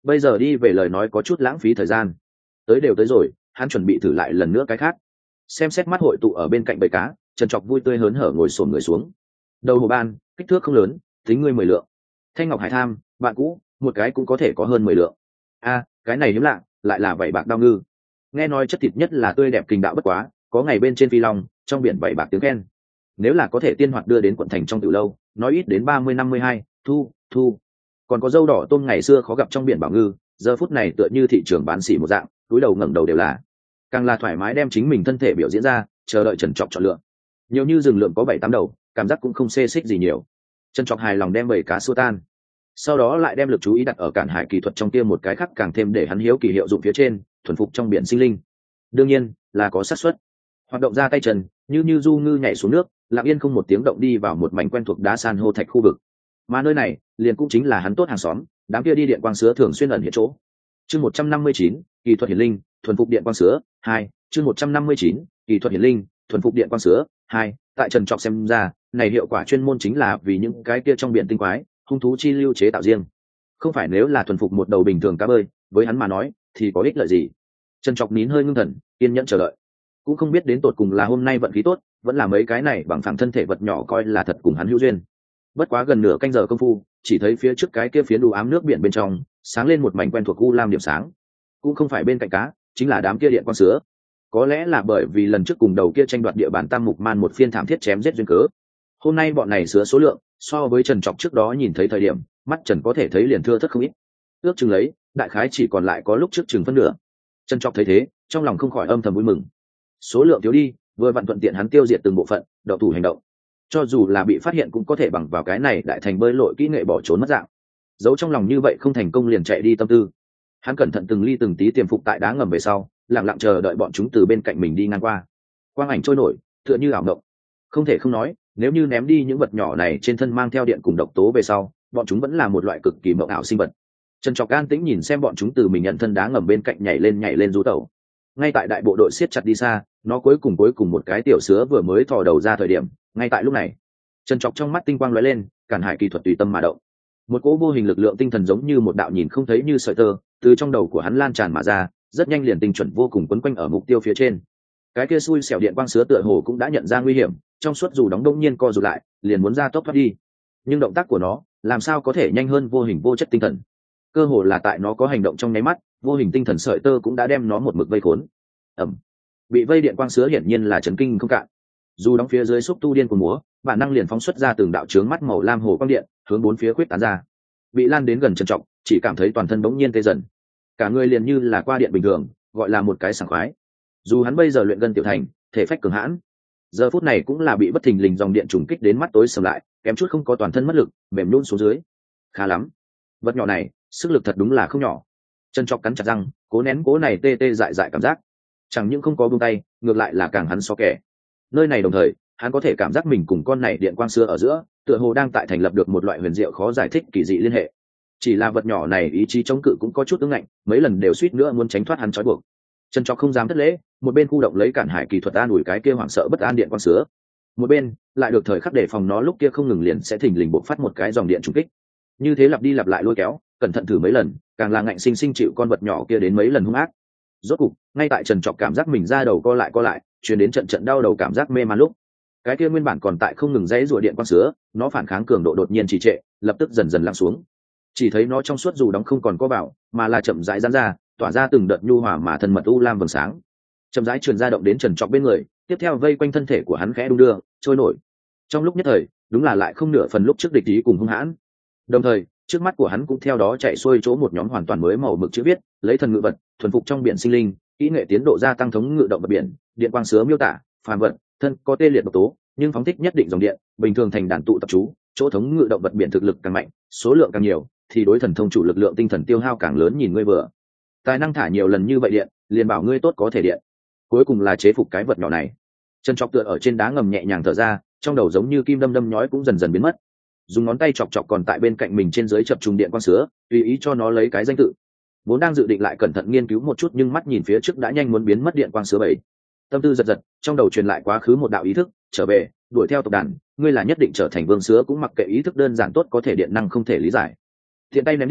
bây giờ đi về lời nói có chút lãng phí thời gian. Tới đều tới rồi, hắn chuẩn bị thử lại lần nữa cái khác. Xem xét mắt hội tụ ở bên cạnh bầy cá, Trần Trọc vui tươi hớn hở ngồi xổm người xuống. Đầu hồ ban, kích thước không lớn, tính ngươi mười lượng. Thanh ngọc hải tham, bạn cũ, một cái cũng có thể có hơn mười lượng. A, cái này hiếm lạ, lại là vảy bạc đao ngư. Nghe nói chất thịt nhất là tươi đẹp kình đạo bất quá, có ngày bên trên phi long, trong biển vảy bạc tiếng khen. Nếu là có thể tiên hoạt đưa đến quận thành trong tiểu lâu, nói ít đến ba mươi năm mươi hai, thu, thu. Còn có dâu đỏ tôm ngày xưa khó gặp trong biển bảo ngư, giờ phút này tựa như thị trường bán xỉ một dạng, túi đầu ngẩng đầu đều là. Càng là thoải mái đem chính mình thân thể biểu diễn ra, chờ đợi Trần Trọc chọn lựa. Nhiều như rừng lượng có bảy tám đầu, cảm giác cũng không xê xích gì nhiều. Trần Trọc hài lòng đem bầy cá xua tan, sau đó lại đem lực chú ý đặt ở cản hải kỳ thuật trong kia một cái khác càng thêm để hắn hiếu kỳ hiệu dụng phía trên, thuần phục trong biển sinh linh. Đương nhiên là có xác suất. Hoạt động ra tay chân, như như du ngư nhảy xuống nước, lặng yên không một tiếng động đi vào một mảnh quen thuộc đá san hô thạch khu vực. Mà nơi này, liền cũng chính là hắn tốt hàng xóm, đám kia đi điện quang sứa thường xuyên ẩn hiện chỗ. Chương một trăm năm mươi chín, kỳ thuật hiển linh, thuần phục điện quang sứa, hai, chương một trăm năm mươi chín, kỳ thuật hiển linh, thuần phục điện quang sứa, hai, tại Trần Trọc xem ra, này hiệu quả chuyên môn chính là vì những cái kia trong biển tinh quái, hung thú chi lưu chế tạo riêng. Không phải nếu là thuần phục một đầu bình thường cá bơi, với hắn mà nói, thì có ích lợi gì. Trần Trọc nín hơi ngưng thần, kiên nhẫn chờ đợi. Cũng không biết đến tột cùng là hôm nay vận khí tốt, vẫn là mấy cái này bằng phẳng thân thể vật nhỏ coi là thật cùng hắn hữu duyên. Bất quá gần nửa canh giờ công phu, chỉ thấy phía trước cái kia phiến đủ ám nước biển bên trong, sáng lên một mảnh quen thuộc u lam điểm sáng. Cũng không phải bên cạnh cá, chính là đám kia điện quang sứa. Có lẽ là bởi vì lần trước cùng đầu kia tranh đoạt địa bàn tam mục man một phiên thảm thiết chém giết duyên cớ. Hôm nay bọn này sứa số lượng, so với Trần Trọc trước đó nhìn thấy thời điểm, mắt Trần có thể thấy liền thưa thớt không ít. Ước chừng lấy, đại khái chỉ còn lại có lúc trước chừng phân nửa. Trần Trọc thấy thế, trong lòng không khỏi âm thầm vui mừng. Số lượng thiếu đi, vừa vặn thuận tiện hắn tiêu diệt từng bộ phận, đậu thủ hành động. Cho dù là bị phát hiện cũng có thể bằng vào cái này đại thành bơi lội kỹ nghệ bỏ trốn mất dạng. Giấu trong lòng như vậy không thành công liền chạy đi tâm tư. Hắn cẩn thận từng ly từng tí tiềm phục tại đá ngầm về sau, lặng lặng chờ đợi bọn chúng từ bên cạnh mình đi ngang qua. Quang ảnh trôi nổi, tựa như ảo mộng. Không thể không nói, nếu như ném đi những vật nhỏ này trên thân mang theo điện cùng độc tố về sau, bọn chúng vẫn là một loại cực kỳ mộng ảo sinh vật. Trần Trọc an tĩnh nhìn xem bọn chúng từ mình nhận thân đá ngầm bên cạnh nhảy lên nhảy lên du tẩu. Ngay tại đại bộ đội siết chặt đi xa, nó cuối cùng cuối cùng một cái tiểu sứa vừa mới thò đầu ra thời điểm, ngay tại lúc này, Trần Trọc trong mắt tinh quang lóe lên, cản hải kỳ thuật tùy tâm mà động. Một cỗ vô hình lực lượng tinh thần giống như một đạo nhìn không thấy như sợi tơ, từ trong đầu của hắn lan tràn mà ra, rất nhanh liền tinh chuẩn vô cùng quấn quanh ở mục tiêu phía trên. Cái kia xui xẻo điện quang sứa tựa hồ cũng đã nhận ra nguy hiểm, trong suốt dù đóng đông nhiên co rụt lại, liền muốn ra tốc thoát đi. Nhưng động tác của nó, làm sao có thể nhanh hơn vô hình vô chất tinh thần? Cơ hồ là tại nó có hành động trong nháy mắt, vô hình tinh thần sợi tơ cũng đã đem nó một mực vây khốn. Ẩm. Bị vây điện quang sứa hiển nhiên là chấn kinh không cạn. Dù đóng phía dưới xúc tu điên của múa, bản năng liền phóng xuất ra từng đạo chướng mắt màu lam hồ quang điện, hướng bốn phía khuyết tán ra. Bị lan đến gần Trần Trọc, chỉ cảm thấy toàn thân bỗng nhiên tê dần. Cả người liền như là qua điện bình thường, gọi là một cái sảng khoái. Dù hắn bây giờ luyện gân tiểu thành, thể phách cường hãn, giờ phút này cũng là bị bất thình lình dòng điện trùng kích đến mắt tối sầm lại, kém chút không có toàn thân mất lực, mềm nhũn xuống dưới. Khá lắm, vật nhỏ này, sức lực thật đúng là không nhỏ. Trần Trọc cắn chặt răng, cố nén cố này tê tê dại dại cảm giác. Chẳng những không có buông tay, ngược lại là càng hắn so kẻ. Nơi này đồng thời, hắn có thể cảm giác mình cùng con này điện quang xưa ở giữa, tựa hồ đang tại thành lập được một loại huyền diệu khó giải thích kỳ dị liên hệ. Chỉ là vật nhỏ này ý chí chống cự cũng có chút ứng ngạnh, mấy lần đều suýt nữa muốn tránh thoát hắn trói buộc. Trần Trọc không dám thất lễ, một bên khu động lấy cản hải kỳ thuật an ủi cái kia hoảng sợ bất an điện quang sứa, một bên lại được thời khắc để phòng nó lúc kia không ngừng liền sẽ thình lình bộc phát một cái dòng điện trùng kích. Như thế lặp đi lặp lại lôi kéo, cẩn thận thử mấy lần, càng là ngạnh sinh sinh chịu con vật nhỏ kia đến mấy lần hung ác. Rốt cục, ngay tại Trần Trọc cảm giác mình ra đầu co lại co lại, truyền đến trận trận đau đầu cảm giác mê man lúc, cái kia nguyên bản còn tại không ngừng dãy rủa điện quang sứa, nó phản kháng cường độ đột nhiên trì trệ, lập tức dần dần lắng xuống. Chỉ thấy nó trong suốt dù đóng không còn có bảo, mà là chậm rãi giãn ra, tỏa ra từng đợt nhu hòa mà thân mật u lam vầng sáng. Chậm rãi truyền ra động đến Trần Trọc bên người, tiếp theo vây quanh thân thể của hắn khẽ đung đưa, trôi nổi. Trong lúc nhất thời, đúng là lại không nửa phần lúc trước địch ý cùng hung hãn. Đồng thời, trước mắt của hắn cũng theo đó chạy xuôi chỗ một nhóm hoàn toàn mới màu mực chữ viết, lấy thần ngự vật, thuần phục trong biển sinh linh, kỹ nghệ tiến độ gia tăng thống ngự động vật biển, điện quang sứa miêu tả, phàm vật, thân có tê liệt độc tố, nhưng phóng thích nhất định dòng điện, bình thường thành đàn tụ tập trú, chỗ thống ngự động vật biển thực lực càng mạnh, số lượng càng nhiều, thì đối thần thông chủ lực lượng tinh thần tiêu hao càng lớn. Nhìn ngươi vừa tài năng thả nhiều lần như vậy điện, liền bảo ngươi tốt có thể điện. Cuối cùng là chế phục cái vật nhỏ này. Trần Trọc tựa ở trên đá ngầm nhẹ nhàng thở ra, trong đầu giống như kim đâm đâm nhói cũng dần dần biến mất. Dùng ngón tay chọc chọc còn tại bên cạnh mình trên dưới chập trùng điện quang sứa, tùy ý cho nó lấy cái danh tự. Vốn đang dự định lại cẩn thận nghiên cứu một chút, nhưng mắt nhìn phía trước đã nhanh muốn biến mất điện quang sứa bảy. Tâm tư giật giật, trong đầu truyền lại quá khứ một đạo ý thức, trở về, đuổi theo tộc đàn, ngươi là nhất định trở thành vương sứa cũng mặc kệ ý thức đơn giản tốt có thể điện năng không thể lý giải. Thiện tay ném đi,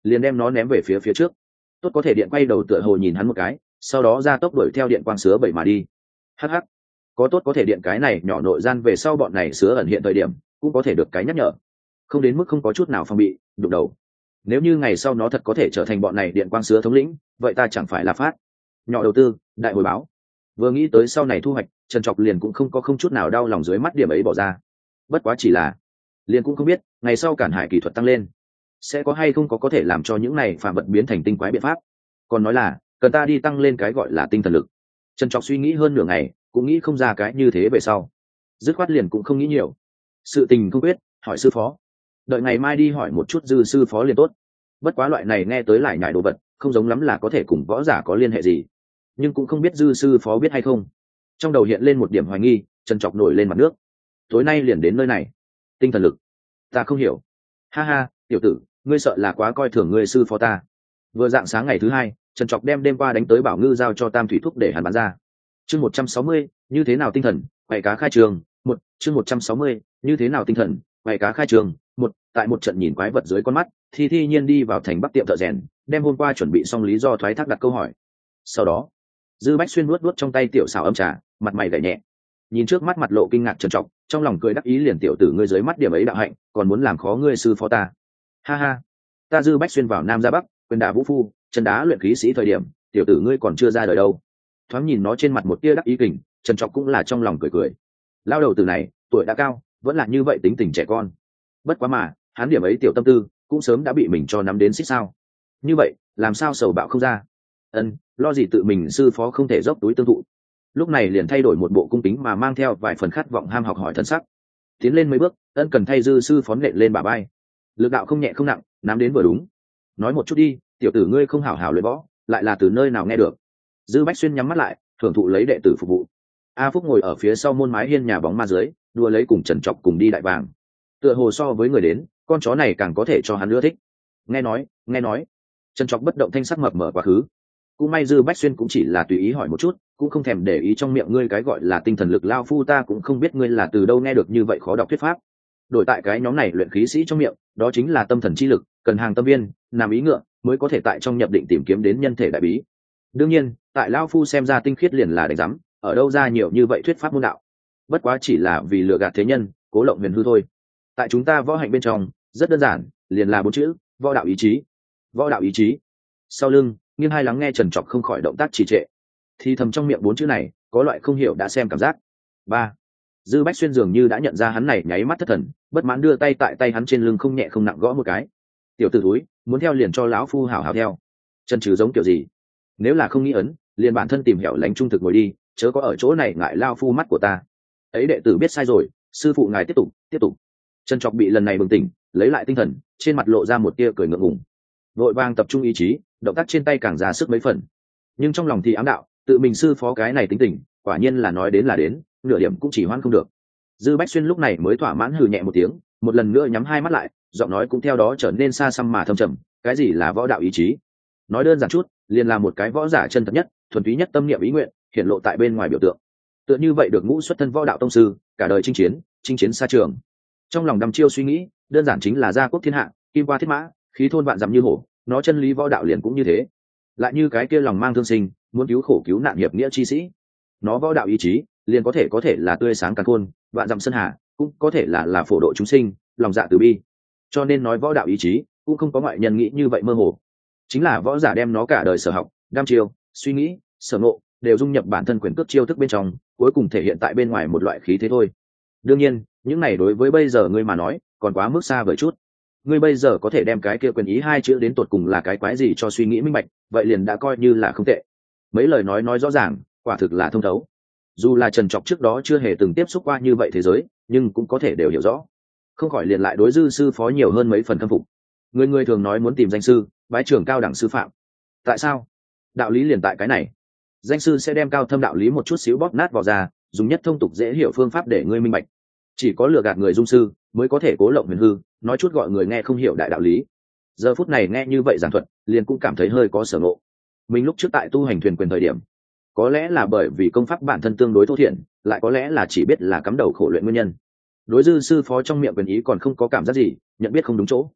liền đem nó ném về phía phía trước. Tốt có thể điện quay đầu tựa hồ nhìn hắn một cái, sau đó ra tốc đuổi theo điện quang sứa bảy mà đi. Hắc hắc, có tốt có thể điện cái này nhỏ nội gian về sau bọn này sứa ẩn hiện thời điểm cũng có thể được cái nhắc nhở, không đến mức không có chút nào phòng bị đụng đầu. Nếu như ngày sau nó thật có thể trở thành bọn này điện quang sứa thống lĩnh, vậy ta chẳng phải là phát nhỏ đầu tư đại hồi báo. Vừa nghĩ tới sau này thu hoạch, Trần Trọc liền cũng không có không chút nào đau lòng dưới mắt điểm ấy bỏ ra. Bất quá chỉ là liền cũng không biết ngày sau cản hải kỹ thuật tăng lên sẽ có hay không có có thể làm cho những này phạm vật biến thành tinh quái biện pháp. Còn nói là cần ta đi tăng lên cái gọi là tinh thần lực. Trần Trọc suy nghĩ hơn nửa ngày cũng nghĩ không ra cái như thế về sau, dứt khoát liền cũng không nghĩ nhiều. Sự tình không quyết hỏi sư phó, đợi ngày mai đi hỏi một chút dư sư phó liền tốt. Bất quá loại này nghe tới lại nhải đồ vật không giống lắm là có thể cùng võ giả có liên hệ gì, nhưng cũng không biết dư sư phó biết hay không. Trong đầu hiện lên một điểm hoài nghi, Trần Trọc nổi lên mặt nước. Tối nay liền đến nơi này, tinh thần lực ta không hiểu. Ha ha, tiểu tử, ngươi sợ là quá coi thường ngươi sư phó ta. Vừa dạng sáng ngày thứ hai, Trần Trọc đem đêm qua đánh tới Bảo Ngư giao cho Tam Thủy Thúc để hắn bán ra. Chương một trăm sáu mươi, như thế nào tinh thần, quay cá khai trường, một, chương một trăm sáu mươi, như thế nào tinh thần, quay cá khai trường, một, tại một trận nhìn quái vật dưới con mắt, Thi Thi Nhiên đi vào thành Bắc tiệm thợ rèn, đem hôm qua chuẩn bị xong lý do thoái thác đặt câu hỏi. Sau đó, Dư Bách Xuyên nuốt nuốt trong tay tiểu xảo âm trà, mặt mày gảy nhẹ. Nhìn trước mắt mặt lộ kinh ngạc Trần Trọc, trong lòng cười đắc ý liền tiểu tử ngươi dưới mắt điểm ấy đạo hạnh, còn muốn làm khó ngươi sư phó ta. Ha ha, ta Dư Bách Xuyên vào Nam ra Bắc, quyền đả vũ phu, chân đá luyện khí sĩ thời điểm, tiểu tử ngươi còn chưa ra đời đâu. Thoáng nhìn nó trên mặt một tia đắc ý kình, Trần Trọc cũng là trong lòng cười cười. Lao đầu tử này, tuổi đã cao, vẫn là như vậy tính tình trẻ con. Bất quá mà, hắn điểm ấy tiểu tâm tư, cũng sớm đã bị mình cho nắm đến xích sao. Như vậy, làm sao sầu bạo không ra? Ân, lo gì tự mình sư phó không thể dốc túi tương thụ. Lúc này liền thay đổi một bộ cung kính mà mang theo vài phần khát vọng ham học hỏi thân sắc. Tiến lên mấy bước, Ân cần thay dư sư phó nện lên bả vai. Lực đạo không nhẹ không nặng, nắm đến vừa đúng. Nói một chút đi, tiểu tử ngươi không hảo hảo luyện võ, lại là từ nơi nào nghe được? Dư Bách Xuyên nhắm mắt lại, thưởng thụ lấy đệ tử phục vụ. A Phúc ngồi ở phía sau môn mái hiên nhà bóng ma dưới, đua lấy cùng Trần Trọc cùng đi đại vàng. Tựa hồ so với người đến, con chó này càng có thể cho hắn ưa thích. Nghe nói, nghe nói. Trần Trọc bất động thanh sắc mập mở quá khứ. Cũng may Dư Bách Xuyên cũng chỉ là tùy ý hỏi một chút, cũng không thèm để ý trong miệng ngươi cái gọi là tinh thần lực lao phu ta cũng không biết ngươi là từ đâu nghe được như vậy khó đọc thuyết pháp. Đổi tại cái nhóm này luyện khí sĩ trong miệng, đó chính là tâm thần chi lực, cần hàng tâm viên, làm ý ngựa, mới có thể tại trong nhập định tìm kiếm đến nhân thể đại bí. Đương nhiên, tại lao phu xem ra tinh khiết liền là đánh giám, ở đâu ra nhiều như vậy thuyết pháp môn đạo. Bất quá chỉ là vì lừa gạt thế nhân, cố lộng huyền hư thôi. Tại chúng ta võ hạnh bên trong, rất đơn giản, liền là bốn chữ, võ đạo ý chí. Võ đạo ý chí. Sau lưng, nghiêng hai lắng nghe Trần Trọc không khỏi động tác trì trệ. Thì thầm trong miệng bốn chữ này, có loại không hiểu đã xem cảm giác. Ba. Dư Bách Xuyên dường như đã nhận ra hắn này nháy mắt thất thần, bất mãn đưa tay tại tay hắn trên lưng không nhẹ không nặng gõ một cái. Tiểu tử thúi, muốn theo liền cho lão phu hảo hảo theo. Chân trừ giống kiểu gì? Nếu là không nghĩ ấn, liền bản thân tìm hẻo lánh trung thực ngồi đi, chớ có ở chỗ này ngại lao phu mắt của ta. Ấy đệ tử biết sai rồi, sư phụ ngài tiếp tục, tiếp tục. Trần Trọc bị lần này bừng tỉnh, lấy lại tinh thần, trên mặt lộ ra một tia cười ngượng ngùng. Vội vàng tập trung ý chí, động tác trên tay càng ra sức mấy phần. Nhưng trong lòng thì ám đạo, tự mình sư phó cái này tính tình, quả nhiên là nói đến là đến, nửa điểm cũng chỉ hoan không được. Dư Bách Xuyên lúc này mới thỏa mãn hừ nhẹ một tiếng, một lần nữa nhắm hai mắt lại, giọng nói cũng theo đó trở nên xa xăm mà thâm trầm. Cái gì là võ đạo ý chí? Nói đơn giản chút, liền là một cái võ giả chân thật nhất, thuần túy nhất tâm niệm ý nguyện, hiển lộ tại bên ngoài biểu tượng. Tựa như vậy được ngũ xuất thân võ đạo tông sư, cả đời chinh chiến, chinh chiến xa trường. Trong lòng đăm chiêu suy nghĩ, đơn giản chính là gia quốc thiên hạ, kim qua thiết mã, khí thôn vạn dặm như hổ, nó chân lý võ đạo liền cũng như thế. Lại như cái kia lòng mang thương sinh, muốn cứu khổ cứu nạn hiệp nghĩa chi sĩ. Nó võ đạo ý chí, liền có thể có thể là tươi sáng càn khôn, vạn dặm sơn hà, cũng có thể là là phổ độ chúng sinh, lòng dạ từ bi. Cho nên nói võ đạo ý chí, cũng không có ngoại nhân nghĩ như vậy mơ hồ. Chính là võ giả đem nó cả đời sở học, đam chiêu, suy nghĩ, sở ngộ, đều dung nhập bản thân quyền cước chiêu thức bên trong, cuối cùng thể hiện tại bên ngoài một loại khí thế thôi. Đương nhiên, những này đối với bây giờ ngươi mà nói, còn quá mức xa vời chút. Ngươi bây giờ có thể đem cái kia quyền ý hai chữ đến tột cùng là cái quái gì cho suy nghĩ minh bạch, vậy liền đã coi như là không tệ. Mấy lời nói nói rõ ràng, quả thực là thông thấu. Dù là Trần Trọc trước đó chưa hề từng tiếp xúc qua như vậy thế giới, nhưng cũng có thể đều hiểu rõ. Không khỏi liền lại đối dư sư phó nhiều hơn mấy phần khâm phục. Người người thường nói muốn tìm danh sư, bái trưởng cao đẳng sư phạm. Tại sao? Đạo lý liền tại cái này. Danh sư sẽ đem cao thâm đạo lý một chút xíu bóp nát vào ra, dùng nhất thông tục dễ hiểu phương pháp để ngươi minh bạch. Chỉ có lừa gạt người dung sư mới có thể cố lộng huyền hư, nói chút gọi người nghe không hiểu đại đạo lý. Giờ phút này nghe như vậy giảng thuật, liền cũng cảm thấy hơi có sở ngộ. Mình lúc trước tại tu hành thuyền quyền thời điểm, có lẽ là bởi vì công pháp bản thân tương đối thô thiển, lại có lẽ là chỉ biết là cắm đầu khổ luyện nguyên nhân. Đối dư sư phó trong miệng quyền ý còn không có cảm giác gì, nhận biết không đúng chỗ.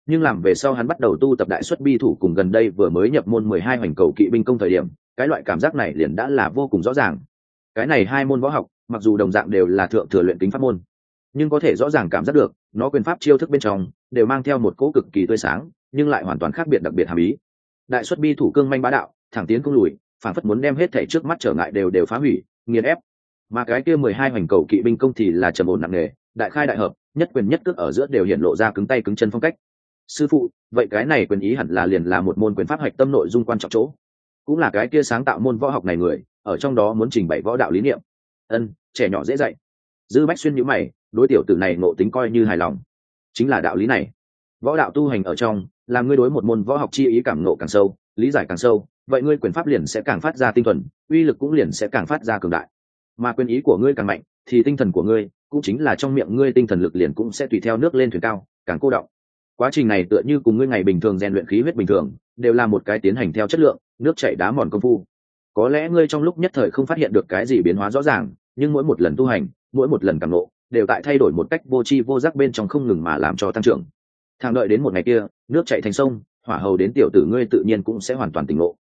nhưng làm về sau hắn bắt đầu tu tập đại xuất bi thủ cùng gần đây vừa mới nhập môn mười hai hoành cầu kỵ binh công thời điểm, cái loại cảm giác này liền đã là vô cùng rõ ràng. Cái này hai môn võ học mặc dù đồng dạng đều là thượng thừa luyện kính pháp môn, nhưng có thể rõ ràng cảm giác được nó quyền pháp chiêu thức bên trong đều mang theo một cỗ cực kỳ tươi sáng nhưng lại hoàn toàn khác biệt đặc biệt hàm ý. Đại xuất bi thủ cương manh bá đạo, thẳng tiến không lùi, phản phất muốn đem hết thảy trước mắt trở ngại đều đều phá hủy nghiền ép. Mà cái kia mười hai hoành cầu kỵ binh công thì là trầm ổn nặng nề, đại khai đại hợp, nhất quyền nhất cước ở giữa đều hiện lộ ra cứng tay cứng chân phong cách. Sư phụ, vậy cái này quyền ý hẳn là liền là một môn quyền pháp hạch tâm nội dung quan trọng chỗ, cũng là cái kia sáng tạo môn võ học này người ở trong đó muốn trình bày võ đạo lý niệm. Ân, trẻ nhỏ dễ dạy. Dư Bách Xuyên nhíu mày, đối tiểu tử này ngộ tính coi như hài lòng. Chính là đạo lý này, võ đạo tu hành ở trong, làm ngươi đối một môn võ học chi ý cảm ngộ càng sâu, lý giải càng sâu, vậy ngươi quyền pháp liền sẽ càng phát ra tinh thuần, uy lực cũng liền sẽ càng phát ra cường đại. Mà quyền ý của ngươi càng mạnh, thì tinh thần của ngươi, cũng chính là trong miệng ngươi tinh thần lực liền cũng sẽ tùy theo nước lên thuyền cao, càng cô đọng. Quá trình này tựa như cùng ngươi ngày bình thường rèn luyện khí huyết bình thường, đều là một cái tiến hành theo chất lượng, nước chảy đá mòn công phu. Có lẽ ngươi trong lúc nhất thời không phát hiện được cái gì biến hóa rõ ràng, nhưng mỗi một lần tu hành, mỗi một lần cảm ngộ, đều tại thay đổi một cách vô tri vô giác bên trong không ngừng mà làm cho tăng trưởng. Thang đợi đến một ngày kia, nước chảy thành sông, hỏa hầu đến tiểu tử ngươi tự nhiên cũng sẽ hoàn toàn tỉnh ngộ.